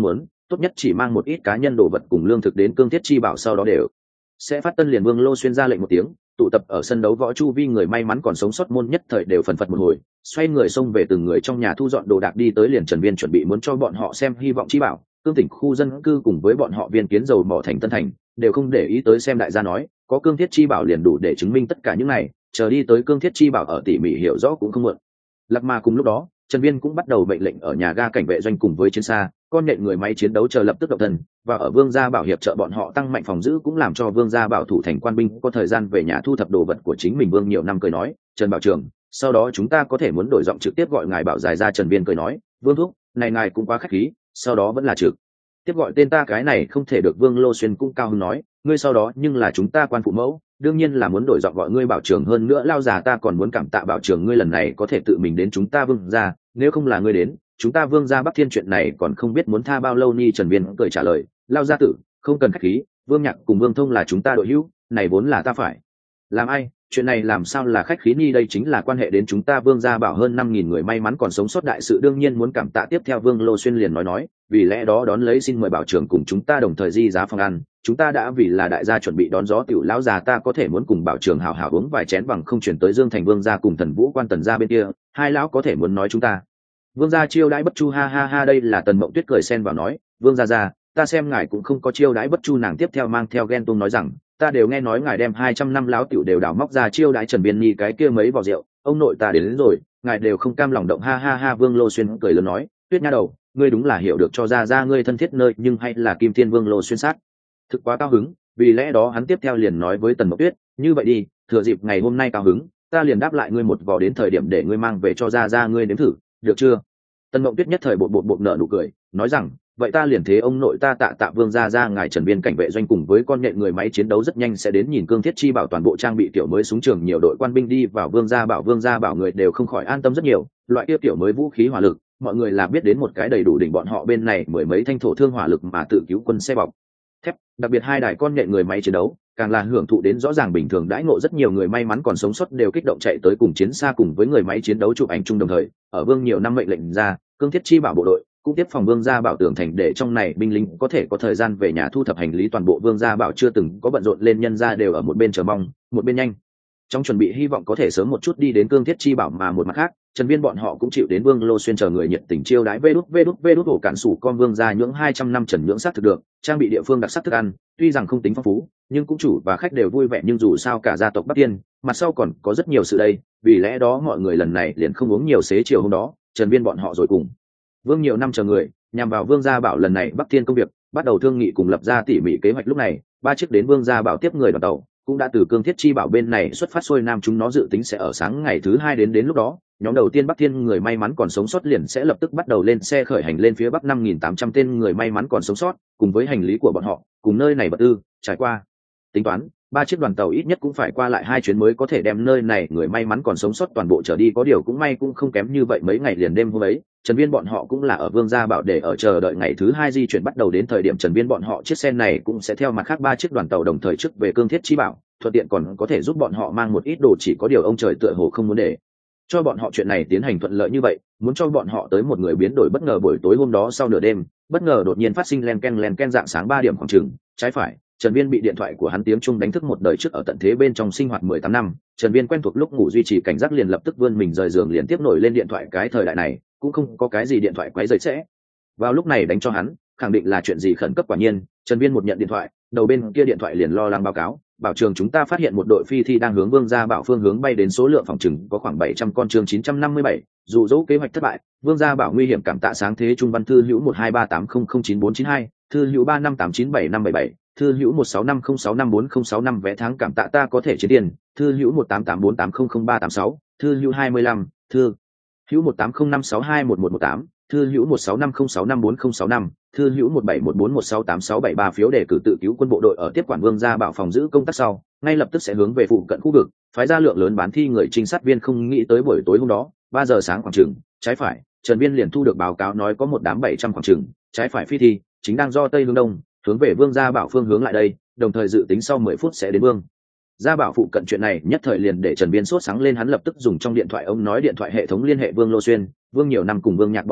tốt nhất chỉ mang một ít cá nhân đồ vật cùng lương thực đến Cương Thiết Chi Bảo, sau đó đều sẽ phát tân. Liền Vương Lô Xuyên ra lệnh một tiếng, tụ tập ở sân đấu võ chu vi người may mắn còn sống sót môn nhất thời đều phần phật một hồi, xoay người xông về từng người trong nhà thu dọn đồ đạc đi tới. Liền Trần Viên chuẩn bị muốn cho bọn họ xem hy vọng chi bảo, Cương tỉnh khu dân cư cùng với bọn họ viên kiến dầu mỏ thành Tân Thành đều không để ý tới xem. Đại gia nói có Cương Thiết Chi Bảo liền đủ để chứng minh tất cả những này, chờ đi tới Cương Thiết Chi Bảo ở tỉ mỉ hiểu rõ cũng không muộn. Lạc mà cùng lúc đó, Trần Viên cũng bắt đầu mệnh lệnh ở nhà ga cảnh vệ doanh cùng với chiến xa, con nện người máy chiến đấu chờ lập tức động thân, và ở Vương gia Bảo hiệp trợ bọn họ tăng mạnh phòng giữ, cũng làm cho Vương gia Bảo thủ thành quan binh có thời gian về nhà thu thập đồ vật của chính mình. Vương nhiều năm cười nói, Trần Bảo Trường, sau đó chúng ta có thể muốn đổi giọng trực tiếp gọi ngài Bảo dài ra. Trần Viên cười nói, Vương thúc, này ngài cũng quá khách khí, sau đó vẫn là trực tiếp gọi tên ta cái này không thể được. Vương Lô Xuyên cũng cao hứng nói, ngươi sau đó nhưng là chúng ta quan phụ mẫu, đương nhiên là muốn đổi giọng gọi ngươi Bảo Trường. Hơn nữa lao già ta còn muốn cảm tạ Bảo Trường ngươi lần này có thể tự mình đến chúng ta Vương gia, nếu không là ngươi đến, chúng ta Vương gia Bắc Thiên chuyện này còn không biết muốn tha bao lâu ni. Trần Viên cười trả lời, lao gia tử không cần khách khí, Vương Nhạc cùng Vương Thông là chúng ta đội hữu, này vốn là ta phải làm ai, chuyện này làm sao là khách khí ni, đây chính là quan hệ đến chúng ta Vương gia Bảo hơn năm nghìn người may mắn còn sống sót đại sự, đương nhiên muốn cảm tạ. Tiếp theo Vương Lô Xuyên liền nói nói, vì lẽ đó đón lấy xin mời Bảo Trường cùng chúng ta đồng thời di giá phòng ăn, chúng ta đã vì là đại gia chuẩn bị đón gió tiểu lão già ta có thể muốn cùng Bảo Trường hào hào uống vài chén, bằng không chuyển tới Dương Thành Vương gia cùng Thần Vũ Quan Tần gia bên kia, hai lão có thể muốn nói chúng ta Vương gia chiêu đãi bất chu. Ha ha ha, đây là Tần Mộng Tuyết cười xen vào nói, Vương gia gia, ta xem ngài cũng không có chiêu đãi bất chu. Nàng tiếp theo mang theo ghen tuông nói rằng, ta đều nghe nói ngài đem hai trăm năm lão tiểu đều đào móc ra chiêu đãi Trần Biên Nhi cái kia mấy vò rượu, ông nội ta đến, đến rồi, ngài đều không cam lòng động. Ha ha ha, Vương Lô Xuyên cười lớn nói, Tuyết nha đầu, ngươi đúng là hiểu được cho ra ra ngươi thân thiết nơi nhưng hay là Kim Thiên. Vương Lô Xuyên sát thực quá cao hứng, vì lẽ đó hắn tiếp theo liền nói với Tần Mộng Tuyết, như vậy đi, thừa dịp ngày hôm nay cao hứng, ta liền đáp lại ngươi một vò, đến thời điểm để ngươi mang về cho ra ra ngươi nếm thử, được chưa? Tần Mộng Tuyết nhất thời bột bột bột nợ nụ cười, nói rằng, vậy ta liền thế ông nội ta tạ tạ Vương gia gia. Ngài Trần Biên cảnh vệ doanh cùng với con nhện người máy chiến đấu rất nhanh sẽ đến, nhìn Cương Thiết Chi Bảo toàn bộ trang bị tiểu mới súng trường, nhiều đội quan binh đi vào Vương gia Bảo. Vương gia Bảo người đều không khỏi an tâm rất nhiều, loại kia tiểu mới vũ khí hỏa lực, mọi người là biết đến một cái đầy đủ, đỉnh bọn họ bên này mười mấy thanh thổ thương hỏa lực mà tự cứu quân xe bọc thép, đặc biệt hai đài con nhện người máy chiến đấu càng là hưởng thụ đến rõ ràng bình thường đãi ngộ. Rất nhiều người may mắn còn sống sót đều kích động chạy tới cùng chiến xa cùng với người máy chiến đấu chụp ảnh chung. Đồng thời ở Vương nhiều năm mệnh lệnh ra, Cương Thiết Chi Bảo bộ đội cũng tiếp phòng Vương gia Bảo tường thành, để trong này binh lính có thể có thời gian về nhà thu thập hành lý. Toàn bộ Vương gia Bảo chưa từng có bận rộn lên, nhân ra đều ở một bên chờ mong, một bên nhanh trong chuẩn bị, hy vọng có thể sớm một chút đi đến Cương Thiết Chi Bảo. Mà một mặt khác, Trần Viên bọn họ cũng chịu đến Vương Lô Xuyên chờ người nhiệt tình chiêu đãi. Vê đút vê đút vê đút ổ cản sủ con Vương gia nhưỡng hai trăm năm Trần nhưỡng sắc thực được trang bị địa phương đặc sắc thức ăn, tuy rằng không tính phong phú nhưng cũng chủ và khách đều vui vẻ, nhưng dù sao cả gia tộc Bắc Tiên mặt sau còn có rất nhiều sự đây, vì lẽ đó mọi người lần này liền không uống nhiều. Xế chiều hôm đó, Trần Viên bọn họ rồi cùng Vương nhiều năm chờ người nhằm vào Vương gia Bảo lần này Bắc Tiên công việc bắt đầu thương nghị cùng lập ra tỉ mỉ kế hoạch. Lúc này ba chiếc đến Vương gia Bảo tiếp người đoàn tàu cũng đã từ Cương Thiết Chi Bảo bên này xuất phát xuôi nam, chúng nó dự tính sẽ ở sáng ngày thứ hai đến. Đến lúc đó, nhóm đầu tiên Bắc Thiên người may mắn còn sống sót liền sẽ lập tức bắt đầu lên xe khởi hành lên phía bắc. Năm nghìn tám trăm tên người may mắn còn sống sót cùng với hành lý của bọn họ cùng nơi này vật tư trải qua tính toán, ba chiếc đoàn tàu ít nhất cũng phải qua lại hai chuyến mới có thể đem nơi này người may mắn còn sống sót toàn bộ trở đi. Có điều cũng may cũng không kém như vậy, mấy ngày liền đêm hôm ấy Trần Viên bọn họ cũng là ở Vương gia Bảo để ở chờ đợi ngày thứ hai di chuyển bắt đầu. Đến thời điểm Trần Viên bọn họ chiếc xe này cũng sẽ theo mặt khác ba chiếc đoàn tàu đồng thời trước về Cương Thiết Chi Bảo, thuận tiện còn có thể giúp bọn họ mang một ít đồ. Chỉ có điều ông trời tựa hồ không muốn để cho bọn họ chuyện này tiến hành thuận lợi như vậy, muốn cho bọn họ tới một người biến đổi bất ngờ. Buổi tối hôm đó sau nửa đêm, bất ngờ đột nhiên phát sinh len ken len ken, dạng sáng ba điểm khoảng chừng trái phải, Trần Viên bị điện thoại của hắn tiếng chuông đánh thức. Một đời trước ở tận thế bên trong sinh hoạt mười tám năm, Trần Viên quen thuộc lúc ngủ duy trì cảnh giác, liền lập tức vươn mình rời giường liền tiếp nổi lên điện thoại. Cái thời đại này cũng không có cái gì điện thoại quấy rầy sẽ vào lúc này đánh cho hắn, khẳng định là chuyện gì khẩn cấp. Quả nhiên Trần Viên một nhận điện thoại, đầu bên kia điện thoại liền lo lắng báo cáo, Bảo Trường chúng ta phát hiện một đội phi thi đang hướng Vương gia Bảo phương hướng bay đến, số lượng phòng chừng có khoảng bảy trăm con. Chương chín trăm năm mươi bảy, dụ dỗ kế hoạch thất bại, Vương gia Bảo nguy hiểm, cảm tạ sáng thế Trung Văn thư hữu một hai ba tám không không chín bốn chín hai, thư hữu ba năm tám chín bảy năm bảy bảy, thư hữu một sáu năm không sáu năm bốn không sáu năm vé tháng cảm tạ ta có thể chiến tiền, thư hữu một tám tám bốn tám không không ba tám sáu, thư hữu hai mươi lăm, thư hữu một tám không năm sáu hai một một một tám, thư hữu một sáu năm không sáu năm bốn không sáu năm, thư hữu một bảy một bốn một sáu tám sáu bảy ba. Phiếu đề cử tự cứu quân bộ đội ở tiếp quản Vương gia Bảo phòng giữ công tác sau, ngay lập tức sẽ hướng về phụ cận khu vực phái ra lượng lớn bán thi người trinh sát viên. Không nghĩ tới buổi tối hôm đó ba giờ sáng khoảng chừng trái phải, Trần Viên liền thu được báo cáo nói có một đám bảy trăm khoảng chừng trái phải phi thi chính đang do tây hướng đông hướng về Vương gia Bảo phương hướng lại đây, đồng thời dự tính sau mười phút sẽ đến Vương gia Bảo phụ cận. Chuyện này nhất thời liền để Trần Viên sốt sáng lên, hắn lập tức dùng trong điện thoại ông nói điện thoại hệ thống liên hệ Vương Lô Xuyên, Vương nhiều năm cùng Vương Nhạc bọn họ,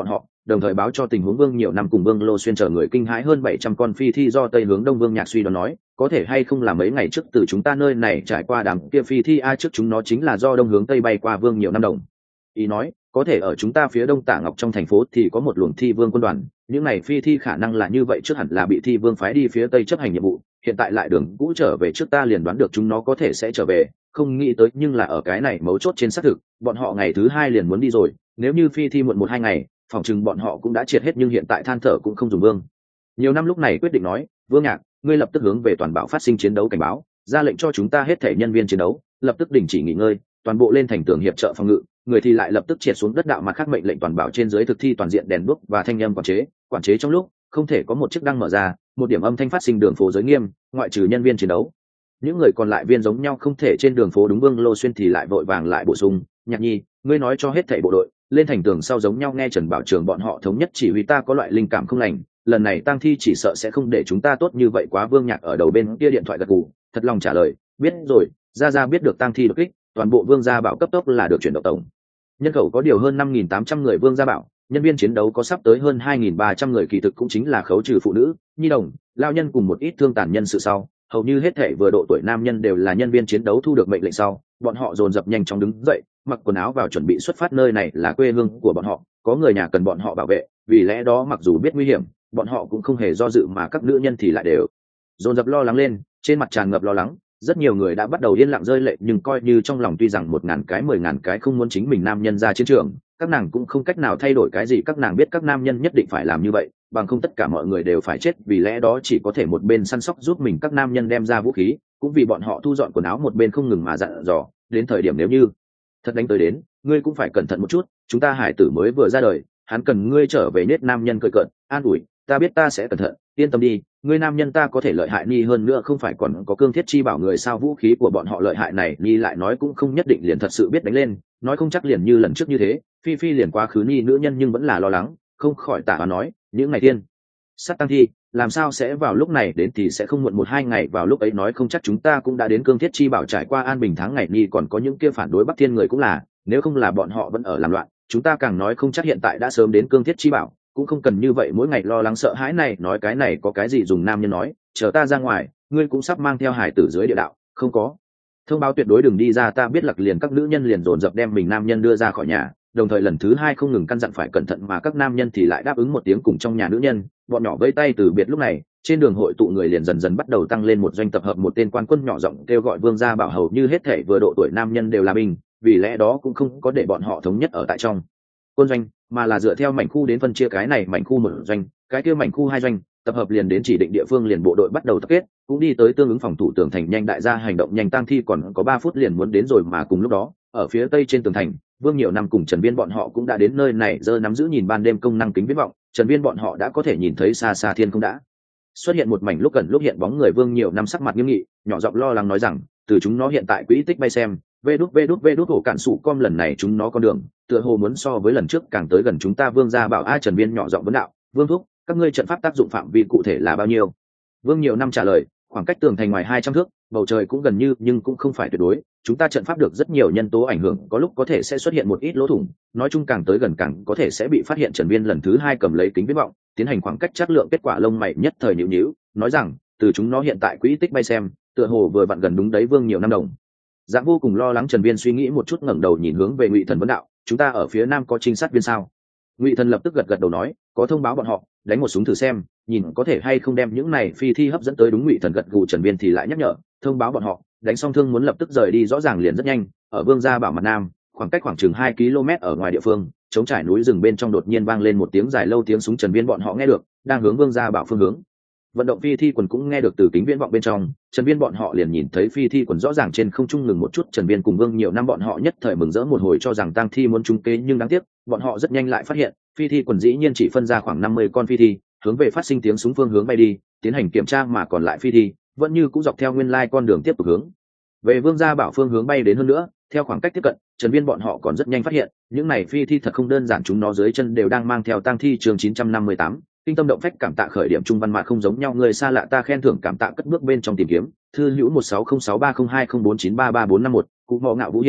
đồng thời báo cho tình huống Vương Nhiều Năm cùng Vương Lô Xuyên chờ người kinh hãi hơn bảy trăm con phi thi do tây hướng đông. Vương Nhạc suy đoán nói, có thể hay không là mấy ngày trước từ chúng ta nơi này trải qua đám kia phi thi a trước chúng nó chính là do đông hướng tây bay qua Vương Nhiều Năm đồng. Ý nói, có thể ở chúng ta phía đông Tả Ngọc trong thành phố thì có một luồng thi vương quân đoàn, những này phi thi khả năng là như vậy, trước hẳn là bị thi vương phái đi phía tây chấp hành nhiệm vụ, hiện tại lại đường cũ trở về, trước ta liền đoán được chúng nó có thể sẽ trở về, không nghĩ tới nhưng là ở cái này mấu chốt trên xác thực, bọn họ ngày thứ hai liền muốn đi rồi, nếu như phi thi muộn một hai ngày, phòng chừng bọn họ cũng đã triệt hết, nhưng hiện tại than thở cũng không dùng. Vương Nhiều Năm lúc này quyết định nói, Vương Nhạc, ngươi lập tức hướng về toàn bảo phát sinh chiến đấu cảnh báo, ra lệnh cho chúng ta hết thể nhân viên chiến đấu lập tức đình chỉ nghỉ ngơi, toàn bộ lên thành tường hiệp trợ phòng ngự, người thì lại lập tức triệt xuống đất đạo, mặt khác mệnh lệnh toàn bảo trên dưới thực thi toàn diện đèn đuốc và thanh âm quản chế, quản chế trong lúc không thể có một chiếc đăng mở ra, một điểm âm thanh phát sinh, đường phố giới nghiêm, ngoại trừ nhân viên chiến đấu, những người còn lại viên giống nhau không thể trên đường phố đúng. Vương Lô Xuyên thì lại vội vàng lại bổ sung, Nhạc Nhi, ngươi nói cho hết thảy bộ đội lên thành tường sau giống nhau nghe Trần Bảo Trường bọn họ thống nhất chỉ huy, ta có loại linh cảm không lành, lần này tang thi chỉ sợ sẽ không để chúng ta tốt như vậy quá. Vương Nhạc ở đầu bên kia điện thoại gật gù, thật lòng trả lời, biết rồi, ra ra biết được tang thi đột kích, toàn bộ Vương gia bảo cấp tốc là được chuyển động tổng nhân khẩu có điều hơn năm nghìn tám trăm người. Vương gia bảo nhân viên chiến đấu có sắp tới hơn hai nghìn ba trăm người, kỳ thực cũng chính là khấu trừ phụ nữ, nhi đồng, lao nhân cùng một ít thương tàn nhân sự sau, hầu như hết thể vừa độ tuổi nam nhân đều là nhân viên chiến đấu. Thu được mệnh lệnh sau, bọn họ dồn dập nhanh chóng đứng dậy, mặc quần áo vào chuẩn bị xuất phát. Nơi này là quê hương của bọn họ, có người nhà cần bọn họ bảo vệ, vì lẽ đó mặc dù biết nguy hiểm, bọn họ cũng không hề do dự, mà các nữ nhân thì lại đều dồn dập lo lắng lên, trên mặt tràn ngập lo lắng. Rất nhiều người đã bắt đầu yên lặng rơi lệ, nhưng coi như trong lòng tuy rằng một ngàn cái mười ngàn cái không muốn chính mình nam nhân ra chiến trường, các nàng cũng không cách nào thay đổi cái gì. Các nàng biết các nam nhân nhất định phải làm như vậy, bằng không tất cả mọi người đều phải chết, vì lẽ đó chỉ có thể một bên săn sóc giúp mình các nam nhân đem ra vũ khí, cũng vì bọn họ thu dọn quần áo, một bên không ngừng mà dặn dò, đến thời điểm nếu như thật đánh tới đến, ngươi cũng phải cẩn thận một chút, chúng ta hải tử mới vừa ra đời, hắn cần ngươi trở về. Nết nam nhân cười cợt, an ủi, ta biết ta sẽ cẩn thận, yên tâm đi, ngươi nam nhân ta có thể lợi hại, Nhi hơn nữa không phải còn có Cương Thiết Chi bảo người sao, vũ khí của bọn họ lợi hại này. Nhi lại nói cũng không nhất định liền thật sự biết đánh lên, nói không chắc liền như lần trước như thế. Phi Phi liền quá khứ, Nhi nữ nhân nhưng vẫn là lo lắng, không khỏi tả và nói, những ngày tiên sát tăng thi làm sao sẽ vào lúc này đến, thì sẽ không muộn một hai ngày, vào lúc ấy nói không chắc chúng ta cũng đã đến Cương Thiết Chi bảo, trải qua an bình tháng ngày. Nhi còn có những kia phản đối Bắc Thiên người cũng là, nếu không là bọn họ vẫn ở làm loạn, chúng ta càng nói không chắc hiện tại đã sớm đến Cương Thiết Chi bảo, cũng không cần như vậy mỗi ngày lo lắng sợ hãi này. Nói cái này có cái gì dùng, nam nhân nói, chờ ta ra ngoài, ngươi cũng sắp mang theo hải tử dưới địa đạo, không có thông báo tuyệt đối đừng đi ra, ta biết. Lặc liền các nữ nhân liền dồn dập đem mình nam nhân đưa ra khỏi nhà, đồng thời lần thứ hai không ngừng căn dặn phải cẩn thận, mà các nam nhân thì lại đáp ứng một tiếng cùng trong nhà nữ nhân. Bọn nhỏ vây tay từ biệt. Lúc này trên đường hội tụ người liền dần dần bắt đầu tăng lên, một doanh tập hợp, một tên quan quân nhỏ giọng kêu gọi Vương gia bảo hầu như hết thể vừa độ tuổi nam nhân đều là binh, vì lẽ đó cũng không có để bọn họ thống nhất ở tại trong quân doanh, mà là dựa theo mảnh khu đến phân chia, cái này mảnh khu một doanh, cái kia mảnh khu hai doanh, tập hợp liền đến chỉ định địa phương, liền bộ đội bắt đầu tập kết, cũng đi tới tương ứng phòng thủ tường thành. Nhanh đại gia hành động nhanh, tang thi còn có ba phút liền muốn đến rồi. Mà cùng lúc đó ở phía tây trên tường thành, Vương Nhiều Năm cùng Trần Viên bọn họ cũng đã đến nơi này, giờ nắm giữ nhìn ban đêm công năng kính viễn vọng, Trần Viên bọn họ đã có thể nhìn thấy xa xa thiên không đã xuất hiện một mảnh lúc gần lúc hiện bóng người. Vương Nhiều Năm sắc mặt nghiêm nghị, nhỏ giọng lo lắng nói rằng, từ chúng nó hiện tại quỹ tích bay xem, vê đút vê đút vê đút hổ cản sụ com, lần này chúng nó con đường tựa hồ muốn so với lần trước càng tới gần chúng ta. Vương gia bảo a, Trần Viên nhỏ giọng vấn đạo, Vương thúc, các ngươi trận pháp tác dụng phạm vi cụ thể là bao nhiêu? Vương Nhiều Năm trả lời, khoảng cách tường thành ngoài hai trăm thước, bầu trời cũng gần như nhưng cũng không phải tuyệt đối, chúng ta trận pháp được rất nhiều nhân tố ảnh hưởng, có lúc có thể sẽ xuất hiện một ít lỗ thủng, nói chung càng tới gần càng có thể sẽ bị phát hiện. Trần Viên lần thứ hai cầm lấy kính viễn vọng tiến hành khoảng cách chất lượng, kết quả lông mày nhất thời nhíu nhíu, nói rằng, từ chúng nó hiện tại quỹ tích bay xem, tựa hồ vừa vặn gần đúng đấy. Vương Nhiều Năm đồng dạng vô cùng lo lắng. Trần Viên suy nghĩ một chút, ngẩng đầu nhìn hướng về Ngụy Thần vấn đạo, chúng ta ở phía nam có trinh sát viên sao? Ngụy Thần lập tức gật gật đầu nói, có, thông báo bọn họ đánh một súng thử xem, nhìn có thể hay không đem những này phi thi hấp dẫn tới. Đúng, Ngụy Thần gật gù. Trần Viên thì lại nhắc nhở, thông báo bọn họ đánh xong thương muốn lập tức rời đi, rõ ràng liền rất nhanh. Ở Vương gia bảo mặt nam, khoảng cách khoảng chừng hai ki lô mét ở ngoài địa phương, trống trải núi rừng bên trong đột nhiên vang lên một tiếng dài lâu tiếng súng. Trần Viên bọn họ nghe được, đang hướng Vương gia bảo phương hướng vận động. Phi thi quần cũng nghe được từ kính viễn vọng bên trong, Trần Viên bọn họ liền nhìn thấy phi thi quần rõ ràng trên không trung ngừng một chút. Trần Viên cùng Vương Nhiều Năm bọn họ nhất thời mừng rỡ một hồi, cho rằng tang thi muốn trúng kế, nhưng đáng tiếc bọn họ rất nhanh lại phát hiện phi thi quần dĩ nhiên chỉ phân ra khoảng năm mươi con phi thi, hướng về phát sinh tiếng súng phương hướng bay đi, tiến hành kiểm tra, mà còn lại phi thi vẫn như cũng dọc theo nguyên lai con đường tiếp tục hướng về Vương gia bảo phương hướng bay đến. Hơn nữa theo khoảng cách tiếp cận, Trần Viên bọn họ còn rất nhanh phát hiện những này phi thi thật không đơn giản, chúng nó dưới chân đều đang mang theo tang thi. Chương chín trăm năm mươi tám, kinh tâm động phách cảm tạ khởi điểm trung văn mạn không giống nhau, người xa lạ ta khen thưởng cảm tạ cất bước bên trong tìm kiếm thư hữu một sáu không sáu ba không hai không bốn chín ba ba bốn năm một cụ mọ ngạo vũ hiên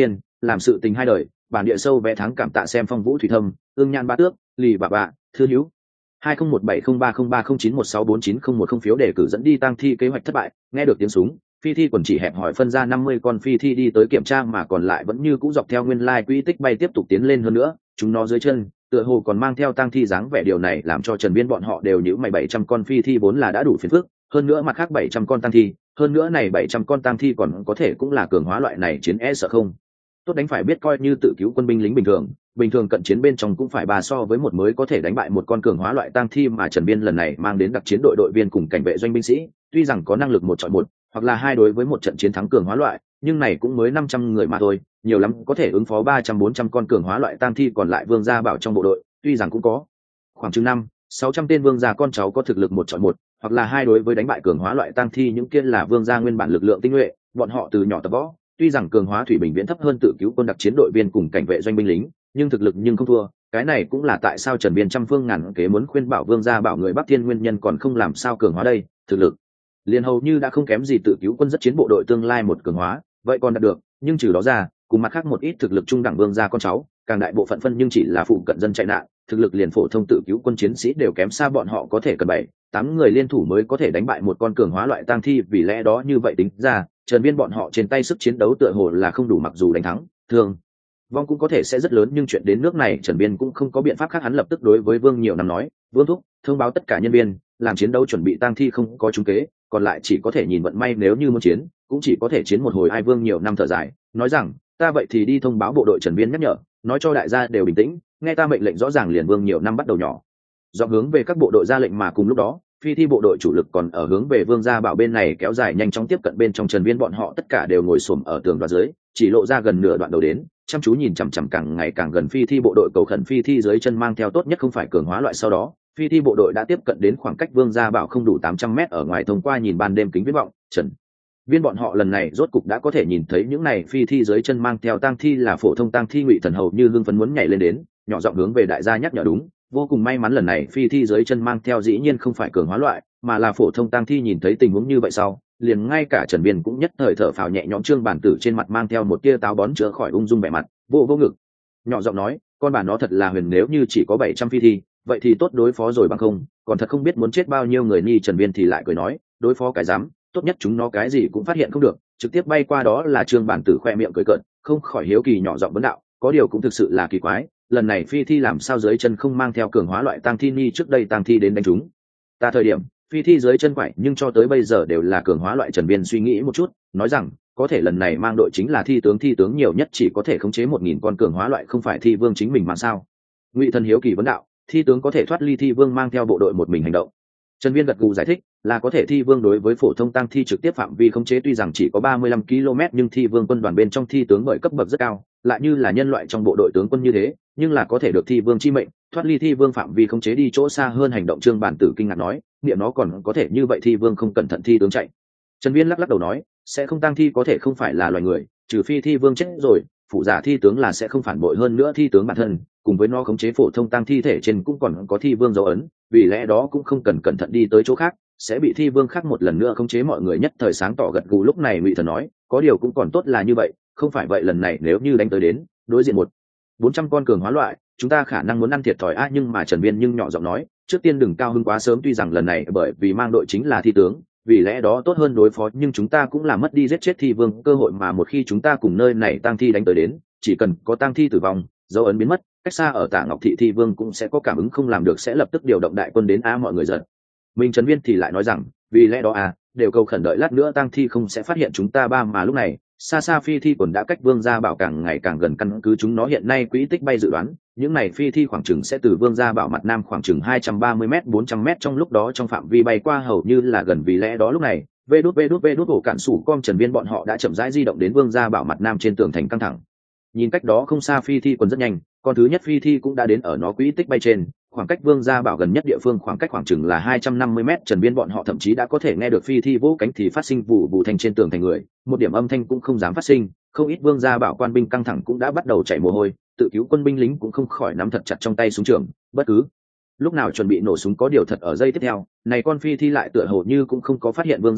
làm sự tình hai đời, bản địa sâu vẽ tháng cảm tạ xem phong vũ thủy thâm, ương nhan ba tước, lì bà bạ, thư hữu. hai không một bảy không ba không ba không chín một sáu bốn chín không một không phiếu đề cử dẫn đi tang thi kế hoạch thất bại, nghe được tiếng súng, phi thi quần chỉ hẹp hỏi phân ra năm mươi con phi thi đi tới kiểm tra mà còn lại vẫn như cũ dọc theo nguyên lai quỹ tích bay tiếp tục tiến lên hơn nữa, chúng nó dưới chân tựa hồ còn mang theo tang thi dáng vẻ, điều này làm cho Trần Viên bọn họ đều nhíu mày, bảy trăm con phi thi vốn là đã đủ phiền phức, hơn nữa mặt khác bảy trăm con tang thi, hơn nữa này bảy trăm con tang thi còn có thể cũng là cường hóa loại này chiến e sợ không tốt đánh, phải biết coi như tự cứu quân binh lính bình thường bình thường cận chiến bên trong cũng phải bà so với một mới có thể đánh bại một con cường hóa loại tang thi, mà Trần Viên lần này mang đến đặc chiến đội đội viên cùng cảnh vệ doanh binh sĩ tuy rằng có năng lực một chọn một hoặc là hai đối với một trận chiến thắng cường hóa loại, nhưng này cũng mới năm trăm người mà thôi, nhiều lắm có thể ứng phó ba trăm bốn trăm con cường hóa loại tang thi, còn lại Vương gia bảo trong bộ đội tuy rằng cũng có khoảng chừng năm sáu trăm tên vương gia con cháu có thực lực một chọn một hoặc là hai đối với đánh bại cường hóa loại tang thi, những kia là vương gia nguyên bản lực lượng tinh nhuệ, bọn họ từ nhỏ tập võ, tuy rằng cường hóa thủy bình viễn thấp hơn tự cứu quân đặc chiến đội viên cùng cảnh vệ doanh binh lính, nhưng thực lực nhưng không thua, cái này cũng là tại sao Trần Viên trăm phương ngàn kế muốn khuyên bảo vương gia bảo người Bắc Thiên nguyên nhân, còn không làm sao cường hóa đây, thực lực liền hầu như đã không kém gì tự cứu quân rất chiến bộ đội tương lai một cường hóa, vậy còn đạt được, nhưng trừ đó ra cùng mặt khác một ít thực lực trung đẳng vương gia con cháu càng đại bộ phận phân nhưng chỉ là phụ cận dân chạy nạn, thực lực liền phổ thông tự cứu quân chiến sĩ đều kém xa, bọn họ có thể cần bảy tám người liên thủ mới có thể đánh bại một con cường hóa loại tang thi, vì lẽ đó như vậy tính ra Trần Viên bọn họ trên tay sức chiến đấu tựa hồ là không đủ, mặc dù đánh thắng thường vong cũng có thể sẽ rất lớn, nhưng chuyện đến nước này Trần Viên cũng không có biện pháp khác, hắn lập tức đối với Vương Nhiều Năm nói, Vương thúc thông báo tất cả nhân viên làm chiến đấu chuẩn bị, tang thi không có trúng kế, còn lại chỉ có thể nhìn vận may, nếu như muốn chiến cũng chỉ có thể chiến một hồi. Ai Vương Nhiều Năm thở dài nói rằng, ta vậy thì đi thông báo bộ đội. Trần Viên nhắc nhở, nói cho đại gia đều bình tĩnh, nghe ta mệnh lệnh rõ ràng. Liền Vương Nhiều Năm bắt đầu nhỏ dọn hướng về các bộ đội ra lệnh, mà cùng lúc đó phi thi bộ đội chủ lực còn ở hướng về Vương gia bảo bên này kéo dài nhanh chóng tiếp cận, bên trong Trần Viên bọn họ tất cả đều ngồi xổm ở tường đoạn dưới, chỉ lộ ra gần nửa đoạn đầu đến, chăm chú nhìn chằm chằm càng ngày càng gần phi thi bộ đội, cầu khẩn phi thi dưới chân mang theo tốt nhất không phải cường hóa loại. Sau đó phi thi bộ đội đã tiếp cận đến khoảng cách Vương gia bảo không đủ tám trăm mét ở ngoài, thông qua nhìn ban đêm kính viễn vọng, Trần Viên bọn họ lần này rốt cục đã có thể nhìn thấy những này phi thi dưới chân mang theo tang thi là phổ thông tang thi. Ngụy Thần hầu như hưng phấn muốn nhảy lên đến, nhỏ giọng hướng về đại gia nhắc nhở, đúng, vô cùng may mắn lần này phi thi dưới chân mang theo dĩ nhiên không phải cường hóa loại mà là phổ thông tang thi. Nhìn thấy tình huống như vậy sau, liền ngay cả Trần Viên cũng nhất thời thở phào nhẹ nhõm, Trương Bản Tử trên mặt mang theo một tia táo bón chữa khỏi ung dung vẻ mặt, vô vô ngực nhỏ giọng nói, con bà nó thật là huyền, nếu như chỉ có bảy trăm phi thi vậy thì tốt đối phó rồi, bằng không còn thật không biết muốn chết bao nhiêu người nhi. Trần Viên thì lại cười nói, đối phó cái dám, tốt nhất chúng nó cái gì cũng phát hiện không được, trực tiếp bay qua đó là. Trương Bản Tử khoe miệng cười cợt, không khỏi hiếu kỳ nhỏ giọng vấn đạo, có điều cũng thực sự là kỳ quái, lần này phi thi làm sao dưới chân không mang theo cường hóa loại tang thi nhi, trước đây tang thi đến đánh chúng ta thời điểm phi thi dưới chân quậy, nhưng cho tới bây giờ đều là cường hóa loại. Trần Viên suy nghĩ một chút nói rằng, có thể lần này mang đội chính là thi tướng, thi tướng nhiều nhất chỉ có thể khống chế một nghìn con cường hóa loại, không phải thi vương chính mình mang sao? Ngụy Thần hiếu kỳ vấn đạo, thi tướng có thể thoát ly thi vương mang theo bộ đội một mình hành động? Trần Viên gật gù giải thích, là có thể. Thi vương đối với phổ thông tang thi trực tiếp phạm vi khống chế tuy rằng chỉ có ba mươi lăm ki lô mét, nhưng thi vương quân đoàn bên trong thi tướng bởi cấp bậc rất cao, lại như là nhân loại trong bộ đội tướng quân như thế, nhưng là có thể được thi vương chi mệnh thoát ly thi vương phạm vi khống chế đi chỗ xa hơn hành động. Trương Bản Tử kinh ngạc nói, niệm nó còn có thể như vậy, thi vương không cẩn thận thi tướng chạy? Trần Viên lắc lắc đầu nói, sẽ không, tang thi có thể không phải là loài người, trừ phi thi vương chết rồi, phụ giả thi tướng là sẽ không phản bội, hơn nữa thi tướng bản thân cùng với nó khống chế phổ thông tang thi thể trên cũng còn có thi vương dấu ấn, vì lẽ đó cũng không cần cẩn thận đi tới chỗ khác sẽ bị thi vương khác một lần nữa khống chế. Mọi người nhất thời sáng tỏ gật gù. Lúc này Ngụy Thần nói, có điều cũng còn tốt là như vậy, không phải vậy lần này nếu như đánh tới đến đối diện một bốn trăm con cường hóa loại, chúng ta khả năng muốn ăn thiệt thòi a. Nhưng mà Trần Viên nhưng nhỏ giọng nói, trước tiên đừng cao hứng quá sớm, tuy rằng lần này bởi vì mang đội chính là thi tướng, vì lẽ đó tốt hơn đối phó, nhưng chúng ta cũng là mất đi giết chết thi vương cơ hội, mà một khi chúng ta cùng nơi này tang thi đánh tới đến, chỉ cần có tang thi tử vong, dấu ấn biến mất, cách xa ở Tạ Ngọc Thị thi vương cũng sẽ có cảm ứng không làm được, sẽ lập tức điều động đại quân đến a. Mọi người giận mình. Trần Viên thì lại nói rằng, vì lẽ đó à, đều cầu khẩn đợi lát nữa tang thi không sẽ phát hiện chúng ta ba. Mà lúc này xa xa phi thi còn đã cách Vương gia bảo càng ngày càng gần, căn cứ chúng nó hiện nay quỹ tích bay dự đoán, những này phi thi khoảng chừng sẽ từ Vương gia bảo mặt nam khoảng chừng hai trăm ba mươi mét bốn trăm mét trong lúc đó trong phạm vi bay qua, hầu như là gần. Vì lẽ đó lúc này vê đút vê đút vê đút ổ cạn sủ com Trần Viên bọn họ đã chậm rãi di động đến Vương gia bảo mặt nam trên tường thành căng thẳng. Nhìn cách đó không xa phi thi quần rất nhanh, con thứ nhất phi thi cũng đã đến ở nó quỹ tích bay trên, khoảng cách Vương gia bảo gần nhất địa phương khoảng cách khoảng chừng là hai trăm năm mươi mét. Trần Viên bọn họ thậm chí đã có thể nghe được phi thi vỗ cánh thì phát sinh vụ vụ thành trên tường thành, người một điểm âm thanh cũng không dám phát sinh. Không ít Vương gia bảo quan binh căng thẳng cũng đã bắt đầu chảy mồ hôi, tự cứu quân binh lính cũng không khỏi nắm thật chặt trong tay súng trường, bất cứ lúc nào chuẩn bị nổ súng. Có điều thật ở giây tiếp theo này con phi thi lại tựa hồ như cũng không có phát hiện Vương gia bảo,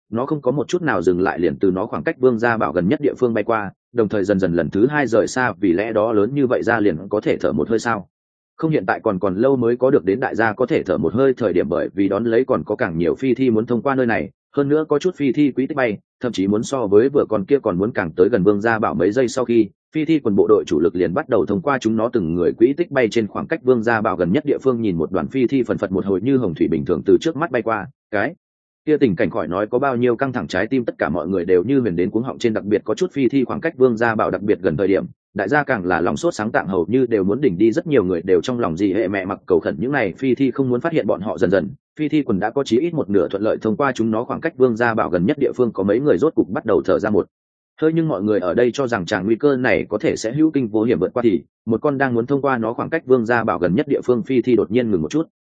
nó không có một chút nào dừng lại, liền từ nó khoảng cách Vương Gia Bảo gần nhất địa phương bay qua, đồng thời dần dần lần thứ hai rời xa. Vì lẽ đó lớn như vậy ra liền có thể thở một hơi sao? Không, hiện tại còn còn lâu mới có được đến đại gia có thể thở một hơi thời điểm, bởi vì đón lấy còn có càng nhiều phi thi muốn thông qua nơi này, hơn nữa có chút phi thi quỹ tích bay thậm chí muốn so với vừa còn kia còn muốn càng tới gần Vương Gia Bảo mấy giây sau khi phi thi quần bộ đội chủ lực liền bắt đầu thông qua chúng nó từng người quỹ tích bay trên khoảng cách Vương Gia Bảo gần nhất địa phương. Nhìn một đoàn phi thi phần phật một hồi như hồng thủy bình thường từ trước mắt bay qua, cái kia tình cảnh khỏi nói có bao nhiêu căng thẳng, trái tim tất cả mọi người đều như huyền đến cuống họng trên. Đặc biệt có chút phi thi khoảng cách Vương Gia Bảo đặc biệt gần thời điểm, đại gia càng là lòng sốt sáng tạng hầu như đều muốn đỉnh đi. Rất nhiều người đều trong lòng gì hệ mẹ mặc cầu khẩn những này phi thi không muốn phát hiện bọn họ. Dần dần phi thi quần đã có chí ít một nửa thuận lợi thông qua chúng nó khoảng cách Vương Gia Bảo gần nhất địa phương. Có mấy người rốt cục bắt đầu thở ra một hơi, nhưng mọi người ở đây cho rằng chàng nguy cơ này có thể sẽ hữu kinh vô hiểm vượt qua thì một con đang muốn thông qua nó khoảng cách Vương Gia Bảo gần nhất địa phương phi thi đột nhiên ngừng một chút.